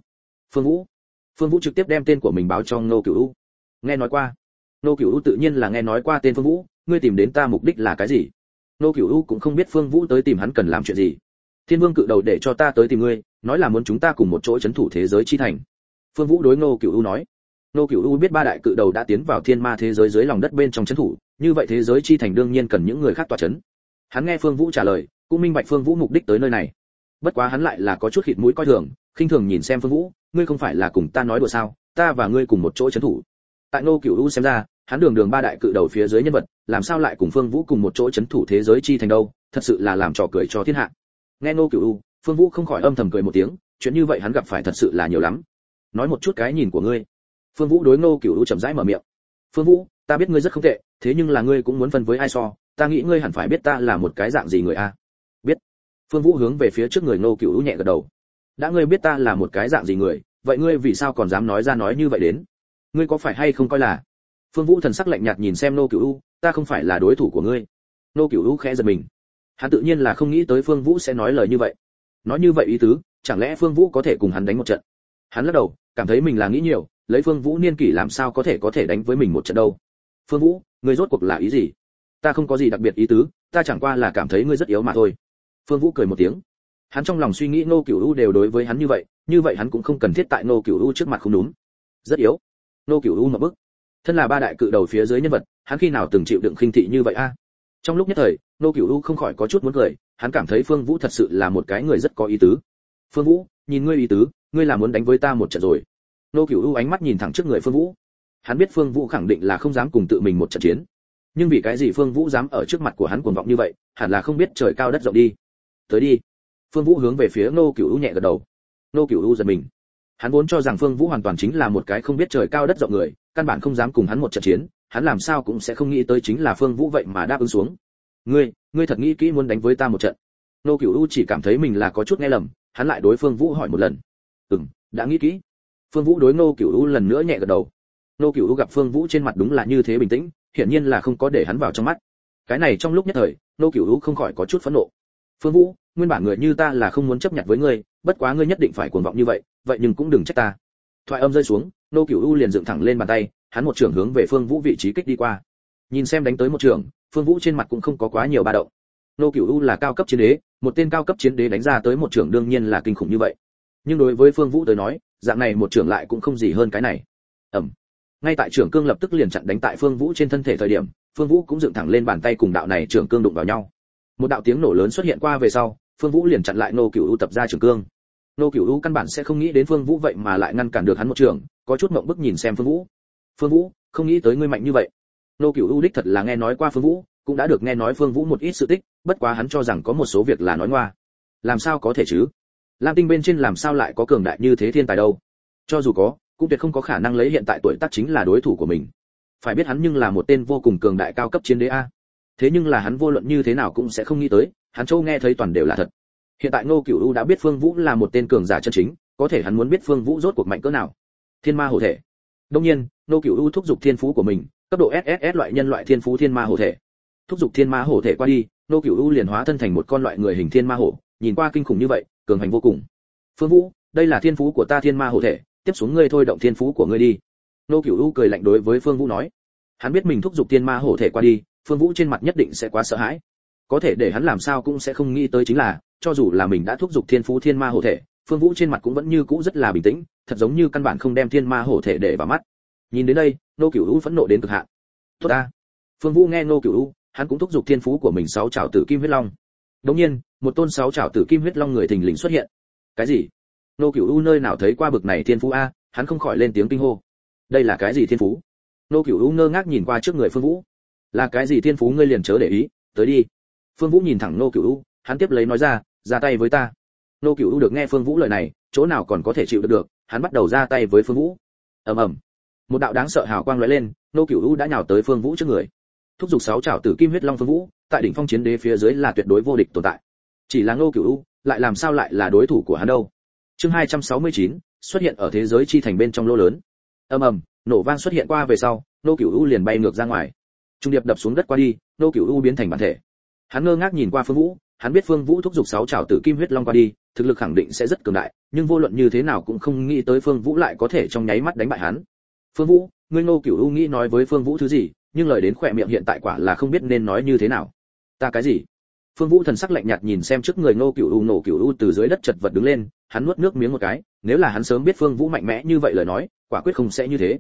Speaker 1: Phương Vũ trực tiếp đem tên của mình báo cho Ngô Cửu U. Nghe nói qua. Ngô Cửu U tự nhiên là nghe nói qua tên Phương Vũ, ngươi tìm đến ta mục đích là cái gì? Ngô Cửu U cũng không biết Phương Vũ tới tìm hắn cần làm chuyện gì. Thiên Vương cự đầu để cho ta tới tìm ngươi, nói là muốn chúng ta cùng một chỗ trấn thủ thế giới chi thành. Phương Vũ đối Ngô Cửu U nói. Ngô Cửu U biết ba đại cự đầu đã tiến vào thiên ma thế giới dưới lòng đất bên trong trấn thủ, như vậy thế giới chi thành đương nhiên cần những người khác tọa trấn. Hắn nghe Phương Vũ trả lời, cũng minh bạch Phương Vũ mục đích tới nơi này. Bất quá hắn lại là có chút khịt mũi coi thường, khinh thường nhìn xem Phương Vũ, ngươi không phải là cùng ta nói đùa sao? Ta và ngươi cùng một chỗ trấn thủ. Tại Ngô Cửu U xem ra, hắn đường ba đại cự đầu phía dưới nhân vật, làm sao lại cùng Phương Vũ cùng một chỗ trấn thủ thế giới chi thành đâu? Thật sự là làm trò cười cho thiên hạ. Nghe Ngô Cửu U, Phương Vũ không khỏi âm thầm cười một tiếng, chuyện như vậy hắn gặp phải thật sự là nhiều lắm. Nói một chút cái nhìn của ngươi. Phương Vũ đối Ngô Cửu U chậm rãi mở miệng. Phương Vũ, ta biết ngươi rất không tệ, thế nhưng là ngươi cũng muốn phân với ai so, ta nghĩ ngươi hẳn phải biết ta là một cái dạng gì người a. Biết. Phương Vũ hướng về phía trước người Ngô Cửu U nhẹ gật đầu. Đã ngươi biết ta là một cái dạng gì người, vậy ngươi vì sao còn dám nói ra nói như vậy đến? Ngươi có phải hay không coi là? Phương Vũ thần sắc lạnh nhạt nhìn xem Ngô Cửu U, ta không phải là đối thủ của ngươi. Ngô Cửu U khẽ giật mình. Hắn tự nhiên là không nghĩ tới Phương Vũ sẽ nói lời như vậy. Nói như vậy ý tứ, chẳng lẽ Phương Vũ có thể cùng hắn đánh một trận? Hắn lắc đầu, cảm thấy mình là nghĩ nhiều, lấy Phương Vũ niên kỷ làm sao có thể đánh với mình một trận đâu. Phương Vũ, ngươi rốt cuộc là ý gì? Ta không có gì đặc biệt ý tứ, ta chẳng qua là cảm thấy ngươi rất yếu mà thôi. Phương Vũ cười một tiếng. Hắn trong lòng suy nghĩ Ngô Cửu U đều đối với hắn như vậy hắn cũng không cần thiết tại Ngô Cửu U trước mặt không đúng. Rất yếu. Ngô Cửu U một bức. Thân là ba đại cự đầu phía dưới nhân vật, hắn khi nào từng chịu đựng khinh thị như vậy a? Trong lúc nhất thời, Ngô Cửu U không khỏi có chút muốn cười, hắn cảm thấy Phương Vũ thật sự là một cái người rất có ý tứ. Phương Vũ, nhìn ngươi ý tứ, ngươi là muốn đánh với ta một trận rồi. Ngô Cửu U ánh mắt nhìn thẳng trước người Phương Vũ. Hắn biết Phương Vũ khẳng định là không dám cùng tự mình một trận chiến. Nhưng vì cái gì Phương Vũ dám ở trước mặt của hắn cuồng vọng như vậy, hẳn là không biết trời cao đất rộng đi. Tới đi. Phương Vũ hướng về phía Ngô Cửu U nhẹ gật đầu. Ngô Cửu U giật mình. Hắn vốn cho rằng Phương Vũ hoàn toàn chính là một cái không biết trời cao đất rộng người, căn bản không dám cùng hắn một trận chiến, hắn làm sao cũng sẽ không nghĩ tới chính là Phương Vũ vậy mà đáp ứng xuống. Ngươi thật nghĩ kỹ muốn đánh với ta một trận? Ngô Cửu U chỉ cảm thấy mình là có chút nghe lầm, hắn lại đối Phương Vũ hỏi một lần. Đã nghĩ kỹ. Phương Vũ đối Ngô Cửu U lần nữa nhẹ gật đầu. Ngô Cửu U gặp Phương Vũ trên mặt đúng là như thế bình tĩnh, hiển nhiên là không có để hắn vào trong mắt. Cái này trong lúc nhất thời, Ngô Cửu U không khỏi có chút phẫn nộ. Phương Vũ, nguyên bản người như ta là không muốn chấp nhận với ngươi, bất quá ngươi nhất định phải cuồng vọng như vậy, vậy nhưng cũng đừng trách ta. Thoại âm rơi xuống, Ngô Cửu U liền dựng thẳng lên bàn tay, hắn một trường hướng về Phương Vũ vị trí kích đi qua. Nhìn xem đánh tới một trường, Phương Vũ trên mặt cũng không có quá nhiều ba động. Ngô Cửu U là cao cấp chiến đế, một tên cao cấp chiến đế đánh ra tới một trường đương nhiên là kinh khủng như vậy. Nhưng đối với Phương Vũ tới nói, dạng này một trường lại cũng không gì hơn cái này. Ngay tại trưởng cương lập tức liền chặn đánh tại Phương Vũ trên thân thể thời điểm, Phương Vũ cũng dựng thẳng lên bàn tay cùng đạo này trưởng cương đụng vào nhau. Một đạo tiếng nổ lớn xuất hiện qua về sau, Phương Vũ liền chặn lại Ngô Cửu U tập ra trưởng cương. Ngô Cửu U căn bản sẽ không nghĩ đến Phương Vũ vậy mà lại ngăn cản được hắn một trường, có chút ngượng bức nhìn xem Phương Vũ. Phương Vũ, không nghĩ tới ngươi mạnh như vậy. Ngô Cửu U đích thật là nghe nói qua Phương Vũ, cũng đã được nghe nói Phương Vũ một ít sự tích, bất quá hắn cho rằng có một số việc là nói ngoa. Làm sao có thể chứ? Lam Tinh bên trên làm sao lại có cường đại như thế thiên tài đâu? Cho dù có, cũng tuyệt không có khả năng lấy hiện tại tuổi tác chính là đối thủ của mình. Phải biết hắn nhưng là một tên vô cùng cường đại cao cấp chiến đế a. Thế nhưng là hắn vô luận như thế nào cũng sẽ không nghĩ tới, hắn châu nghe thấy toàn đều là thật. Hiện tại Ngô Cửu U đã biết Phương Vũ là một tên cường giả chân chính, có thể hắn muốn biết Phương Vũ rốt cuộc mạnh cỡ nào. Thiên ma hổ thể. Đương nhiên, Ngô Cửu U thúc giục thiên phú của mình, cấp độ SSS loại nhân loại thiên phú thiên ma hổ thể. Thúc giục thiên ma hổ thể qua đi, Ngô Cửu U liền hóa thân thành một con loại người hình thiên ma hổ, nhìn qua kinh khủng như vậy, cường hành vô cùng. Phương Vũ, đây là thiên phú của ta thiên ma hổ thể, tiếp xuống ngươi thôi động thiên phú của ngươi đi. Ngô Cửu U cười lạnh đối với Phương Vũ nói. Hắn biết mình thúc giục thiên ma hổ thể qua đi, Phương Vũ trên mặt nhất định sẽ quá sợ hãi. Có thể để hắn làm sao cũng sẽ không nghĩ tới chính là, cho dù là mình đã thúc giục thiên phú thiên ma hổ thể, Phương Vũ trên mặt cũng vẫn như cũ rất là bình tĩnh, thật giống như căn bản không đem thiên ma hổ thể để vào mắt. Nhìn đến đây, Ngô Cửu U phẫn nộ đến cực hạn. Tốt a. Phương Vũ nghe Ngô Cửu U, hắn cũng thúc giục thiên phú của mình sáu trảo tử kim huyết long. Đống nhiên, một tôn sáu trảo tử kim huyết long người thình lình xuất hiện. Cái gì? Ngô Cửu U nơi nào thấy qua bực này thiên phú a, hắn không khỏi lên tiếng kinh hô. Đây là cái gì thiên phú? Ngô Cửu U ngơ ngác nhìn qua trước người Phương Vũ. Là cái gì thiên phú ngươi liền chớ để ý, tới đi. Phương Vũ nhìn thẳng Ngô Cửu U, hắn tiếp lấy nói ra tay với ta. Ngô Cửu U được nghe Phương Vũ lời này, chỗ nào còn có thể chịu được, hắn bắt đầu ra tay với Phương Vũ. Ầm ầm. Một đạo đáng sợ hào quang lóe lên, Ngô Cửu U đã nhào tới Phương Vũ trước người. Thúc giục sáu trảo tử kim huyết long Phương Vũ, tại đỉnh phong chiến đế phía dưới là tuyệt đối vô địch tồn tại. Chỉ là Ngô Cửu U, lại làm sao lại là đối thủ của hắn đâu? Chương 269, xuất hiện ở thế giới chi thành bên trong lô lớn. Ầm ầm, nổ vang xuất hiện qua về sau, Ngô Cửu U liền bay ngược ra ngoài. Trung điệp đập xuống đất qua đi, Ngô Cửu U biến thành bản thể. Hắn ngơ ngác nhìn qua Phương Vũ, hắn biết Phương Vũ thúc giục sáu trảo tử kim huyết long qua đi, thực lực khẳng định sẽ rất cường đại, nhưng vô luận như thế nào cũng không nghĩ tới Phương Vũ lại có thể trong nháy mắt đánh bại hắn. Phương Vũ, ngươi Ngô Cửu U nghĩ nói với Phương Vũ thứ gì, nhưng lời đến khỏe miệng hiện tại quả là không biết nên nói như thế nào. Ta cái gì? Phương Vũ thần sắc lạnh nhạt nhìn xem trước người Ngô Cửu U, Ngô Cửu U từ dưới đất chật vật đứng lên, hắn nuốt nước miếng một cái, nếu là hắn sớm biết Phương Vũ mạnh mẽ như vậy lời nói, quả quyết không sẽ như thế.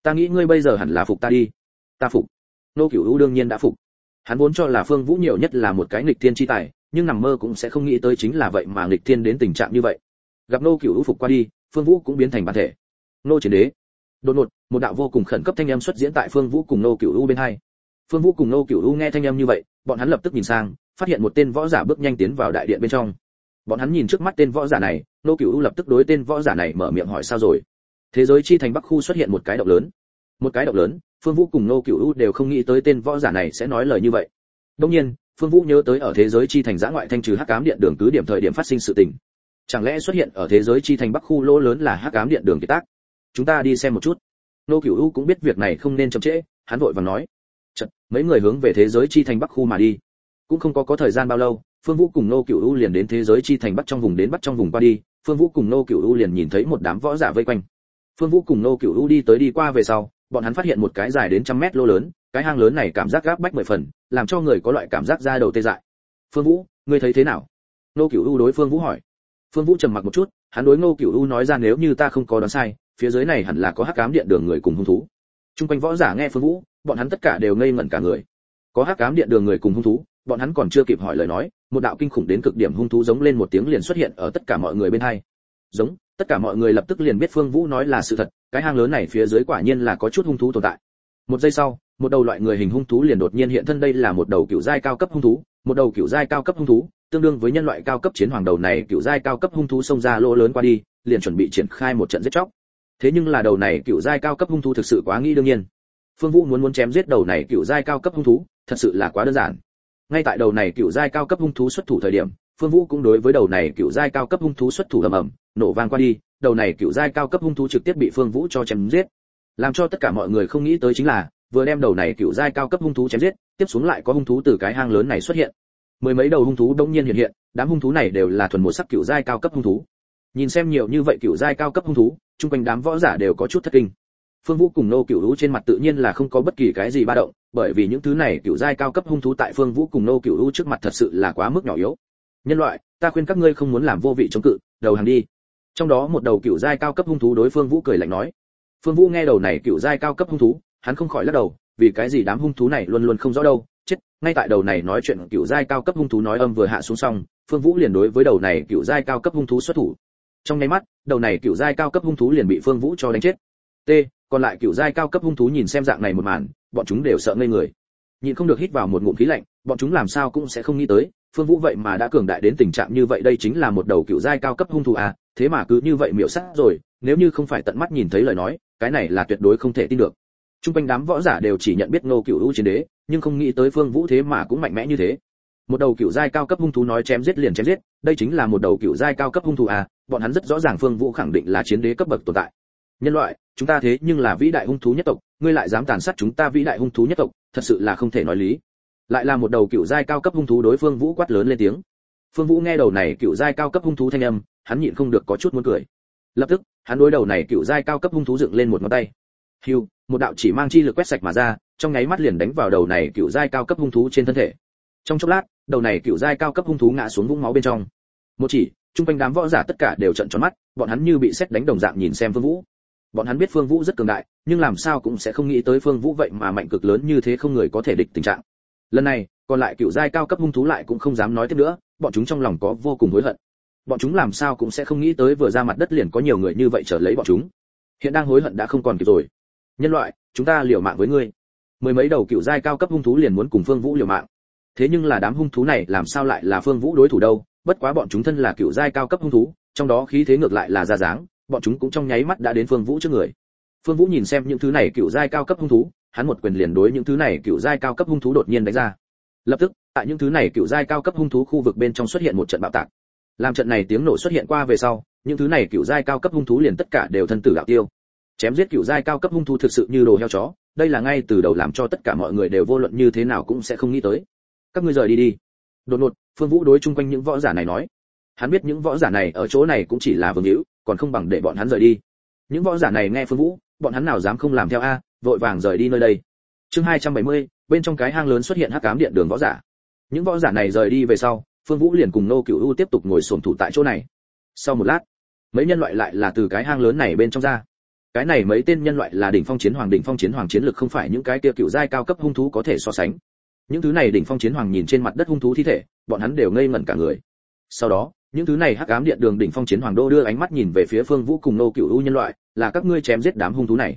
Speaker 1: Ta nghĩ ngươi bây giờ hẳn là phục ta đi. Ta phục. Nô Cửu U đương nhiên đã phục. Hắn vốn cho là Phương Vũ nhiều nhất là một cái nghịch thiên chi tài, nhưng nằm mơ cũng sẽ không nghĩ tới chính là vậy mà nghịch thiên đến tình trạng như vậy. Gặp Nô Cửu U phục qua đi, Phương Vũ cũng biến thành bản thể. Nô Chiến Đế. Đột ngột, một đạo vô cùng khẩn cấp thanh âm xuất diễn tại Phương Vũ cùng Nô Cửu U bên hai. Phương Vũ cùng Nô Cửu U nghe thanh âm như vậy, bọn hắn lập tức nhìn sang, phát hiện một tên võ giả bước nhanh tiến vào đại điện bên trong. Bọn hắn nhìn trước mắt tên võ giả này, Nô Cửu U lập tức đối tên võ giả này mở miệng hỏi sao rồi. Thế giới chi thành Bắc khu xuất hiện một cái động lớn. Một cái động lớn, Phương Vũ cùng Nô Cửu U đều không nghĩ tới tên võ giả này sẽ nói lời như vậy. Đương nhiên, Phương Vũ nhớ tới ở thế giới chi thành giã ngoại thanh trừ hắc ám điện đường cứ điểm thời điểm phát sinh sự tình. Chẳng lẽ xuất hiện ở thế giới chi thành Bắc khu lỗ lớn là hắc ám điện đường kiệt tác? Chúng ta đi xem một chút. Nô Cửu U cũng biết việc này không nên chậm trễ, hắn vội vàng nói. Chợt, mấy người hướng về thế giới chi thành Bắc khu mà đi. Cũng không có thời gian bao lâu, Phương Vũ cùng Nô Cửu U liền đến thế giới chi thành Bắc trong vùng đến Bắc trong vùng qua đi, Phương Vũ cùng Nô Cửu U liền nhìn thấy một đám võ giả vây quanh. Phương Vũ cùng Nô Cửu U đi tới đi qua về sau, bọn hắn phát hiện một cái dài đến 100 mét lô lớn, cái hang lớn này cảm giác gáp bách 10 phần, làm cho người có loại cảm giác da đầu tê dại. Phương Vũ, ngươi thấy thế nào? Nô Cửu U đối Phương Vũ hỏi. Phương Vũ trầm mặc một chút, hắn đối Nô Cửu U nói ra nếu như ta không có đoán sai, phía dưới này hẳn là có hắc ám điện đường người cùng hung thú. Trung quanh võ giả nghe Phương Vũ, bọn hắn tất cả đều ngây ngẩn cả người. Có hắc ám điện đường người cùng hung thú, bọn hắn còn chưa kịp hỏi lời nói, một đạo kinh khủng đến cực điểm hung thú giống lên một tiếng liền xuất hiện ở tất cả mọi người bên hai. Giống, tất cả mọi người lập tức liền biết Phương Vũ nói là sự thật, cái hang lớn này phía dưới quả nhiên là có chút hung thú tồn tại. Một giây sau, một đầu loại người hình hung thú liền đột nhiên hiện thân, đây là một đầu cựu giai cao cấp hung thú, một đầu cựu giai cao cấp hung thú, tương đương với nhân loại cao cấp chiến hoàng. Đầu này cựu giai cao cấp hung thú xông ra lỗ lớn qua đi, liền chuẩn bị triển khai một trận giết chóc. Thế nhưng là đầu này cựu giai cao cấp hung thú thực sự quá nghĩ đương nhiên. Phương Vũ muốn chém giết đầu này cựu giai cao cấp hung thú, thật sự là quá đơn giản. Ngay tại đầu này cựu giai cao cấp hung thú xuất thủ thời điểm, Phương Vũ cũng đối với đầu này cựu giai cao cấp hung thú xuất thủ ầm ầm, nổ vang qua đi, đầu này cựu giai cao cấp hung thú trực tiếp bị Phương Vũ cho chém giết. Làm cho tất cả mọi người không nghĩ tới chính là, vừa đem đầu này cựu giai cao cấp hung thú chém giết, tiếp xuống lại có hung thú từ cái hang lớn này xuất hiện. Mười mấy đầu hung thú đột nhiên hiện hiện, đám hung thú này đều là thuần một sắc cựu giai cao cấp hung thú. Nhìn xem nhiều như vậy cựu giai cao cấp hung thú, chung quanh đám võ giả đều có chút thất kinh. Phương Vũ cùng Nô Cửu U trên mặt tự nhiên là không có bất kỳ cái gì ba động, bởi vì những thứ này cựu giai cao cấp hung thú tại Phương Vũ cùng Nô Cửu U trước mặt thật sự là quá mức nhỏ yếu. Nhân loại, ta khuyên các ngươi không muốn làm vô vị chống cự, đầu hàng đi. Trong đó một đầu cựu giai cao cấp hung thú đối Phương Vũ cười lạnh nói. Phương Vũ nghe đầu này cựu giai cao cấp hung thú, hắn không khỏi lắc đầu, vì cái gì đám hung thú này luôn luôn không rõ đâu, chết. Ngay tại đầu này nói chuyện cựu giai cao cấp hung thú nói âm vừa hạ xuống xong, Phương Vũ liền đối với đầu này cựu giai cao cấp hung thú xuất thủ. Trong nháy mắt, đầu này cựu giai cao cấp hung thú liền bị Phương Vũ cho đánh chết. T, còn lại cựu giai cao cấp hung thú nhìn xem dạng này một màn, bọn chúng đều sợ ngây người. Nhìn không được hít vào một ngụm khí lạnh, bọn chúng làm sao cũng sẽ không nghĩ tới, Phương Vũ vậy mà đã cường đại đến tình trạng như vậy, đây chính là một đầu cựu giai cao cấp hung thú à, thế mà cứ như vậy miểu sát rồi, nếu như không phải tận mắt nhìn thấy lời nói, cái này là tuyệt đối không thể tin được. Trung quanh đám võ giả đều chỉ nhận biết Ngô Cửu U chiến đế, nhưng không nghĩ tới Phương Vũ thế mà cũng mạnh mẽ như thế. Một đầu cựu giai cao cấp hung thú nói chém giết liền chém giết, đây chính là một đầu cựu giai cao cấp hung thú à, bọn hắn rất rõ ràng Phương Vũ khẳng định là chiến đế cấp bậc tồn tại. Nhân loại, chúng ta thế nhưng là vĩ đại hung thú nhất tộc, ngươi lại dám tàn sát chúng ta vĩ đại hung thú nhất tộc, thật sự là không thể nói lý. Lại là một đầu cựu giai cao cấp hung thú đối Phương Vũ quát lớn lên tiếng. Phương Vũ nghe đầu này cựu giai cao cấp hung thú thanh âm, hắn nhịn không được có chút muốn cười. Lập tức, hắn đối đầu này cựu giai cao cấp hung thú dựng lên một ngón tay. Hưu, một đạo chỉ mang chi lực quét sạch mà ra, trong nháy mắt liền đánh vào đầu này cựu giai cao cấp hung thú trên thân thể. Trong chốc lát, đầu này cựu giai cao cấp hung thú ngã xuống vũng máu bên trong. Một chỉ, trung quanh đám võ giả tất cả đều trợn tròn mắt, bọn hắn như bị sét đánh đồng dạng nhìn xem Phương Vũ. Bọn hắn biết Phương Vũ rất cường đại, nhưng làm sao cũng sẽ không nghĩ tới Phương Vũ vậy mà mạnh cực lớn như thế, không người có thể địch tình trạng. Lần này, còn lại cựu giai cao cấp hung thú lại cũng không dám nói tiếp nữa, bọn chúng trong lòng có vô cùng hối hận. Bọn chúng làm sao cũng sẽ không nghĩ tới vừa ra mặt đất liền có nhiều người như vậy trở lấy bọn chúng. Hiện đang hối hận đã không còn kịp rồi. Nhân loại, chúng ta liều mạng với ngươi. Mười mấy đầu cựu giai cao cấp hung thú liền muốn cùng Phương Vũ liều mạng. Thế nhưng là đám hung thú này làm sao lại là Phương Vũ đối thủ đâu, bất quá bọn chúng thân là cựu giai cao cấp hung thú, trong đó khí thế ngược lại là ra dáng, bọn chúng cũng trong nháy mắt đã đến Phương Vũ trước người. Phương Vũ nhìn xem những thứ này cựu giai cao cấp hung thú, hắn một quyền liền đối những thứ này cựu giai cao cấp hung thú đột nhiên đánh ra. Lập tức, tại những thứ này cựu giai cao cấp hung thú khu vực bên trong xuất hiện một trận bạo tạc. Làm trận này tiếng nổ xuất hiện qua về sau, những thứ này cựu giai cao cấp hung thú liền tất cả đều thân tử đạo tiêu. Chém giết cựu giai cao cấp hung thú thực sự như đồ heo chó, đây là ngay từ đầu làm cho tất cả mọi người đều vô luận như thế nào cũng sẽ không nghĩ tới. Các ngươi rời đi đi. Đột ngột, Phương Vũ đối chung quanh những võ giả này nói. Hắn biết những võ giả này ở chỗ này cũng chỉ là vương hữu, còn không bằng để bọn hắn rời đi. Những võ giả này nghe Phương Vũ, bọn hắn nào dám không làm theo a, vội vàng rời đi nơi đây. Chương 270, bên trong cái hang lớn xuất hiện hắc ám điện đường võ giả. Những võ giả này rời đi về sau, Phương Vũ liền cùng Nô Cửu U tiếp tục ngồi xổm thủ tại chỗ này. Sau một lát, mấy nhân loại lại là từ cái hang lớn này bên trong ra. Cái này mấy tên nhân loại là đỉnh phong chiến hoàng chiến lực không phải những cái kia cựu giai cao cấp hung thú có thể so sánh. Những thứ này đỉnh phong chiến hoàng nhìn trên mặt đất hung thú thi thể, bọn hắn đều ngây ngẩn cả người. Sau đó, những thứ này hắc ám điện đường đỉnh phong chiến hoàng đô đưa ánh mắt nhìn về phía Phương Vũ cùng Nô Cửu U nhân loại, là các ngươi chém giết đám hung thú này.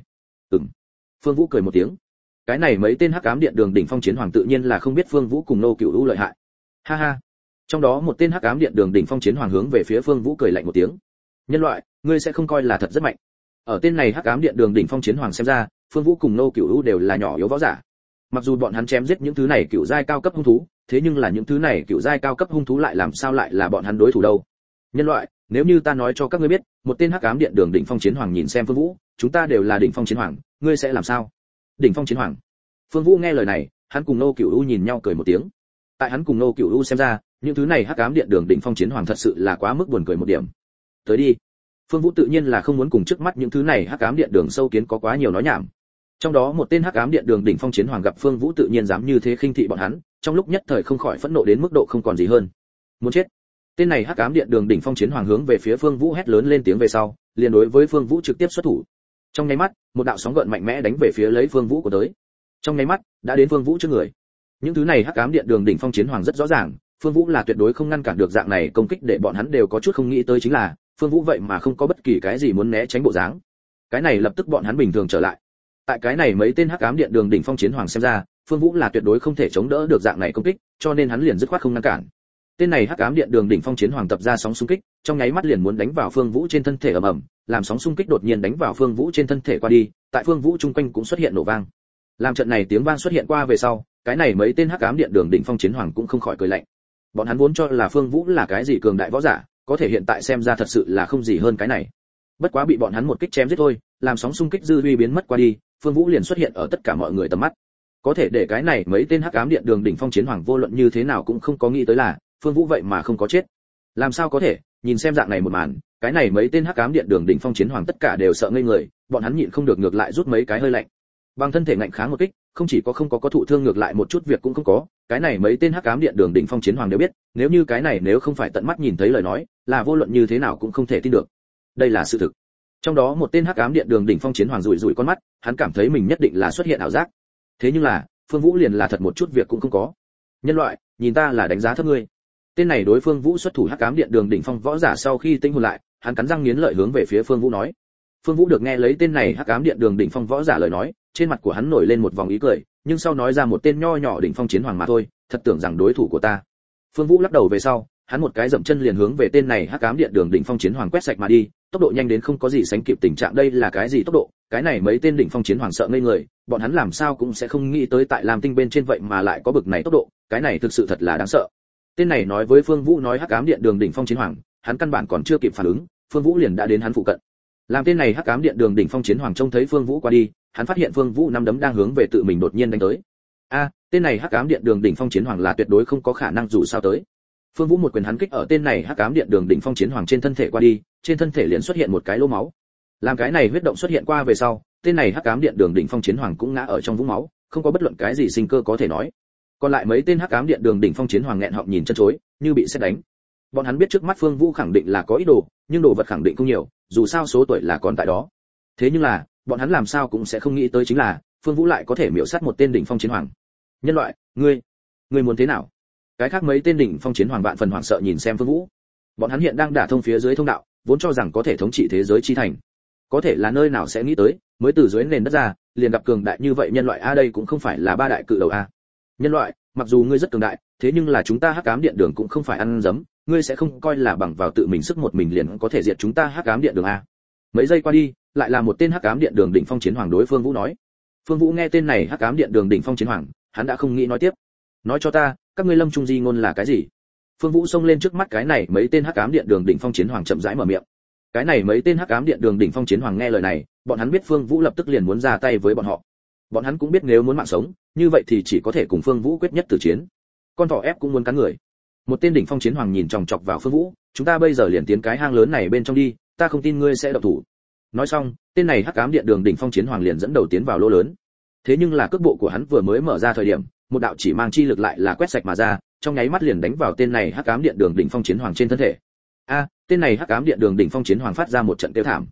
Speaker 1: Phương Vũ cười một tiếng. Cái này mấy tên hắc ám điện đường đỉnh phong chiến hoàng tự nhiên là không biết Phương Vũ cùng Nô Cửu U lợi hại. Ha ha. Trong đó một tên hắc ám điện đường đỉnh phong chiến hoàng hướng về phía Phương Vũ cười lạnh một tiếng. Nhân loại, ngươi sẽ không coi là thật rất mạnh. Ở tên này hắc ám điện đường đỉnh phong chiến hoàng xem ra, Phương Vũ cùng Nô Cửu U đều là nhỏ yếu võ giả. Mặc dù bọn hắn chém giết những thứ này cựu giai cao cấp hung thú, thế nhưng là những thứ này cựu giai cao cấp hung thú lại làm sao lại là bọn hắn đối thủ đâu? Nhân loại, nếu như ta nói cho các ngươi biết, một tên hắc ám điện đường đỉnh phong chiến hoàng nhìn xem Phương Vũ, chúng ta đều là đỉnh phong chiến hoàng, ngươi sẽ làm sao? Đỉnh phong chiến hoàng. Phương Vũ nghe lời này, hắn cùng Nô Cửu U nhìn nhau cười một tiếng. Tại hắn cùng Nô Cửu U xem ra, những thứ này hắc ám điện đường đỉnh phong chiến hoàng thật sự là quá mức buồn cười một điểm. Tới đi. Phương Vũ tự nhiên là không muốn cùng trước mắt những thứ này hắc ám điện đường sâu kiến có quá nhiều nói nhảm. Trong đó một tên hắc ám điện đường đỉnh phong chiến hoàng gặp Phương Vũ tự nhiên dám như thế khinh thị bọn hắn, trong lúc nhất thời không khỏi phẫn nộ đến mức độ không còn gì hơn. Muốn chết. Tên này hắc ám điện đường đỉnh phong chiến hoàng hướng về phía Phương Vũ hét lớn lên tiếng về sau, liền đối với Phương Vũ trực tiếp xuất thủ. Trong nháy mắt, một đạo sóng gợn mạnh mẽ đánh về phía lấy Phương Vũ của tới. Trong nháy mắt, đã đến Phương Vũ trước người. Những thứ này hắc ám điện đường đỉnh phong chiến hoàng rất rõ ràng, Phương Vũ là tuyệt đối không ngăn cản được dạng này công kích, để bọn hắn đều có chút không nghĩ tới chính là, Phương Vũ vậy mà không có bất kỳ cái gì muốn né tránh bộ dáng. Cái này lập tức bọn hắn bình thường trở lại. Tại cái này mấy tên hắc ám điện đường đỉnh phong chiến hoàng xem ra, Phương Vũ là tuyệt đối không thể chống đỡ được dạng này công kích, cho nên hắn liền dứt khoát không ngăn cản. Tên này hắc ám điện đường đỉnh phong chiến hoàng tập ra sóng xung kích, trong nháy mắt liền muốn đánh vào Phương Vũ trên thân thể ầm ầm, làm sóng xung kích đột nhiên đánh vào Phương Vũ trên thân thể qua đi, tại Phương Vũ chung quanh cũng xuất hiện nổ vang. Làm trận này tiếng vang xuất hiện qua về sau, cái này mấy tên hắc ám điện đường đỉnh phong chiến hoàng cũng không khỏi cười lạnh. Bọn hắn vốn cho là Phương Vũ là cái gì cường đại võ giả, có thể hiện tại xem ra thật sự là không gì hơn cái này. Bất quá bị bọn hắn một kích chém giết thôi, làm sóng xung kích dư uy biến mất qua đi, Phương Vũ liền xuất hiện ở tất cả mọi người tầm mắt. Có thể để cái này mấy tên hắc ám điện đường đỉnh phong chiến hoàng vô luận như thế nào cũng không có nghĩ tới là, Phương Vũ vậy mà không có chết. Làm sao có thể? Nhìn xem dạng này một màn, cái này mấy tên hắc ám điện đường đỉnh phong chiến hoàng tất cả đều sợ ngây người, bọn hắn nhịn không được ngược lại rút mấy cái hơi lạnh. Bằng thân thể ngạnh kháng một kích, không chỉ có không có thụ thương ngược lại một chút việc cũng không có, cái này mấy tên hắc ám điện đường đỉnh phong chiến hoàng đều biết, nếu như cái này nếu không phải tận mắt nhìn thấy lời nói, là vô luận như thế nào cũng không thể tin được. Đây là sự thực. Trong đó một tên hắc ám điện đường đỉnh phong chiến hoàng rủi rủi con mắt, hắn cảm thấy mình nhất định là xuất hiện ảo giác. Thế nhưng là, Phương Vũ liền là thật một chút việc cũng không có. Nhân loại, nhìn ta là đánh giá thấp ngươi. Tên này đối Phương Vũ xuất thủ hắc ám điện đường đỉnh phong võ giả sau khi tinh hồn lại, hắn cắn răng nghiến lợi hướng về phía Phương Vũ nói. Phương Vũ được nghe lấy tên này hắc ám điện đường đỉnh phong võ giả lời nói, trên mặt của hắn nổi lên một vòng ý cười, nhưng sau nói ra một tên nho nhỏ đỉnh phong chiến hoàng mà thôi, thật tưởng rằng đối thủ của ta. Phương Vũ lắc đầu về sau, hắn một cái dậm chân liền hướng về tên này hắc ám điện đường đỉnh phong chiến hoàng quét sạch mà đi, tốc độ nhanh đến không có gì sánh kịp tình trạng. Đây là cái gì tốc độ? Cái này mấy tên đỉnh phong chiến hoàng sợ ngây người, bọn hắn làm sao cũng sẽ không nghĩ tới tại Lam Tinh bên trên vậy mà lại có bực này tốc độ, cái này thực sự thật là đáng sợ. Tên này nói với Phương Vũ nói hắc ám điện đường đỉnh phong chiến hoàng, hắn căn bản còn chưa kịp phản ứng, Phương Vũ liền đã đến hắn phụ cận. Làm tên này hắc ám điện đường đỉnh phong chiến hoàng trông thấy Phương Vũ qua đi, hắn phát hiện Phương Vũ năm đấm đang hướng về tự mình đột nhiên đánh tới. Tên này hắc ám điện đường đỉnh phong chiến hoàng là tuyệt đối không có khả năng dù sao tới. Phương Vũ một quyền hắn kích ở tên này hắc ám điện đường đỉnh phong chiến hoàng trên thân thể qua đi, trên thân thể liền xuất hiện một cái lỗ máu. Làm cái này huyết động xuất hiện qua về sau, tên này hắc ám điện đường đỉnh phong chiến hoàng cũng ngã ở trong vũng máu, không có bất luận cái gì sinh cơ có thể nói. Còn lại mấy tên hắc ám điện đường đỉnh phong chiến hoàng nghẹn họng nhìn chân chối, như bị sét đánh. Bọn hắn biết trước mắt Phương Vũ khẳng định là có ý đồ, nhưng đồ vật khẳng định không nhiều, dù sao số tuổi là còn tại đó. Thế nhưng là, bọn hắn làm sao cũng sẽ không nghĩ tới chính là, Phương Vũ lại có thể miểu sát một tên đỉnh phong chiến hoàng. Nhân loại, ngươi muốn thế nào? Cái khác mấy tên đỉnh phong chiến hoàng vạn phần hoảng sợ nhìn xem Phương Vũ. Bọn hắn hiện đang đả thông phía dưới thông đạo, vốn cho rằng có thể thống trị thế giới chi thành. Có thể là nơi nào sẽ nghĩ tới, mới từ dưới nền đất ra, liền gặp cường đại như vậy nhân loại đây cũng không phải là ba đại cự đầu Nhân loại, mặc dù ngươi rất cường đại, thế nhưng là chúng ta hắc ám điện đường cũng không phải ăn dấm, ngươi sẽ không coi là bằng vào tự mình sức một mình liền có thể diệt chúng ta hắc ám điện đường Mấy giây qua đi, lại là một tên hắc ám điện đường đỉnh phong chiến hoàng đối Phương Vũ nói. Phương Vũ nghe tên này hắc ám điện đường đỉnh phong chiến hoàng, hắn đã không nghĩ nói tiếp. Nói cho ta, các ngươi lâm trung di ngôn là cái gì? Phương Vũ xông lên trước mắt cái này mấy tên hắc ám điện đường đỉnh phong chiến hoàng chậm rãi mở miệng. Cái này mấy tên hắc ám điện đường đỉnh phong chiến hoàng nghe lời này, bọn hắn biết Phương Vũ lập tức liền muốn ra tay với bọn họ. Bọn hắn cũng biết nếu muốn mạng sống, như vậy thì chỉ có thể cùng Phương Vũ quyết nhất tử chiến. Con thỏ ép cũng muốn cắn người. Một tên đỉnh phong chiến hoàng nhìn chòng chọc vào Phương Vũ, chúng ta bây giờ liền tiến cái hang lớn này bên trong đi, ta không tin ngươi sẽ động thủ. Nói xong, tên này hắc ám điện đường đỉnh phong chiến hoàng liền dẫn đầu tiến vào lỗ lớn. Thế nhưng là cước bộ của hắn vừa mới mở ra thời điểm, một đạo chỉ mang chi lực lại là quét sạch mà ra, trong nháy mắt liền đánh vào tên này hắc ám điện đường đỉnh phong chiến hoàng trên thân thể. Tên này hắc ám điện đường đỉnh phong chiến hoàng phát ra một trận kêu thảm.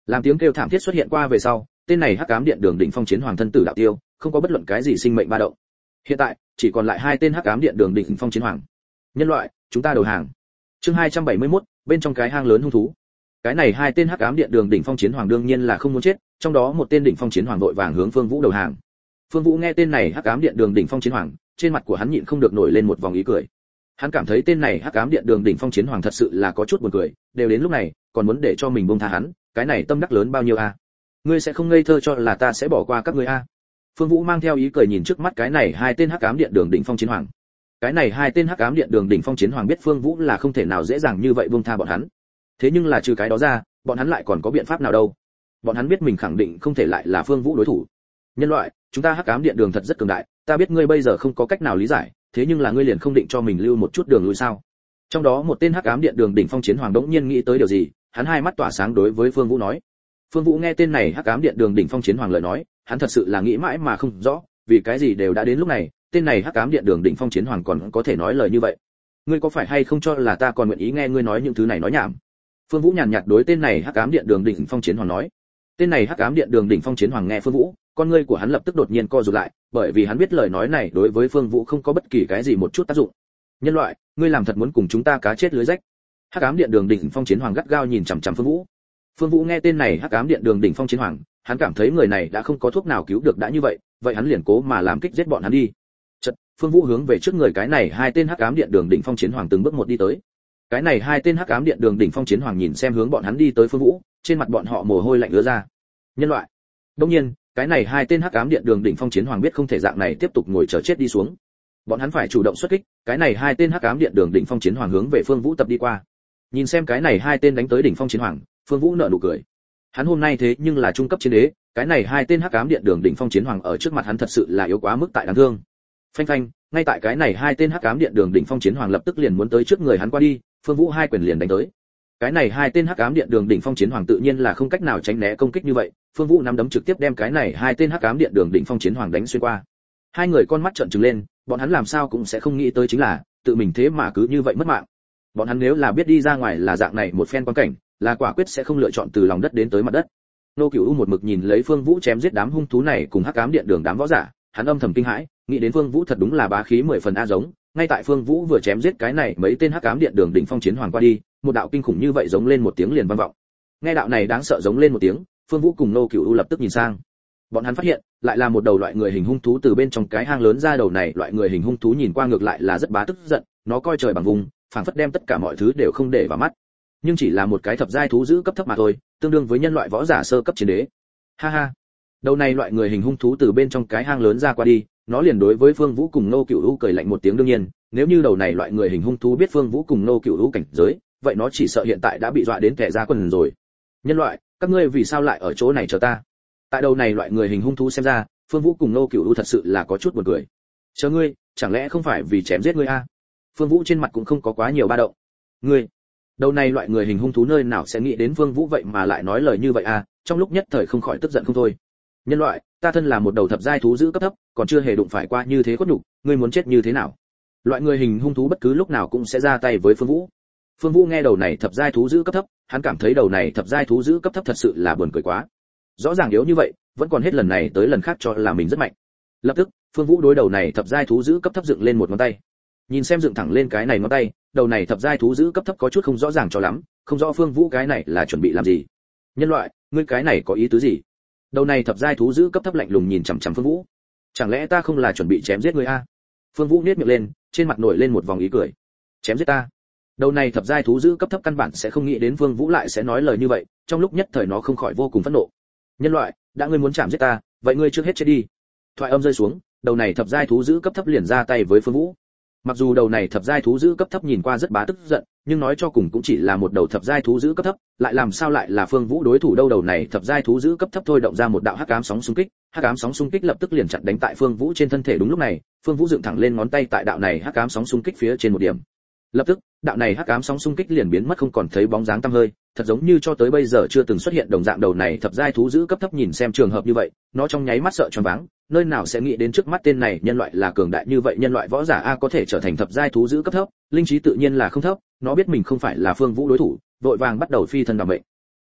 Speaker 1: Làm tiếng kêu thảm thiết xuất hiện qua về sau, tên này hắc ám điện đường đỉnh phong chiến hoàng thân tử đạo tiêu, không có bất luận cái gì sinh mệnh ba động. Hiện tại, chỉ còn lại hai tên hắc ám điện đường đỉnh phong chiến hoàng. Nhân loại, chúng ta đầu hàng. Chương 271, bên trong cái hang lớn hung thú. Cái này hai tên hắc ám điện đường đỉnh phong chiến hoàng đương nhiên là không muốn chết, trong đó một tên đỉnh phong chiến hoàng vội vàng hướng Phương Vũ đầu hàng. Phương Vũ nghe tên này hắc ám điện đường đỉnh phong chiến hoàng, trên mặt của hắn nhịn không được nổi lên một vòng ý cười. Hắn cảm thấy tên này hắc ám điện đường đỉnh phong chiến hoàng thật sự là có chút buồn cười, đều đến lúc này, còn muốn để cho mình buông tha hắn, cái này tâm đắc lớn bao nhiêu a? Ngươi sẽ không ngây thơ cho là ta sẽ bỏ qua các ngươi a? Phương Vũ mang theo ý cười nhìn trước mắt cái này hai tên hắc ám điện đường đỉnh phong chiến hoàng. Cái này hai tên hắc ám điện đường đỉnh phong chiến hoàng biết Phương Vũ là không thể nào dễ dàng như vậy buông tha bọn hắn. Thế nhưng là trừ cái đó ra, bọn hắn lại còn có biện pháp nào đâu? Bọn hắn biết mình khẳng định không thể lại là Phương Vũ đối thủ. Nhân loại, chúng ta hắc ám điện đường thật rất cường đại, ta biết ngươi bây giờ không có cách nào lý giải, thế nhưng là ngươi liền không định cho mình lưu một chút đường lui sao? Trong đó một tên hắc ám điện đường đỉnh phong chiến hoàng đống nhiên nghĩ tới điều gì, hắn hai mắt tỏa sáng đối với Phương Vũ nói. Phương Vũ nghe tên này hắc ám điện đường đỉnh phong chiến hoàng lời nói, hắn thật sự là nghĩ mãi mà không rõ, vì cái gì đều đã đến lúc này, tên này hắc ám điện đường đỉnh phong chiến hoàng còn có thể nói lời như vậy. Ngươi có phải hay không cho là ta còn nguyện ý nghe ngươi nói những thứ này nói nhảm? Phương Vũ nhàn nhạt đối tên này hắc ám điện đường đỉnh phong chiến hoàng nói. Tên này hắc ám điện đường đỉnh phong chiến hoàng nghe Phương Vũ, con ngươi của hắn lập tức đột nhiên co rụt lại, bởi vì hắn biết lời nói này đối với Phương Vũ không có bất kỳ cái gì một chút tác dụng. Nhân loại, ngươi làm thật muốn cùng chúng ta cá chết lưới rách? Hắc ám điện đường đỉnh phong chiến hoàng gắt gao nhìn chằm chằm Phương Vũ. Phương Vũ nghe tên này hắc ám điện đường đỉnh phong chiến hoàng, hắn cảm thấy người này đã không có thuốc nào cứu được đã như vậy, vậy hắn liền cố mà làm kích giết bọn hắn đi. Chợt, Phương Vũ hướng về trước người cái này hai tên hắc ám điện đường đỉnh phong chiến hoàng từng bước một đi tới. Cái này hai tên hắc ám điện đường đỉnh phong chiến hoàng nhìn xem hướng bọn hắn đi tới Phương Vũ, trên mặt bọn họ mồ hôi lạnh ứa ra. Nhân loại. Đương nhiên, cái này hai tên hắc ám điện đường đỉnh phong chiến hoàng biết không thể dạng này tiếp tục ngồi chờ chết đi xuống. Bọn hắn phải chủ động xuất kích, cái này hai tên hắc ám điện đường đỉnh phong chiến hoàng hướng về Phương Vũ tập đi qua. Nhìn xem cái này hai tên đánh tới đỉnh phong chiến hoàng, Phương Vũ nở nụ cười. Hắn hôm nay thế nhưng là trung cấp chiến đế, cái này hai tên hắc ám điện đường đỉnh phong chiến hoàng ở trước mặt hắn thật sự là yếu quá mức tại đáng thương. Phanh phanh, ngay tại cái này hai tên hắc ám điện đường đỉnh phong chiến hoàng lập tức liền muốn tới trước người hắn qua đi, Phương Vũ hai quyền liền đánh tới. Cái này hai tên hắc ám điện đường đỉnh phong chiến hoàng tự nhiên là không cách nào tránh né công kích như vậy, Phương Vũ nắm đấm trực tiếp đem cái này hai tên hắc ám điện đường đỉnh phong chiến hoàng đánh xuyên qua. Hai người con mắt trợn trừng lên, bọn hắn làm sao cũng sẽ không nghĩ tới chính là, tự mình thế mà cứ như vậy mất mạng. Bọn hắn nếu là biết đi ra ngoài là dạng này một phen quan cảnh, là quả quyết sẽ không lựa chọn từ lòng đất đến tới mặt đất. Nô Cửu U một mực nhìn lấy Phương Vũ chém giết đám hung thú này cùng hắc ám điện đường đám võ giả, hắn âm thầm kinh hãi, nghĩ đến Phương Vũ thật đúng là bá khí 10 phần a giống. Ngay tại Phương Vũ vừa chém giết cái này mấy tên hắc ám điện đường đỉnh phong chiến hoàng qua đi, một đạo kinh khủng như vậy giống lên một tiếng liền vang vọng. Nghe đạo này đáng sợ giống lên một tiếng, Phương Vũ cùng Nô Cửu U lập tức nhìn sang. Bọn hắn phát hiện, lại là một đầu loại người hình hung thú từ bên trong cái hang lớn ra. Đầu này loại người hình hung thú nhìn qua ngược lại là rất bá tức giận, nó coi trời bằng vùng, phảng phất đem tất cả mọi thứ đều không để vào mắt. Nhưng chỉ là một cái thập giai thú dữ cấp thấp mà thôi, tương đương với nhân loại võ giả sơ cấp chiến đế. Ha ha. Đầu này loại người hình hung thú từ bên trong cái hang lớn ra qua đi, nó liền đối với Phương Vũ cùng Nô Cửu U cười lạnh một tiếng. Đương nhiên, nếu như đầu này loại người hình hung thú biết Phương Vũ cùng Nô Cửu U cảnh giới, vậy nó chỉ sợ hiện tại đã bị dọa đến kẻ ra quần rồi. Nhân loại, các ngươi vì sao lại ở chỗ này chờ ta? Tại đầu này loại người hình hung thú xem ra, Phương Vũ cùng Nô Cửu U thật sự là có chút buồn cười. Chờ ngươi, chẳng lẽ không phải vì chém giết ngươi a? Phương Vũ trên mặt cũng không có quá nhiều ba động. Ngươi, đầu này loại người hình hung thú nơi nào sẽ nghĩ đến Phương Vũ vậy mà lại nói lời như vậy a? Trong lúc nhất thời không khỏi tức giận không thôi. Nhân loại, ta thân là một đầu thập giai thú dữ cấp thấp, còn chưa hề đụng phải qua như thế khuất nhục, ngươi muốn chết như thế nào? Loại người hình hung thú bất cứ lúc nào cũng sẽ ra tay với Phương Vũ. Phương Vũ nghe đầu này thập giai thú dữ cấp thấp, hắn cảm thấy đầu này thập giai thú dữ cấp thấp thật sự là buồn cười quá. Rõ ràng yếu như vậy, vẫn còn hết lần này tới lần khác cho là mình rất mạnh. Lập tức, Phương Vũ đối đầu này thập giai thú dữ cấp thấp dựng lên một ngón tay. Nhìn xem dựng thẳng lên cái này ngón tay, đầu này thập giai thú dữ cấp thấp có chút không rõ ràng cho lắm, không rõ Phương Vũ cái này là chuẩn bị làm gì. Nhân loại, ngươi cái này có ý tứ gì? Đầu này thập giai thú dữ cấp thấp lạnh lùng nhìn chằm chằm Phương Vũ. Chẳng lẽ ta không là chuẩn bị chém giết ngươi a? Phương Vũ nhếch miệng lên, trên mặt nổi lên một vòng ý cười. Chém giết ta? Đầu này thập giai thú dữ cấp thấp căn bản sẽ không nghĩ đến Phương Vũ lại sẽ nói lời như vậy, trong lúc nhất thời nó không khỏi vô cùng phẫn nộ. Nhân loại, đã ngươi muốn chạm giết ta, vậy ngươi trước hết chết đi. Thoại âm rơi xuống, đầu này thập giai thú dữ cấp thấp liền ra tay với Phương Vũ. Mặc dù đầu này thập giai thú dữ cấp thấp nhìn qua rất bá tức giận, nhưng nói cho cùng cũng chỉ là một đầu thập giai thú dữ cấp thấp, lại làm sao lại là Phương Vũ đối thủ đâu. Đầu này thập giai thú dữ cấp thấp thôi động ra một đạo hắc ám sóng xung kích, hắc ám sóng xung kích lập tức liền chặn đánh tại Phương Vũ trên thân thể. Đúng lúc này, Phương Vũ dựng thẳng lên ngón tay tại đạo này hắc ám sóng xung kích phía trên một điểm. Lập tức, đạo này hắc ám sóng xung kích liền biến mất không còn thấy bóng dáng tăm hơi, thật giống như cho tới bây giờ chưa từng xuất hiện đồng dạng. Đầu này thập giai thú dữ cấp thấp nhìn xem trường hợp như vậy, nó trong nháy mắt sợ choáng váng, nơi nào sẽ nghĩ đến trước mắt tên này nhân loại là cường đại như vậy, nhân loại võ giả a có thể trở thành thập giai thú dữ cấp thấp, linh trí tự nhiên là không thấp, nó biết mình không phải là Phương Vũ đối thủ, vội vàng bắt đầu phi thân đảm mệnh.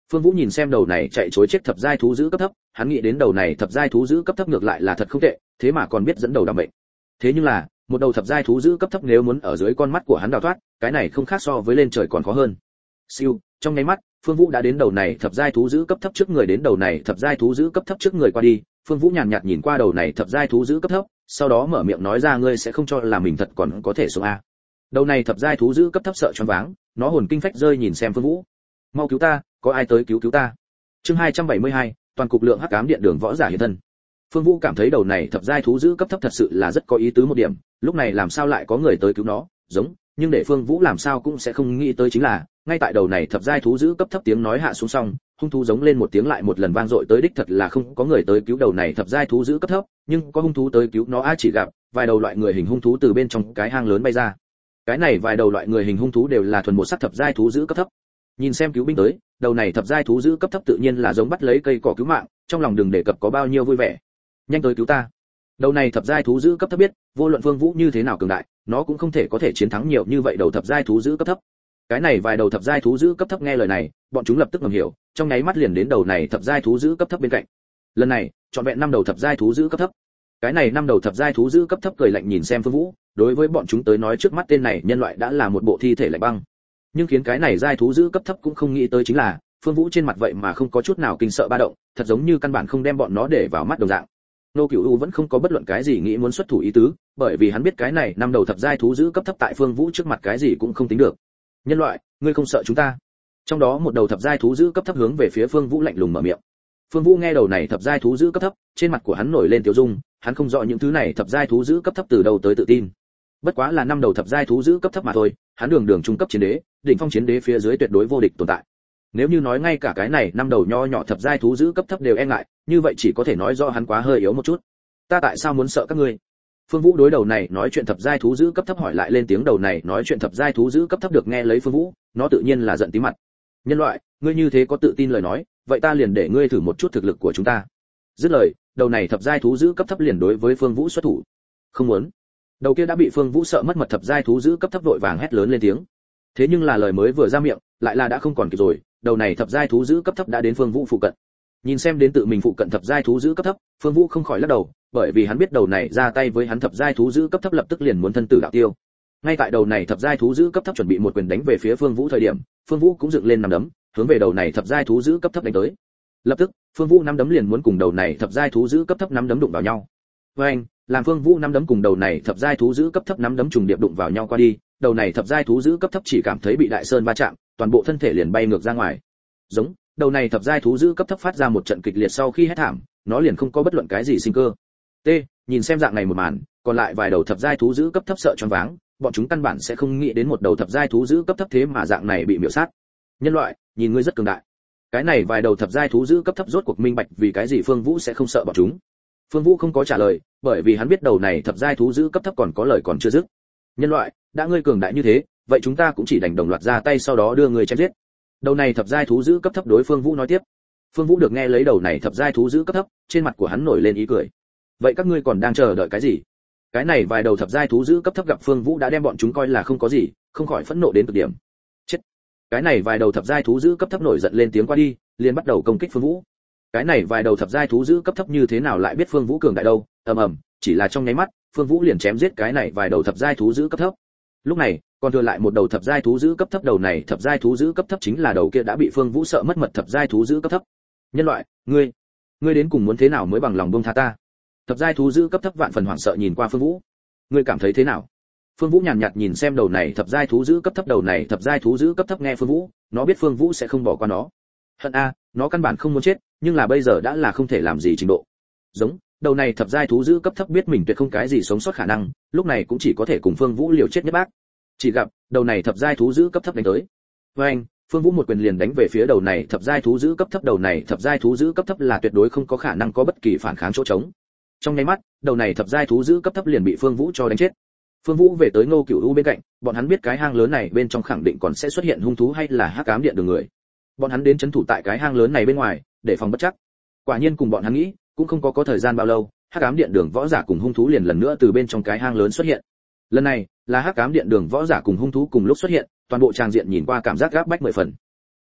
Speaker 1: Phương Vũ nhìn xem đầu này chạy trối chết thập giai thú giữ cấp thấp, hắn nghĩ đến đầu này thập giai thú giữ cấp thấp ngược lại là thật không tệ, thế mà còn biết dẫn đầu đảm mệnh. Thế nhưng là, một đầu thập giai thú giữ cấp thấp nếu muốn ở dưới con mắt của hắn đào thoát, cái này không khác so với lên trời còn khó hơn. Siêu, trong nháy mắt, Phương Vũ đã đến đầu này thập giai thú giữ cấp thấp trước người, đến đầu này thập giai thú giữ cấp thấp trước người qua đi, Phương Vũ nhàn nhạt nhìn qua đầu này thập giai thú giữ cấp thấp, sau đó mở miệng nói ra, ngươi sẽ không cho là mình thật còn có thể sống a. Đầu này thập giai thú giữ cấp thấp sợ choáng váng, nó hồn kinh phách rơi nhìn xem Phương Vũ. Mau cứu ta, có ai tới cứu ta. Chương 272, toàn cục lượng hắc ám điện đường võ giả hiện thân. Phương Vũ cảm thấy đầu này thập giai thú giữ cấp thấp thật sự là rất có ý tứ một điểm, lúc này làm sao lại có người tới cứu nó, giống, nhưng để Phương Vũ làm sao cũng sẽ không nghĩ tới chính là, ngay tại đầu này thập giai thú giữ cấp thấp tiếng nói hạ xuống xong, hung thú giống lên một tiếng lại một lần vang dội tới, đích thật là không có người tới cứu đầu này thập giai thú giữ cấp thấp, nhưng có hung thú tới cứu nó. Chỉ gặp vài đầu loại người hình hung thú từ bên trong cái hang lớn bay ra. Cái này vài đầu loại người hình hung thú đều là thuần một sắc thập giai thú giữ cấp thấp. Nhìn xem cứu binh tới, đầu này thập giai thú giữ cấp thấp tự nhiên là giống bắt lấy cây cỏ cứu mạng, trong lòng đừng đề cập có bao nhiêu vui vẻ. Nhanh tới cứu ta. Đầu này thập giai thú giữ cấp thấp biết, vô luận Phương Vũ như thế nào cường đại, nó cũng không thể có thể chiến thắng nhiều như vậy đầu thập giai thú giữ cấp thấp. Cái này vài đầu thập giai thú giữ cấp thấp nghe lời này, bọn chúng lập tức ngầm hiểu, trong nháy mắt liền đến đầu này thập giai thú giữ cấp thấp bên cạnh. Lần này, chọn vẹn 5 đầu thập giai thú giữ cấp thấp. Cái này 5 đầu thập giai thú giữ cấp thấp cười lạnh nhìn xem Phương Vũ, đối với bọn chúng tới nói trước mắt tên này nhân loại đã là một bộ thi thể lạnh băng. Nhưng khiến cái này giai thú giữ cấp thấp cũng không nghĩ tới chính là, Phương Vũ trên mặt vậy mà không có chút nào kinh sợ ba động, thật giống như căn bản không đem bọn nó để vào mắt đồng dạng. Nô Cửu U vẫn không có bất luận cái gì nghĩ muốn xuất thủ ý tứ, bởi vì hắn biết cái này 5 đầu thập giai thú giữ cấp thấp tại Phương Vũ trước mặt cái gì cũng không tính được. Nhân loại, ngươi không sợ chúng ta? Trong đó một đầu thập giai thú giữ cấp thấp hướng về phía Phương Vũ lạnh lùng mở miệng. Phương Vũ nghe đầu này thập giai thú giữ cấp thấp, trên mặt của hắn nổi lên tiêu dung, hắn không rõ những thứ này thập giai thú giữ cấp thấp từ đâu tới tự tin. Bất quá là 5 đầu thập giai thú giữ cấp thấp mà thôi, hắn đường trung cấp chiến đế, đỉnh phong chiến đế phía dưới tuyệt đối vô địch tồn tại. Nếu như nói ngay cả cái này 5 đầu nho nhỏ thập giai thú giữ cấp thấp đều e ngại, như vậy chỉ có thể nói do hắn quá hơi yếu một chút. Ta tại sao muốn sợ các ngươi? Phương Vũ đối đầu này nói chuyện thập giai thú giữ cấp thấp hỏi lại lên tiếng. Đầu này nói chuyện thập giai thú giữ cấp thấp được nghe lấy Phương Vũ, nó tự nhiên là giận tí mặt. Nhân loại, ngươi như thế có tự tin lời nói, vậy ta liền để ngươi thử một chút thực lực của chúng ta. Dứt lời, đầu này thập giai thú giữ cấp thấp liền đối với Phương Vũ xuất thủ. Không muốn. Đầu kia đã bị Phương Vũ sợ mất mật thập giai thú giữ cấp thấp vội vàng hét lớn lên tiếng. Thế nhưng là lời mới vừa ra miệng, lại là đã không còn kịp rồi, đầu này thập giai thú giữ cấp thấp đã đến Phương Vũ phụ cận. Nhìn xem đến tự mình phụ cận thập giai thú giữ cấp thấp, Phương Vũ không khỏi lắc đầu, bởi vì hắn biết đầu này ra tay với hắn thập giai thú giữ cấp thấp lập tức liền muốn thân tử đạo tiêu. Ngay tại đầu này thập giai thú giữ cấp thấp chuẩn bị một quyền đánh về phía Phương Vũ thời điểm, Phương Vũ cũng dựng lên nắm đấm, hướng về đầu này thập giai thú giữ cấp thấp đánh tới. Lập tức, Phương Vũ nắm đấm liền muốn cùng đầu này thập giai thú giữ cấp thấp nắm đấm đụng vào nhau. Với anh, làm Phương Vũ nắm đấm cùng đầu này thập giai thú giữ cấp thấp nắm đấm trùng điệp đụng vào nhau qua đi, đầu này thập giai thú giữ cấp thấp chỉ cảm thấy bị đại sơn va chạm, toàn bộ thân thể liền bay ngược ra ngoài. Giống, đầu này thập giai thú giữ cấp thấp phát ra một trận kịch liệt sau khi hét thảm, nó liền không có bất luận cái gì sinh cơ. Nhìn xem dạng này một màn, còn lại vài đầu thập giai thú giữ cấp thấp sợ choáng váng, bọn chúng căn bản sẽ không nghĩ đến một đầu thập giai thú giữ cấp thấp thế mà dạng này bị miểu sát. Nhân loại, nhìn ngươi rất cường đại. Cái này vài đầu thập giai thú giữ cấp thấp rốt cuộc minh bạch vì cái gì Phương Vũ sẽ không sợ bọn chúng. Phương Vũ không có trả lời, bởi vì hắn biết đầu này thập giai thú giữ cấp thấp còn có lời còn chưa dứt. Nhân loại, đã ngươi cường đại như thế, vậy chúng ta cũng chỉ đành đồng loạt ra tay sau đó đưa ngươi chém giết. Đầu này thập giai thú giữ cấp thấp đối Phương Vũ nói tiếp. Phương Vũ được nghe lấy đầu này thập giai thú giữ cấp thấp, trên mặt của hắn nổi lên ý cười. Vậy các ngươi còn đang chờ đợi cái gì? Cái này vài đầu thập giai thú giữ cấp thấp gặp Phương Vũ đã đem bọn chúng coi là không có gì, không khỏi phẫn nộ đến cực điểm. Chết! Cái này vài đầu thập giai thú giữ cấp thấp nổi giận lên tiếng qua đi, liền bắt đầu công kích Phương Vũ. Cái này vài đầu thập giai thú giữ cấp thấp như thế nào lại biết Phương Vũ cường đại đâu? Chỉ là trong nháy mắt, Phương Vũ liền chém giết cái này vài đầu thập giai thú giữ cấp thấp. Lúc này, còn thừa lại một đầu thập giai thú giữ cấp thấp, đầu này thập giai thú giữ cấp thấp chính là đầu kia đã bị Phương Vũ sợ mất mật thập giai thú giữ cấp thấp. Nhân loại, ngươi đến cùng muốn thế nào mới bằng lòng buông tha ta? Thập giai thú giữ cấp thấp vạn phần hoảng sợ nhìn qua Phương Vũ. Ngươi cảm thấy thế nào? Phương Vũ nhàn nhạt nhìn xem đầu này thập giai thú giữ cấp thấp, đầu này thập giai thú giữ cấp thấp nghe Phương Vũ, nó biết Phương Vũ sẽ không bỏ qua nó. Hận a, nó căn bản không muốn chết, nhưng là bây giờ đã là không thể làm gì trình độ. Giống, đầu này thập giai thú giữ cấp thấp biết mình tuyệt không cái gì sống sót khả năng, lúc này cũng chỉ có thể cùng Phương Vũ liều chết nhất bác. Chỉ gặp, đầu này thập giai thú giữ cấp thấp đánh tới. Với anh, Phương Vũ một quyền liền đánh về phía đầu này thập giai thú giữ cấp thấp, đầu này thập giai thú giữ cấp thấp là tuyệt đối không có khả năng có bất kỳ phản kháng chỗ trống. Trong nháy mắt, đầu này thập giai thú giữ cấp thấp liền bị Phương Vũ cho đánh chết. Phương Vũ về tới Ngô Cửu U bên cạnh, bọn hắn biết cái hang lớn này bên trong khẳng định còn sẽ xuất hiện hung thú hay là hắc ám điện đường người. Bọn hắn đến trấn thủ tại cái hang lớn này bên ngoài, để phòng bất chắc. Quả nhiên cùng bọn hắn nghĩ, cũng không có thời gian bao lâu, hắc ám điện đường võ giả cùng hung thú liền lần nữa từ bên trong cái hang lớn xuất hiện. Lần này, là hắc ám điện đường võ giả cùng hung thú cùng lúc xuất hiện, toàn bộ tràng diện nhìn qua cảm giác gáp bách 10 phần.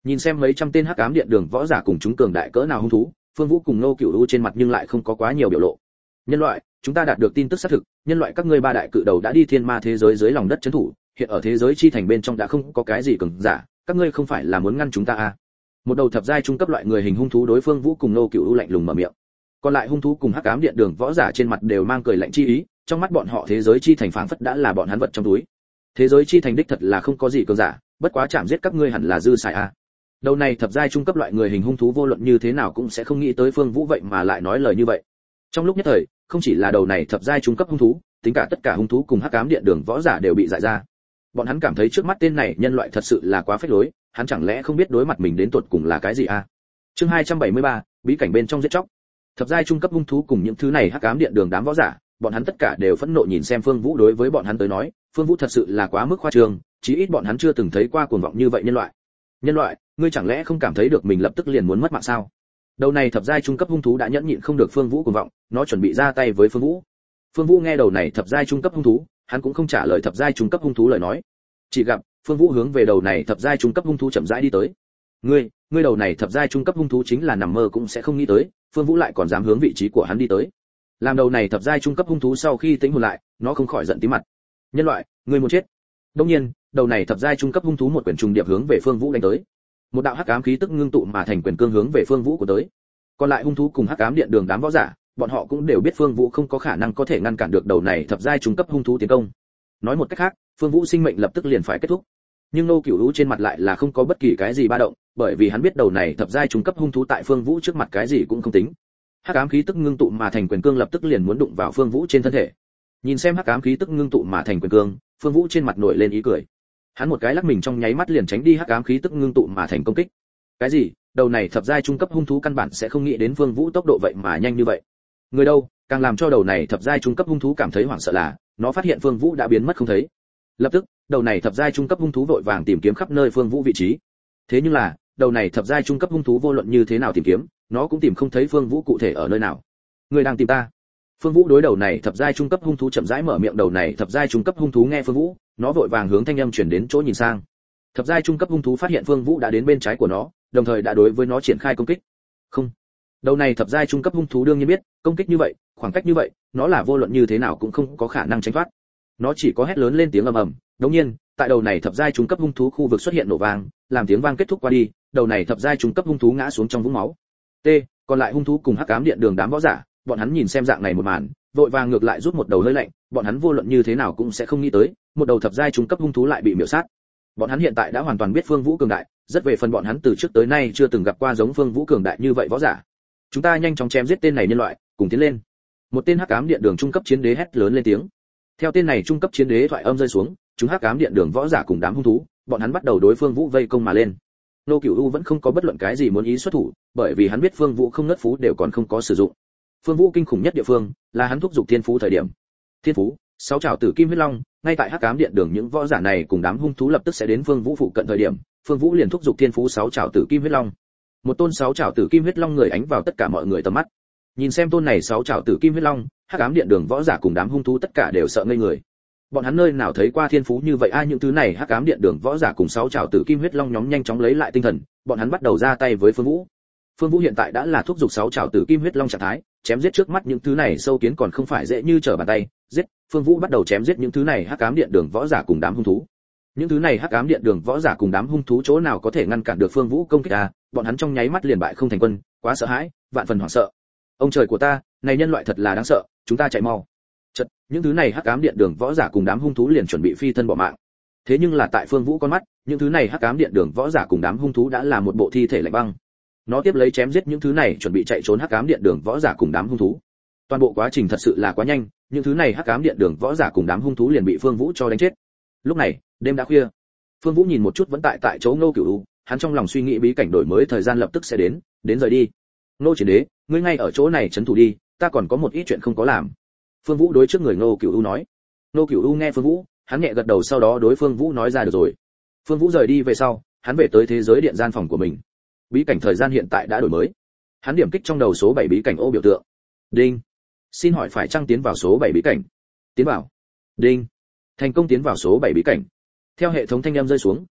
Speaker 1: Nhìn xem mấy trăm tên hắc ám điện đường võ giả cùng chúng cường đại cỡ nào hung thú, Phương Vũ cùng Ngô Cửu U trên mặt nhưng lại không có quá nhiều biểu lộ. Nhân loại, chúng ta đạt được tin tức xác thực, nhân loại các ngươi ba đại cự đầu đã đi thiên ma thế giới dưới lòng đất trấn thủ, hiện ở thế giới chi thành bên trong đã không có cái gì cường giả, các ngươi không phải là muốn ngăn chúng ta à? Một đầu thập giai trung cấp loại người hình hung thú đối Phương Vũ cùng Ngô Cửu U lạnh lùng mở miệng. Còn lại hung thú cùng hắc ám điện đường võ giả trên mặt đều mang cười lạnh chi ý, trong mắt bọn họ thế giới chi thành phảng phất đã là bọn hắn vật trong túi. Thế giới chi thành đích thật là không có gì cường giả, bất quá chạm giết các ngươi hẳn là dư xài à? Đầu này thập giai trung cấp loại người hình hung thú vô luận như thế nào cũng sẽ không nghĩ tới Phương Vũ vậy mà lại nói lời như vậy. Trong lúc nhất thời, không chỉ là đầu này thập giai trung cấp hung thú, tính cả tất cả hung thú cùng hắc ám điện đường võ giả đều bị dại ra. Bọn hắn cảm thấy trước mắt tên này nhân loại thật sự là quá phế lối, hắn chẳng lẽ không biết đối mặt mình đến tột cùng là cái gì à? Chương 273, bí cảnh bên trong giết chóc. Thập giai trung cấp hung thú cùng những thứ này hắc ám điện đường đám võ giả, bọn hắn tất cả đều phẫn nộ nhìn xem Phương Vũ. Đối với bọn hắn tới nói, Phương Vũ thật sự là quá mức khoa trương, chí ít bọn hắn chưa từng thấy qua cuồng vọng như vậy nhân loại. Nhân loại, ngươi chẳng lẽ không cảm thấy được mình lập tức liền muốn mất mạng sao? Đầu này thập giai trung cấp hung thú đã nhẫn nhịn không được Phương Vũ cuồng vọng, nó chuẩn bị ra tay với Phương Vũ. Phương Vũ nghe đầu này thập giai trung cấp hung thú, hắn cũng không trả lời thập giai trung cấp hung thú lời nói. Chỉ gặp Phương Vũ hướng về đầu này thập giai trung cấp hung thú chậm rãi đi tới. Ngươi đầu này thập giai trung cấp hung thú chính là nằm mơ cũng sẽ không nghĩ tới, Phương Vũ lại còn dám hướng vị trí của hắn đi tới. Làm đầu này thập giai trung cấp hung thú sau khi tĩnh hồn lại, nó không khỏi giận tím mặt. Nhân loại, ngươi muốn chết. Đương nhiên, đầu này thập giai trung cấp hung thú một quyền trùng điệp hướng về Phương Vũ đánh tới. Một đạo hắc ám khí tức ngưng tụ mà thành quyền cương hướng về Phương Vũ của tới. Còn lại hung thú cùng hắc ám điện đường đám võ giả, bọn họ cũng đều biết Phương Vũ không có khả năng có thể ngăn cản được đầu này thập giai trung cấp hung thú tiến công. Nói một cách khác, Phương Vũ sinh mệnh lập tức liền phải kết thúc. Nhưng Ngô Cửu U trên mặt lại là không có bất kỳ cái gì ba động, bởi vì hắn biết đầu này thập giai trung cấp hung thú tại Phương Vũ trước mặt cái gì cũng không tính. Hắc ám khí tức ngưng tụ mà thành quyền cương lập tức liền muốn đụng vào Phương Vũ trên thân thể. Nhìn xem hắc ám khí tức ngưng tụ mà thành quyền cương, Phương Vũ trên mặt nổi lên ý cười. Hắn một cái lắc mình trong nháy mắt liền tránh đi hắc ám khí tức ngưng tụ mà thành công kích. Cái gì? Đầu này thập giai trung cấp hung thú căn bản sẽ không nghĩ đến Phương Vũ tốc độ vậy mà nhanh như vậy. Người đâu, càng làm cho đầu này thập giai trung cấp hung thú cảm thấy hoảng sợ là, nó phát hiện Phương Vũ đã biến mất không thấy. Lập tức, đầu này thập giai trung cấp hung thú vội vàng tìm kiếm khắp nơi Phương Vũ vị trí. Thế nhưng là, đầu này thập giai trung cấp hung thú vô luận như thế nào tìm kiếm, nó cũng tìm không thấy Phương Vũ cụ thể ở nơi nào. Người đang tìm ta? Phương Vũ đối đầu này thập giai trung cấp hung thú chậm rãi mở miệng. Đầu này thập giai trung cấp hung thú nghe Phương Vũ, nó vội vàng hướng thanh âm truyền đến chỗ nhìn sang. Thập giai trung cấp hung thú phát hiện Phương Vũ đã đến bên trái của nó, đồng thời đã đối với nó triển khai công kích. Không, đầu này thập giai trung cấp hung thú đương nhiên biết, công kích như vậy, khoảng cách như vậy, nó là vô luận như thế nào cũng không có khả năng tránh thoát. Nó chỉ có hét lớn lên tiếng ầm ầm. Đống nhiên, tại đầu này thập giai trung cấp hung thú khu vực xuất hiện nổ vang, làm tiếng vang kết thúc qua đi, đầu này thập giai trung cấp hung thú ngã xuống trong vũng máu. T, còn lại hung thú cùng hắc ám điện đường đám võ giả, bọn hắn nhìn xem dạng này một màn, vội vàng ngược lại rút một đầu hơi lạnh, bọn hắn vô luận như thế nào cũng sẽ không nghĩ tới, một đầu thập giai trung cấp hung thú lại bị miểu sát. Bọn hắn hiện tại đã hoàn toàn biết Phương Vũ cường đại, rất về phần bọn hắn từ trước tới nay chưa từng gặp qua giống Phương Vũ cường đại như vậy võ giả. Chúng ta nhanh chóng chém giết tên này nhân loại, cùng tiến lên. Một tên hắc ám điện đường trung cấp chiến đế hét lớn lên tiếng. Theo tên này trung cấp chiến đế thoại âm rơi xuống, chúng hắc ám điện đường võ giả cùng đám hung thú, bọn hắn bắt đầu đối Phương Vũ vây công mà lên. Nô Cửu U vẫn không có bất luận cái gì muốn ý xuất thủ, bởi vì hắn biết Phương Vũ không nứt phú đều còn không có sử dụng. Phương Vũ kinh khủng nhất địa phương là hắn thúc dục thiên phú thời điểm. Thiên phú, sáu trảo tử kim huyết long, ngay tại hắc ám điện đường những võ giả này cùng đám hung thú lập tức sẽ đến Phương Vũ phụ cận thời điểm, Phương Vũ liền thúc dục thiên phú sáu trảo tử kim huyết long. Một tôn sáu trảo tử kim huyết long người ánh vào tất cả mọi người tầm mắt. Nhìn xem tôn này sáu trảo tử kim huyết long, hắc ám điện đường võ giả cùng đám hung thú tất cả đều sợ ngây người. Bọn hắn nơi nào thấy qua thiên phú như vậy những thứ này hắc ám điện đường võ giả cùng sáu trảo tử kim huyết long nhóm nhanh chóng lấy lại tinh thần, bọn hắn bắt đầu ra tay với Phương Vũ. Phương Vũ hiện tại đã là thúc dục sáu trảo tử kim huyết long trạng thái, chém giết trước mắt những thứ này sâu kiến còn không phải dễ như trở bàn tay, giết, Phương Vũ bắt đầu chém giết những thứ này hắc ám điện đường võ giả cùng đám hung thú. Những thứ này hắc ám điện đường võ giả cùng đám hung thú chỗ nào có thể ngăn cản được Phương Vũ công kích bọn hắn trong nháy mắt liền bại không thành quân, quá sợ hãi, vạn phần hoảng sợ. Ông trời của ta, này nhân loại thật là đáng sợ, chúng ta chạy mau. Chợt, những thứ này hắc ám điện đường võ giả cùng đám hung thú liền chuẩn bị phi thân bỏ mạng. Thế nhưng là tại Phương Vũ con mắt, những thứ này hắc ám điện đường võ giả cùng đám hung thú đã là một bộ thi thể lạnh băng. Nó tiếp lấy chém giết những thứ này chuẩn bị chạy trốn hắc ám điện đường võ giả cùng đám hung thú. Toàn bộ quá trình thật sự là quá nhanh, những thứ này hắc ám điện đường võ giả cùng đám hung thú liền bị Phương Vũ cho đánh chết. Lúc này, đêm đã khuya. Phương Vũ nhìn một chút vẫn tại chỗ Ngô Cửu U, hắn trong lòng suy nghĩ bí cảnh đổi mới thời gian lập tức sẽ đến rời đi. Ngô Triển Đế, ngươi ngay ở chỗ này trấn thủ đi, ta còn có một ít chuyện không có làm. Phương Vũ đối trước người Ngô Cửu U nói. Ngô Cửu U nghe Phương Vũ, hắn nhẹ gật đầu, sau đó đối Phương Vũ nói ra được rồi. Phương Vũ rời đi về sau, hắn về tới thế giới điện gian phòng của mình. Bí cảnh thời gian hiện tại đã đổi mới. Hắn điểm kích trong đầu số 7 bí cảnh ô biểu tượng. Đinh. Xin hỏi phải chăng tiến vào số 7 bí cảnh? Tiến vào. Đinh. Thành công tiến vào số 7 bí cảnh. Theo hệ thống thanh âm rơi xuống,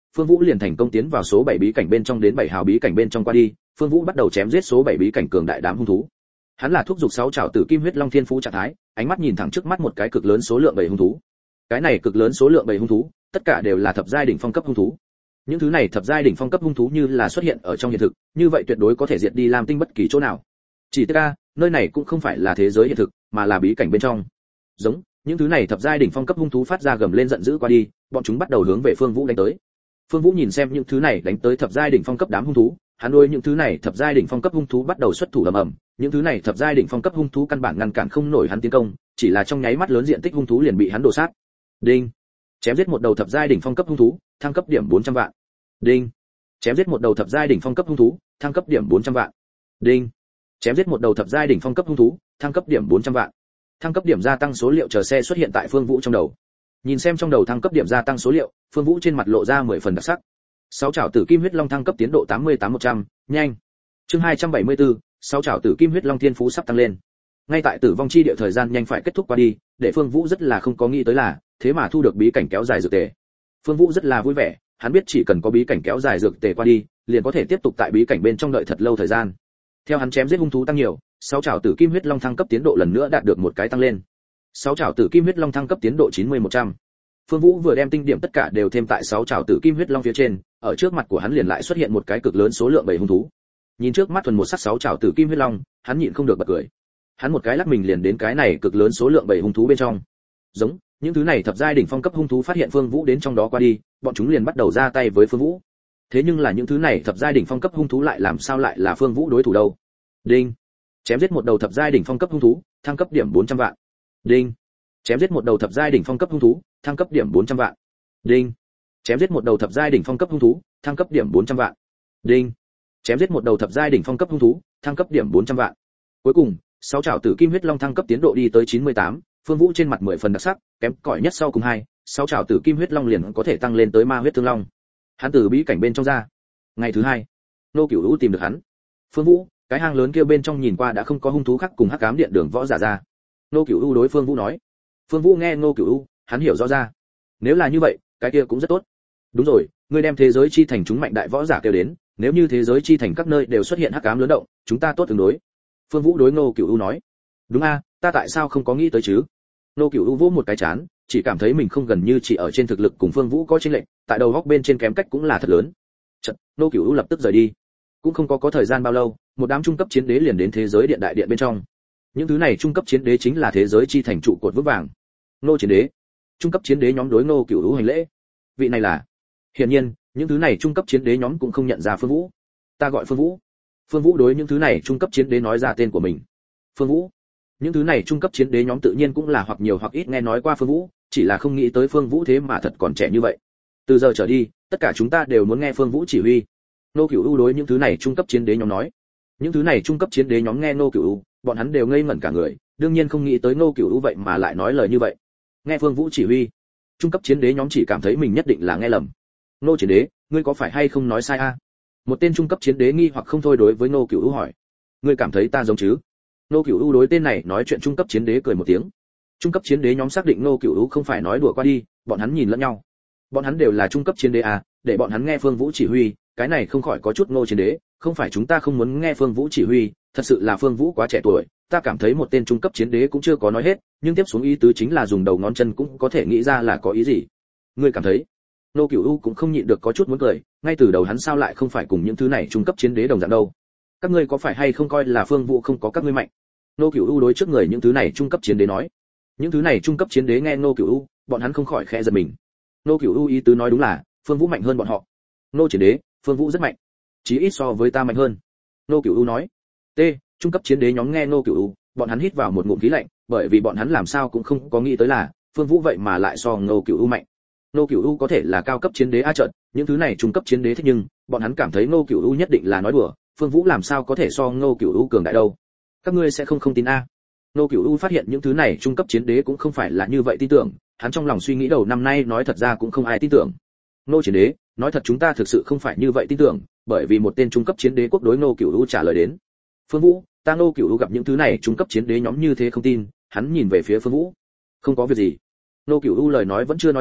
Speaker 1: Phương Vũ liền thành công tiến vào số 7 bí cảnh bên trong đến 7 hào bí cảnh bên trong qua đi, Phương Vũ bắt đầu chém giết số 7 bí cảnh cường đại đám hung thú. Hắn là thúc giục 6 trảo tử kim huyết long thiên phú trạng thái, ánh mắt nhìn thẳng trước mắt một cái cực lớn số lượng 7 hung thú. Cái này cực lớn số lượng 7 hung thú, tất cả đều là thập giai đỉnh phong cấp hung thú. Những thứ này thập giai đỉnh phong cấp hung thú như là xuất hiện ở trong hiện thực, như vậy tuyệt đối có thể diệt đi Lam Tinh bất kỳ chỗ nào. Chỉ tiếc nơi này cũng không phải là thế giới hiện thực, mà là bí cảnh bên trong. Giống, những thứ này thập giai đỉnh phong cấp hung thú phát ra gầm lên giận dữ qua đi, bọn chúng bắt đầu hướng về Phương Vũ đánh tới. Phương Vũ nhìn xem những thứ này đánh tới thập giai đỉnh phong cấp đám hung thú, hắn nuôi những thứ này thập giai đỉnh phong cấp hung thú bắt đầu xuất thủ ầm ầm, những thứ này thập giai đỉnh phong cấp hung thú căn bản ngăn cản không nổi hắn tiến công, chỉ là trong nháy mắt lớn diện tích hung thú liền bị hắn đổ sát. Đinh. Chém giết một đầu thập giai đỉnh phong cấp hung thú, thăng cấp điểm 400 vạn. Đinh. Chém giết một đầu thập giai đỉnh phong cấp hung thú, thăng cấp điểm 400 vạn. Đinh. Chém giết một đầu thập giai đỉnh phong cấp hung thú, thăng cấp điểm 400 vạn. Thăng cấp điểm gia tăng số liệu chờ xe xuất hiện tại Phương Vũ trong đầu. Nhìn xem trong đầu thăng cấp điểm gia tăng số liệu, Phương Vũ trên mặt lộ ra 10 phần đặc sắc. 6 trảo tử kim huyết long thăng cấp tiến độ 88-100, nhanh. Chương 274, 6 trảo tử kim huyết long thiên phú sắp tăng lên. Ngay tại tử vong chi địa thời gian nhanh phải kết thúc qua đi, để Phương Vũ rất là không có nghĩ tới là, thế mà thu được bí cảnh kéo dài dược tề. Phương Vũ rất là vui vẻ, hắn biết chỉ cần có bí cảnh kéo dài dược tề qua đi, liền có thể tiếp tục tại bí cảnh bên trong đợi thật lâu thời gian. Theo hắn chém giết hung thú tăng nhiều, 6 trảo tử kim huyết long thăng cấp tiến độ lần nữa đạt được một cái tăng lên. 6 trảo tử kim huyết long thăng cấp tiến độ 90-100. Phương Vũ vừa đem tinh điểm tất cả đều thêm tại 6 trảo tử kim huyết long phía trên, ở trước mặt của hắn liền lại xuất hiện một cái cực lớn số lượng 7 hung thú. Nhìn trước mắt thuần một sắc 6 trảo tử kim huyết long, hắn nhịn không được bật cười. Hắn một cái lắc mình liền đến cái này cực lớn số lượng 7 hung thú bên trong. Giống, những thứ này thập giai đỉnh phong cấp hung thú phát hiện Phương Vũ đến trong đó qua đi, bọn chúng liền bắt đầu ra tay với Phương Vũ. Thế nhưng là những thứ này thập giai đỉnh phong cấp hung thú lại làm sao lại là Phương Vũ đối thủ đâu? Đinh. Chém giết một đầu thập giai đỉnh phong cấp hung thú, thăng cấp điểm 400 vạn. Đinh. Chém giết một đầu thập giai đỉnh phong cấp hung thú, thăng cấp điểm 400 vạn. Đinh. Chém giết một đầu thập giai đỉnh phong cấp hung thú, thăng cấp điểm 400 vạn. Đinh. Chém giết một đầu thập giai đỉnh phong cấp hung thú, thăng cấp điểm 400 vạn. Cuối cùng, 6 trảo tử kim huyết long thăng cấp tiến độ đi tới 98, Phương Vũ trên mặt 10 phần đặc sắc, kém cỏi nhất sau cùng 6 trảo tử kim huyết long liền có thể tăng lên tới ma huyết thương long. Hắn từ bí cảnh bên trong ra. Ngày thứ 2, Nô Cửu Vũ tìm được hắn. Phương Vũ, cái hang lớn kia bên trong nhìn qua đã không có hung thú khác cùng hắc ám điện đường võ giả ra. Nô Cửu U đối Phương Vũ nói. Phương Vũ nghe Nô Cửu U, hắn hiểu rõ ra. Nếu là như vậy, cái kia cũng rất tốt. Đúng rồi, ngươi đem thế giới chi thành chúng mạnh đại võ giả kêu đến, nếu như thế giới chi thành các nơi đều xuất hiện hắc ám lớn động, chúng ta tốt tương đối. Phương Vũ đối Nô Cửu U nói. Đúng a, ta tại sao không có nghĩ tới chứ? Nô Cửu U vỗ một cái chán, chỉ cảm thấy mình không gần như chỉ ở trên thực lực cùng Phương Vũ có chênh lệch, tại đầu góc bên trên kém cách cũng là thật lớn. Chợt, Nô Cửu U lập tức rời đi. Cũng không có thời gian bao lâu, một đám trung cấp chiến đế liền đến thế giới điện đại điện bên trong. Những thứ này trung cấp chiến đế chính là thế giới chi thành trụ cột vững vàng. Nô chiến đế, trung cấp chiến đế nhóm đối Nô Cửu U hành lễ. Vị này là. Hiển nhiên, những thứ này trung cấp chiến đế nhóm cũng không nhận ra Phương Vũ. Ta gọi Phương Vũ. Phương Vũ đối những thứ này trung cấp chiến đế nói ra tên của mình. Phương Vũ. Những thứ này trung cấp chiến đế nhóm tự nhiên cũng là hoặc nhiều hoặc ít nghe nói qua Phương Vũ, chỉ là không nghĩ tới Phương Vũ thế mà thật còn trẻ như vậy. Từ giờ trở đi, tất cả chúng ta đều muốn nghe Phương Vũ chỉ huy. Nô Cửu U đối những thứ này trung cấp chiến đế nhóm nói. Những thứ này trung cấp chiến đế nhóm nghe Nô Cửu U, bọn hắn đều ngây ngẩn cả người, đương nhiên không nghĩ tới Nô Cửu U vậy mà lại nói lời như vậy. Nghe Phương Vũ chỉ huy, trung cấp chiến đế nhóm chỉ cảm thấy mình nhất định là nghe lầm. Nô chiến đế, ngươi có phải hay không nói sai a? Một tên trung cấp chiến đế nghi hoặc không thôi đối với Nô Cửu U hỏi. Ngươi cảm thấy ta giống chứ? Nô Cửu U đối tên này nói chuyện trung cấp chiến đế cười một tiếng. Trung cấp chiến đế nhóm xác định Nô Cửu U không phải nói đùa qua đi, bọn hắn nhìn lẫn nhau. Bọn hắn đều là trung cấp chiến đế à, để bọn hắn nghe Phương Vũ chỉ huy, cái này không khỏi có chút Nô chiến đế, không phải chúng ta không muốn nghe Phương Vũ chỉ huy, thật sự là Phương Vũ quá trẻ tuổi, ta cảm thấy một tên trung cấp chiến đế cũng chưa có nói hết, nhưng tiếp xuống ý tứ chính là dùng đầu ngón chân cũng có thể nghĩ ra là có ý gì. Ngươi cảm thấy? Nô Cửu U cũng không nhịn được có chút muốn cười, ngay từ đầu hắn sao lại không phải cùng những thứ này trung cấp chiến đế đồng dạng đâu? Các ngươi có phải hay không coi là Phương Vũ không có các ngươi mạnh? Nô Cửu U đối trước người những thứ này trung cấp chiến đế nói. Những thứ này trung cấp chiến đế nghe Nô Cửu U, bọn hắn không khỏi khẽ giật mình. Nô Cửu U ý tứ nói đúng là, Phương Vũ mạnh hơn bọn họ. Nô chiến đế, Phương Vũ rất mạnh, chí ít so với ta mạnh hơn. Nô Cửu U nói. T, trung cấp chiến đế nhóm nghe Nô Cửu U, bọn hắn hít vào một ngụm khí lạnh, bởi vì bọn hắn làm sao cũng không có nghĩ tới là, Phương Vũ vậy mà lại so Nô Cửu U mạnh. Nô Cửu U có thể là cao cấp chiến đế a trận, những thứ này trung cấp chiến đế thế nhưng, bọn hắn cảm thấy Nô Cửu U nhất định là nói đùa, Phương Vũ làm sao có thể so Nô Cửu U cường đại đâu? Các ngươi sẽ không tin a? Nô Cửu U phát hiện những thứ này trung cấp chiến đế cũng không phải là như vậy tin tưởng, hắn trong lòng suy nghĩ đầu năm nay nói thật ra cũng không ai tin tưởng. Nô chiến đế, nói thật chúng ta thực sự không phải như vậy tin tưởng, bởi vì một tên trung cấp chiến đế quốc đối Nô Cửu U trả lời đến. Phương Vũ, ta Nô Cửu U gặp những thứ này trung cấp chiến đế nhóm như thế không tin, hắn nhìn về phía Phương Vũ. Không có việc gì. Nô Cửu U lời nói vẫn chưa nói xong,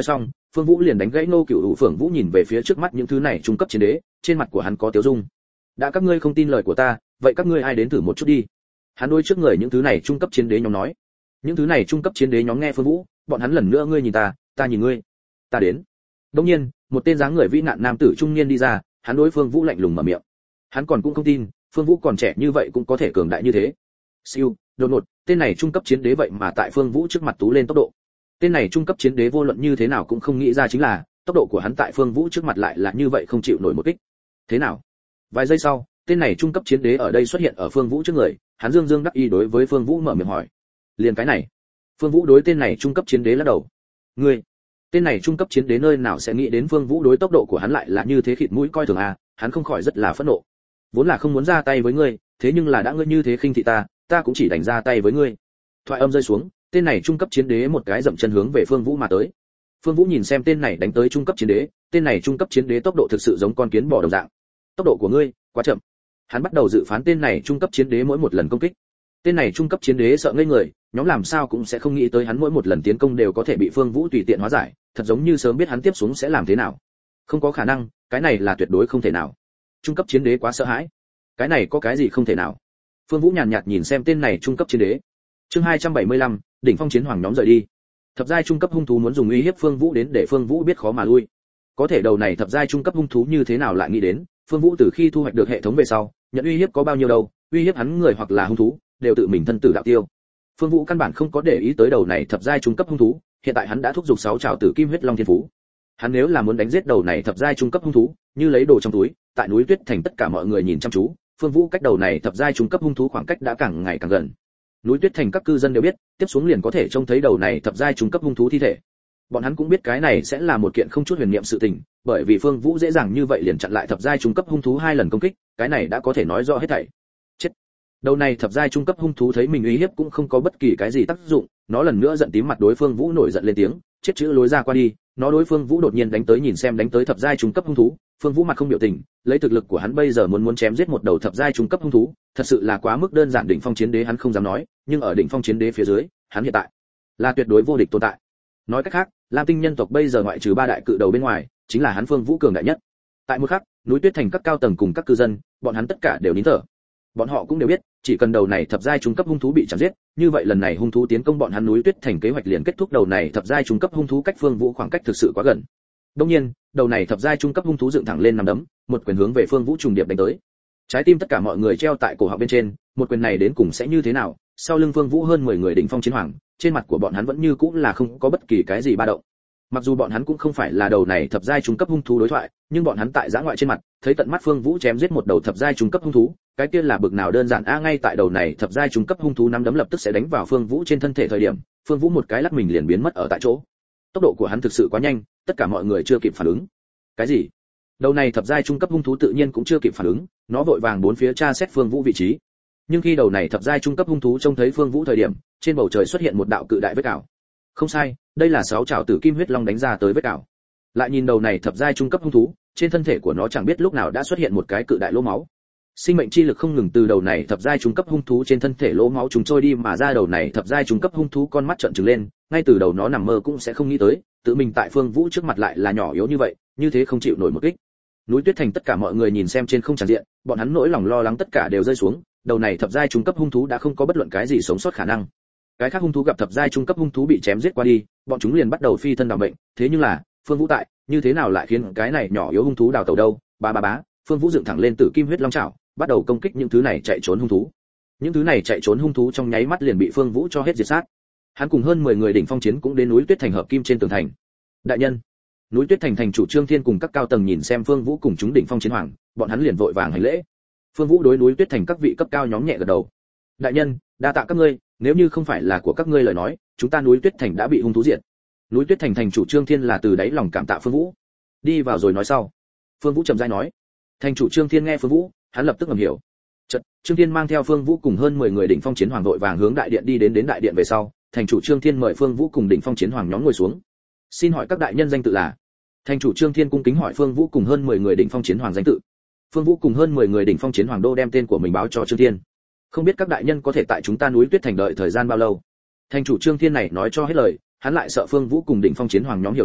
Speaker 1: Phương Vũ liền đánh gãy Ngô Cửu Vũ. Phương Vũ nhìn về phía trước mắt những thứ này trung cấp chiến đế, trên mặt của hắn có tiêu dung. Đã các ngươi không tin lời của ta, vậy các ngươi ai đến thử một chút đi. Hắn đối trước người những thứ này trung cấp chiến đế nhóm nói. Những thứ này trung cấp chiến đế nhóm nghe Phương Vũ, bọn hắn lần nữa ngươi nhìn ta, ta nhìn ngươi, ta đến. Đương nhiên, một tên dáng người vĩ nạn nam tử trung niên đi ra, hắn đối Phương Vũ lạnh lùng mở miệng. Hắn còn cũng không tin, Phương Vũ còn trẻ như vậy cũng có thể cường đại như thế. Siêu, đột ngột, tên này trung cấp chiến đế vậy mà tại Phương Vũ trước mặt tú lên tốc độ. Tên này trung cấp chiến đế vô luận như thế nào cũng không nghĩ ra chính là, tốc độ của hắn tại Phương Vũ trước mặt lại là như vậy không chịu nổi một kích. Thế nào? Vài giây sau, tên này trung cấp chiến đế ở đây xuất hiện ở Phương Vũ trước người, hắn dương dương đắc ý đối với Phương Vũ mở miệng hỏi. Liền cái này? Phương Vũ đối tên này trung cấp chiến đế lắc đầu. Ngươi, tên này trung cấp chiến đế nơi nào sẽ nghĩ đến Phương Vũ đối tốc độ của hắn lại là như thế khịt mũi coi thường à, hắn không khỏi rất là phẫn nộ. Vốn là không muốn ra tay với ngươi, thế nhưng là đã ngươi như thế khinh thị ta, ta cũng chỉ đành ra tay với ngươi. Thoại âm rơi xuống, tên này trung cấp chiến đế một cái dậm chân hướng về Phương Vũ mà tới. Phương Vũ nhìn xem tên này đánh tới trung cấp chiến đế, tên này trung cấp chiến đế tốc độ thực sự giống con kiến bò đồng dạng. Tốc độ của ngươi quá chậm. Hắn bắt đầu dự phán tên này trung cấp chiến đế mỗi một lần công kích. Tên này trung cấp chiến đế sợ ngây người, nhóm làm sao cũng sẽ không nghĩ tới hắn mỗi một lần tiến công đều có thể bị Phương Vũ tùy tiện hóa giải, thật giống như sớm biết hắn tiếp xuống sẽ làm thế nào. Không có khả năng, cái này là tuyệt đối không thể nào. Trung cấp chiến đế quá sợ hãi. Cái này có cái gì không thể nào? Phương Vũ nhàn nhạt nhìn xem tên này trung cấp chiến đế. Chương 275, đỉnh phong chiến hoàng nhóm rời đi. Thập giai trung cấp hung thú muốn dùng uy hiếp Phương Vũ đến để Phương Vũ biết khó mà lui. Có thể đầu này thập giai trung cấp hung thú như thế nào lại nghĩ đến, Phương Vũ từ khi thu hoạch được hệ thống về sau, nhận uy hiếp có bao nhiêu đâu, uy hiếp hắn người hoặc là hung thú, đều tự mình thân tử đạo tiêu. Phương Vũ căn bản không có để ý tới đầu này thập giai trung cấp hung thú, hiện tại hắn đã thúc giục 6 trảo tử kim huyết long thiên phú. Hắn nếu là muốn đánh giết đầu này thập giai trung cấp hung thú, như lấy đồ trong túi, tại núi Tuyết Thành tất cả mọi người nhìn chăm chú, Phương Vũ cách đầu này thập giai trung cấp hung thú khoảng cách đã càng ngày càng gần. Núi Tuyết Thành các cư dân đều biết, tiếp xuống liền có thể trông thấy đầu này thập giai trung cấp hung thú thi thể. Bọn hắn cũng biết cái này sẽ là một kiện không chút huyền niệm sự tình, bởi vì Phương Vũ dễ dàng như vậy liền chặn lại thập giai trung cấp hung thú 2 lần công kích, cái này đã có thể nói rõ hết thảy. Chết. Đầu này thập giai trung cấp hung thú thấy mình uy hiếp cũng không có bất kỳ cái gì tác dụng, nó lần nữa giận tím mặt đối Phương Vũ nổi giận lên tiếng, chết chữ lối ra qua đi, nó đối Phương Vũ đột nhiên đánh tới nhìn xem đánh tới thập giai trung cấp hung thú, Phương Vũ mặt không biểu tình, lấy thực lực của hắn bây giờ muốn chém giết một đầu thập giai trung cấp hung thú, thật sự là quá mức đơn giản. Đỉnh phong chiến đế hắn không dám nói, nhưng ở đỉnh phong chiến đế phía dưới, hắn hiện tại là tuyệt đối vô địch tồn tại. Nói cách khác, Lam Tinh nhân tộc bây giờ ngoại trừ 3 đại cự đầu bên ngoài, chính là hắn Phương Vũ cường đại nhất. Tại một khắc, núi Tuyết Thành các cao tầng cùng các cư dân, bọn hắn tất cả đều nín thở. Bọn họ cũng đều biết, chỉ cần đầu này thập giai trung cấp hung thú bị chém giết, như vậy lần này hung thú tiến công bọn hắn núi Tuyết Thành kế hoạch liền kết thúc. Đầu này thập giai trung cấp hung thú cách Phương Vũ khoảng cách thực sự quá gần. Đương nhiên, đầu này thập giai trung cấp hung thú dựng thẳng lên nằm đấm, một quyền hướng về Phương Vũ trùng điệp đánh tới. Trái tim tất cả mọi người treo tại cổ họng bên trên, một quyền này đến cùng sẽ như thế nào? Sau lưng Phương Vũ hơn 10 người đỉnh phong chiến hoàng, trên mặt của bọn hắn vẫn như cũ là không có bất kỳ cái gì ba động. Mặc dù bọn hắn cũng không phải là đầu này thập giai trung cấp hung thú đối thoại, nhưng bọn hắn tại giã ngoại trên mặt, thấy tận mắt Phương Vũ chém giết một đầu thập giai trung cấp hung thú, cái kia là bực nào đơn giản a. Ngay tại đầu này thập giai trung cấp hung thú nắm đấm lập tức sẽ đánh vào Phương Vũ trên thân thể thời điểm, Phương Vũ một cái lắc mình liền biến mất ở tại chỗ. Tốc độ của hắn thực sự quá nhanh, tất cả mọi người chưa kịp phản ứng. Cái gì? Đầu này thập giai trung cấp hung thú tự nhiên cũng chưa kịp phản ứng, nó vội vàng bốn phía tra xét Phương Vũ vị trí. Nhưng khi đầu này thập giai trung cấp hung thú trông thấy Phương Vũ thời điểm, trên bầu trời xuất hiện một đạo cự đại vết cào. Không sai, đây là 6 trảo tử kim huyết long đánh ra tới vết cào. Lại nhìn đầu này thập giai trung cấp hung thú, trên thân thể của nó chẳng biết lúc nào đã xuất hiện một cái cự đại lỗ máu. Sinh mệnh chi lực không ngừng từ đầu này thập giai trung cấp hung thú trên thân thể lỗ máu trùng trôi đi mà ra. Đầu này thập giai trung cấp hung thú con mắt trợn trừng lên, ngay từ đầu nó nằm mơ cũng sẽ không nghĩ tới, tự mình tại Phương Vũ trước mặt lại là nhỏ yếu như vậy, như thế không chịu nổi một kích. Núi Tuyết Thành tất cả mọi người nhìn xem trên không tràn diện, bọn hắn nỗi lòng lo lắng tất cả đều rơi xuống, đầu này thập giai trung cấp hung thú đã không có bất luận cái gì sống sót khả năng. Cái khác hung thú gặp thập giai trung cấp hung thú bị chém giết qua đi, bọn chúng liền bắt đầu phi thân đào mệnh, thế nhưng là, Phương Vũ tại, như thế nào lại khiến cái này nhỏ yếu hung thú đào tẩu đâu? Bá, Phương Vũ dựng thẳng lên tử kim huyết long chảo, bắt đầu công kích những thứ này chạy trốn hung thú. Những thứ này chạy trốn hung thú trong nháy mắt liền bị Phương Vũ cho hết diệt sát. Hắn cùng hơn 10 người đỉnh phong chiến cũng đến núi Tuyết Thành hợp kim trên tường thành. Đại nhân, núi Tuyết Thành thành chủ Trương Thiên cùng các cao tầng nhìn xem Phương Vũ cùng chúng đỉnh phong chiến hoàng, bọn hắn liền vội vàng hành lễ. Phương Vũ đối núi Tuyết Thành các vị cấp cao nhóm nhẹ gật đầu. Đại nhân, đa tạ các ngươi, nếu như không phải là của các ngươi lời nói, chúng ta núi Tuyết Thành đã bị hung thú diệt. Núi Tuyết Thành thành chủ Trương Thiên là từ đáy lòng cảm tạ Phương Vũ. Đi vào rồi nói sau. Phương Vũ trầm rãi nói. Thành chủ Trương Thiên nghe Phương Vũ, hắn lập tức ngầm hiểu. Chợt, Trương Thiên mang theo Phương Vũ cùng hơn 10 người đỉnh phong chiến hoàng vội vàng hướng đại điện đi đến đại điện về sau, thành chủ Trương Thiên mời Phương Vũ cùng đỉnh phong chiến hoàng nhóm ngồi xuống. Xin hỏi các đại nhân danh tự là? Thành chủ Trương Thiên cung kính hỏi Phương Vũ cùng hơn 10 người đỉnh phong chiến hoàng danh tự. Phương Vũ cùng hơn 10 người đỉnh phong chiến hoàng đô đem tên của mình báo cho Trương Thiên. Không biết các đại nhân có thể tại chúng ta núi Tuyết Thành đợi thời gian bao lâu? Thành chủ Trương Thiên này nói cho hết lời, hắn lại sợ Phương Vũ cùng đỉnh phong chiến hoàng nhóm hiểu lầm,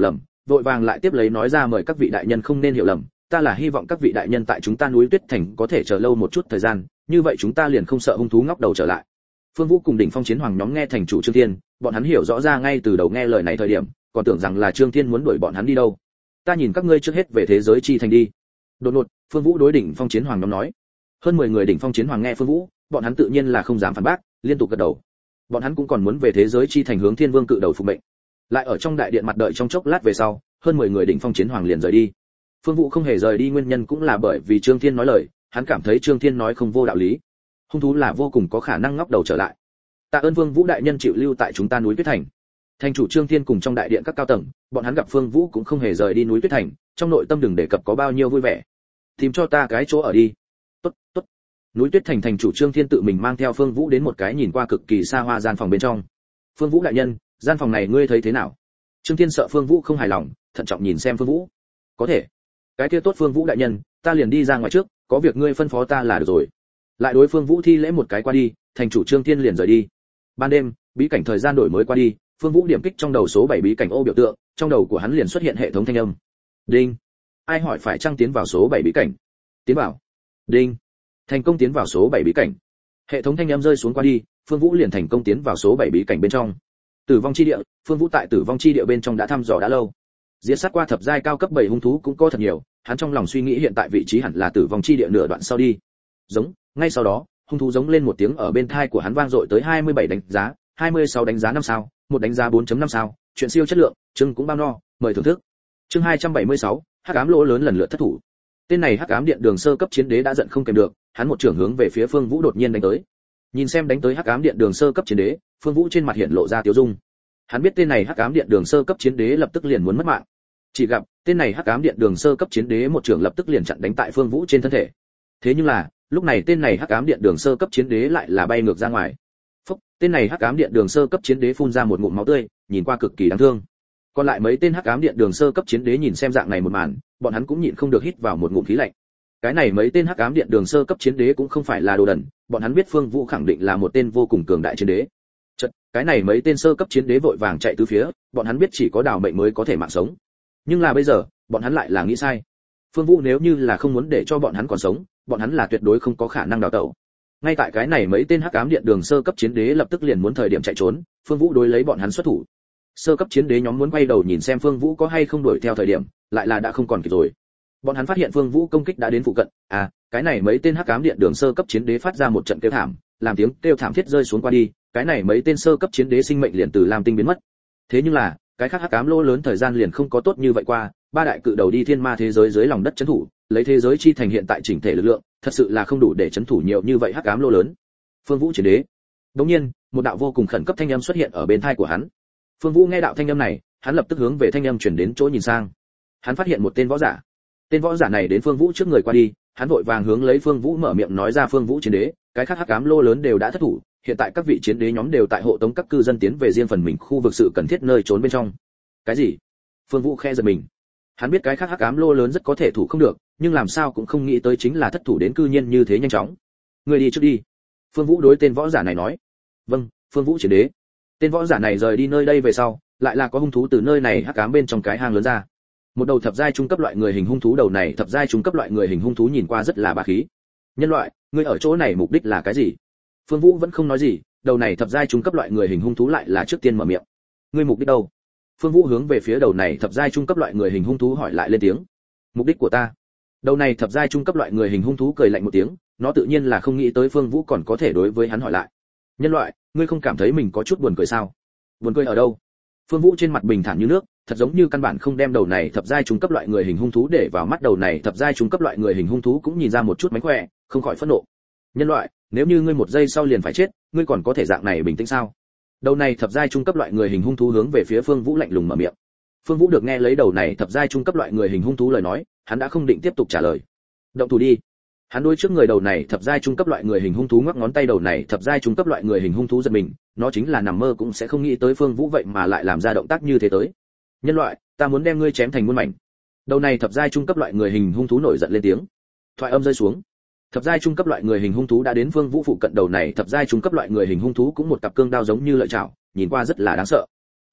Speaker 1: vội vàng lại tiếp lấy nói ra, mời các vị đại nhân không nên hiểu lầm, ta là hy vọng các vị đại nhân tại chúng ta núi Tuyết Thành có thể chờ lâu một chút thời gian, như vậy chúng ta liền không sợ hung thú ngóc đầu trở lại. Phương Vũ cùng đỉnh phong chiến hoàng nhóm nghe thành chủ Trương Thiên, bọn hắn hiểu rõ ra ngay từ đầu nghe lời này thời điểm, còn tưởng rằng là Trương Thiên muốn đuổi bọn hắn đi đâu. Ta nhìn các ngươi trước hết về thế giới chi thành đi. Đột ngột, Phương Vũ đối đỉnh phong chiến hoàng nhóm nói. Hơn 10 người đỉnh phong chiến hoàng nghe Phương Vũ, bọn hắn tự nhiên là không dám phản bác, liên tục gật đầu. Bọn hắn cũng còn muốn về thế giới chi thành hướng Thiên Vương cự đầu phục mệnh. Lại ở trong đại điện mặt đợi trong chốc lát về sau, hơn 10 người đỉnh phong chiến hoàng liền rời đi. Phương Vũ không hề rời đi nguyên nhân cũng là bởi vì Trương Thiên nói lời, hắn cảm thấy Trương Thiên nói không vô đạo lý. Hung thú là vô cùng có khả năng ngóc đầu trở lại. Tạ ơn Vương Vũ đại nhân chịu lưu tại chúng ta núi Tuyết Thành. Thành chủ Trương Thiên cùng trong đại điện các cao tầng, bọn hắn gặp Phương Vũ cũng không hề rời đi núi Tuyết Thành, trong nội tâm đừng đề cập có bao nhiêu vui vẻ. Tìm cho ta cái chỗ ở đi. Tốt, tốt. Núi Tuyết Thành thành chủ Trương Thiên tự mình mang theo Phương Vũ đến một cái nhìn qua cực kỳ xa hoa gian phòng bên trong. Phương Vũ đại nhân, gian phòng này ngươi thấy thế nào? Trương Thiên sợ Phương Vũ không hài lòng, thận trọng nhìn xem Phương Vũ. Có thể. Cái kia tốt Phương Vũ đại nhân, ta liền đi ra ngoài trước, có việc ngươi phân phó ta là được rồi. Lại đối Phương Vũ thi lễ một cái qua đi, thành chủ Trương Thiên liền rời đi. Ban đêm, bí cảnh thời gian đổi mới qua đi, Phương Vũ điểm kích trong đầu số 7 bí cảnh ô biểu tượng, trong đầu của hắn liền xuất hiện hệ thống thanh âm. Đinh. Ai hỏi phải trang tiến vào số 7 bí cảnh? Tiến vào. Đinh. Thành công tiến vào số 7 bí cảnh. Hệ thống thanh âm rơi xuống qua đi, Phương Vũ liền thành công tiến vào số 7 bí cảnh bên trong. Tử vong chi địa, Phương Vũ tại tử vong chi địa bên trong đã thăm dò đã lâu. Diệt sát qua thập giai cao cấp 7 hung thú cũng có thật nhiều, hắn trong lòng suy nghĩ hiện tại vị trí hẳn là tử vong chi địa nửa đoạn sau đi. Giống, ngay sau đó, hung thú giống lên một tiếng ở bên tai của hắn vang dội tới 27 đánh giá, 26 đánh giá 5 sao, một đánh giá 4.5 sao, chuyện siêu chất lượng, chương cũng bao no, mời thưởng thức. Chương 276, Hắc ám lỗ lớn lần lượt thất thủ. Tên này Hắc ám điện đường sơ cấp chiến đế đã giận không kèm được, hắn một trường hướng về phía Phương Vũ đột nhiên đánh tới. Nhìn xem đánh tới Hắc ám điện đường sơ cấp chiến đế, Phương Vũ trên mặt hiện lộ ra tiêu dung. Hắn biết tên này Hắc ám điện đường sơ cấp chiến đế lập tức liền muốn mất mạng. Chỉ gặp, tên này Hắc ám điện đường sơ cấp chiến đế một trường lập tức liền chặn đánh tại Phương Vũ trên thân thể. Thế nhưng là, lúc này tên này Hắc ám điện đường sơ cấp chiến đế lại là bay ngược ra ngoài. Phốc, tên này Hắc ám điện đường sơ cấp chiến đế phun ra một ngụm máu tươi, nhìn qua cực kỳ đáng thương. Còn lại mấy tên Hắc ám điện đường sơ cấp chiến đế nhìn xem dạng này một màn, bọn hắn cũng nhịn không được hít vào một ngụm khí lạnh. Cái này mấy tên Hắc ám điện đường sơ cấp chiến đế cũng không phải là đồ đần, bọn hắn biết Phương Vũ khẳng định là một tên vô cùng cường đại chiến đế. Chợt, cái này mấy tên sơ cấp chiến đế vội vàng chạy tứ phía, bọn hắn biết chỉ có đào mệnh mới có thể mạng sống. Nhưng là bây giờ, bọn hắn lại là nghĩ sai. Phương Vũ nếu như là không muốn để cho bọn hắn còn sống, bọn hắn là tuyệt đối không có khả năng đào tẩu. Ngay tại cái này mấy tên Hắc ám điện đường sơ cấp chiến đế lập tức liền muốn thời điểm chạy trốn, Phương Vũ đối lấy bọn hắn xuất thủ. Sơ cấp chiến đế nhóm muốn quay đầu nhìn xem Phương Vũ có hay không đuổi theo thời điểm, lại là đã không còn kịp rồi. Bọn hắn phát hiện Phương Vũ công kích đã đến phụ cận, cái này mấy tên Hắc ám điện đường sơ cấp chiến đế phát ra một trận kêu thảm, làm tiếng kêu thảm thiết rơi xuống qua đi, cái này mấy tên sơ cấp chiến đế sinh mệnh liền từ lam tinh biến mất. Thế nhưng là, cái khác Hắc ám lỗ lớn thời gian liền không có tốt như vậy qua, ba đại cự đầu đi thiên ma thế giới dưới lòng đất trấn thủ, lấy thế giới chi thành hiện tại chỉnh thể lực lượng, thật sự là không đủ để trấn thủ nhiều như vậy Hắc ám lỗ lớn. Phương Vũ chiến đế. Đột nhiên, một đạo vô cùng khẩn cấp thanh âm xuất hiện ở bên tai của hắn. Phương Vũ nghe đạo thanh âm này, hắn lập tức hướng về thanh âm truyền đến chỗ nhìn sang. Hắn phát hiện một tên võ giả. Tên võ giả này đến Phương Vũ trước người qua đi, hắn vội vàng hướng lấy Phương Vũ mở miệng nói ra, Phương Vũ chiến đế, cái khác Hắc ám lỗ lớn đều đã thất thủ, hiện tại các vị chiến đế nhóm đều tại hộ tống các cư dân tiến về riêng phần mình khu vực sự cần thiết nơi trốn bên trong. Cái gì? Phương Vũ khẽ giật mình. Hắn biết cái khác Hắc ám lỗ lớn rất có thể thủ không được, nhưng làm sao cũng không nghĩ tới chính là thất thủ đến cư nhiên như thế nhanh chóng. Người đi trước đi. Phương Vũ đối tên võ giả này nói. Vâng, Phương Vũ chiến đế. Tên võ giả này rời đi nơi đây về sau, lại là có hung thú từ nơi này hắc ám bên trong cái hang lớn ra. Một đầu thập giai trung cấp loại người hình hung thú, đầu này thập giai trung cấp loại người hình hung thú nhìn qua rất là bá khí. Nhân loại, ngươi ở chỗ này mục đích là cái gì? Phương Vũ vẫn không nói gì, đầu này thập giai trung cấp loại người hình hung thú lại là trước tiên mở miệng. Ngươi mục đích đâu? Phương Vũ hướng về phía đầu này thập giai trung cấp loại người hình hung thú hỏi lại lên tiếng. Mục đích của ta? Đầu này thập giai trung cấp loại người hình hung thú cười lạnh một tiếng, nó tự nhiên là không nghĩ tới Phương Vũ còn có thể đối với hắn hỏi lại. Nhân loại, ngươi không cảm thấy mình có chút buồn cười sao? Buồn cười ở đâu? Phương Vũ trên mặt bình thản như nước, thật giống như căn bản không đem đầu này thập giai trung cấp loại người hình hung thú để vào mắt. Đầu này thập giai trung cấp loại người hình hung thú cũng nhìn ra một chút mánh khỏe, không khỏi phẫn nộ. Nhân loại, nếu như ngươi một giây sau liền phải chết, ngươi còn có thể dạng này bình tĩnh sao? Đầu này thập giai trung cấp loại người hình hung thú hướng về phía Phương Vũ lạnh lùng mở miệng. Phương Vũ được nghe lấy đầu này thập giai trung cấp loại người hình hung thú lời nói, hắn đã không định tiếp tục trả lời. Động thủ đi. Hắn đối trước người đầu này thập giai trung cấp loại người hình hung thú ngoắc ngón tay. Đầu này thập giai trung cấp loại người hình hung thú giật mình, nó chính là nằm mơ cũng sẽ không nghĩ tới Phương Vũ vậy mà lại làm ra động tác như thế tới. Nhân loại, ta muốn đem ngươi chém thành muôn mảnh. Đầu này thập giai trung cấp loại người hình hung thú nổi giận lên tiếng. Thoại âm rơi xuống, thập giai trung cấp loại người hình hung thú đã đến Phương Vũ phụ cận. Đầu này thập giai trung cấp loại người hình hung thú cũng một cặp cương đao giống như lợi chảo, nhìn qua rất là đáng sợ.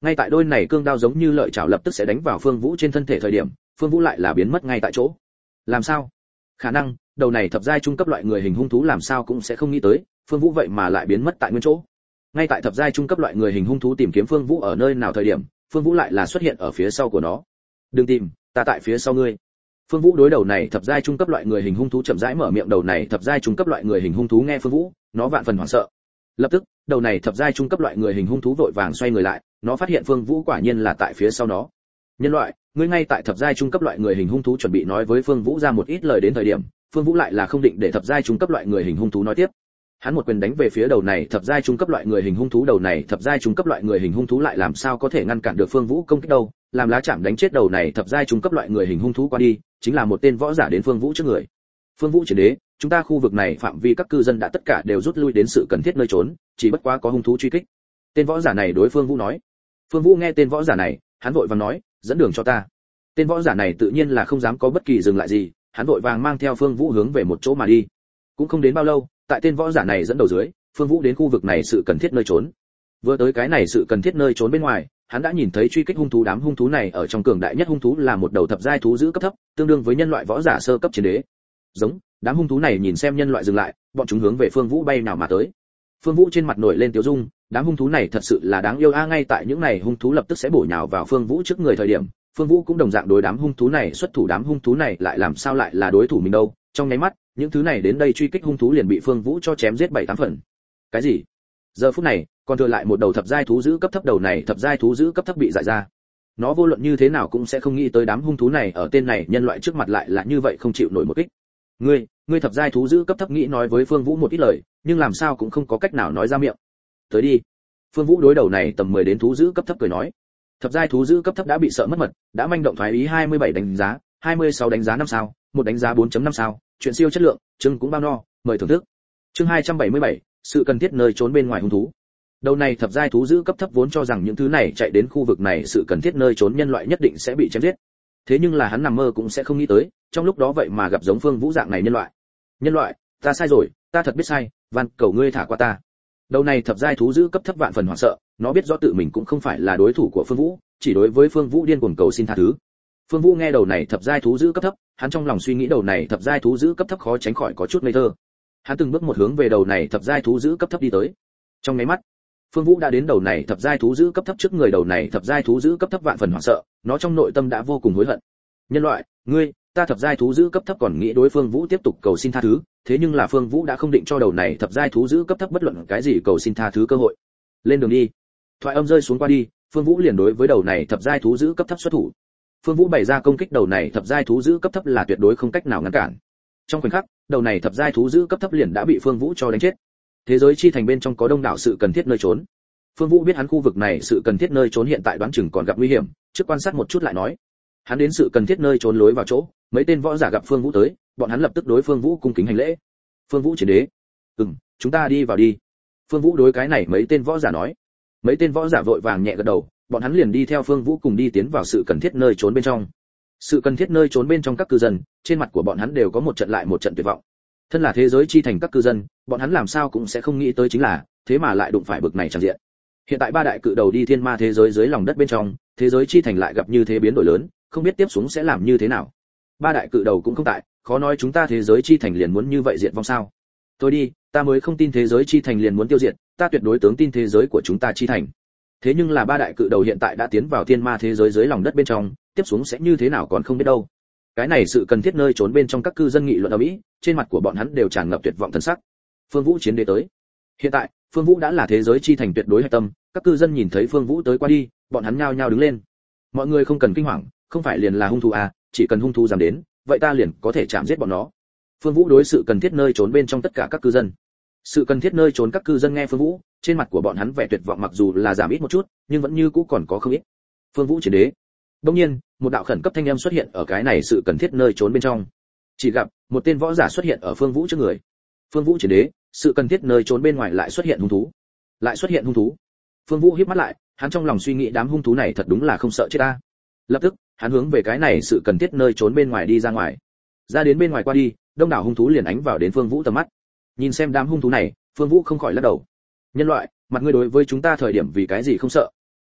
Speaker 1: Ngay tại đôi này cương đao giống như lợi chảo lập tức sẽ đánh vào Phương Vũ trên thân thể thời điểm, Phương Vũ lại là biến mất ngay tại chỗ. Làm sao? Khả năng, đầu này thập giai trung cấp loại người hình hung thú làm sao cũng sẽ không nghĩ tới, Phương Vũ vậy mà lại biến mất tại nguyên chỗ. Ngay tại thập giai trung cấp loại người hình hung thú tìm kiếm Phương Vũ ở nơi nào thời điểm, Phương Vũ lại là xuất hiện ở phía sau của nó. "Đừng tìm, ta tại phía sau ngươi." Phương Vũ đối đầu này thập giai trung cấp loại người hình hung thú chậm rãi mở miệng. Đầu này thập giai trung cấp loại người hình hung thú nghe Phương Vũ, nó vạn phần hoảng sợ. Lập tức, đầu này thập giai trung cấp loại người hình hung thú vội vàng xoay người lại, nó phát hiện Phương Vũ quả nhiên là tại phía sau nó. "Nhân loại, ngươi ngay tại thập giai trung cấp loại người hình hung thú chuẩn bị nói với Phương Vũ ra một ít lời đến thời điểm, Phương Vũ lại là không định để thập giai trung cấp loại người hình hung thú nói tiếp. Hắn một quyền đánh về phía đầu này thập giai trung cấp loại người hình hung thú. Đầu này thập giai trung cấp loại người hình hung thú lại làm sao có thể ngăn cản được Phương Vũ công kích đâu, làm lá chạm đánh chết đầu này thập giai trung cấp loại người hình hung thú qua đi, chính là một tên võ giả đến Phương Vũ trước người. "Phương Vũ Chiến Đế, chúng ta khu vực này phạm vi các cư dân đã tất cả đều rút lui đến sự cần thiết nơi trốn, chỉ bất quá có hung thú truy kích." Tên võ giả này đối Phương Vũ nói. Phương Vũ nghe tên võ giả này, hắn vội vàng nói, "Dẫn đường cho ta." Tên võ giả này tự nhiên là không dám có bất kỳ dừng lại gì, hắn vội vàng mang theo Phương Vũ hướng về một chỗ mà đi. Cũng không đến bao lâu, tại tên võ giả này dẫn đầu dưới, Phương Vũ đến khu vực này sự cần thiết nơi trốn. Vừa tới cái này sự cần thiết nơi trốn bên ngoài, hắn đã nhìn thấy truy kích hung thú. Đám hung thú này ở trong cường đại nhất hung thú là một đầu thập giai thú dữ cấp thấp, tương đương với nhân loại võ giả sơ cấp chiến đế. Giống, đám hung thú này nhìn xem nhân loại dừng lại, bọn chúng hướng về Phương Vũ bay nào mà tới. Phương Vũ trên mặt nổi lên tiêu dung, đám hung thú này thật sự là đáng yêu a. Ngay tại những này hung thú lập tức sẽ bổ nhào vào Phương Vũ trước người thời điểm, Phương Vũ cũng đồng dạng đối đám hung thú này xuất thủ. Đám hung thú này lại làm sao lại là đối thủ mình đâu? Trong nháy mắt, những thứ này đến đây truy kích hung thú liền bị Phương Vũ cho chém giết 7-8 phần. Cái gì? Giờ phút này, còn thừa lại một đầu thập giai thú dữ cấp thấp. Đầu này thập giai thú dữ cấp thấp bị giải ra. Nó vô luận như thế nào cũng sẽ không nghĩ tới đám hung thú này ở tên này nhân loại trước mặt lại là như vậy không chịu nổi một kích. Ngươi thập giai thú dữ cấp thấp nghĩ nói với Phương Vũ một ít lời, nhưng làm sao cũng không có cách nào nói ra miệng. "Tới đi." Phương Vũ đối đầu này tầm 10 đến thú dữ cấp thấp cười nói. Thập giai thú dữ cấp thấp đã bị sợ mất mật, đã manh động thoái ý. 27 đánh giá, 26 đánh giá 5 sao, một đánh giá 4.5 sao, chuyện siêu chất lượng, chương cũng bao no, mời thưởng thức. Chương 277, sự cần thiết nơi trốn bên ngoài hung thú. Đầu này thập giai thú dữ cấp thấp vốn cho rằng những thứ này chạy đến khu vực này sự cần thiết nơi trốn nhân loại nhất định sẽ bị chém giết. Thế nhưng là hắn nằm mơ cũng sẽ không nghĩ tới, trong lúc đó vậy mà gặp giống Phương Vũ dạng này nhân loại. "Nhân loại, ta sai rồi, ta thật biết sai, van cầu ngươi thả qua ta." Đầu này thập giai thú dữ cấp thấp vạn phần hoảng sợ, nó biết rõ tự mình cũng không phải là đối thủ của Phương Vũ, chỉ đối với Phương Vũ điên cuồng cầu xin tha thứ. Phương Vũ nghe đầu này thập giai thú dữ cấp thấp, hắn trong lòng suy nghĩ đầu này thập giai thú dữ cấp thấp khó tránh khỏi có chút ngây thơ. Hắn từng bước một hướng về đầu này thập giai thú dữ cấp thấp đi tới. Trong nháy mắt, Phương Vũ đã đến đầu này thập giai thú dữ cấp thấp trước người. Đầu này thập giai thú dữ cấp thấp vạn phần hoảng sợ, nó trong nội tâm đã vô cùng hối hận. "Nhân loại, ta thập giai thú dữ cấp thấp còn nghĩ đối Phương Vũ tiếp tục cầu xin tha thứ, thế nhưng là Phương Vũ đã không định cho đầu này thập giai thú dữ cấp thấp bất luận cái gì cầu xin tha thứ cơ hội. Lên đường đi." Thoại âm rơi xuống qua đi, Phương Vũ liền đối với đầu này thập giai thú dữ cấp thấp xuất thủ. Phương Vũ bày ra công kích đầu này thập giai thú dữ cấp thấp là tuyệt đối không cách nào ngăn cản. Trong khoảnh khắc, đầu này thập giai thú dữ cấp thấp liền đã bị Phương Vũ cho đánh chết. Thế giới chi thành bên trong có đông đảo sự cần thiết nơi trốn. Phương Vũ biết hắn khu vực này sự cần thiết nơi trốn hiện tại đoán chừng còn gặp nguy hiểm, trước quan sát một chút lại nói. Hắn đến sự cần thiết nơi trốn lối vào chỗ, mấy tên võ giả gặp Phương Vũ tới, bọn hắn lập tức đối Phương Vũ cung kính hành lễ. "Phương Vũ Chiến Đế." Chúng ta đi vào đi." Phương Vũ đối cái này mấy tên võ giả nói. Mấy tên võ giả vội vàng nhẹ gật đầu, bọn hắn liền đi theo Phương Vũ cùng đi tiến vào sự cần thiết nơi trốn bên trong. Sự cần thiết nơi trốn bên trong các cư dân, trên mặt của bọn hắn đều có một trận lại một trận tuyệt vọng. Thân là thế giới chi thành các cư dân, bọn hắn làm sao cũng sẽ không nghĩ tới chính là, thế mà lại đụng phải bực này chẳng diện. Hiện tại ba đại cự đầu đi thiên ma thế giới dưới lòng đất bên trong, thế giới chi thành lại gặp như thế biến đổi lớn, không biết tiếp xuống sẽ làm như thế nào. Ba đại cự đầu cũng không tại, khó nói chúng ta thế giới chi thành liền muốn như vậy diệt vong sao? Tôi đi, ta mới không tin thế giới chi thành liền muốn tiêu diệt, ta tuyệt đối tướng tin thế giới của chúng ta chi thành. Thế nhưng là ba đại cự đầu hiện tại đã tiến vào thiên ma thế giới dưới lòng đất bên trong, tiếp xuống sẽ như thế nào còn không biết đâu. Cái này sự cần thiết nơi trốn bên trong các cư dân nghị luận ầm ĩ, trên mặt của bọn hắn đều tràn ngập tuyệt vọng thần sắc. Phương Vũ Chiến Đế tới. Hiện tại, Phương Vũ đã là thế giới chi thành tuyệt đối hạch tâm, các cư dân nhìn thấy Phương Vũ tới qua đi, bọn hắn nhao nhao đứng lên. Mọi người không cần kinh hoàng, không phải liền là hung thú à, chỉ cần hung thú dám đến, vậy ta liền có thể chạm giết bọn nó. Phương Vũ đối sự cần thiết nơi trốn bên trong tất cả các cư dân. Sự cần thiết nơi trốn các cư dân nghe Phương Vũ, trên mặt của bọn hắn vẻ tuyệt vọng mặc dù là giảm ít một chút, nhưng vẫn như cũ còn có không ít. Phương Vũ Chiến Đế. Đương nhiên, một đạo khẩn cấp thanh âm xuất hiện ở cái này sự cần thiết nơi trốn bên trong. Chỉ gặp một tên võ giả xuất hiện ở Phương Vũ trước người. Phương Vũ Chiến Đế, sự cần thiết nơi trốn bên ngoài lại xuất hiện hung thú. Lại xuất hiện hung thú. Phương Vũ híp mắt lại, hắn trong lòng suy nghĩ đám hung thú này thật đúng là không sợ chết ta. Lập tức, hắn hướng về cái này sự cần thiết nơi trốn bên ngoài đi ra ngoài. Ra đến bên ngoài qua đi, đông đảo hung thú liền ánh vào đến Phương Vũ tầm mắt. Nhìn xem đám hung thú này, Phương Vũ không khỏi lắc đầu. Nhân loại, mặt ngươi đối với chúng ta thời điểm vì cái gì không sợ?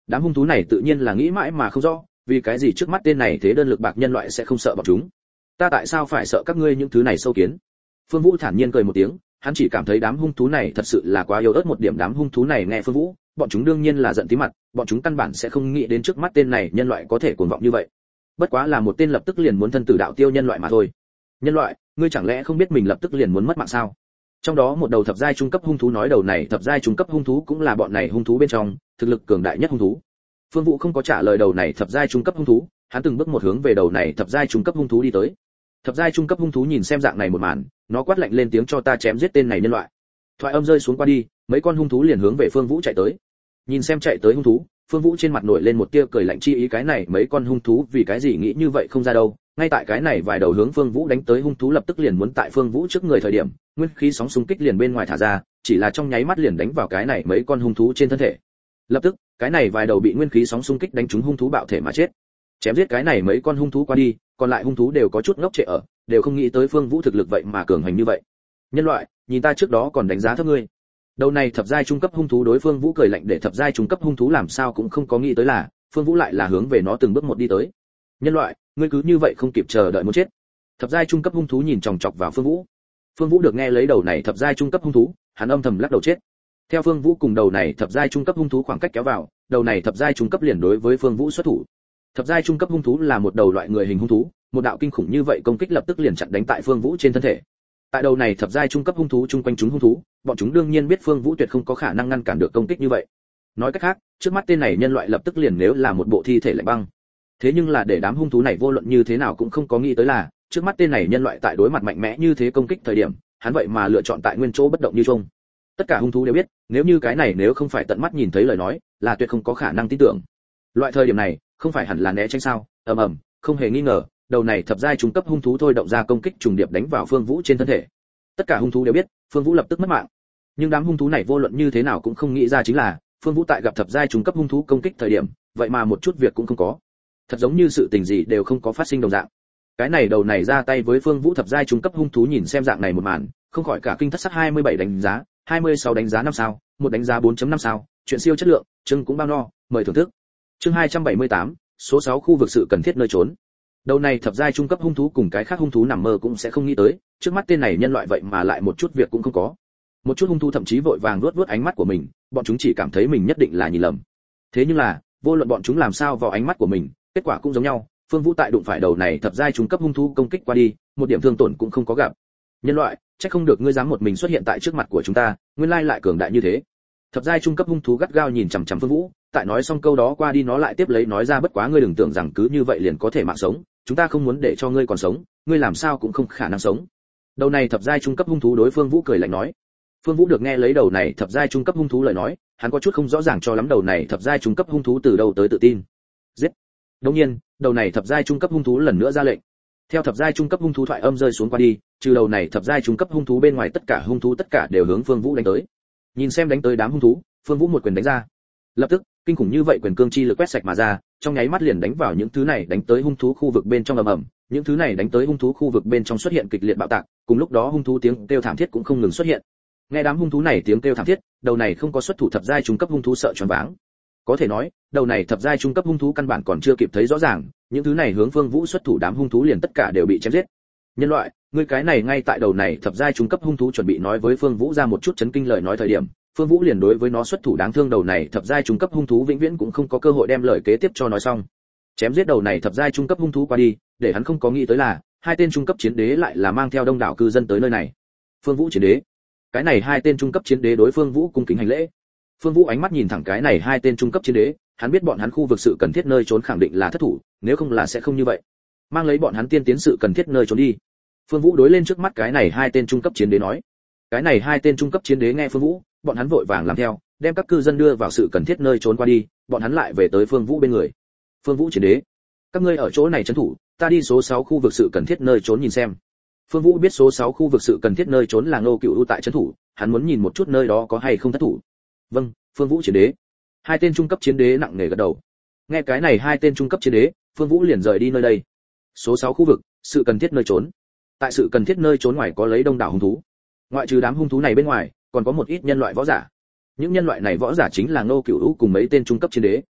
Speaker 1: Đám hung thú này tự nhiên là nghĩ mãi mà không rõ, vì cái gì trước mắt tên này thế đơn lực bạc nhân loại sẽ không sợ bọn chúng. Ta tại sao phải sợ các ngươi những thứ này sâu kiến? Phương Vũ thản nhiên cười một tiếng, hắn chỉ cảm thấy đám hung thú này thật sự là quá yếu ớt một điểm. Đám hung thú này nghe Phương Vũ, bọn chúng đương nhiên là giận tí mặt, bọn chúng căn bản sẽ không nghĩ đến trước mắt tên này nhân loại có thể cuồng vọng như vậy. Bất quá là một tên lập tức liền muốn thân tử đạo tiêu nhân loại mà thôi. Nhân loại, ngươi chẳng lẽ không biết mình lập tức liền muốn mất mạng sao? Trong đó một đầu thập giai trung cấp hung thú nói, đầu này thập giai trung cấp hung thú cũng là bọn này hung thú bên trong thực lực cường đại nhất hung thú. Phương Vũ không có trả lời đầu này thập giai trung cấp hung thú, hắn từng bước một hướng về đầu này thập giai trung cấp hung thú đi tới. Thập giai trung cấp hung thú nhìn xem dạng này một màn, nó quát lạnh lên tiếng, cho ta chém giết tên này nhân loại. Thoại âm rơi xuống qua đi, mấy con hung thú liền hướng về Phương Vũ chạy tới. Nhìn xem chạy tới hung thú, Phương Vũ trên mặt nổi lên một tia cười lạnh chi ý, cái này mấy con hung thú vì cái gì nghĩ như vậy không ra đâu. Ngay tại cái này vài đầu hướng Phương Vũ đánh tới hung thú lập tức liền muốn tại Phương Vũ trước người thời điểm, nguyên khí sóng xung kích liền bên ngoài thả ra, chỉ là trong nháy mắt liền đánh vào cái này mấy con hung thú trên thân thể. Lập tức, cái này vài đầu bị nguyên khí sóng xung kích đánh trúng hung thú bạo thể mà chết. Chém giết cái này mấy con hung thú qua đi, còn lại hung thú đều có chút ngốc trệ ở, đều không nghĩ tới Phương Vũ thực lực vậy mà cường hành như vậy. Nhân loại, nhìn ta trước đó còn đánh giá thấp ngươi. Đầu này thập giai trung cấp hung thú đối Phương Vũ cười lạnh, để thập giai trung cấp hung thú làm sao cũng không có nghĩ tới là Phương Vũ lại là hướng về nó từng bước một đi tới. Nhân loại, ngươi cứ như vậy không kịp chờ đợi muốn chết. Thập giai trung cấp hung thú nhìn chòng chọc vào Phương Vũ. Phương Vũ được nghe lấy đầu này thập giai trung cấp hung thú, hắn âm thầm lắc đầu chết. Theo Phương Vũ cùng đầu này thập giai trung cấp hung thú khoảng cách kéo vào, đầu này thập giai trung cấp liền đối với Phương Vũ xuất thủ. Thập giai trung cấp hung thú là một đầu loại người hình hung thú, một đạo kinh khủng như vậy công kích lập tức liền chặn đánh tại Phương Vũ trên thân thể. Tại đầu này thập giai trung cấp hung thú chung quanh chúng hung thú, bọn chúng đương nhiên biết Phương Vũ tuyệt không có khả năng ngăn cản được công kích như vậy. Nói cách khác, trước mắt tên này nhân loại lập tức liền nếu là một bộ thi thể lạnh băng. Thế nhưng là để đám hung thú này vô luận như thế nào cũng không có nghĩ tới là, trước mắt tên này nhân loại tại đối mặt mạnh mẽ như thế công kích thời điểm, hắn vậy mà lựa chọn tại nguyên chỗ bất động như chung. Tất cả hung thú đều biết, nếu như cái này nếu không phải tận mắt nhìn thấy lời nói, là tuyệt không có khả năng tin tưởng. Loại thời điểm này, không phải hẳn là né tránh sao? Ầm ầm, không hề nghi ngờ, đầu này thập giai trung cấp hung thú thôi động ra công kích trùng điệp đánh vào Phương Vũ trên thân thể. Tất cả hung thú đều biết, Phương Vũ lập tức mất mạng. Nhưng đám hung thú này vô luận như thế nào cũng không nghĩ ra chính là, Phương Vũ tại gặp thập giai trung cấp hung thú công kích thời điểm, vậy mà một chút việc cũng không có. Thật giống như sự tình gì đều không có phát sinh đồng dạng. Cái này đầu này ra tay với Phương Vũ thập giai trung cấp hung thú nhìn xem dạng này một màn, không khỏi cả kinh thất sắc. 27 đánh giá, 26 đánh giá 5 sao, một đánh giá 4.5 sao, chuyện siêu chất lượng, chương cũng bao no, mời thưởng thức. Chương 278, số 6 khu vực sự cần thiết nơi trốn. Đầu này thập giai trung cấp hung thú cùng cái khác hung thú nằm mơ cũng sẽ không nghĩ tới, trước mắt tên này nhân loại vậy mà lại một chút việc cũng không có. Một chút hung thú thậm chí vội vàng vuốt ánh mắt của mình, bọn chúng chỉ cảm thấy mình nhất định là nhìn lầm. Thế nhưng là, vô luận bọn chúng làm sao vào ánh mắt của mình, kết quả cũng giống nhau. Phương Vũ tại đụng phải đầu này thập giai trung cấp hung thú công kích qua đi, một điểm thương tổn cũng không có gặp. Nhân loại, chắc không được ngươi dám một mình xuất hiện tại trước mặt của chúng ta, nguyên lai lại cường đại như thế. Thập giai trung cấp hung thú gắt gao nhìn chằm chằm Phương Vũ, tại nói xong câu đó qua đi nó lại tiếp lấy nói ra, bất quá ngươi đừng tưởng rằng cứ như vậy liền có thể mạng sống, chúng ta không muốn để cho ngươi còn sống, ngươi làm sao cũng không khả năng sống. Đầu này thập giai trung cấp hung thú đối Phương Vũ cười lạnh nói. Phương Vũ được nghe lấy đầu này thập giai trung cấp hung thú lời nói, hắn có chút không rõ ràng cho lắm đầu này thập giai trung cấp hung thú từ đâu tới tự tin. Giết. Đương nhiên, đầu này thập giai trung cấp hung thú lần nữa ra lệnh. Theo thập giai trung cấp hung thú thoại âm rơi xuống qua đi, trừ đầu này thập giai trung cấp hung thú bên ngoài tất cả hung thú tất cả đều hướng Phương Vũ đánh tới. Nhìn xem đánh tới đám hung thú, Phương Vũ một quyền đánh ra. Lập tức, kinh khủng như vậy quyền cương chi lực quét sạch mà ra, trong nháy mắt liền đánh vào những thứ này đánh tới hung thú khu vực bên trong ầm ầm, những thứ này đánh tới hung thú khu vực bên trong xuất hiện kịch liệt bạo tạc, cùng lúc đó hung thú tiếng kêu thảm thiết cũng không ngừng xuất hiện. Nghe đám hung thú này tiếng kêu thảm thiết, đầu này không có xuất thủ thập giai trung cấp hung thú sợ choáng váng. Có thể nói, đầu này thập giai trung cấp hung thú căn bản còn chưa kịp thấy rõ ràng, những thứ này hướng Phương Vũ xuất thủ đám hung thú liền tất cả đều bị chém giết. Nhân loại, ngươi cái này ngay tại đầu này thập giai trung cấp hung thú chuẩn bị nói với Phương Vũ ra một chút chấn kinh lời nói thời điểm, Phương Vũ liền đối với nó xuất thủ đáng thương đầu này thập giai trung cấp hung thú vĩnh viễn cũng không có cơ hội đem lời kế tiếp cho nói xong. Chém giết đầu này thập giai trung cấp hung thú qua đi, để hắn không có nghĩ tới là, hai tên trung cấp chiến đế lại là mang theo đông đảo cư dân tới nơi này. Phương Vũ chiến đế. Cái này hai tên trung cấp chiến đế đối Phương Vũ cung kính hành lễ. Phương Vũ ánh mắt nhìn thẳng cái này hai tên trung cấp chiến đế, hắn biết bọn hắn khu vực sự cần thiết nơi trốn khẳng định là thất thủ, nếu không là sẽ không như vậy. Mang lấy bọn hắn tiên tiến sự cần thiết nơi trốn đi. Phương Vũ đối lên trước mắt cái này hai tên trung cấp chiến đế nói. Cái này hai tên trung cấp chiến đế nghe Phương Vũ, bọn hắn vội vàng làm theo, đem các cư dân đưa vào sự cần thiết nơi trốn qua đi, bọn hắn lại về tới Phương Vũ bên người. Phương Vũ chiến đế, các ngươi ở chỗ này trấn thủ, ta đi số 6 khu vực sự cần thiết nơi trốn nhìn xem. Phương Vũ biết số 6 khu vực sự cần thiết nơi trốn là Ngô Cựu U tại trấn thủ, hắn muốn nhìn một chút nơi đó có hay không thất thủ. Vâng, Phương Vũ chiến đế. Hai tên trung cấp chiến đế nặng nề gật đầu. Nghe cái này hai tên trung cấp chiến đế, Phương Vũ liền rời đi nơi đây. Số 6 khu vực, sự cần thiết nơi trốn. Tại sự cần thiết nơi trốn ngoài có lấy đông đảo hung thú. Ngoại trừ đám hung thú này bên ngoài, còn có một ít nhân loại võ giả. Những nhân loại này võ giả chính là Ngô Cửu U cùng mấy tên trung cấp chiến đế.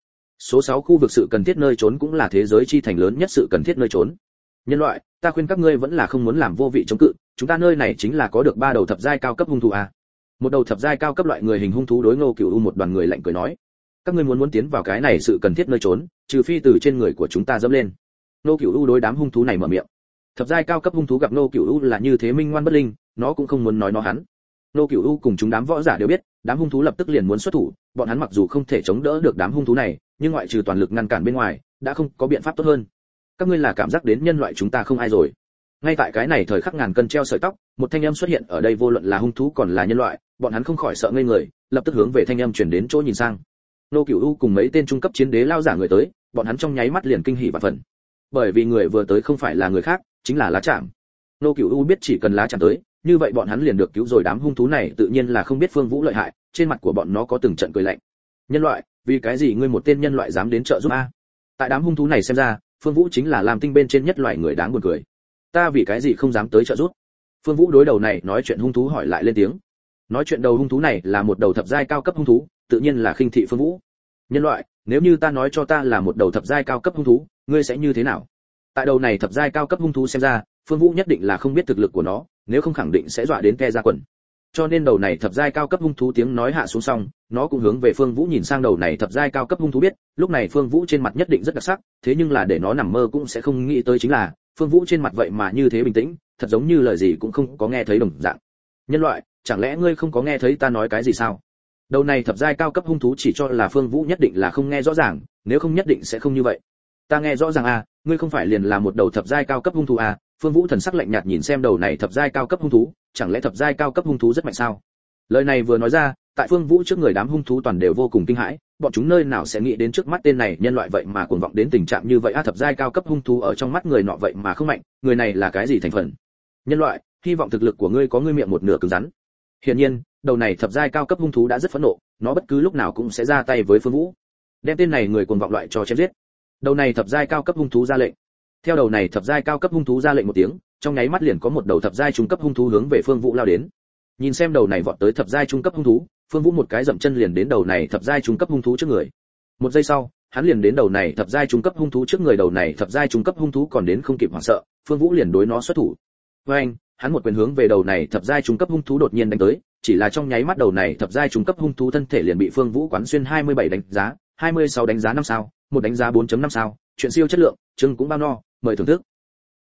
Speaker 1: Số 6 khu vực sự cần thiết nơi trốn cũng là thế giới chi thành lớn nhất sự cần thiết nơi trốn. Nhân loại, ta khuyên các ngươi vẫn là không muốn làm vô vị chống cự, chúng ta nơi này chính là có được 3 đầu thập giai cao cấp hung thú à. Một đầu thập giai cao cấp loại người hình hung thú đối Ngô Cửu U một đoàn người lạnh cười nói, các ngươi muốn tiến vào cái này sự cần thiết nơi trốn, trừ phi từ trên người của chúng ta dẫm lên. Ngô Cửu U đối đám hung thú này mở miệng. Thập giai cao cấp hung thú gặp Ngô Cửu U là như thế minh ngoan bất linh, nó cũng không muốn nói nó hắn. Ngô Cửu U cùng chúng đám võ giả đều biết, đám hung thú lập tức liền muốn xuất thủ, bọn hắn mặc dù không thể chống đỡ được đám hung thú này, nhưng ngoại trừ toàn lực ngăn cản bên ngoài, đã không có biện pháp tốt hơn. Các ngươi là cảm giác đến nhân loại chúng ta không ai rồi. Ngay tại cái này thời khắc ngàn cân treo sợi tóc, một thanh âm xuất hiện ở đây, vô luận là hung thú còn là nhân loại, bọn hắn không khỏi sợ ngây người, lập tức hướng về thanh âm truyền đến chỗ nhìn sang. Ngô Cửu U cùng mấy tên trung cấp chiến đế lao giả người tới, bọn hắn trong nháy mắt liền kinh hỉ và phần. Bởi vì người vừa tới không phải là người khác, chính là Lá Trảm. Ngô Cửu U biết chỉ cần Lá Trảm tới, như vậy bọn hắn liền được cứu rồi. Đám hung thú này tự nhiên là không biết Phương Vũ lợi hại, trên mặt của bọn nó có từng trận cười lạnh. Nhân loại, vì cái gì ngươi một tên nhân loại dám đến trợ giúp a? Tại đám hung thú này xem ra, Phương Vũ chính là làm tinh bên trên nhất loại người đáng buồn cười. Ta vì cái gì không dám tới trợ giúp? Phương Vũ đối đầu này nói chuyện hung thú hỏi lại lên tiếng. Nói chuyện đầu hung thú này là một đầu thập giai cao cấp hung thú, tự nhiên là khinh thị Phương Vũ. Nhân loại, nếu như ta nói cho ta là một đầu thập giai cao cấp hung thú, ngươi sẽ như thế nào? Tại đầu này thập giai cao cấp hung thú xem ra, Phương Vũ nhất định là không biết thực lực của nó, nếu không khẳng định sẽ dọa đến ke ra quần. Cho nên đầu này thập giai cao cấp hung thú tiếng nói hạ xuống xong, nó cũng hướng về Phương Vũ nhìn sang. Đầu này thập giai cao cấp hung thú biết, lúc này Phương Vũ trên mặt nhất định rất đặc sắc, thế nhưng là để nó nằm mơ cũng sẽ không nghĩ tới chính là, Phương Vũ trên mặt vậy mà như thế bình tĩnh, thật giống như lời gì cũng không có nghe thấy đồng dạng. Nhân loại, chẳng lẽ ngươi không có nghe thấy ta nói cái gì sao? Đầu này thập giai cao cấp hung thú chỉ cho là Phương Vũ nhất định là không nghe rõ ràng, nếu không nhất định sẽ không như vậy. Ta nghe rõ ràng à, ngươi không phải liền là một đầu thập giai cao cấp hung thú à? Phương Vũ thần sắc lạnh nhạt nhìn xem đầu này thập giai cao cấp hung thú, chẳng lẽ thập giai cao cấp hung thú rất mạnh sao? Lời này vừa nói ra, tại Phương Vũ trước người đám hung thú toàn đều vô cùng kinh hãi, bọn chúng nơi nào sẽ nghĩ đến trước mắt tên này nhân loại vậy mà cuồng vọng đến tình trạng như vậy a? Thập giai cao cấp hung thú ở trong mắt người nọ vậy mà không mạnh, người này là cái gì thành phần? Nhân loại, hy vọng thực lực của ngươi có ngươi miệng một nửa cứng rắn. Hiển nhiên, đầu này thập giai cao cấp hung thú đã rất phẫn nộ, nó bất cứ lúc nào cũng sẽ ra tay với Phương Vũ, đem tên này người cuồng vọng loại cho chém giết. Đầu này thập giai cao cấp hung thú ra lệnh. Theo đầu này thập giai cao cấp hung thú ra lệnh một tiếng, trong nháy mắt liền có một đầu thập giai trung cấp hung thú hướng về Phương Vũ lao đến. Nhìn xem đầu này vọt tới thập giai trung cấp hung thú, Phương Vũ một cái dậm chân liền đến đầu này thập giai trung cấp hung thú trước người. Một giây sau, hắn liền đến đầu này thập giai trung cấp hung thú trước người. Đầu này thập giai trung cấp hung thú còn đến không kịp hoảng sợ, Phương Vũ liền đối nó xuất thủ. Với anh, hắn một quyền hướng về đầu này thập giai trung cấp hung thú đột nhiên đánh tới, chỉ là trong nháy mắt đầu này thập giai trung cấp hung thú thân thể liền bị Phương Vũ quán xuyên 27 đánh giá, 26 đánh giá 5 sao, một đánh giá 4.5 sao, chuyện siêu chất lượng, chương cũng bao no, mời thưởng thức.